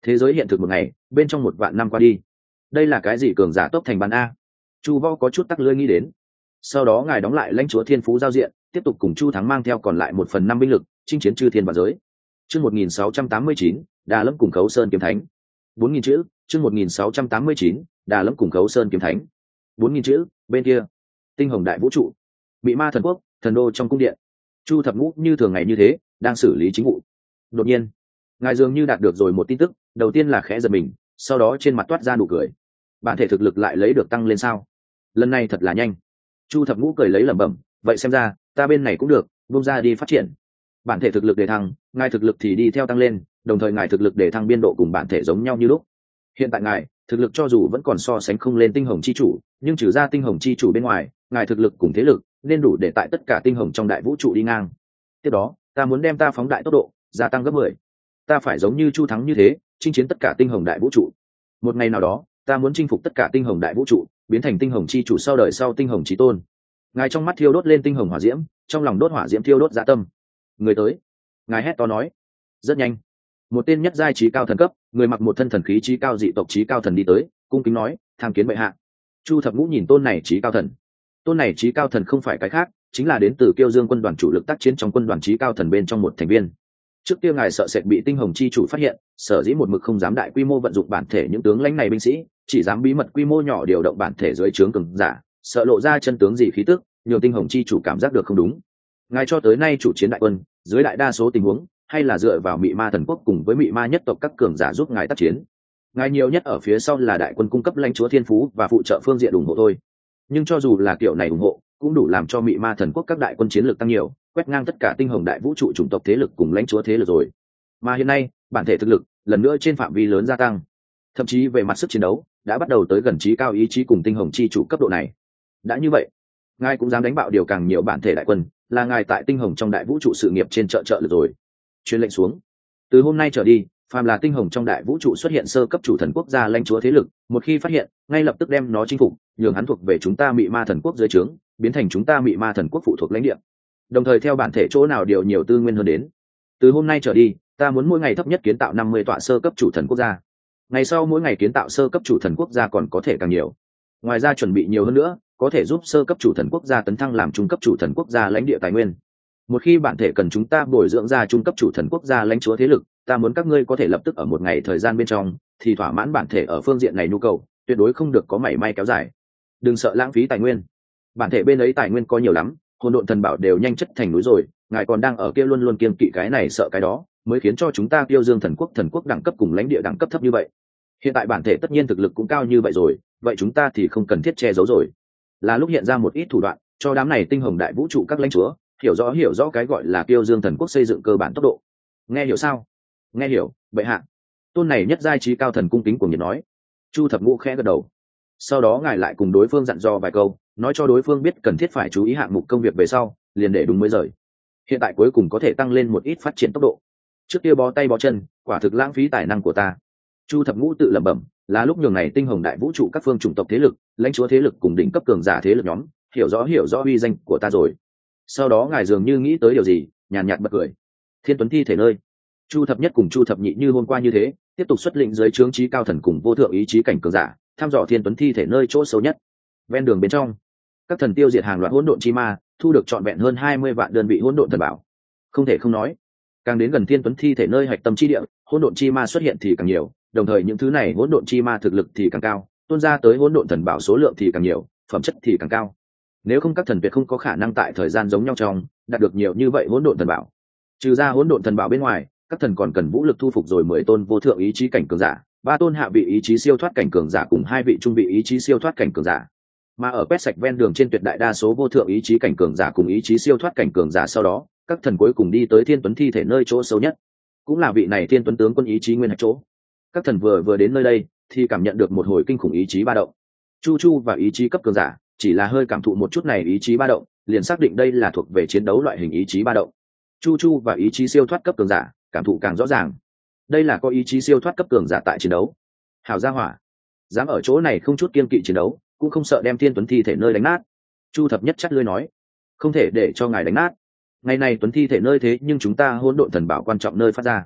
A: thế giới hiện thực một ngày bên trong một vạn năm qua đi, đây là cái gì cường giả tốc thành bàn a? Chu võ có chút tắc lưỡi nghĩ đến. Sau đó ngài đóng lại lãnh chúa thiên phú giao diện, tiếp tục cùng Chu Thắng mang theo còn lại một phần năm binh lực chinh chiến chư thiên và giới. Chương một nghìn sáu trăm tám mươi chín, Đà Lâm cùng Khấu Sơn kiếm thánh. bốn nghìn chữ. Chương một nghìn sáu trăm tám mươi chín, Đà Lâm cùng Khấu Sơn kiếm thánh. bốn nghìn chữ. Bên kia, tinh hồng đại vũ trụ, Mị Ma thần quốc, thần đô trong cung điện. Chu Thập Ngũ như thường ngày như thế, đang xử lý chính vụ. Đột nhiên, ngài dường như đạt được rồi một tin tức, đầu tiên là khẽ giật mình, sau đó trên mặt toát ra nụ cười. Bản thể thực lực lại lấy được tăng lên sao? Lần này thật là nhanh. Chu Thập Ngũ cười lấy lẩm bẩm, vậy xem ra ta bên này cũng được, buông ra đi phát triển. Bản thể thực lực để thăng, ngài thực lực thì đi theo tăng lên, đồng thời ngài thực lực để thăng biên độ cùng bản thể giống nhau như lúc. Hiện tại ngài thực lực cho dù vẫn còn so sánh không lên tinh hồng chi chủ, nhưng trừ ra tinh hồng chi chủ bên ngoài, ngài thực lực cùng thế lực nên đủ để tại tất cả tinh hồng trong đại vũ trụ đi ngang. Tiếp đó, ta muốn đem ta phóng đại tốc độ gia tăng gấp mười. Ta phải giống như Chu Thắng như thế, chinh chiến tất cả tinh hồng đại vũ trụ. Một ngày nào đó, ta muốn chinh phục tất cả tinh hồng đại vũ trụ, biến thành tinh hồng chi chủ sau đời sau tinh hồng chí tôn. Ngài trong mắt thiêu đốt lên tinh hồng hỏa diễm, trong lòng đốt hỏa diễm thiêu đốt dạ tâm. Người tới, ngài hét to nói. Rất nhanh, một tên nhất giai trí cao thần cấp, người mặc một thân thần khí trí cao dị tộc trí cao thần đi tới, cung kính nói, tham kiến bệ hạ. Chu Thập Ngũ nhìn tôn này trí cao thần. Tôn này trí cao thần không phải cái khác, chính là đến từ Kiêu Dương quân đoàn chủ lực tác chiến trong quân đoàn trí cao thần bên trong một thành viên. Trước kia ngài sợ sệt bị tinh hồng chi chủ phát hiện, sở dĩ một mực không dám đại quy mô vận dụng bản thể những tướng lãnh này binh sĩ, chỉ dám bí mật quy mô nhỏ điều động bản thể dưới trướng cường giả, sợ lộ ra chân tướng gì khí tức, nhiều tinh hồng chi chủ cảm giác được không đúng. Ngài cho tới nay chủ chiến đại quân, dưới đại đa số tình huống, hay là dựa vào Mị Ma thần quốc cùng với Mị Ma nhất tộc các cường giả giúp ngài tác chiến. Ngài nhiều nhất ở phía sau là đại quân cung cấp lãnh chúa thiên phú và phụ trợ phương diện ủng hộ thôi. Nhưng cho dù là kiểu này ủng hộ, cũng đủ làm cho Mị Ma thần quốc các đại quân chiến lược tăng nhiều, quét ngang tất cả tinh hồng đại vũ trụ chủng tộc thế lực cùng lãnh chúa thế lực rồi. Mà hiện nay, bản thể thực lực lần nữa trên phạm vi lớn gia tăng, thậm chí về mặt sức chiến đấu đã bắt đầu tới gần trí cao ý chí cùng tinh hồng chi chủ cấp độ này. Đã như vậy, ngài cũng dám đánh bạo điều càng nhiều bản thể đại quân, là ngài tại tinh hồng trong đại vũ trụ sự nghiệp trên trợ trợ lực rồi. Truyền lệnh xuống, từ hôm nay trở đi, phàm là tinh hồng trong đại vũ trụ xuất hiện sơ cấp chủ thần quốc gia lãnh chúa thế lực, một khi phát hiện, ngay lập tức đem nó chinh phục, nhường hắn thuộc về chúng ta Mị Ma thần quốc dưới trướng, biến thành chúng ta Mị Ma thần quốc phụ thuộc lãnh địa. Đồng thời theo bản thể chỗ nào điều nhiều tư nguyên hơn đến. Từ hôm nay trở đi, ta muốn mỗi ngày thấp nhất kiến tạo năm mươi tọa sơ cấp chủ thần quốc gia. Ngày sau mỗi ngày kiến tạo sơ cấp chủ thần quốc gia còn có thể càng nhiều. Ngoài ra chuẩn bị nhiều hơn nữa, có thể giúp sơ cấp chủ thần quốc gia tấn thăng làm trung cấp chủ thần quốc gia lãnh địa tài nguyên. Một khi bản thể cần chúng ta bồi dưỡng ra trung cấp chủ thần quốc gia lãnh chúa thế lực, ta muốn các ngươi có thể lập tức ở một ngày thời gian bên trong thì thỏa mãn bản thể ở phương diện này nhu cầu, tuyệt đối không được có mảy may kéo dài. Đừng sợ lãng phí tài nguyên. Bản thể bên ấy tài nguyên có nhiều lắm, hỗn độn thần bảo đều nhanh chất thành núi rồi, ngài còn đang ở kia luôn luôn kiêng kỵ cái này sợ cái đó, mới khiến cho chúng ta Kiêu Dương thần quốc thần quốc đẳng cấp cùng lãnh địa đẳng cấp thấp như vậy. Hiện tại bản thể tất nhiên thực lực cũng cao như vậy rồi, vậy chúng ta thì không cần thiết che giấu rồi. Là lúc hiện ra một ít thủ đoạn, cho đám này tinh hồng đại vũ trụ các lãnh chúa hiểu rõ hiểu rõ cái gọi là Kiêu Dương thần quốc xây dựng cơ bản tốc độ. Nghe hiểu sao? Nghe hiểu, bệ hạ. Tôn này nhất giai trí cao thần cung kính cùng nhiệt nói. Chu Thập Ngũ khẽ gật đầu. Sau đó ngài lại cùng đối phương dặn dò vài câu, nói cho đối phương biết cần thiết phải chú ý hạng mục công việc về sau, liền để đúng mới rời. Hiện tại cuối cùng có thể tăng lên một ít phát triển tốc độ. Trước kia bó tay bó chân, quả thực lãng phí tài năng của ta. Chu Thập Ngũ tự lẩm bẩm, là lúc nhường này tinh hồng đại vũ trụ các phương chủng tộc thế lực, lãnh chúa thế lực cùng đỉnh cấp cường giả thế lực nhóm, hiểu rõ hiểu rõ uy danh của ta rồi. Sau đó ngài dường như nghĩ tới điều gì, nhàn nhạt bật cười. Thiên Tuấn thi thể nơi. Chu Thập Nhất cùng Chu Thập Nhị như hôm qua như thế, tiếp tục xuất lĩnh dưới trướng trí cao thần cùng vô thượng ý chí cảnh cường giả, thăm dò Thiên Tuấn thi thể nơi chỗ xấu nhất. Ven đường bên trong, các thần tiêu diệt hàng loạt hỗn độn chi ma, thu được trọn vẹn hơn hai mươi vạn đơn vị hỗn độn thần bảo. Không thể không nói, càng đến gần Thiên Tuấn thi thể nơi hạch tâm chi địa, hỗn độn chi ma xuất hiện thì càng nhiều, đồng thời những thứ này hỗn độn chi ma thực lực thì càng cao, tuôn ra tới hỗn độn thần bảo số lượng thì càng nhiều, phẩm chất thì càng cao. Nếu không các thần tuyệt không có khả năng tại thời gian giống nhau trong đạt được nhiều như vậy hỗn độn thần bảo. Trừ ra hỗn độn thần bảo bên ngoài, các thần còn cần vũ lực thu phục rồi mười tôn vô thượng ý chí cảnh cường giả, ba tôn hạ vị ý chí siêu thoát cảnh cường giả cùng hai vị trung vị ý chí siêu thoát cảnh cường giả. Mà ở quét sạch ven đường trên tuyệt đại đa số vô thượng ý chí cảnh cường giả cùng ý chí siêu thoát cảnh cường giả sau đó, các thần cuối cùng đi tới Thiên Tuấn thi thể nơi chỗ sâu nhất, cũng là vị này Thiên Tuấn tướng quân ý chí nguyên hạch chỗ. Các thần vừa vừa đến nơi đây thì cảm nhận được một hồi kinh khủng ý chí ba động. Chu Chu và ý chí cấp cường giả chỉ là hơi cảm thụ một chút này ý chí ba động, liền xác định đây là thuộc về chiến đấu loại hình ý chí ba động. Chu Chu và ý chí siêu thoát cấp cường giả cảm thụ càng rõ ràng, đây là có ý chí siêu thoát cấp cường giả tại chiến đấu. Hảo gia hỏa, dám ở chỗ này không chút kiên kỵ chiến đấu, cũng không sợ đem Thiên Tuấn thi thể nơi đánh nát. Chu Thập Nhất chắt lưỡi nói, không thể để cho ngài đánh nát. Ngày này Tuấn thi thể nơi thế nhưng chúng ta hỗn độn thần bảo quan trọng nơi phát ra.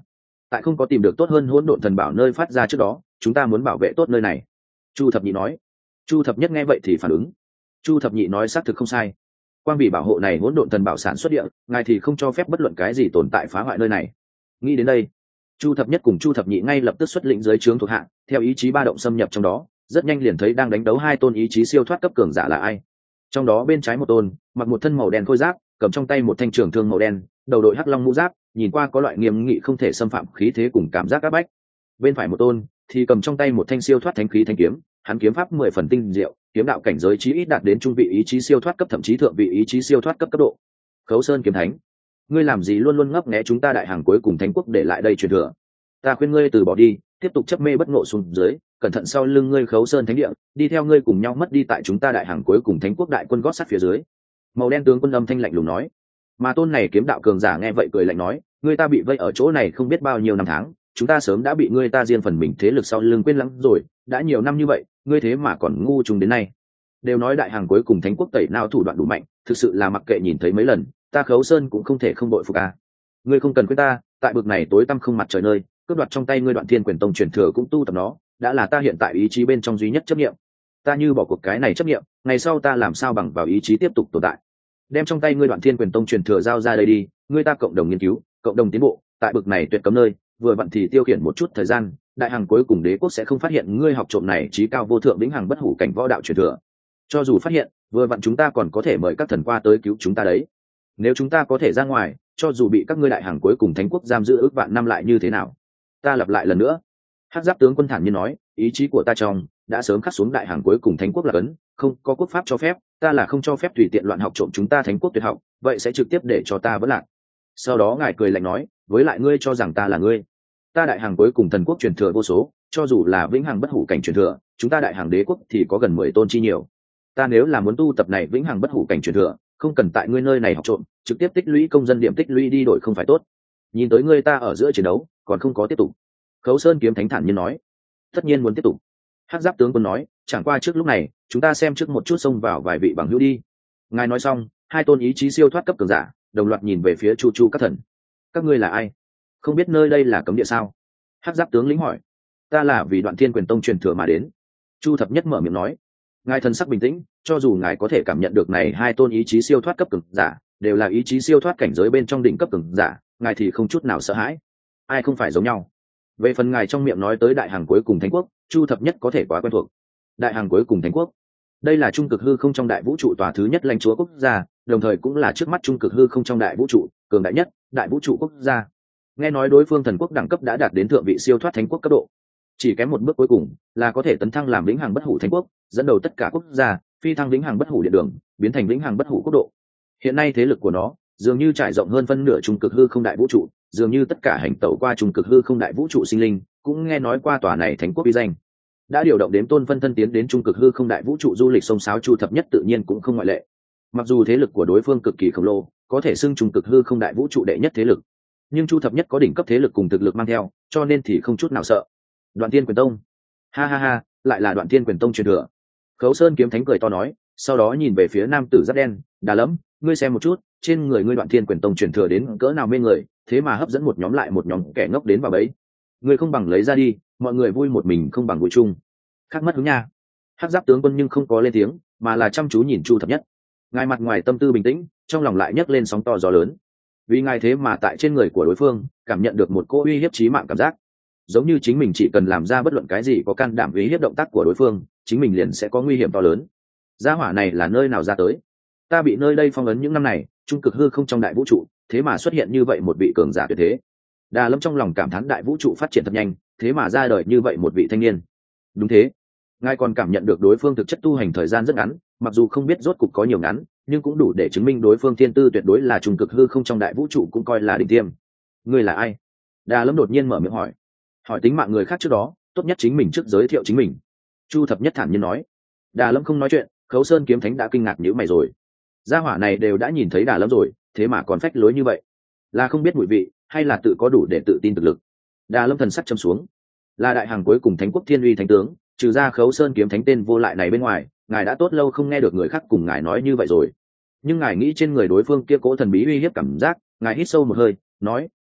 A: tại không có tìm được tốt hơn hỗn độn thần bảo nơi phát ra trước đó chúng ta muốn bảo vệ tốt nơi này. Chu thập nhị nói. Chu thập nhất nghe vậy thì phản ứng. Chu thập nhị nói xác thực không sai, quan vì bảo hộ này hỗn độn thần bảo sản xuất địa, ngài thì không cho phép bất luận cái gì tồn tại phá hoại nơi này. Nghĩ đến đây, Chu thập nhất cùng Chu thập nhị ngay lập tức xuất lĩnh dưới trướng thuộc hạ, theo ý chí ba động xâm nhập trong đó, rất nhanh liền thấy đang đánh đấu hai tôn ý chí siêu thoát cấp cường giả là ai. Trong đó bên trái một tôn mặc một thân màu đen khôi giáp, cầm trong tay một thanh trường thương màu đen, đầu đội hắc long mũ giáp, nhìn qua có loại nghiêm nghị không thể xâm phạm khí thế cùng cảm giác áp bách. Bên phải một tôn thì cầm trong tay một thanh siêu thoát thánh khí thanh kiếm, hắn kiếm pháp mười phần tinh diệu, kiếm đạo cảnh giới chí ít đạt đến trung vị ý chí siêu thoát cấp, thậm chí thượng vị ý chí siêu thoát cấp cấp độ. Khấu Sơn kiếm thánh, ngươi làm gì luôn luôn ngấp nghé chúng ta đại hàng cuối cùng thánh quốc để lại đây truyền thừa? Ta khuyên ngươi từ bỏ đi, tiếp tục chấp mê bất ngộ xuống dưới, cẩn thận sau lưng ngươi Khấu Sơn thánh địa, đi theo ngươi cùng nhau mất đi tại chúng ta đại hàng cuối cùng thánh quốc đại quân gót sát phía dưới. Màu đen tướng quân âm thanh lạnh lùng nói. Mà tôn này kiếm đạo cường giả nghe vậy cười lạnh nói, ngươi ta bị vây ở chỗ này không biết bao nhiêu năm tháng, chúng ta sớm đã bị ngươi ta riêng phần mình thế lực sau lưng quên lãng rồi, đã nhiều năm như vậy, ngươi thế mà còn ngu chúng đến nay. Đều nói đại hàng cuối cùng thánh quốc tẩy nào thủ đoạn đủ mạnh, thực sự là mặc kệ nhìn thấy mấy lần, ta Khấu Sơn cũng không thể không đội phục a. Ngươi không cần quên ta, tại bực này tối tăm không mặt trời nơi, cướp đoạt trong tay ngươi Đoạn Thiên Quyền Tông truyền thừa cũng tu tập nó, đã là ta hiện tại ý chí bên trong duy nhất chấp niệm. Ta như bỏ cuộc cái này chấp niệm, ngày sau ta làm sao bằng vào ý chí tiếp tục tồn tại. Đem trong tay ngươi Đoạn Thiên Quyền Tông truyền thừa giao ra đây đi, ngươi ta cộng đồng nghiên cứu, cộng đồng tiến bộ, tại bực này tuyệt cấm nơi, vừa vặn thì tiêu khiển một chút thời gian, đại hàng cuối cùng đế quốc sẽ không phát hiện ngươi học trộm này trí cao vô thượng vĩnh hằng bất hủ cảnh võ đạo truyền thừa. Cho dù phát hiện, vừa vặn chúng ta còn có thể mời các thần qua tới cứu chúng ta đấy. Nếu chúng ta có thể ra ngoài, cho dù bị các ngươi đại hàng cuối cùng thánh quốc giam giữ ước vạn năm lại như thế nào? Ta lặp lại lần nữa. Hắc Giáp tướng quân thản nhiên nói, ý chí của ta trong đã sớm khắc xuống đại hàng cuối cùng thánh quốc là cấn, không có quốc pháp cho phép, ta là không cho phép tùy tiện loạn học trộm chúng ta thánh quốc tuyệt học, vậy sẽ trực tiếp để cho ta vẫn lạc. Sau đó ngài cười lạnh nói, với lại ngươi cho rằng ta là ngươi? Ta đại hàng cuối cùng thần quốc truyền thừa vô số, cho dù là vĩnh hằng bất hủ cảnh truyền thừa, chúng ta đại hàng đế quốc thì có gần mười tôn chi nhiều. Ta nếu là muốn tu tập này vĩnh hằng bất hủ cảnh truyền thừa, không cần tại ngươi nơi này học trộm, trực tiếp tích lũy công dân điểm tích lũy đi đổi không phải tốt? Nhìn tới ngươi ta ở giữa chiến đấu, còn không có tiếp tục. Khấu Sơn kiếm thánh thản nhiên nói. Tất nhiên muốn tiếp tục. Hắc Giáp tướng quân nói, chẳng qua trước lúc này, chúng ta xem trước một chút xông vào vài vị bằng hữu đi. Ngài nói xong, hai tôn ý chí siêu thoát cấp cường giả, đồng loạt nhìn về phía Chu Chu các thần. Các ngươi là ai? Không biết nơi đây là cấm địa sao? Hắc Giáp tướng lĩnh hỏi. Ta là vì Đoạn Thiên Quyền Tông truyền thừa mà đến. Chu thập nhất mở miệng nói. Ngài thần sắc bình tĩnh, cho dù ngài có thể cảm nhận được này hai tôn ý chí siêu thoát cấp cường giả, đều là ý chí siêu thoát cảnh giới bên trong đỉnh cấp cường giả, ngài thì không chút nào sợ hãi. Ai không phải giống nhau. Về phần ngài trong miệng nói tới đại hàng cuối cùng thánh quốc, Chu thập nhất có thể quá quen thuộc. Đại hàng cuối cùng thánh quốc, đây là trung cực hư không trong đại vũ trụ tòa thứ nhất lãnh chúa quốc gia, đồng thời cũng là trước mắt trung cực hư không trong đại vũ trụ cường đại nhất đại vũ trụ quốc gia. Nghe nói đối phương thần quốc đẳng cấp đã đạt đến thượng vị siêu thoát thánh quốc cấp độ, chỉ kém một bước cuối cùng là có thể tấn thăng làm vĩnh hằng bất hủ thánh quốc, dẫn đầu tất cả quốc gia phi thăng vĩnh hằng bất hủ điện đường, biến thành vĩnh hằng bất hủ quốc độ. Hiện nay thế lực của nó dường như trải rộng hơn phân nửa trung cực hư không đại vũ trụ, dường như tất cả hành tẩu qua trung cực hư không đại vũ trụ sinh linh cũng nghe nói qua tòa này thánh quốc uy danh, đã điều động đếm tôn phân thân tiến đến trung cực hư không đại vũ trụ du lịch sông sáo. Chu thập nhất tự nhiên cũng không ngoại lệ. Mặc dù thế lực của đối phương cực kỳ khổng lồ, có thể xưng trung cực hư không đại vũ trụ đệ nhất thế lực, nhưng Chu thập nhất có đỉnh cấp thế lực cùng thực lực mang theo, cho nên thì không chút nào sợ. Đoạn Thiên Quyền Tông, ha ha ha, lại là Đoạn Thiên Quyền Tông truyền thừa. Khấu Sơn kiếm thánh cười to nói, sau đó nhìn về phía nam tử giáp đen, Đà Lẫm, ngươi xem một chút, trên người ngươi Đoạn Thiên Quyền Tông truyền thừa đến cỡ nào mê người, thế mà hấp dẫn một nhóm lại một nhóm kẻ ngốc đến vào bẫy. Ngươi không bằng lấy ra đi, mọi người vui một mình không bằng vui chung. Khác mất hứng nha. Hắc Giáp tướng quân nhưng không có lên tiếng, mà là chăm chú nhìn Chu thập nhất. Ngài mặt ngoài tâm tư bình tĩnh, trong lòng lại nhấc lên sóng to gió lớn. Vì ngài thế mà tại trên người của đối phương cảm nhận được một cô uy hiếp chí mạng cảm giác, giống như chính mình chỉ cần làm ra bất luận cái gì có can đảm uy hiếp động tác của đối phương, chính mình liền sẽ có nguy hiểm to lớn. Gia hỏa này là nơi nào ra tới? Ta bị nơi đây phong ấn những năm này, trung cực hư không trong đại vũ trụ, thế mà xuất hiện như vậy một vị cường giả tuyệt thế. Đà Lâm trong lòng cảm thán đại vũ trụ phát triển thật nhanh, thế mà ra đời như vậy một vị thanh niên. Đúng thế, ngài còn cảm nhận được đối phương thực chất tu hành thời gian rất ngắn, mặc dù không biết rốt cục có nhiều ngắn, nhưng cũng đủ để chứng minh đối phương thiên tư tuyệt đối là trung cực hư không trong đại vũ trụ cũng coi là đỉnh tiêm. Ngươi là ai? Đà Lâm đột nhiên mở miệng hỏi. Hỏi tính mạng người khác trước đó, tốt nhất chính mình trước giới thiệu chính mình. Chu thập nhất thản nhiên nói. Đà Lâm không nói chuyện, Khấu Sơn kiếm thánh đã kinh ngạc nhíu mày rồi. Gia hỏa này đều đã nhìn thấy Đà Lâm rồi, thế mà còn phách lối như vậy, là không biết mùi vị, hay là tự có đủ để tự tin thực lực? Đà Lâm thần sắc châm xuống. Là đại hàng cuối cùng thánh quốc thiên uy thánh tướng, trừ ra Khấu Sơn kiếm thánh tên vô lại này bên ngoài, ngài đã tốt lâu không nghe được người khác cùng ngài nói như vậy rồi. Nhưng ngài nghĩ trên người đối phương kia cố thần bí uy hiếp cảm giác, ngài hít sâu một hơi, nói,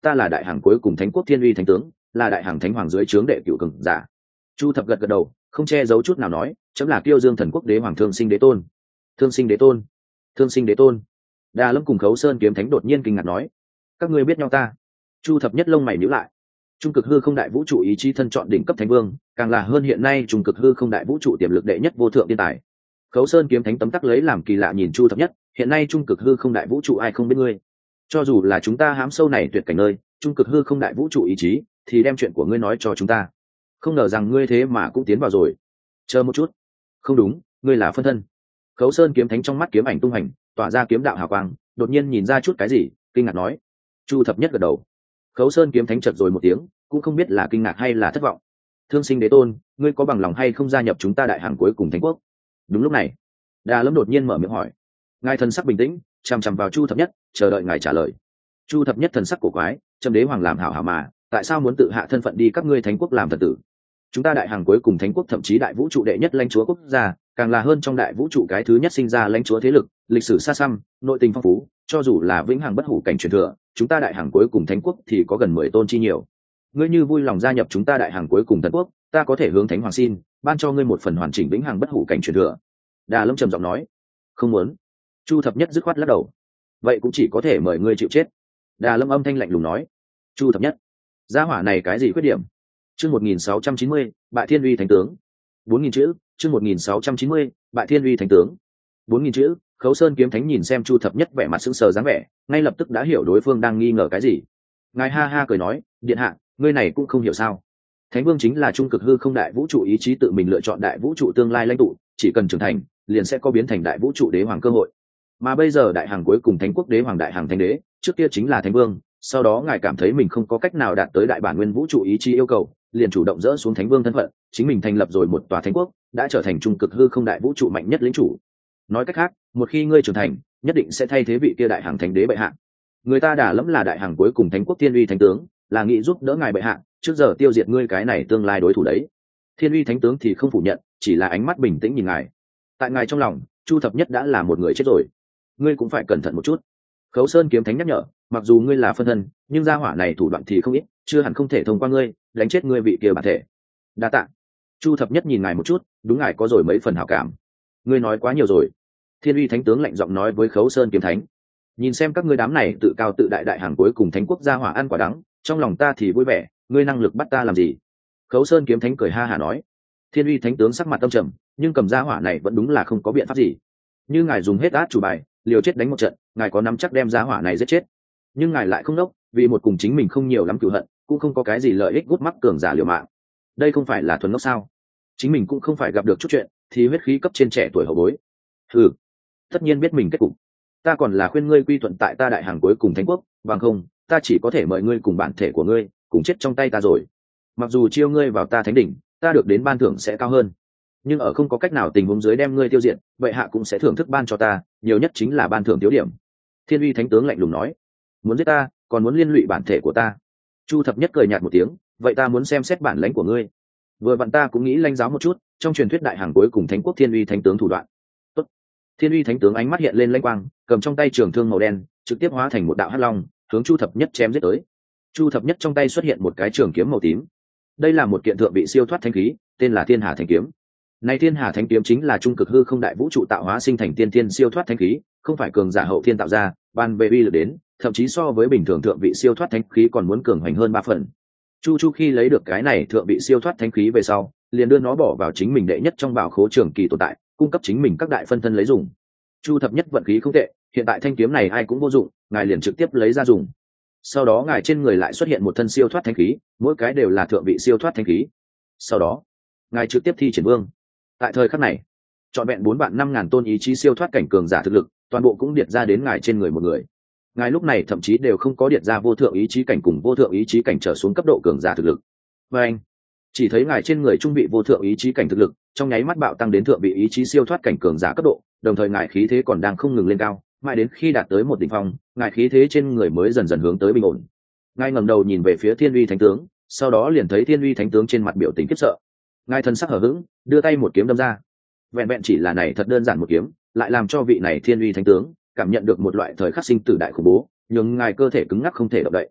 A: ta là đại hàng cuối cùng thánh quốc thiên uy thánh tướng, là đại hàng thánh hoàng dưới trướng đệ cửu cường giả. Chu thập gật gật đầu, không che giấu chút nào nói, chấm là Kiêu Dương thần quốc đế hoàng thương sinh đế tôn. Thương sinh đế tôn, thương sinh đế tôn. Đà Lâm cùng Khấu Sơn kiếm thánh đột nhiên kinh ngạc nói, các ngươi biết nhau ta? Chu thập nhất lông mày nhíu lại. Trung cực hư không đại vũ trụ ý chí thân chọn đỉnh cấp thánh vương, càng là hơn hiện nay trung cực hư không đại vũ trụ tiềm lực đệ nhất vô thượng thiên tài. Khấu Sơn kiếm thánh tấm tắc lấy làm kỳ lạ nhìn Chu thập nhất, hiện nay trung cực hư không đại vũ trụ ai không biết ngươi? Cho dù là chúng ta hám sâu này tuyệt cảnh nơi, trung cực hư không đại vũ trụ ý chí, thì đem chuyện của ngươi nói cho chúng ta. Không ngờ rằng ngươi thế mà cũng tiến vào rồi. Chờ một chút, không đúng, ngươi là phân thân. Khấu Sơn kiếm thánh trong mắt kiếm ảnh tung hành, tỏa ra kiếm đạo hào quang, đột nhiên nhìn ra chút cái gì, kinh ngạc nói. Chu thập nhất gật đầu. Khấu Sơn kiếm thánh chợt rồi một tiếng, cũng không biết là kinh ngạc hay là thất vọng. Thương sinh đế tôn, ngươi có bằng lòng hay không gia nhập chúng ta đại hàng cuối cùng thánh quốc? Đúng lúc này, Đà Lâm đột nhiên mở miệng hỏi. Ngài thần sắc bình tĩnh, chằm chằm vào Chu thập nhất, chờ đợi ngài trả lời. Chu thập nhất thần sắc cổ quái, trâm đế hoàng làm hảo hảo mà, tại sao muốn tự hạ thân phận đi các ngươi thánh quốc làm thần tử? Chúng ta đại hàng cuối cùng thánh quốc thậm chí đại vũ trụ đệ nhất lãnh chúa quốc gia, càng là hơn trong đại vũ trụ cái thứ nhất sinh ra lãnh chúa thế lực, lịch sử xa xăm, nội tình phong phú, cho dù là vĩnh hằng bất hủ cảnh truyền thừa, chúng ta đại hàng cuối cùng thánh quốc thì có gần mười tôn chi nhiều. Ngươi như vui lòng gia nhập chúng ta đại hàng cuối cùng thần quốc, ta có thể hướng thánh hoàng xin, ban cho ngươi một phần hoàn chỉnh vĩnh hằng bất hủ cảnh truyền thừa. Đà Lâm trầm giọng nói. Không muốn. Chu thập nhất dứt khoát lắc đầu. Vậy cũng chỉ có thể mời ngươi chịu chết. Đà Lâm âm thanh lạnh lùng nói. Chu thập nhất, gia hỏa này cái gì khuyết điểm? Chương một nghìn sáu trăm chín mươi, bại thiên uy thánh tướng. Bốn nghìn chữ. Chương một nghìn sáu trăm chín mươi, bại thiên uy thánh tướng. Bốn nghìn chữ. Khấu Sơn kiếm thánh nhìn xem Chu thập nhất vẻ mặt sững sờ dáng vẻ, ngay lập tức đã hiểu đối phương đang nghi ngờ cái gì. Ngài ha ha cười nói, điện hạ, ngươi này cũng không hiểu sao? Thánh vương chính là trung cực hư không đại vũ trụ ý chí tự mình lựa chọn đại vũ trụ tương lai lãnh tụ, chỉ cần trưởng thành, liền sẽ có biến thành đại vũ trụ đế hoàng cơ hội. Mà bây giờ đại hàng cuối cùng thánh quốc đế hoàng đại hàng thánh đế, trước kia chính là thánh vương, sau đó ngài cảm thấy mình không có cách nào đạt tới đại bản nguyên vũ trụ ý chí yêu cầu, liền chủ động dỡ xuống thánh vương thân phận, chính mình thành lập rồi một tòa thánh quốc, đã trở thành trung cực hư không đại vũ trụ mạnh nhất lĩnh chủ. Nói cách khác, một khi ngươi trưởng thành, nhất định sẽ thay thế vị kia đại hàng thánh đế bệ hạ. Người ta đã lẫm là đại hàng cuối cùng thánh quốc thiên uy thánh tướng, là nghĩ giúp đỡ ngài bệ hạ, trước giờ tiêu diệt ngươi cái này tương lai đối thủ đấy. Thiên uy thánh tướng thì không phủ nhận, chỉ là ánh mắt bình tĩnh nhìn ngài. Tại ngài trong lòng, Chu thập nhất đã là một người chết rồi, ngươi cũng phải cẩn thận một chút. Khấu Sơn kiếm thánh nhắc nhở, mặc dù ngươi là phân thân, nhưng gia hỏa này thủ đoạn thì không ít, chưa hẳn không thể thông qua ngươi đánh chết ngươi vị kia bản thể. Đa tạ. Chu thập nhất nhìn ngài một chút, đúng ngài có rồi mấy phần hảo cảm. Ngươi nói quá nhiều rồi. Thiên uy thánh tướng lạnh giọng nói với Khấu Sơn kiếm thánh. Nhìn xem các ngươi đám này tự cao tự đại đại hàng cuối cùng thánh quốc gia hỏa ăn quả đắng, trong lòng ta thì vui vẻ, ngươi năng lực bắt ta làm gì? Khấu Sơn kiếm thánh cười ha hả nói. Thiên uy thánh tướng sắc mặt tâm trầm, nhưng cầm gia hỏa này vẫn đúng là không có biện pháp gì. Như ngài dùng hết át chủ bài, liều chết đánh một trận, ngài có nắm chắc đem gia hỏa này giết chết. Nhưng ngài lại không đốc, vì một cùng chính mình không nhiều lắm cửu hận, cũng không có cái gì lợi ích gút mắc cường giả liều mạng. Đây không phải là thuần ngốc sao? Chính mình cũng không phải gặp được chút chuyện, thì huyết khí cấp trên trẻ tuổi hậu bối. Ừ, tất nhiên biết mình kết cục. Ta còn là khuyên ngươi quy thuận tại ta đại hàng cuối cùng thánh quốc, bằng không, ta chỉ có thể mời ngươi cùng bản thể của ngươi, cùng chết trong tay ta rồi. Mặc dù chiêu ngươi vào ta thánh đỉnh, ta được đến ban thưởng sẽ cao hơn, nhưng ở không có cách nào tình huống dưới đem ngươi tiêu diệt, vậy hạ cũng sẽ thưởng thức ban cho ta, nhiều nhất chính là ban thưởng thiếu điểm. Thiên uy thánh tướng lạnh lùng nói. Muốn giết ta, còn muốn liên lụy bản thể của ta? Chu thập nhất cười nhạt một tiếng, vậy ta muốn xem xét bản lãnh của ngươi. Vừa vặn ta cũng nghĩ lãnh giáo một chút trong truyền thuyết đại hàng cuối cùng thánh quốc thiên uy thánh tướng thủ đoạn. Tốt. Thiên uy thánh tướng ánh mắt hiện lên lanh quang, cầm trong tay trường thương màu đen, trực tiếp hóa thành một đạo hắc long, hướng Chu thập nhất chém giết tới. Chu thập nhất trong tay xuất hiện một cái trường kiếm màu tím. Đây là một kiện thượng vị siêu thoát thánh khí, tên là Thiên Hà Thánh Kiếm. Này Thiên Hà Thánh Kiếm chính là trung cực hư không đại vũ trụ tạo hóa sinh thành tiên tiên siêu thoát thánh khí, không phải cường giả hậu thiên tạo ra, ban về uy lực đến, thậm chí so với bình thường thượng vị siêu thoát thánh khí còn muốn cường hoành hơn ba phần. Chu Chu khi lấy được cái này thượng vị siêu thoát thánh khí về sau, liền đưa nó bỏ vào chính mình đệ nhất trong bảo khố trường kỳ tồn tại, cung cấp chính mình các đại phân thân lấy dùng. Chu thập nhất vận khí không tệ, hiện tại thanh kiếm này ai cũng vô dụng, ngài liền trực tiếp lấy ra dùng. Sau đó ngài trên người lại xuất hiện một thân siêu thoát thánh khí, mỗi cái đều là thượng vị siêu thoát thánh khí. Sau đó, ngài trực tiếp thi triển vương. Tại thời khắc này, trọn vẹn bốn vạn năm ngàn tôn ý chí siêu thoát cảnh cường giả thực lực, toàn bộ cũng điệt ra đến ngài trên người một người. Ngài lúc này thậm chí đều không có điệt ra vô thượng ý chí cảnh cùng vô thượng ý chí cảnh trở xuống cấp độ cường giả thực lực. Và anh, chỉ thấy ngài trên người trung vị vô thượng ý chí cảnh thực lực, trong nháy mắt bạo tăng đến thượng vị ý chí siêu thoát cảnh cường giả cấp độ, đồng thời ngài khí thế còn đang không ngừng lên cao, mãi đến khi đạt tới một đỉnh phong, ngài khí thế trên người mới dần dần hướng tới bình ổn. Ngài ngẩng đầu nhìn về phía Thiên Uy Thánh tướng, sau đó liền thấy Thiên Uy Thánh tướng trên mặt biểu tình khiếp sợ. Ngài thân sắc hở hững, đưa tay một kiếm đâm ra. Vẹn vẹn chỉ là này thật đơn giản một kiếm, lại làm cho vị này Thiên Uy Thánh tướng cảm nhận được một loại thời khắc sinh tử đại khủng bố, nhưng ngài cơ thể cứng ngắc không thể động đậy.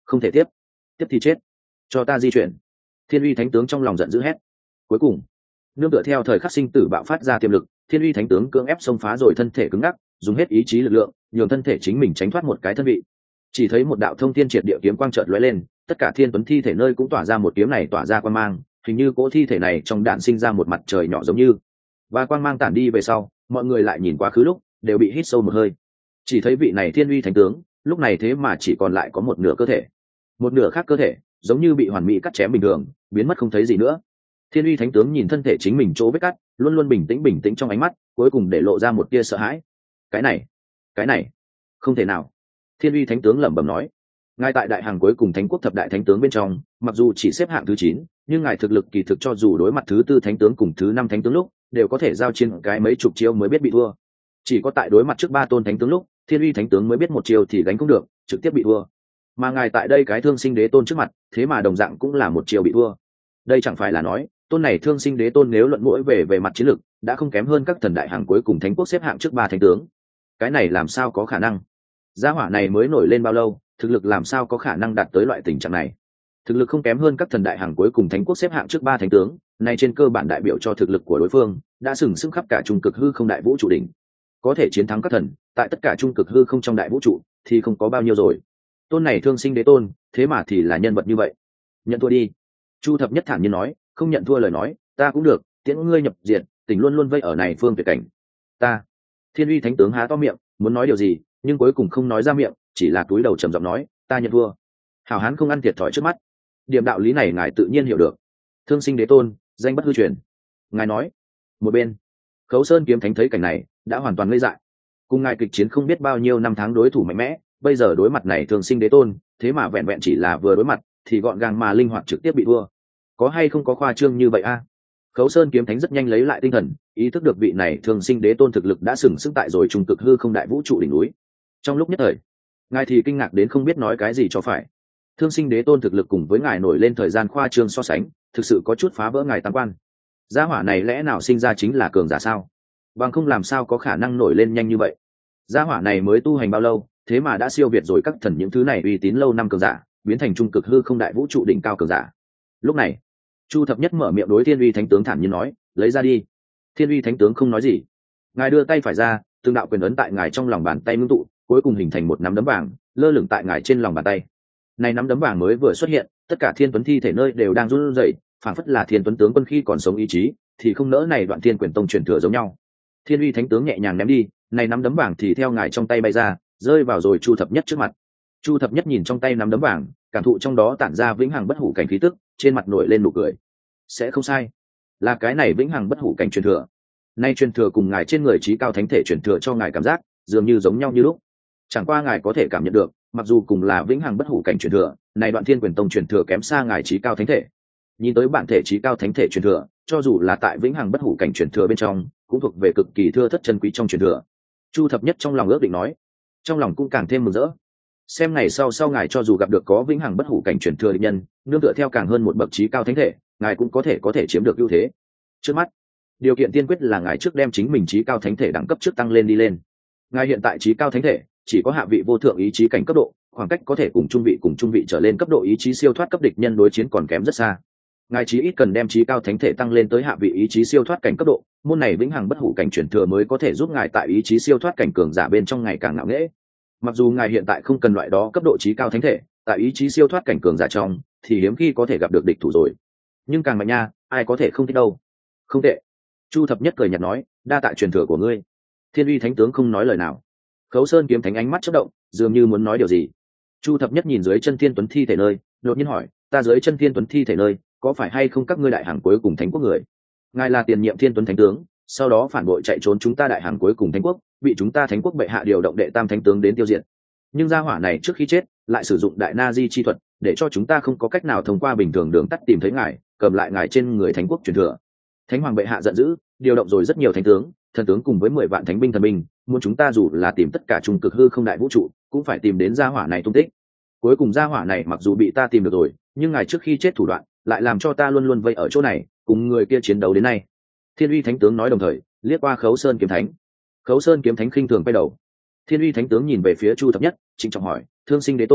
A: không thể tiếp, tiếp thì chết, cho ta di chuyển. Thiên uy thánh tướng trong lòng giận dữ hét. Cuối cùng nương tựa theo thời khắc sinh tử bạo phát ra tiềm lực, thiên uy thánh tướng cưỡng ép xông phá rồi thân thể cứng ngắc, dùng hết ý chí lực lượng nhường thân thể chính mình tránh thoát một cái thân vị. Chỉ thấy một đạo thông thiên triệt địa kiếm quang chợt lóe lên, tất cả thiên tuấn thi thể nơi cũng tỏa ra một kiếm này tỏa ra quang mang, hình như cỗ thi thể này trong đạn sinh ra một mặt trời nhỏ giống như. Và quang mang tản đi về sau, mọi người lại nhìn quá khứ lúc đều bị hít sâu một hơi. Chỉ thấy vị này thiên uy thánh tướng lúc này thế mà chỉ còn lại có một nửa cơ thể, một nửa khác cơ thể giống như bị hoàn mỹ cắt chém bình thường, biến mất không thấy gì nữa. Thiên uy thánh tướng nhìn thân thể chính mình chỗ vết cắt, luôn luôn bình tĩnh bình tĩnh trong ánh mắt, cuối cùng để lộ ra một tia sợ hãi. Cái này, cái này, không thể nào. Thiên uy thánh tướng lẩm bẩm nói. Ngài tại đại hàng cuối cùng thánh quốc thập đại thánh tướng bên trong, mặc dù chỉ xếp hạng thứ chín, nhưng ngài thực lực kỳ thực cho dù đối mặt thứ tư thánh tướng cùng thứ năm thánh tướng lúc, đều có thể giao chiến cái mấy chục chiêu mới biết bị thua. Chỉ có tại đối mặt trước ba tôn thánh tướng lúc, thiên uy thánh tướng mới biết một chiêu thì gánh không được, trực tiếp bị thua. Mà ngài tại đây cái thương sinh đế tôn trước mặt, thế mà đồng dạng cũng là một chiêu bị thua. Đây chẳng phải là nói, tôn này thương sinh đế tôn nếu luận mũi về về mặt chiến lược, đã không kém hơn các thần đại hàng cuối cùng thánh quốc xếp hạng trước ba thánh tướng. Cái này làm sao có khả năng? Gia hỏa này mới nổi lên bao lâu, thực lực làm sao có khả năng đạt tới loại tình trạng này? Thực lực không kém hơn các thần đại hàng cuối cùng thánh quốc xếp hạng trước ba thánh tướng, này trên cơ bản đại biểu cho thực lực của đối phương đã sừng sững khắp cả trung cực hư không đại vũ trụ đỉnh. Có thể chiến thắng các thần, tại tất cả trung cực hư không trong đại vũ trụ thì không có bao nhiêu rồi. Tôn này thương sinh đế tôn, thế mà thì là nhân vật như vậy. Nhận thua đi. Chu Thập Nhất thản nhiên nói, không nhận thua lời nói, ta cũng được, tiễn ngươi nhập diệt, tình luôn luôn vây ở này phương tuyệt cảnh. Ta. Thiên uy thánh tướng há to miệng, muốn nói điều gì, nhưng cuối cùng không nói ra miệng, chỉ là cúi đầu trầm giọng nói, ta nhận thua. Hảo hán không ăn thiệt thòi trước mắt. Điểm đạo lý này ngài tự nhiên hiểu được. Thương sinh đế tôn, danh bất hư truyền. Ngài nói. Một bên, Khấu Sơn kiếm thánh thấy cảnh này, đã hoàn toàn ngây dại. Cùng ngài kịch chiến không biết bao nhiêu năm tháng đối thủ mạnh mẽ, bây giờ đối mặt này thương sinh đế tôn, thế mà vẹn vẹn chỉ là vừa đối mặt, thì gọn gàng mà linh hoạt trực tiếp bị thua. Có hay không có khoa trương như vậy a? Khấu Sơn kiếm thánh rất nhanh lấy lại tinh thần, ý thức được vị này thương sinh đế tôn thực lực đã sừng sững tại rồi trung cực hư không đại vũ trụ đỉnh núi. Trong lúc nhất thời, ngài thì kinh ngạc đến không biết nói cái gì cho phải. Thương sinh đế tôn thực lực cùng với ngài nổi lên thời gian khoa trương so sánh, thực sự có chút phá vỡ ngài tam quan. Gia hỏa này lẽ nào sinh ra chính là cường giả sao? Bằng không làm sao có khả năng nổi lên nhanh như vậy. Gia hỏa này mới tu hành bao lâu, thế mà đã siêu việt rồi các thần những thứ này uy tín lâu năm cường giả, biến thành trung cực hư không đại vũ trụ đỉnh cao cường giả. Lúc này, Chu Thập Nhất mở miệng đối Thiên uy thánh tướng thản nhiên nói, lấy ra đi. Thiên uy thánh tướng không nói gì. Ngài đưa tay phải ra, từng đạo quyền ấn tại ngài trong lòng bàn tay ngưng tụ, cuối cùng hình thành một nắm đấm vàng, lơ lửng tại ngài trên lòng bàn tay. Này nắm đấm vàng mới vừa xuất hiện, tất cả thiên tuấn thi thể nơi đều đang run rẩy, phảng phất là thiên tuấn tướng quân khi còn sống ý chí, thì không nỡ này đoạn thiên quyền tông truyền thừa giống nhau. Thiên uy thánh tướng nhẹ nhàng ném đi, này nắm đấm vàng thì theo ngài trong tay bay ra, rơi vào rồi Chu Thập Nhất trước mặt. Chu Thập Nhất nhìn trong tay nắm đấm vàng, cảm thụ trong đó tản ra vĩnh hằng bất hủ cảnh khí tức, trên mặt nổi lên nụ cười. Sẽ không sai, là cái này vĩnh hằng bất hủ cảnh truyền thừa. Nay truyền thừa cùng ngài trên người trí cao thánh thể truyền thừa cho ngài cảm giác dường như giống nhau như lúc. Chẳng qua ngài có thể cảm nhận được, mặc dù cùng là vĩnh hằng bất hủ cảnh truyền thừa, này đoạn thiên quyền tông truyền thừa kém xa ngài trí cao thánh thể. Nhìn tới bản thể trí cao thánh thể truyền thừa, cho dù là tại vĩnh hằng bất hủ cảnh truyền thừa bên trong, cũng thuộc về cực kỳ thưa thất chân quý trong truyền thừa. Chu Thập Nhất trong lòng ước định nói, trong lòng cũng càng thêm mừng rỡ. Xem ngày sau sau ngài cho dù gặp được có vĩnh hằng bất hủ cảnh truyền thừa địch nhân, nương tựa theo càng hơn một bậc trí cao thánh thể, ngài cũng có thể có thể chiếm được ưu thế. Trước mắt, điều kiện tiên quyết là ngài trước đem chính mình trí cao thánh thể đẳng cấp trước tăng lên đi lên. Ngài hiện tại trí cao thánh thể chỉ có hạ vị vô thượng ý chí cảnh cấp độ, khoảng cách có thể cùng trung vị cùng trung vị trở lên cấp độ ý chí siêu thoát cấp địch nhân đối chiến còn kém rất xa. Ngài chí ít cần đem trí cao thánh thể tăng lên tới hạ vị ý chí siêu thoát cảnh cấp độ, môn này vĩnh hằng bất hủ cảnh truyền thừa mới có thể giúp ngài tại ý chí siêu thoát cảnh cường giả bên trong ngày càng ngạo nghễ. Mặc dù ngài hiện tại không cần loại đó cấp độ trí cao thánh thể, tại ý chí siêu thoát cảnh cường giả trong thì hiếm khi có thể gặp được địch thủ rồi. Nhưng càng mạnh nha, ai có thể không thích đâu. Không tệ. Chu Thập Nhất cười nhạt nói, đa tạ truyền thừa của ngươi. Thiên uy thánh tướng không nói lời nào. Khấu Sơn kiếm thánh ánh mắt chớp động, dường như muốn nói điều gì. Chu Thập Nhất nhìn dưới chân thiên tuấn thi thể nơi, đột nhiên hỏi, ta dưới chân thiên tuấn thi thể nơi, có phải hay không các ngươi đại hàng cuối cùng thánh quốc người? Ngài là tiền nhiệm thiên tuấn thánh tướng, sau đó phản bội chạy trốn chúng ta đại hàng cuối cùng thánh quốc, bị chúng ta thánh quốc bệ hạ điều động đệ tam thánh tướng đến tiêu diệt. Nhưng gia hỏa này trước khi chết, lại sử dụng đại na di chi thuật, để cho chúng ta không có cách nào thông qua bình thường đường tắt tìm thấy ngài, cầm lại ngài trên người thánh quốc truyền thừa. Thánh hoàng bệ hạ giận dữ, điều động rồi rất nhiều thánh tướng, thần tướng cùng với mười vạn thánh binh thần binh, muốn chúng ta dù là tìm tất cả trung cực hư không đại vũ trụ, cũng phải tìm đến gia hỏa này tung tích. Cuối cùng gia hỏa này mặc dù bị ta tìm được rồi, nhưng ngài trước khi chết thủ đoạn, lại làm cho ta luôn luôn vây ở chỗ này, cùng người kia chiến đấu đến nay. Thiên uy thánh tướng nói đồng thời, liếc qua Khấu Sơn kiếm thánh. Khấu Sơn kiếm thánh khinh thường quay đầu. Thiên uy thánh tướng nhìn về phía Chu Thập Nhất, trịnh trọng hỏi, thương sinh đế tôn,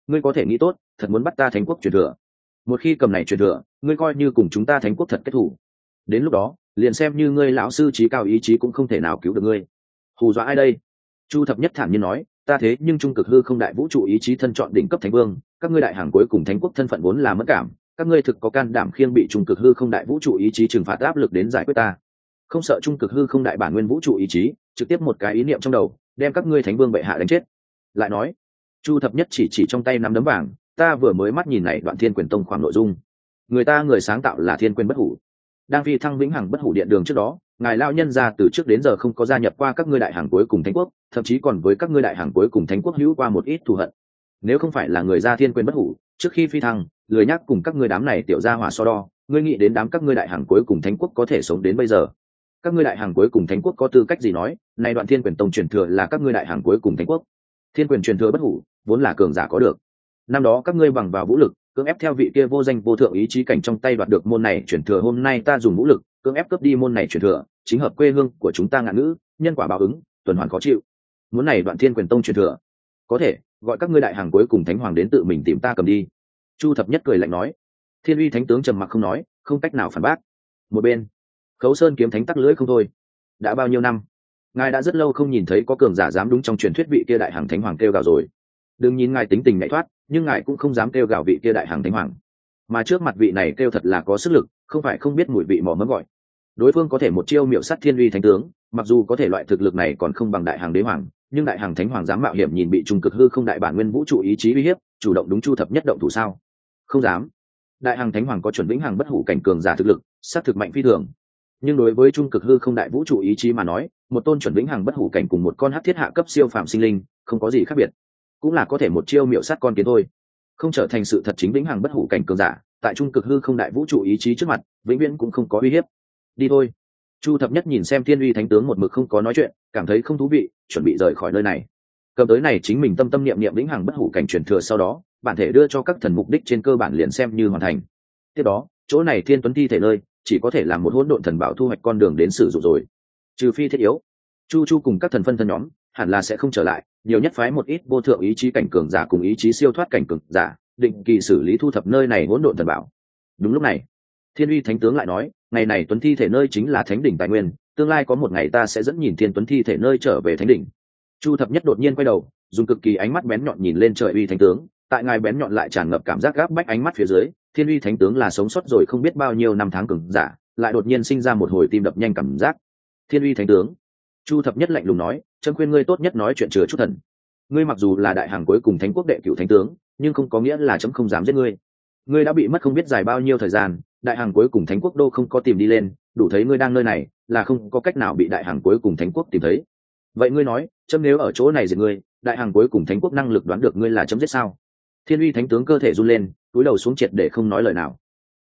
A: ngươi có thể nghĩ tốt thật muốn bắt ta thánh quốc truyền thừa. Một khi cầm này truyền thừa, ngươi coi như cùng chúng ta thánh quốc thật kết thủ. Đến lúc đó liền xem như ngươi lão sư trí cao ý chí cũng không thể nào cứu được ngươi. Hù dọa ai đây? Chu thập nhất thản nhiên nói, ta thế nhưng trung cực hư không đại vũ trụ ý chí thân chọn đỉnh cấp thánh vương, các ngươi đại hàng cuối cùng thánh quốc thân phận vốn là mất cảm, các ngươi thực có can đảm khiêng bị trung cực hư không đại vũ trụ ý chí trừng phạt áp lực đến giải quyết ta, không sợ trung cực hư không đại bản nguyên vũ trụ ý chí trực tiếp một cái ý niệm trong đầu đem các ngươi thánh vương bệ hạ đánh chết. Lại nói, Chu thập nhất chỉ chỉ trong tay nắm đấm vàng, ta vừa mới mắt nhìn này đoạn thiên quyền tông khoảng nội dung, người ta người sáng tạo là thiên quyền bất hủ, đang phi thăng vĩnh hằng bất hủ điện đường trước đó, ngài lao nhân ra từ trước đến giờ không có gia nhập qua các ngươi đại hàng cuối cùng thánh quốc, thậm chí còn với các ngươi đại hàng cuối cùng thánh quốc hữu qua một ít thù hận. Nếu không phải là người gia thiên quyền bất hủ, trước khi phi thăng lười nhắc cùng các ngươi đám này tiểu gia hỏa so đo, ngươi nghĩ đến đám các ngươi đại hàng cuối cùng thánh quốc có thể sống đến bây giờ? Các ngươi đại hàng cuối cùng thánh quốc có tư cách gì nói này đoạn thiên quyền tông truyền thừa là các ngươi đại hàng cuối cùng thánh quốc? Thiên quyền truyền thừa bất hủ vốn là cường giả có được, năm đó các ngươi bằng vào vũ lực cưỡng ép theo vị kia vô danh vô thượng ý chí cảnh trong tay đoạt được môn này truyền thừa, hôm nay ta dùng vũ lực cưỡng ép cướp đi môn này truyền thừa, chính hợp quê hương của chúng ta ngạn ngữ, nhân quả báo ứng, tuần hoàn khó chịu. Muốn này đoạn thiên quyền tông truyền thừa, có thể gọi các ngươi đại hàng cuối cùng thánh hoàng đến tự mình tìm ta cầm đi. Chu thập nhất cười lạnh nói. Thiên uy thánh tướng trầm mặc không nói, không cách nào phản bác. Một bên, Khấu Sơn kiếm thánh tắc lưỡi không thôi. Đã bao nhiêu năm, ngài đã rất lâu không nhìn thấy có cường giả dám đúng trong truyền thuyết vị kia đại hàng thánh hoàng kêu gào rồi. Đừng nhìn ngài tính tình nhạy thoát, nhưng ngài cũng không dám kêu gào vị kia đại hàng thánh hoàng, mà trước mặt vị này kêu thật là có sức lực, không phải không biết mùi vị mỏ mẫm gọi. Đối phương có thể một chiêu miệu sát thiên uy thánh tướng, mặc dù có thể loại thực lực này còn không bằng đại hàng đế hoàng, nhưng đại hàng thánh hoàng dám mạo hiểm nhìn bị trung cực hư không đại bản nguyên vũ trụ ý chí uy hiếp, chủ động đúng Chu thập nhất động thủ sao? Không dám. Đại hàng thánh hoàng có chuẩn vĩnh hằng bất hủ cảnh cường giả thực lực, sát thực mạnh phi thường, nhưng đối với trung cực hư không đại vũ trụ ý chí mà nói, một tôn chuẩn vĩnh hằng bất hủ cảnh cùng một con hắc thiết hạ cấp siêu phàm sinh linh không có gì khác biệt, cũng là có thể một chiêu miệu sát con kiến thôi, không trở thành sự thật chính vĩnh hằng bất hủ cảnh cường giả tại trung cực hư không đại vũ trụ ý chí trước mặt vĩnh viễn cũng không có uy hiếp. Đi thôi. Chu thập nhất nhìn xem thiên uy thánh tướng một mực không có nói chuyện, cảm thấy không thú vị, chuẩn bị rời khỏi nơi này. Cầm tới này chính mình tâm tâm niệm niệm vĩnh hằng bất hủ cảnh truyền thừa, sau đó bản thể đưa cho các thần mục đích trên cơ bản liền xem như hoàn thành. Tiếp đó chỗ này thiên tuấn thi thể nơi chỉ có thể làm một hỗn độn thần bảo thu hoạch con đường đến sử dụng rồi, trừ phi thiết yếu. Chu chu cùng các thần phân thân nhóm hẳn là sẽ không trở lại, nhiều nhất phái một ít vô thượng ý chí cảnh cường giả cùng ý chí siêu thoát cảnh cường giả định kỳ xử lý thu thập nơi này hỗn độn thần bảo. Đúng lúc này thiên uy thánh tướng lại nói, ngày này tuấn thi thể nơi chính là thánh đỉnh tài nguyên, tương lai có một ngày ta sẽ dẫn nhìn thiên tuấn thi thể nơi trở về thánh đỉnh. Chu thập nhất đột nhiên quay đầu, dùng cực kỳ ánh mắt bén nhọn nhìn lên trời uy thánh tướng, tại ngài bén nhọn lại tràn ngập cảm giác gáp bách ánh mắt phía dưới, thiên uy thánh tướng là sống sót rồi không biết bao nhiêu năm tháng cường giả lại đột nhiên sinh ra một hồi tim đập nhanh cảm giác. Thiên uy thánh tướng, Chu thập nhất lạnh lùng nói, trâm khuyên ngươi tốt nhất nói chuyện chứa chút thần. Ngươi mặc dù là đại hàng cuối cùng thánh quốc đệ cửu thánh tướng, nhưng không có nghĩa là chấm không dám giết ngươi. Ngươi đã bị mất không biết dài bao nhiêu thời gian, đại hàng cuối cùng thánh quốc đô không có tìm đi lên, đủ thấy ngươi đang nơi này là không có cách nào bị đại hàng cuối cùng thánh quốc tìm thấy. Vậy ngươi nói, chấm nếu ở chỗ này giết ngươi, đại hàng cuối cùng thánh quốc năng lực đoán được ngươi là chấm giết sao? Thiên uy thánh tướng cơ thể run lên, cúi đầu xuống triệt để không nói lời nào.